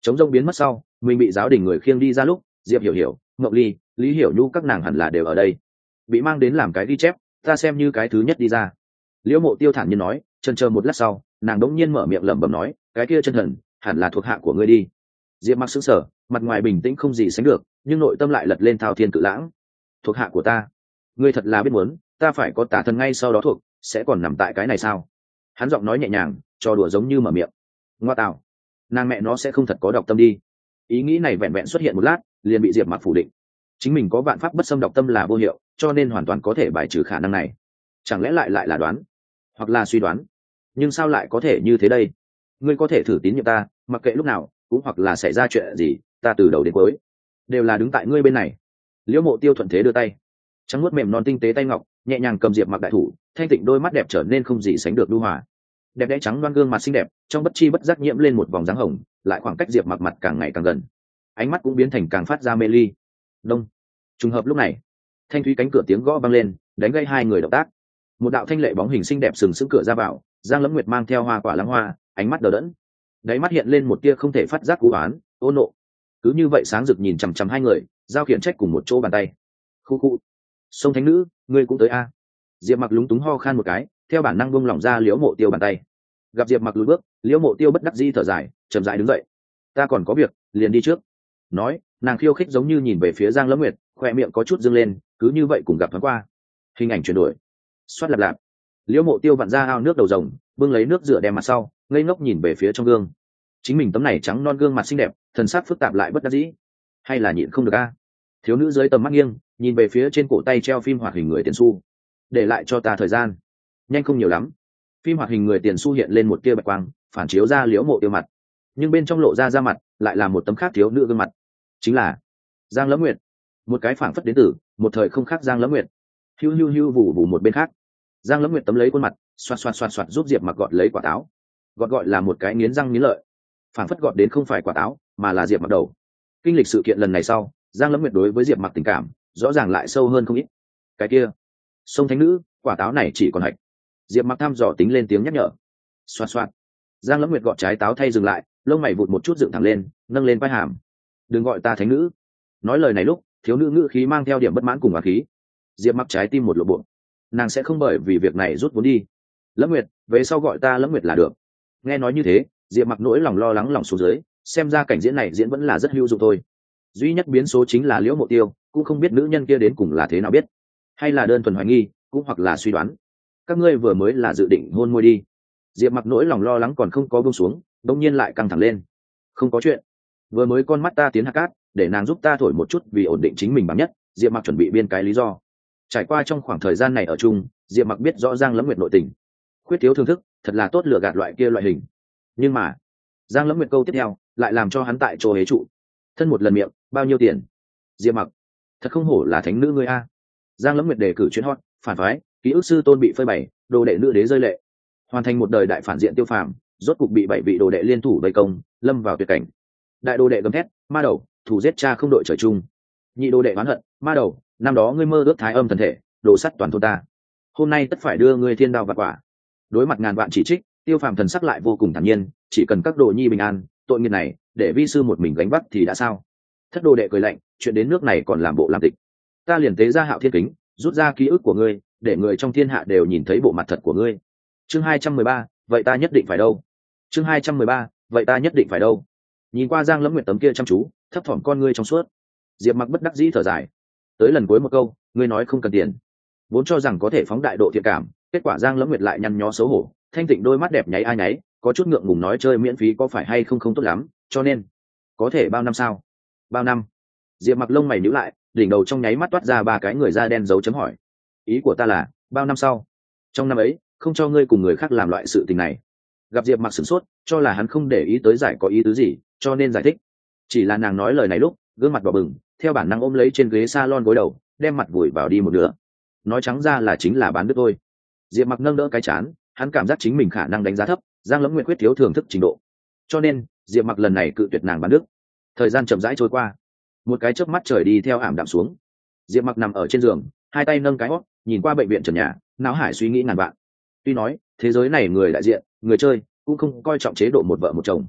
chống rông biến mất sau mình bị giáo đình người khiêng đi ra lúc diệp hiểu hiểu, ngọc ly, lý hiểu nhu các nàng hẳn là đều ở đây, bị mang đến làm cái ghi chép, ta xem như cái thứ nhất đi ra. Liễu Mộ Tiêu thản nhiên nói, chần chờ một lát sau nàng đống nhiên mở miệng lẩm bẩm nói, cái kia chân thần hẳn là thuộc hạ của ngươi đi. Diệp Mặc sững sờ, mặt ngoài bình tĩnh không gì sánh được, nhưng nội tâm lại lật lên thao thiên cự lãng. Thuộc hạ của ta? Ngươi thật là biết muốn, ta phải có tà thần ngay sau đó thuộc, sẽ còn nằm tại cái này sao? Hắn giọng nói nhẹ nhàng, trò đùa giống như mở miệng. Ngoa tạo, nàng mẹ nó sẽ không thật có độc tâm đi. Ý nghĩ này vẹn vẹn xuất hiện một lát, liền bị Diệp Mặc phủ định. Chính mình có vạn pháp bất xâm độc tâm là vô hiệu, cho nên hoàn toàn có thể bài trừ khả năng này. Chẳng lẽ lại là đoán, hoặc là suy đoán? Nhưng sao lại có thể như thế đây? Ngươi có thể thử tín nhiệm ta, mặc kệ lúc nào, cũng hoặc là xảy ra chuyện gì, ta từ đầu đến cuối đều là đứng tại ngươi bên này. Liễu Mộ Tiêu thuận thế đưa tay, trắng nuốt mềm non tinh tế tay ngọc nhẹ nhàng cầm Diệp Mặc đại thủ, thanh tịnh đôi mắt đẹp trở nên không gì sánh được nhu hòa, đẹp đẽ trắng đoan gương mặt xinh đẹp trong bất chi bất giác nhiễm lên một vòng dáng hồng, lại khoảng cách Diệp Mặc mặt càng ngày càng gần, ánh mắt cũng biến thành càng phát ra mê ly. Đông. Trùng hợp lúc này, thanh thúy cánh cửa tiếng gõ vang lên, đánh gây hai người động tác. Một đạo thanh lệ bóng hình xinh đẹp sừng sững cửa ra vào, Giang Lẫm Nguyệt mang theo hoa quả lăng hoa, ánh mắt đờ đẫn, đáy mắt hiện lên một tia không thể phát giác cú oán, ô nộ. Cứ như vậy sáng rực nhìn chằm chằm hai người, giao khiển trách cùng một chỗ bàn tay. Khu khu. Sông thánh nữ, ngươi cũng tới a? Diệp Mặc lúng túng ho khan một cái, theo bản năng buông lỏng ra Liễu Mộ Tiêu bàn tay. Gặp Diệp Mặc lùi bước, Liễu Mộ Tiêu bất đắc dĩ thở dài, chậm rãi đứng dậy. Ta còn có việc, liền đi trước. Nói, nàng khiêu khích giống như nhìn về phía Giang Lẫm Nguyệt, khoe miệng có chút dương lên, cứ như vậy cùng gặp thoáng qua. Hình ảnh chuyển đổi. Xoát lạp lạp. Liễu Mộ Tiêu vặn ra ao nước đầu rồng, bưng lấy nước rửa đem mặt sau, ngây ngốc nhìn về phía trong gương. Chính mình tấm này trắng non gương mặt xinh đẹp, thần sắc phức tạp lại bất đắc dĩ. Hay là nhịn không được a? Thiếu nữ dưới tầm mắt nghiêng, nhìn về phía trên cổ tay treo phim hoạt hình người tiền xu. Để lại cho ta thời gian. Nhanh không nhiều lắm. Phim hoạt hình người tiền xu hiện lên một tia bạch quang, phản chiếu ra Liễu Mộ Tiêu mặt, nhưng bên trong lộ ra da mặt lại là một tấm khác thiếu nữ gương mặt, chính là Giang Lẫm Nguyệt. Một cái phảng phất đến từ một thời không khác Giang Lẫm Nguyệt. Hiu hiu hiu vù vù một bên khác, Giang Lẫm Nguyệt tấm lấy khuôn mặt, xoạt xoạt xoạt xoạt giúp Diệp Mặc gọt lấy quả táo. Gọt gọi là một cái nghiến răng nghiến lợi, phảng phất gọt đến không phải quả táo mà là Diệp Mặc đầu. Kinh lịch sự kiện lần này sau, Giang Lẫm Nguyệt đối với Diệp Mặc tình cảm rõ ràng lại sâu hơn không ít. Cái kia, sông thánh nữ, quả táo này chỉ còn hạch. Diệp Mặc thăm dò tính lên tiếng nhắc nhở. Xoạt xoạt. Giang Lẫm Nguyệt gọt trái táo thay dừng lại, lông mày vụt một chút dựng thẳng lên, nâng lên vai hàm. Đừng gọi ta thánh nữ. Nói lời này lúc, thiếu nữ ngữ khí mang theo điểm bất mãn cùng oán khí. Diệp Mặc trái tim một lộ bộ, nàng sẽ không bởi vì việc này rút vốn đi. Lẫm Nguyệt, về sau gọi ta Lẫm Nguyệt là được. Nghe nói như thế, Diệp Mặc nỗi lòng lo lắng lòng xuống dưới, xem ra cảnh diễn này diễn vẫn là rất hữu dụng thôi. Duy nhất biến số chính là Liễu Mộ Tiêu, cũng không biết nữ nhân kia đến cùng là thế nào biết, hay là đơn thuần hoài nghi, cũng hoặc là suy đoán. Các ngươi vừa mới là dự định hôn môi đi. Diệp Mặc nỗi lòng lo lắng còn không có buông xuống, đột nhiên lại căng thẳng lên. Không có chuyện, vừa mới con mắt ta tiến hạt cát, để nàng giúp ta thổi một chút vì ổn định chính mình bằng nhất. Diệp Mặc chuẩn bị biên cái lý do. Trải qua trong khoảng thời gian này ở chung, Diệp Mặc biết rõ Giang Lẫm Nguyệt nội tình, khuyết thiếu thương thức, thật là tốt lừa gạt loại kia loại hình. Nhưng mà Giang Lẫm Nguyệt câu tiếp theo lại làm cho hắn tại chỗ hế trụ. Thân một lần miệng, bao nhiêu tiền? Diệp Mặc, thật không hổ là thánh nữ ngươi a. Giang Lẫm Nguyệt đề cử chuyến hot, phản phái, ký ức sư tôn bị phơi bày, đồ đệ nữ đế rơi lệ, hoàn thành một đời đại phản diện tiêu phàm, rốt cục bị 7 vị đồ đệ liên thủ vây công, lâm vào tuyệt cảnh. Đại đồ đệ gầm thét, ma đầu, thủ giết cha không đội trời chung. Nhị đồ đệ oán hận, ma đầu, năm đó ngươi mơ ước thái âm thần thể, đồ sắt toàn thôn ta, hôm nay tất phải đưa ngươi thiên đao vạn quả. Đối mặt ngàn vạn chỉ trích, tiêu phàm thần sắc lại vô cùng thản nhiên, chỉ cần các đồ nhi bình an, tội nghiệp này để vi sư một mình gánh vác thì đã sao. Thất đồ đệ cười lạnh, chuyện đến nước này còn làm bộ làm tịch. Ta liền tế ra Hạo Thiên Kính, rút ra ký ức của ngươi, để người trong thiên hạ đều nhìn thấy bộ mặt thật của ngươi. Chương 213, vậy ta nhất định phải đâu? Chương 213, vậy ta nhất định phải đâu? Nhìn qua Giang Lẫm Nguyệt tấm kia chăm chú, thấp thỏm con ngươi trong suốt, Diệp Mặc bất đắc dĩ thở dài. Tới lần cuối một câu, ngươi nói không cần tiền, vốn cho rằng có thể phóng đại độ thiện cảm, kết quả Giang Lẫm Nguyệt lại nhăn nhó xấu hổ, thanh tịnh đôi mắt đẹp nháy ai nháy, có chút ngượng ngùng nói chơi miễn phí có phải hay không không tốt lắm, cho nên có thể bao năm sao? Bao năm? Diệp Mặc lông mày nhíu lại, đỉnh đầu trong nháy mắt toát ra 3 cái người da đen dấu chấm hỏi. Ý của ta là bao năm sau? Trong năm ấy không cho ngươi cùng người khác làm loại sự tình này. Gặp Diệp Mặc sửng sốt, cho là hắn không để ý tới giải có ý tứ gì, cho nên giải thích. Chỉ là nàng nói lời này lúc gương mặt đỏ bừng, theo bản năng ôm lấy trên ghế salon gối đầu, đem mặt vùi vào đi một nửa. Nói trắng ra là chính là bán đứt thôi. Diệp Mặc nâng đỡ cái chán, hắn cảm giác chính mình khả năng đánh giá thấp Giang Lẫm Nguyệt quyết thiếu thưởng thức trình độ, cho nên Diệp Mặc lần này cự tuyệt nàng bán đứt. Thời gian chậm rãi trôi qua, một cái chớp mắt trời đi theo ảm đạm xuống. Diệp Mặc nằm ở trên giường, hai tay nâng cái hót, nhìn qua bệnh viện trần nhà, não hải suy nghĩ ngàn vạn. Tuy nói thế giới này người đại diện, người chơi cũng không coi trọng chế độ một vợ một chồng,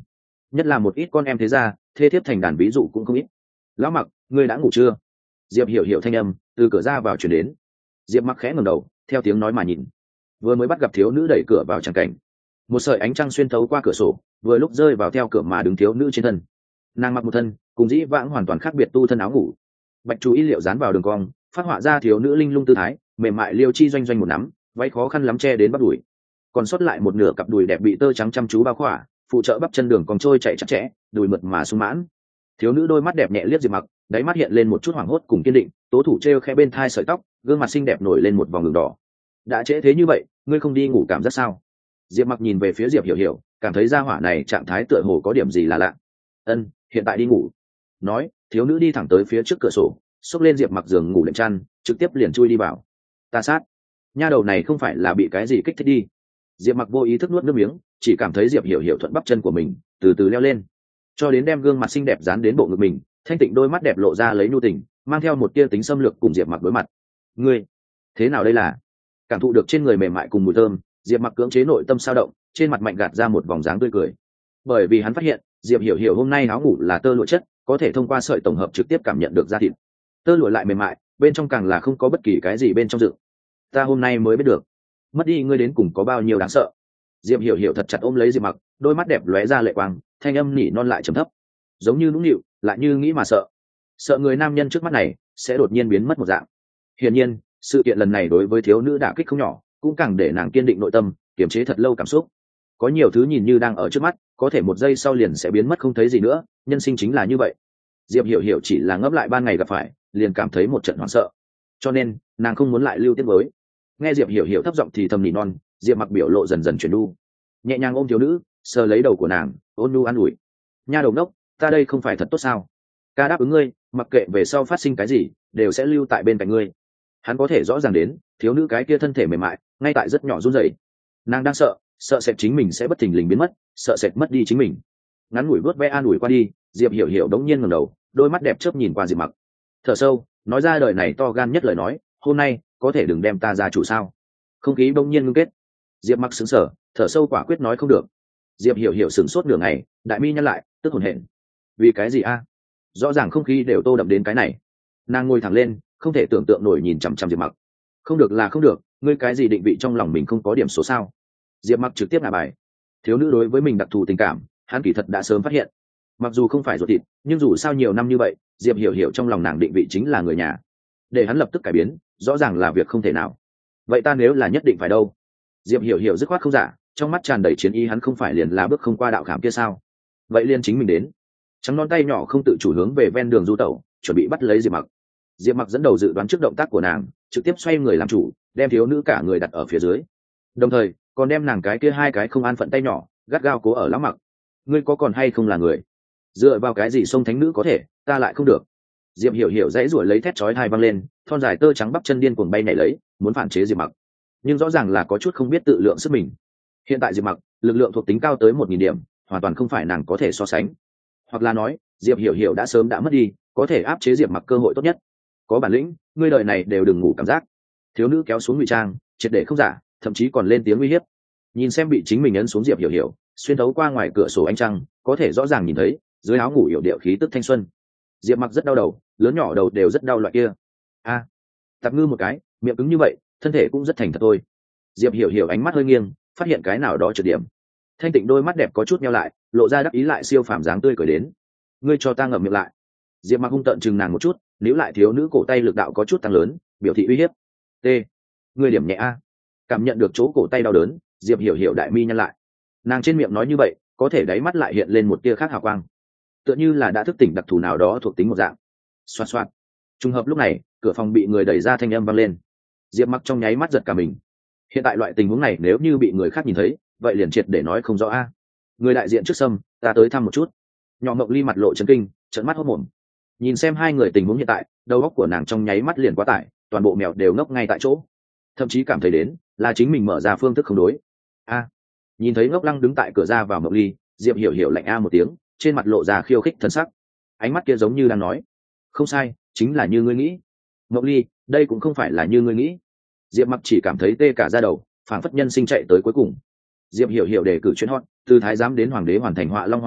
nhất là một ít con em thế gia thê thiếp thành đàn ví dụ cũng không ít. Lão Mặc, ngươi đã ngủ chưa? Diệp hiểu hiểu thanh âm từ cửa ra vào chuyển đến. Diệp Mặc khẽ ngẩng đầu theo tiếng nói mà nhìn, vừa mới bắt gặp thiếu nữ đẩy cửa vào tràng cảnh, một sợi ánh trăng xuyên thấu qua cửa sổ vừa lúc rơi vào theo cửa mà đứng thiếu nữ trên thân. Nàng mặc một thân cùng dĩ vãng hoàn toàn khác biệt tu thân áo ngủ, bạch chú ý liệu dán vào đường cong phát họa ra thiếu nữ linh lung tư thái, mềm mại liêu chi doanh doanh một nắm, váy khó khăn lắm che đến bắp đùi, còn sót lại một nửa cặp đùi đẹp bị tơ trắng chăm chú bao khỏa, phụ trợ bắp chân đường còn trôi chạy chặt chẽ, đùi mượt mà sung mãn. Thiếu nữ đôi mắt đẹp nhẹ liếc Diệp Mặc, đáy mắt hiện lên một chút hoảng hốt cùng kiên định, tố thủ treo khe bên thai sợi tóc, gương mặt xinh đẹp nổi lên một vòng đường đỏ. Đã trễ thế như vậy, ngươi không đi ngủ cảm giác sao? Diệp Mặc nhìn về phía Diệp hiểu hiểu, cảm thấy gia hỏa này trạng thái tựa hồ có điểm gì là lạ. Ân, hiện tại đi ngủ. Nói, thiếu nữ đi thẳng tới phía trước cửa sổ, xốc lên Diệp Mặc giường ngủ lệnh chăn, trực tiếp liền chui đi vào. Ta sát, nha đầu này không phải là bị cái gì kích thích đi? Diệp Mặc vô ý thức nuốt nước miếng, chỉ cảm thấy Diệp hiểu hiểu thuận bắp chân của mình từ từ leo lên, cho đến đem gương mặt xinh đẹp dán đến bộ ngực mình, thanh tịnh đôi mắt đẹp lộ ra lấy nhu tình, mang theo một tia tính xâm lược cùng Diệp Mặc đối mặt. Ngươi, thế nào đây là? Cảm thụ được trên người mềm mại cùng mùi thơm, Diệp Mặc cưỡng chế nội tâm sao động, trên mặt mạnh gạt ra một vòng dáng tươi cười, bởi vì hắn phát hiện Diệp hiểu hiểu hôm nay áo ngủ là tơ lụa chất, có thể thông qua sợi tổng hợp trực tiếp cảm nhận được da thịt, tơ lụa lại mềm mại, bên trong càng là không có bất kỳ cái gì bên trong dự. Ta hôm nay mới biết được, mất đi ngươi đến cùng có bao nhiêu đáng sợ. Diệp hiểu hiểu thật chặt ôm lấy Diệp Mặc, đôi mắt đẹp lóe ra lệ quang, thanh âm nỉ non lại trầm thấp, giống như nũng nịu lại như nghĩ mà sợ, sợ người nam nhân trước mắt này sẽ đột nhiên biến mất một dạng. Hiển nhiên sự kiện lần này đối với thiếu nữ đả kích không nhỏ, cũng càng để nàng kiên định nội tâm, kiềm chế thật lâu cảm xúc. Có nhiều thứ nhìn như đang ở trước mắt, có thể một giây sau liền sẽ biến mất không thấy gì nữa, nhân sinh chính là như vậy. Diệp hiểu hiểu chỉ là ngấp lại ban ngày gặp phải, liền cảm thấy một trận hoảng sợ, cho nên nàng không muốn lại lưu tiếp với. Nghe Diệp hiểu hiểu thấp giọng thì thầm nỉ non, Diệp Mặc biểu lộ dần dần chuyển nu, nhẹ nhàng ôm thiếu nữ, sờ lấy đầu của nàng, ôn nhu an ủi. Nha đầu đốc, ta đây không phải thật tốt sao? Ca đáp ứng ngươi, mặc kệ về sau phát sinh cái gì đều sẽ lưu tại bên cạnh ngươi. Hắn có thể rõ ràng đến thiếu nữ cái kia thân thể mềm mại ngay tại rất nhỏ run rẩy, nàng đang sợ sệt chính mình sẽ bất thình lình biến mất, sợ sệt mất đi chính mình. Ngắn ngủi vớt ve an ủi qua đi, Diệp hiểu hiểu đống nhiên ngẩng đầu, đôi mắt đẹp chớp nhìn qua Diệp Mặc, thở sâu nói ra đời này to gan nhất lời nói, hôm nay có thể đừng đem ta ra chủ sao? Không khí bỗng nhiên ngưng kết. Diệp Mặc sững sờ, thở sâu quả quyết nói không được. Diệp hiểu hiểu sửng sốt nửa ngày, đại mi nhăn lại, tức hồn hển. Vì cái gì a? Rõ ràng không khí đều tô đậm đến cái này. Nàng ngồi thẳng lên, không thể tưởng tượng nổi nhìn chằm chằm Diệp Mặc. Không được là không được, ngươi cái gì định vị trong lòng mình không có điểm số sao? Diệp Mặc trực tiếp ngả bài. Thiếu nữ đối với mình đặc thù tình cảm, hắn kỳ thật đã sớm phát hiện. Mặc dù không phải ruột thịt, nhưng dù sao nhiều năm như vậy, Diệp hiểu hiểu trong lòng nàng định vị chính là người nhà. Để hắn lập tức cải biến, rõ ràng là việc không thể nào. Vậy ta nếu là nhất định phải đâu? Diệp hiểu hiểu dứt khoát không giả, trong mắt tràn đầy chiến ý, hắn không phải liền là bước không qua đạo khảm kia sao? Vậy liền chính mình đến. Trắng non tay nhỏ không tự chủ hướng về ven đường du tẩu, chuẩn bị bắt lấy Diệp Mặc. Diệp Mặc dẫn đầu dự đoán trước động tác của nàng, trực tiếp xoay người làm chủ, đem thiếu nữ cả người đặt ở phía dưới, đồng thời còn đem nàng cái kia hai cái không an phận tay nhỏ gắt gao cố ở Lão Mặc. Ngươi có còn hay không là người? Dựa vào cái gì sông thánh nữ có thể, ta lại không được? Diệp hiểu hiểu dãy ruổi lấy thét chói tai văng lên, thon dài tơ trắng bắp chân điên cuồng bay nhảy lấy, muốn phản chế Diệp Mặc, nhưng rõ ràng là có chút không biết tự lượng sức mình. Hiện tại Diệp Mặc lực lượng thuộc tính cao tới 1000 điểm, hoàn toàn không phải nàng có thể so sánh. Hoặc là nói, Diệp hiểu hiểu đã sớm đã mất đi có thể áp chế Diệp Mặc cơ hội tốt nhất. Có bản lĩnh, ngươi đời này đều đừng ngủ cảm giác. Thiếu nữ kéo xuống ngụy trang, triệt để không giả, thậm chí còn lên tiếng uy hiếp. Nhìn xem bị chính mình ấn xuống Diệp hiểu hiểu, xuyên thấu qua ngoài cửa sổ ánh trăng, có thể rõ ràng nhìn thấy dưới áo ngủ hiểu điệu khí tức thanh xuân. Diệp Mặc rất đau đầu, lớn nhỏ đầu đều rất đau loại kia. A, tạp ngư một cái, miệng cứng như vậy, thân thể cũng rất thành thật thôi. Diệp hiểu hiểu ánh mắt hơi nghiêng, phát hiện cái nào đó trượt điểm. Thanh tịnh đôi mắt đẹp có chút nheo lại, lộ ra đắc ý lại siêu phàm dáng tươi cười đến. Ngươi cho ta ngậm miệng lại. Diệp Mặc hung tợn chừng nàng một chút, níu lại thiếu nữ cổ tay lực đạo có chút tăng lớn, biểu thị uy hiếp. T, ngươi điểm nhẹ a. Cảm nhận được chỗ cổ tay đau đớn, Diệp hiểu hiểu đại mi nhăn lại. Nàng trên miệng nói như vậy, có thể đáy mắt lại hiện lên một tia khác hào quang, tựa như là đã thức tỉnh đặc thù nào đó thuộc tính một dạng. Xoạt xoạt. Trùng hợp lúc này, cửa phòng bị người đẩy ra, thanh âm vang lên. Diệp Mặc trong nháy mắt giật cả mình. Hiện tại loại tình huống này nếu như bị người khác nhìn thấy, vậy liền triệt để nói không rõ a. Người đại diện trước sâm, ta tới thăm một chút. Nhỏ Mộng Ly mặt lộ chấn kinh, trợn mắt hốt mồm. Nhìn xem hai người tình huống hiện tại, đầu óc của nàng trong nháy mắt liền quá tải, toàn bộ mèo đều ngốc ngay tại chỗ, thậm chí cảm thấy đến là chính mình mở ra phương thức không đối. A. Nhìn thấy ngốc lăng đứng tại cửa ra vào Mộng Ly, Diệp hiểu hiểu lạnh a một tiếng, trên mặt lộ ra khiêu khích thân sắc, ánh mắt kia giống như đang nói, không sai, chính là như ngươi nghĩ. Mộng Ly, đây cũng không phải là như ngươi nghĩ. Diệp Mặc chỉ cảm thấy tê cả da đầu, phảng phất nhân sinh chạy tới cuối cùng. Diệp hiểu hiểu đề cử chuyên hot, từ thái giám đến hoàng đế hoàn thành họa long họa hổ,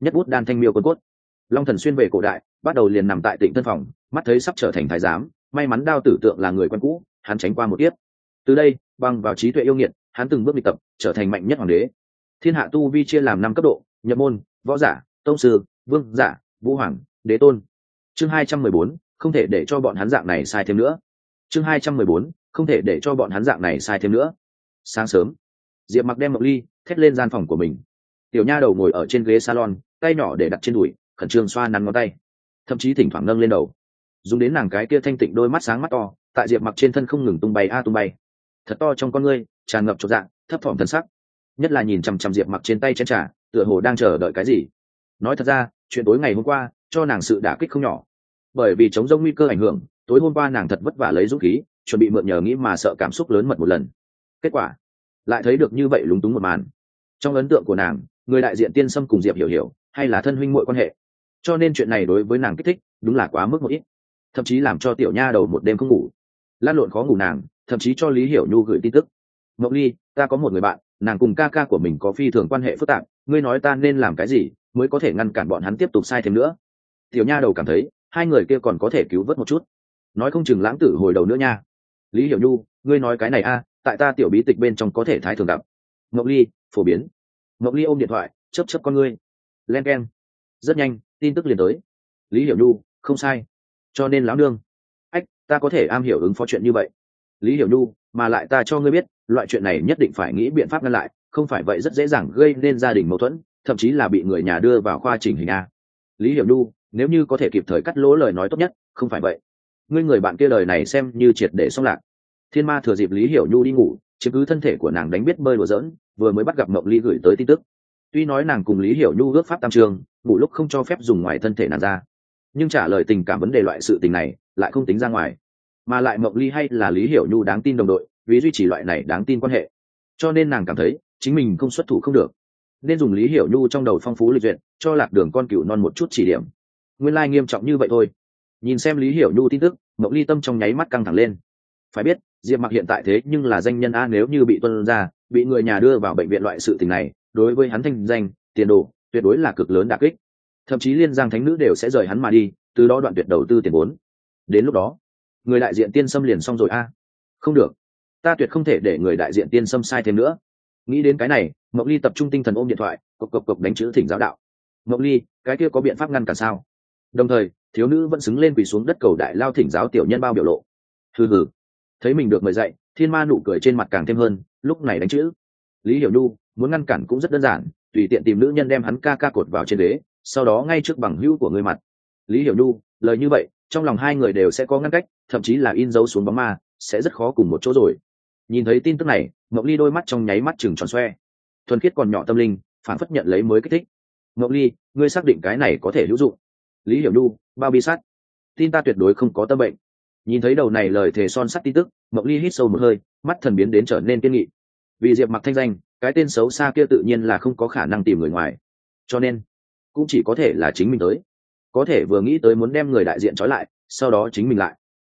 nhất bút đan thanh miêu quân cốt. Long Thần xuyên về cổ đại, bắt đầu liền nằm tại Tịnh Thân phòng, mắt thấy sắp trở thành thái giám, may mắn Đao Tử Tượng là người quen cũ, hắn tránh qua một kiếp. Từ đây, bằng vào trí tuệ yêu nghiệt, hắn từng bước đi tập, trở thành mạnh nhất hoàng đế. Thiên hạ tu vi chia làm 5 cấp độ: nhập môn, võ giả, tông sư, vương giả, vũ hoàng, đế tôn. Chương 214, không thể để cho bọn hắn dạng này sai thêm nữa. Chương 214, không thể để cho bọn hắn dạng này sai thêm nữa. Sáng sớm, Diệp Mặc đem Mộc Ly thét lên gian phòng của mình. Tiểu nha đầu ngồi ở trên ghế salon, tay nhỏ để đặt trên đùi, khẩn trương xoa nắn ngón tay, thậm chí thỉnh thoảng nâng lên đầu, dùng đến nàng cái kia thanh tịnh đôi mắt sáng mắt to, tại Diệp Mặc trên thân không ngừng tung bay tung bay. Thật to trong con ngươi, tràn ngập chột dạ, thấp thỏm thần sắc, nhất là nhìn chằm chằm Diệp Mặc trên tay chén trà, tựa hồ đang chờ đợi cái gì. Nói thật ra, chuyện tối ngày hôm qua cho nàng sự đả kích không nhỏ, bởi vì chống rông nguy cơ ảnh hưởng, tối hôm qua nàng thật vất vả lấy dũng khí, chuẩn bị mượn nhờ nghĩ mà sợ cảm xúc lớn mật một lần. Kết quả lại thấy được như vậy lúng túng một màn. Trong ấn tượng của nàng, người đại diện Tiên Sâm cùng Diệp Hiểu Hiểu hay là thân huynh muội quan hệ, cho nên chuyện này đối với nàng kích thích đúng là quá mức một ít, thậm chí làm cho tiểu nha đầu một đêm không ngủ, lan lộn khó ngủ. Nàng thậm chí cho Lý Hiểu Nhu gửi tin tức: Mộc Ly, ta có một người bạn, nàng cùng ca ca của mình có phi thường quan hệ phức tạp, ngươi nói ta nên làm cái gì mới có thể ngăn cản bọn hắn tiếp tục sai thêm nữa. Tiểu nha đầu cảm thấy hai người kia còn có thể cứu vớt một chút, nói không chừng lãng tử hồi đầu nữa nha. Lý Hiểu Nhu, ngươi nói cái này tại ta tiểu bí tịch bên trong có thể thái thường gặp. Mộc Ly, phổ biến. Mộc Ly ôm điện thoại, chớp chớp con ngươi. Len keng. Rất nhanh, tin tức liền tới. Lý Hiểu Nhu, không sai. Cho nên lão nương, ách, ta có thể am hiểu ứng phó chuyện như vậy. Lý Hiểu Nhu, mà lại ta cho ngươi biết, loại chuyện này nhất định phải nghĩ biện pháp ngăn lại, không phải vậy rất dễ dàng gây nên gia đình mâu thuẫn, thậm chí là bị người nhà đưa vào khoa chỉnh hình a. Lý Hiểu Nhu, nếu như có thể kịp thời cắt lỗ lời nói tốt nhất, không phải vậy ngươi người bạn kia đời này xem như triệt để xong lạc. Thiên Ma thừa dịp Lý Hiểu Nhu đi ngủ, chiếm cứ thân thể của nàng đánh biết bơi đùa giỡn, vừa mới bắt gặp Mộng Ly gửi tới tin tức. Tuy nói nàng cùng Lý Hiểu Nhu ước pháp tam trường, ngủ lúc không cho phép dùng ngoài thân thể nàng ra, nhưng trả lời tình cảm vấn đề loại sự tình này lại không tính ra ngoài, mà lại Mộng Ly hay là Lý Hiểu Nhu đáng tin đồng đội, vì duy trì loại này đáng tin quan hệ, cho nên nàng cảm thấy chính mình không xuất thủ không được, nên dùng Lý Hiểu Nhu trong đầu phong phú lịch duyệt, cho Lạc Đường con cừu non một chút chỉ điểm. Nguyên lai nghiêm trọng như vậy thôi. Nhìn xem Lý Hiểu Nhu tin tức, Mộng Ly tâm trong nháy mắt căng thẳng lên. Phải biết, Diệp Mặc hiện tại thế nhưng là danh nhân a, nếu như bị tuân ra, bị người nhà đưa vào bệnh viện loại sự tình này, đối với hắn thanh danh, tiền đồ, tuyệt đối là cực lớn đả kích. Thậm chí liên giang thánh nữ đều sẽ rời hắn mà đi, từ đó đoạn tuyệt đầu tư tiền vốn. Đến lúc đó, người đại diện Tiên Sâm liền xong rồi a. Không được, ta tuyệt không thể để người đại diện Tiên Sâm sai thêm nữa. Nghĩ đến cái này, Mộng Ly tập trung tinh thần ôm điện thoại, cộc cộc cộc đánh chữ thỉnh giáo đạo. Mộng Ly, cái kia có biện pháp ngăn cản sao? Đồng thời, thiếu nữ vẫn xứng lên quỳ xuống đất cầu đại lao thỉnh giáo tiểu nhân bao biểu lộ. Hừ, thấy mình được mời dạy, Thiên Ma nụ cười trên mặt càng thêm hơn, lúc này đánh chữ. Lý Hiểu Nhu muốn ngăn cản cũng rất đơn giản, tùy tiện tìm nữ nhân đem hắn ca cột vào trên ghế, sau đó ngay trước bằng hữu của người mặt. Lý Hiểu Nhu, lời như vậy, trong lòng hai người đều sẽ có ngăn cách, thậm chí là in dấu xuống bóng ma, sẽ rất khó cùng một chỗ rồi. Nhìn thấy tin tức này, Mộng Ly đôi mắt trong nháy mắt trừng tròn xoe, thuần khiết còn nhỏ tâm linh phản phất nhận lấy mới kích thích. Mộng Ly, ngươi xác định cái này có thể hữu dụng? Lý Hiểu Nhu, bao bi sát, tin ta tuyệt đối không có tâm bệnh. Nhìn thấy đầu này lời thề son sắt tin tức, Mộng Ly hít sâu một hơi, mắt thần biến đến trở nên kiên nghị. Vì Diệp Mặc thanh danh, cái tên xấu xa kia tự nhiên là không có khả năng tìm người ngoài, cho nên cũng chỉ có thể là chính mình tới. Có thể vừa nghĩ tới muốn đem người đại diện trói lại, sau đó chính mình lại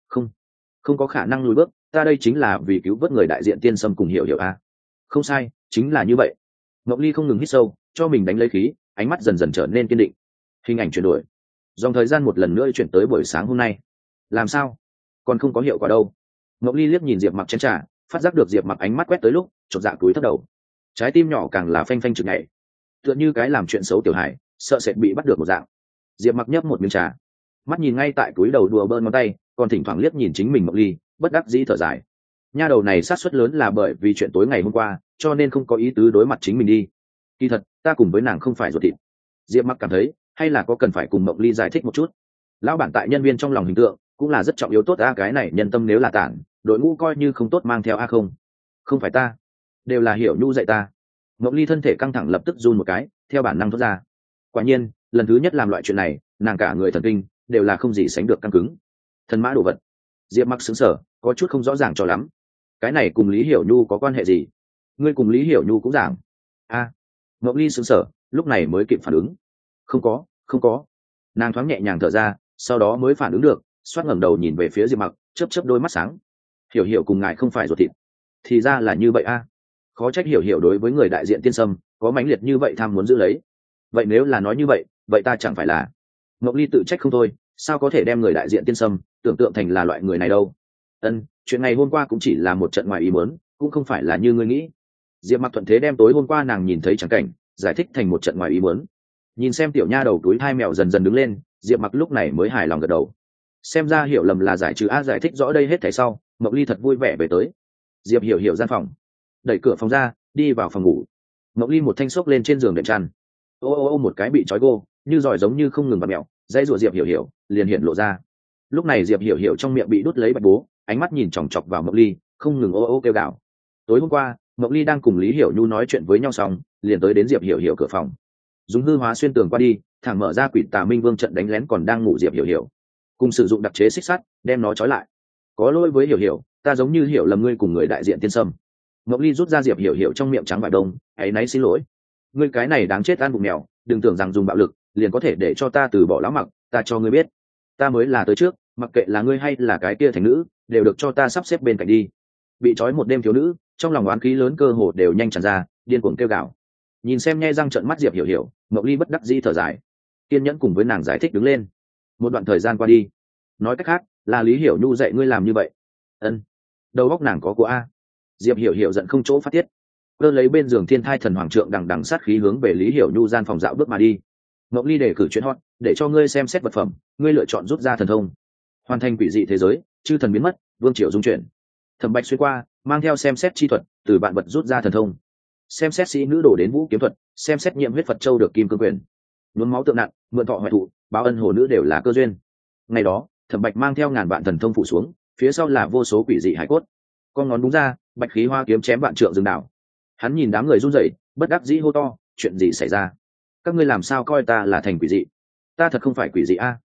không có khả năng lùi bước. Ta đây chính là vì cứu vớt người đại diện Tiên Sâm cùng Hiểu Hiểu a. Không sai, chính là như vậy. Mộng Ly không ngừng hít sâu, cho mình đánh lấy khí, ánh mắt dần dần trở nên kiên định. Hình ảnh chuyển đổi, dòng thời gian một lần nữa chuyển tới buổi sáng hôm nay. Làm sao còn không có hiệu quả đâu? Mộng Ly liếc nhìn Diệp Mặc chén trà, phát giác được Diệp Mặc ánh mắt quét tới lúc, chột dạ túi thấp đầu, trái tim nhỏ càng là phanh phanh chực nhảy, tựa như cái làm chuyện xấu tiểu hải, sợ sệt bị bắt được một dạng. Diệp Mặc nhấp một miếng trà, mắt nhìn ngay tại túi đầu đùa bỡn ngón tay, còn thỉnh thoảng liếc nhìn chính mình Mộng Ly, bất đắc dĩ thở dài. Nha đầu này sát suất lớn là bởi vì chuyện tối ngày hôm qua, cho nên không có ý tứ đối mặt chính mình đi. Kỳ thật, ta cùng với nàng không phải ruột thịt. Diệp Mặc cảm thấy, hay là có cần phải cùng Mộng Ly giải thích một chút. Lão bản tại nhân viên trong lòng hình tượng cũng là rất trọng yếu tốt a, cái này nhân tâm nếu là tản, đội ngũ coi như không tốt mang theo a. Không phải ta, đều là Hiểu Nhu dạy ta. Mộng Ly thân thể căng thẳng lập tức run một cái, theo bản năng thoát ra. Quả nhiên, lần thứ nhất làm loại chuyện này, nàng cả người thần kinh đều là không gì sánh được căng cứng. Thần mã đồ vật. Diệp Mặc sững sờ, có chút không rõ ràng cho lắm. Cái này cùng Lý Hiểu Nhu có quan hệ gì? Ngươi cùng Lý Hiểu Nhu cũng giảng a? Mộng Ly sững sờ, lúc này mới kịp phản ứng. Không có. Nàng thoáng nhẹ nhàng thở ra, sau đó mới phản ứng được, xoát ngẩng đầu nhìn về phía Diệp Mặc, chớp chớp đôi mắt sáng. Hiểu Hiểu cùng ngài không phải ruột thịt. Thì ra là như vậy a. Khó trách Hiểu Hiểu đối với người đại diện Tiên Sâm có mãnh liệt như vậy tham muốn giữ lấy. vậy nếu là nói như vậy vậy ta chẳng phải là Mộc Ly tự trách không thôi, sao có thể đem người đại diện Tiên Sâm tưởng tượng thành là loại người này đâu. Chuyện ngày hôm qua cũng chỉ là một trận ngoài ý muốn, cũng không phải là như ngươi nghĩ. Diệp Mặc thuận thế đem tối hôm qua nàng nhìn thấy chẳng cảnh giải thích thành một trận ngoài ý muốn. Nhìn xem tiểu nha đầu túi hai mèo dần dần đứng lên, Diệp Mặc lúc này mới hài lòng gật đầu. Xem ra hiểu lầm là giải trừ giải thích rõ đây hết thảy sau, Mộc Ly thật vui vẻ về tới. Diệp Hiểu Hiểu gian phòng, đẩy cửa phòng ra, đi vào phòng ngủ. Mộc Ly một thanh xốc lên trên giường đệm chăn. Ô một cái bị trói gô, như giỏi giống như không ngừng vặn mèo, dây rủa Diệp Hiểu Hiểu liền hiện lộ ra. Lúc này Diệp Hiểu Hiểu trong miệng bị đút lấy bạch bố, ánh mắt nhìn chòng chọc vào Mộc Ly, không ngừng ô kêu gào. Tối hôm qua, Mộc Ly đang cùng Lý Hiểu Nhu nói chuyện với nhau xong, liền tới đến Diệp Hiểu Hiểu cửa phòng, dùng hư hóa xuyên tường qua đi, thẳng mở ra Quỷ Tà Minh Vương trận đánh lén còn đang ngủ Diệp Hiểu Hiểu, cùng sử dụng đặc chế xích sắt đem nó trói lại. Có lỗi với Hiểu Hiểu, ta giống như hiểu lầm ngươi cùng người đại diện Tiên Sâm. Mộc Ly rút ra Diệp Hiểu Hiểu trong miệng trắng vải đông, ấy náy xin lỗi. Ngươi cái này đáng chết ăn bụng mèo, đừng tưởng rằng dùng bạo lực liền có thể để cho ta từ bỏ lão Mặc, ta cho ngươi biết, ta mới là tới trước, mặc kệ là ngươi hay là cái kia thành nữ, đều được cho ta sắp xếp bên cạnh đi. Bị trói một đêm thiếu nữ, trong lòng oán khí lớn cơ hồ đều nhanh tràn ra, điên cuồng kêu gào. Nhìn xem nhe răng trợn mắt Diệp Hiểu Hiểu, Mộc Ly bất đắc dĩ thở dài, kiên nhẫn cùng với nàng giải thích đứng lên. Một đoạn thời gian qua đi, nói cách khác là Lý Hiểu Nhu dạy ngươi làm như vậy. Đầu óc nàng có của a. Diệp Hiểu Hiểu giận không chỗ phát tiết, cơ lấy bên giường thiên thai thần hoàng trượng đằng đằng sát khí hướng về Lý Hiểu Nhu gian phòng dạo bước mà đi. Mộc Ly đề cử chuyện hot, để cho ngươi xem xét vật phẩm, ngươi lựa chọn rút ra thần thông, hoàn thành quỷ dị thế giới, chư thần biến mất, vương triều dung chuyển. Thẩm Bạch xuyên qua, mang theo xem xét chi thuật, từ bạn vật rút ra thần thông. Xem xét sĩ nữ đổ đến vũ kiếm thuật, xem xét nhiệm huyết Phật châu được kim cương quyền. Nhuốm máu tượng nặng, mượn thọ hoại thụ, báo ân hồ nữ đều là cơ duyên. Ngày đó, Thẩm Bạch mang theo ngàn vạn thần thông phủ xuống, phía sau là vô số quỷ dị hải cốt. Con ngón đúng ra, bạch khí hoa kiếm chém vạn trượng rừng đảo. Hắn nhìn đám người run rẩy, bất đắc dĩ hô to, chuyện gì xảy ra? Các ngươi làm sao coi ta là thành quỷ dị? Ta thật không phải quỷ dị a.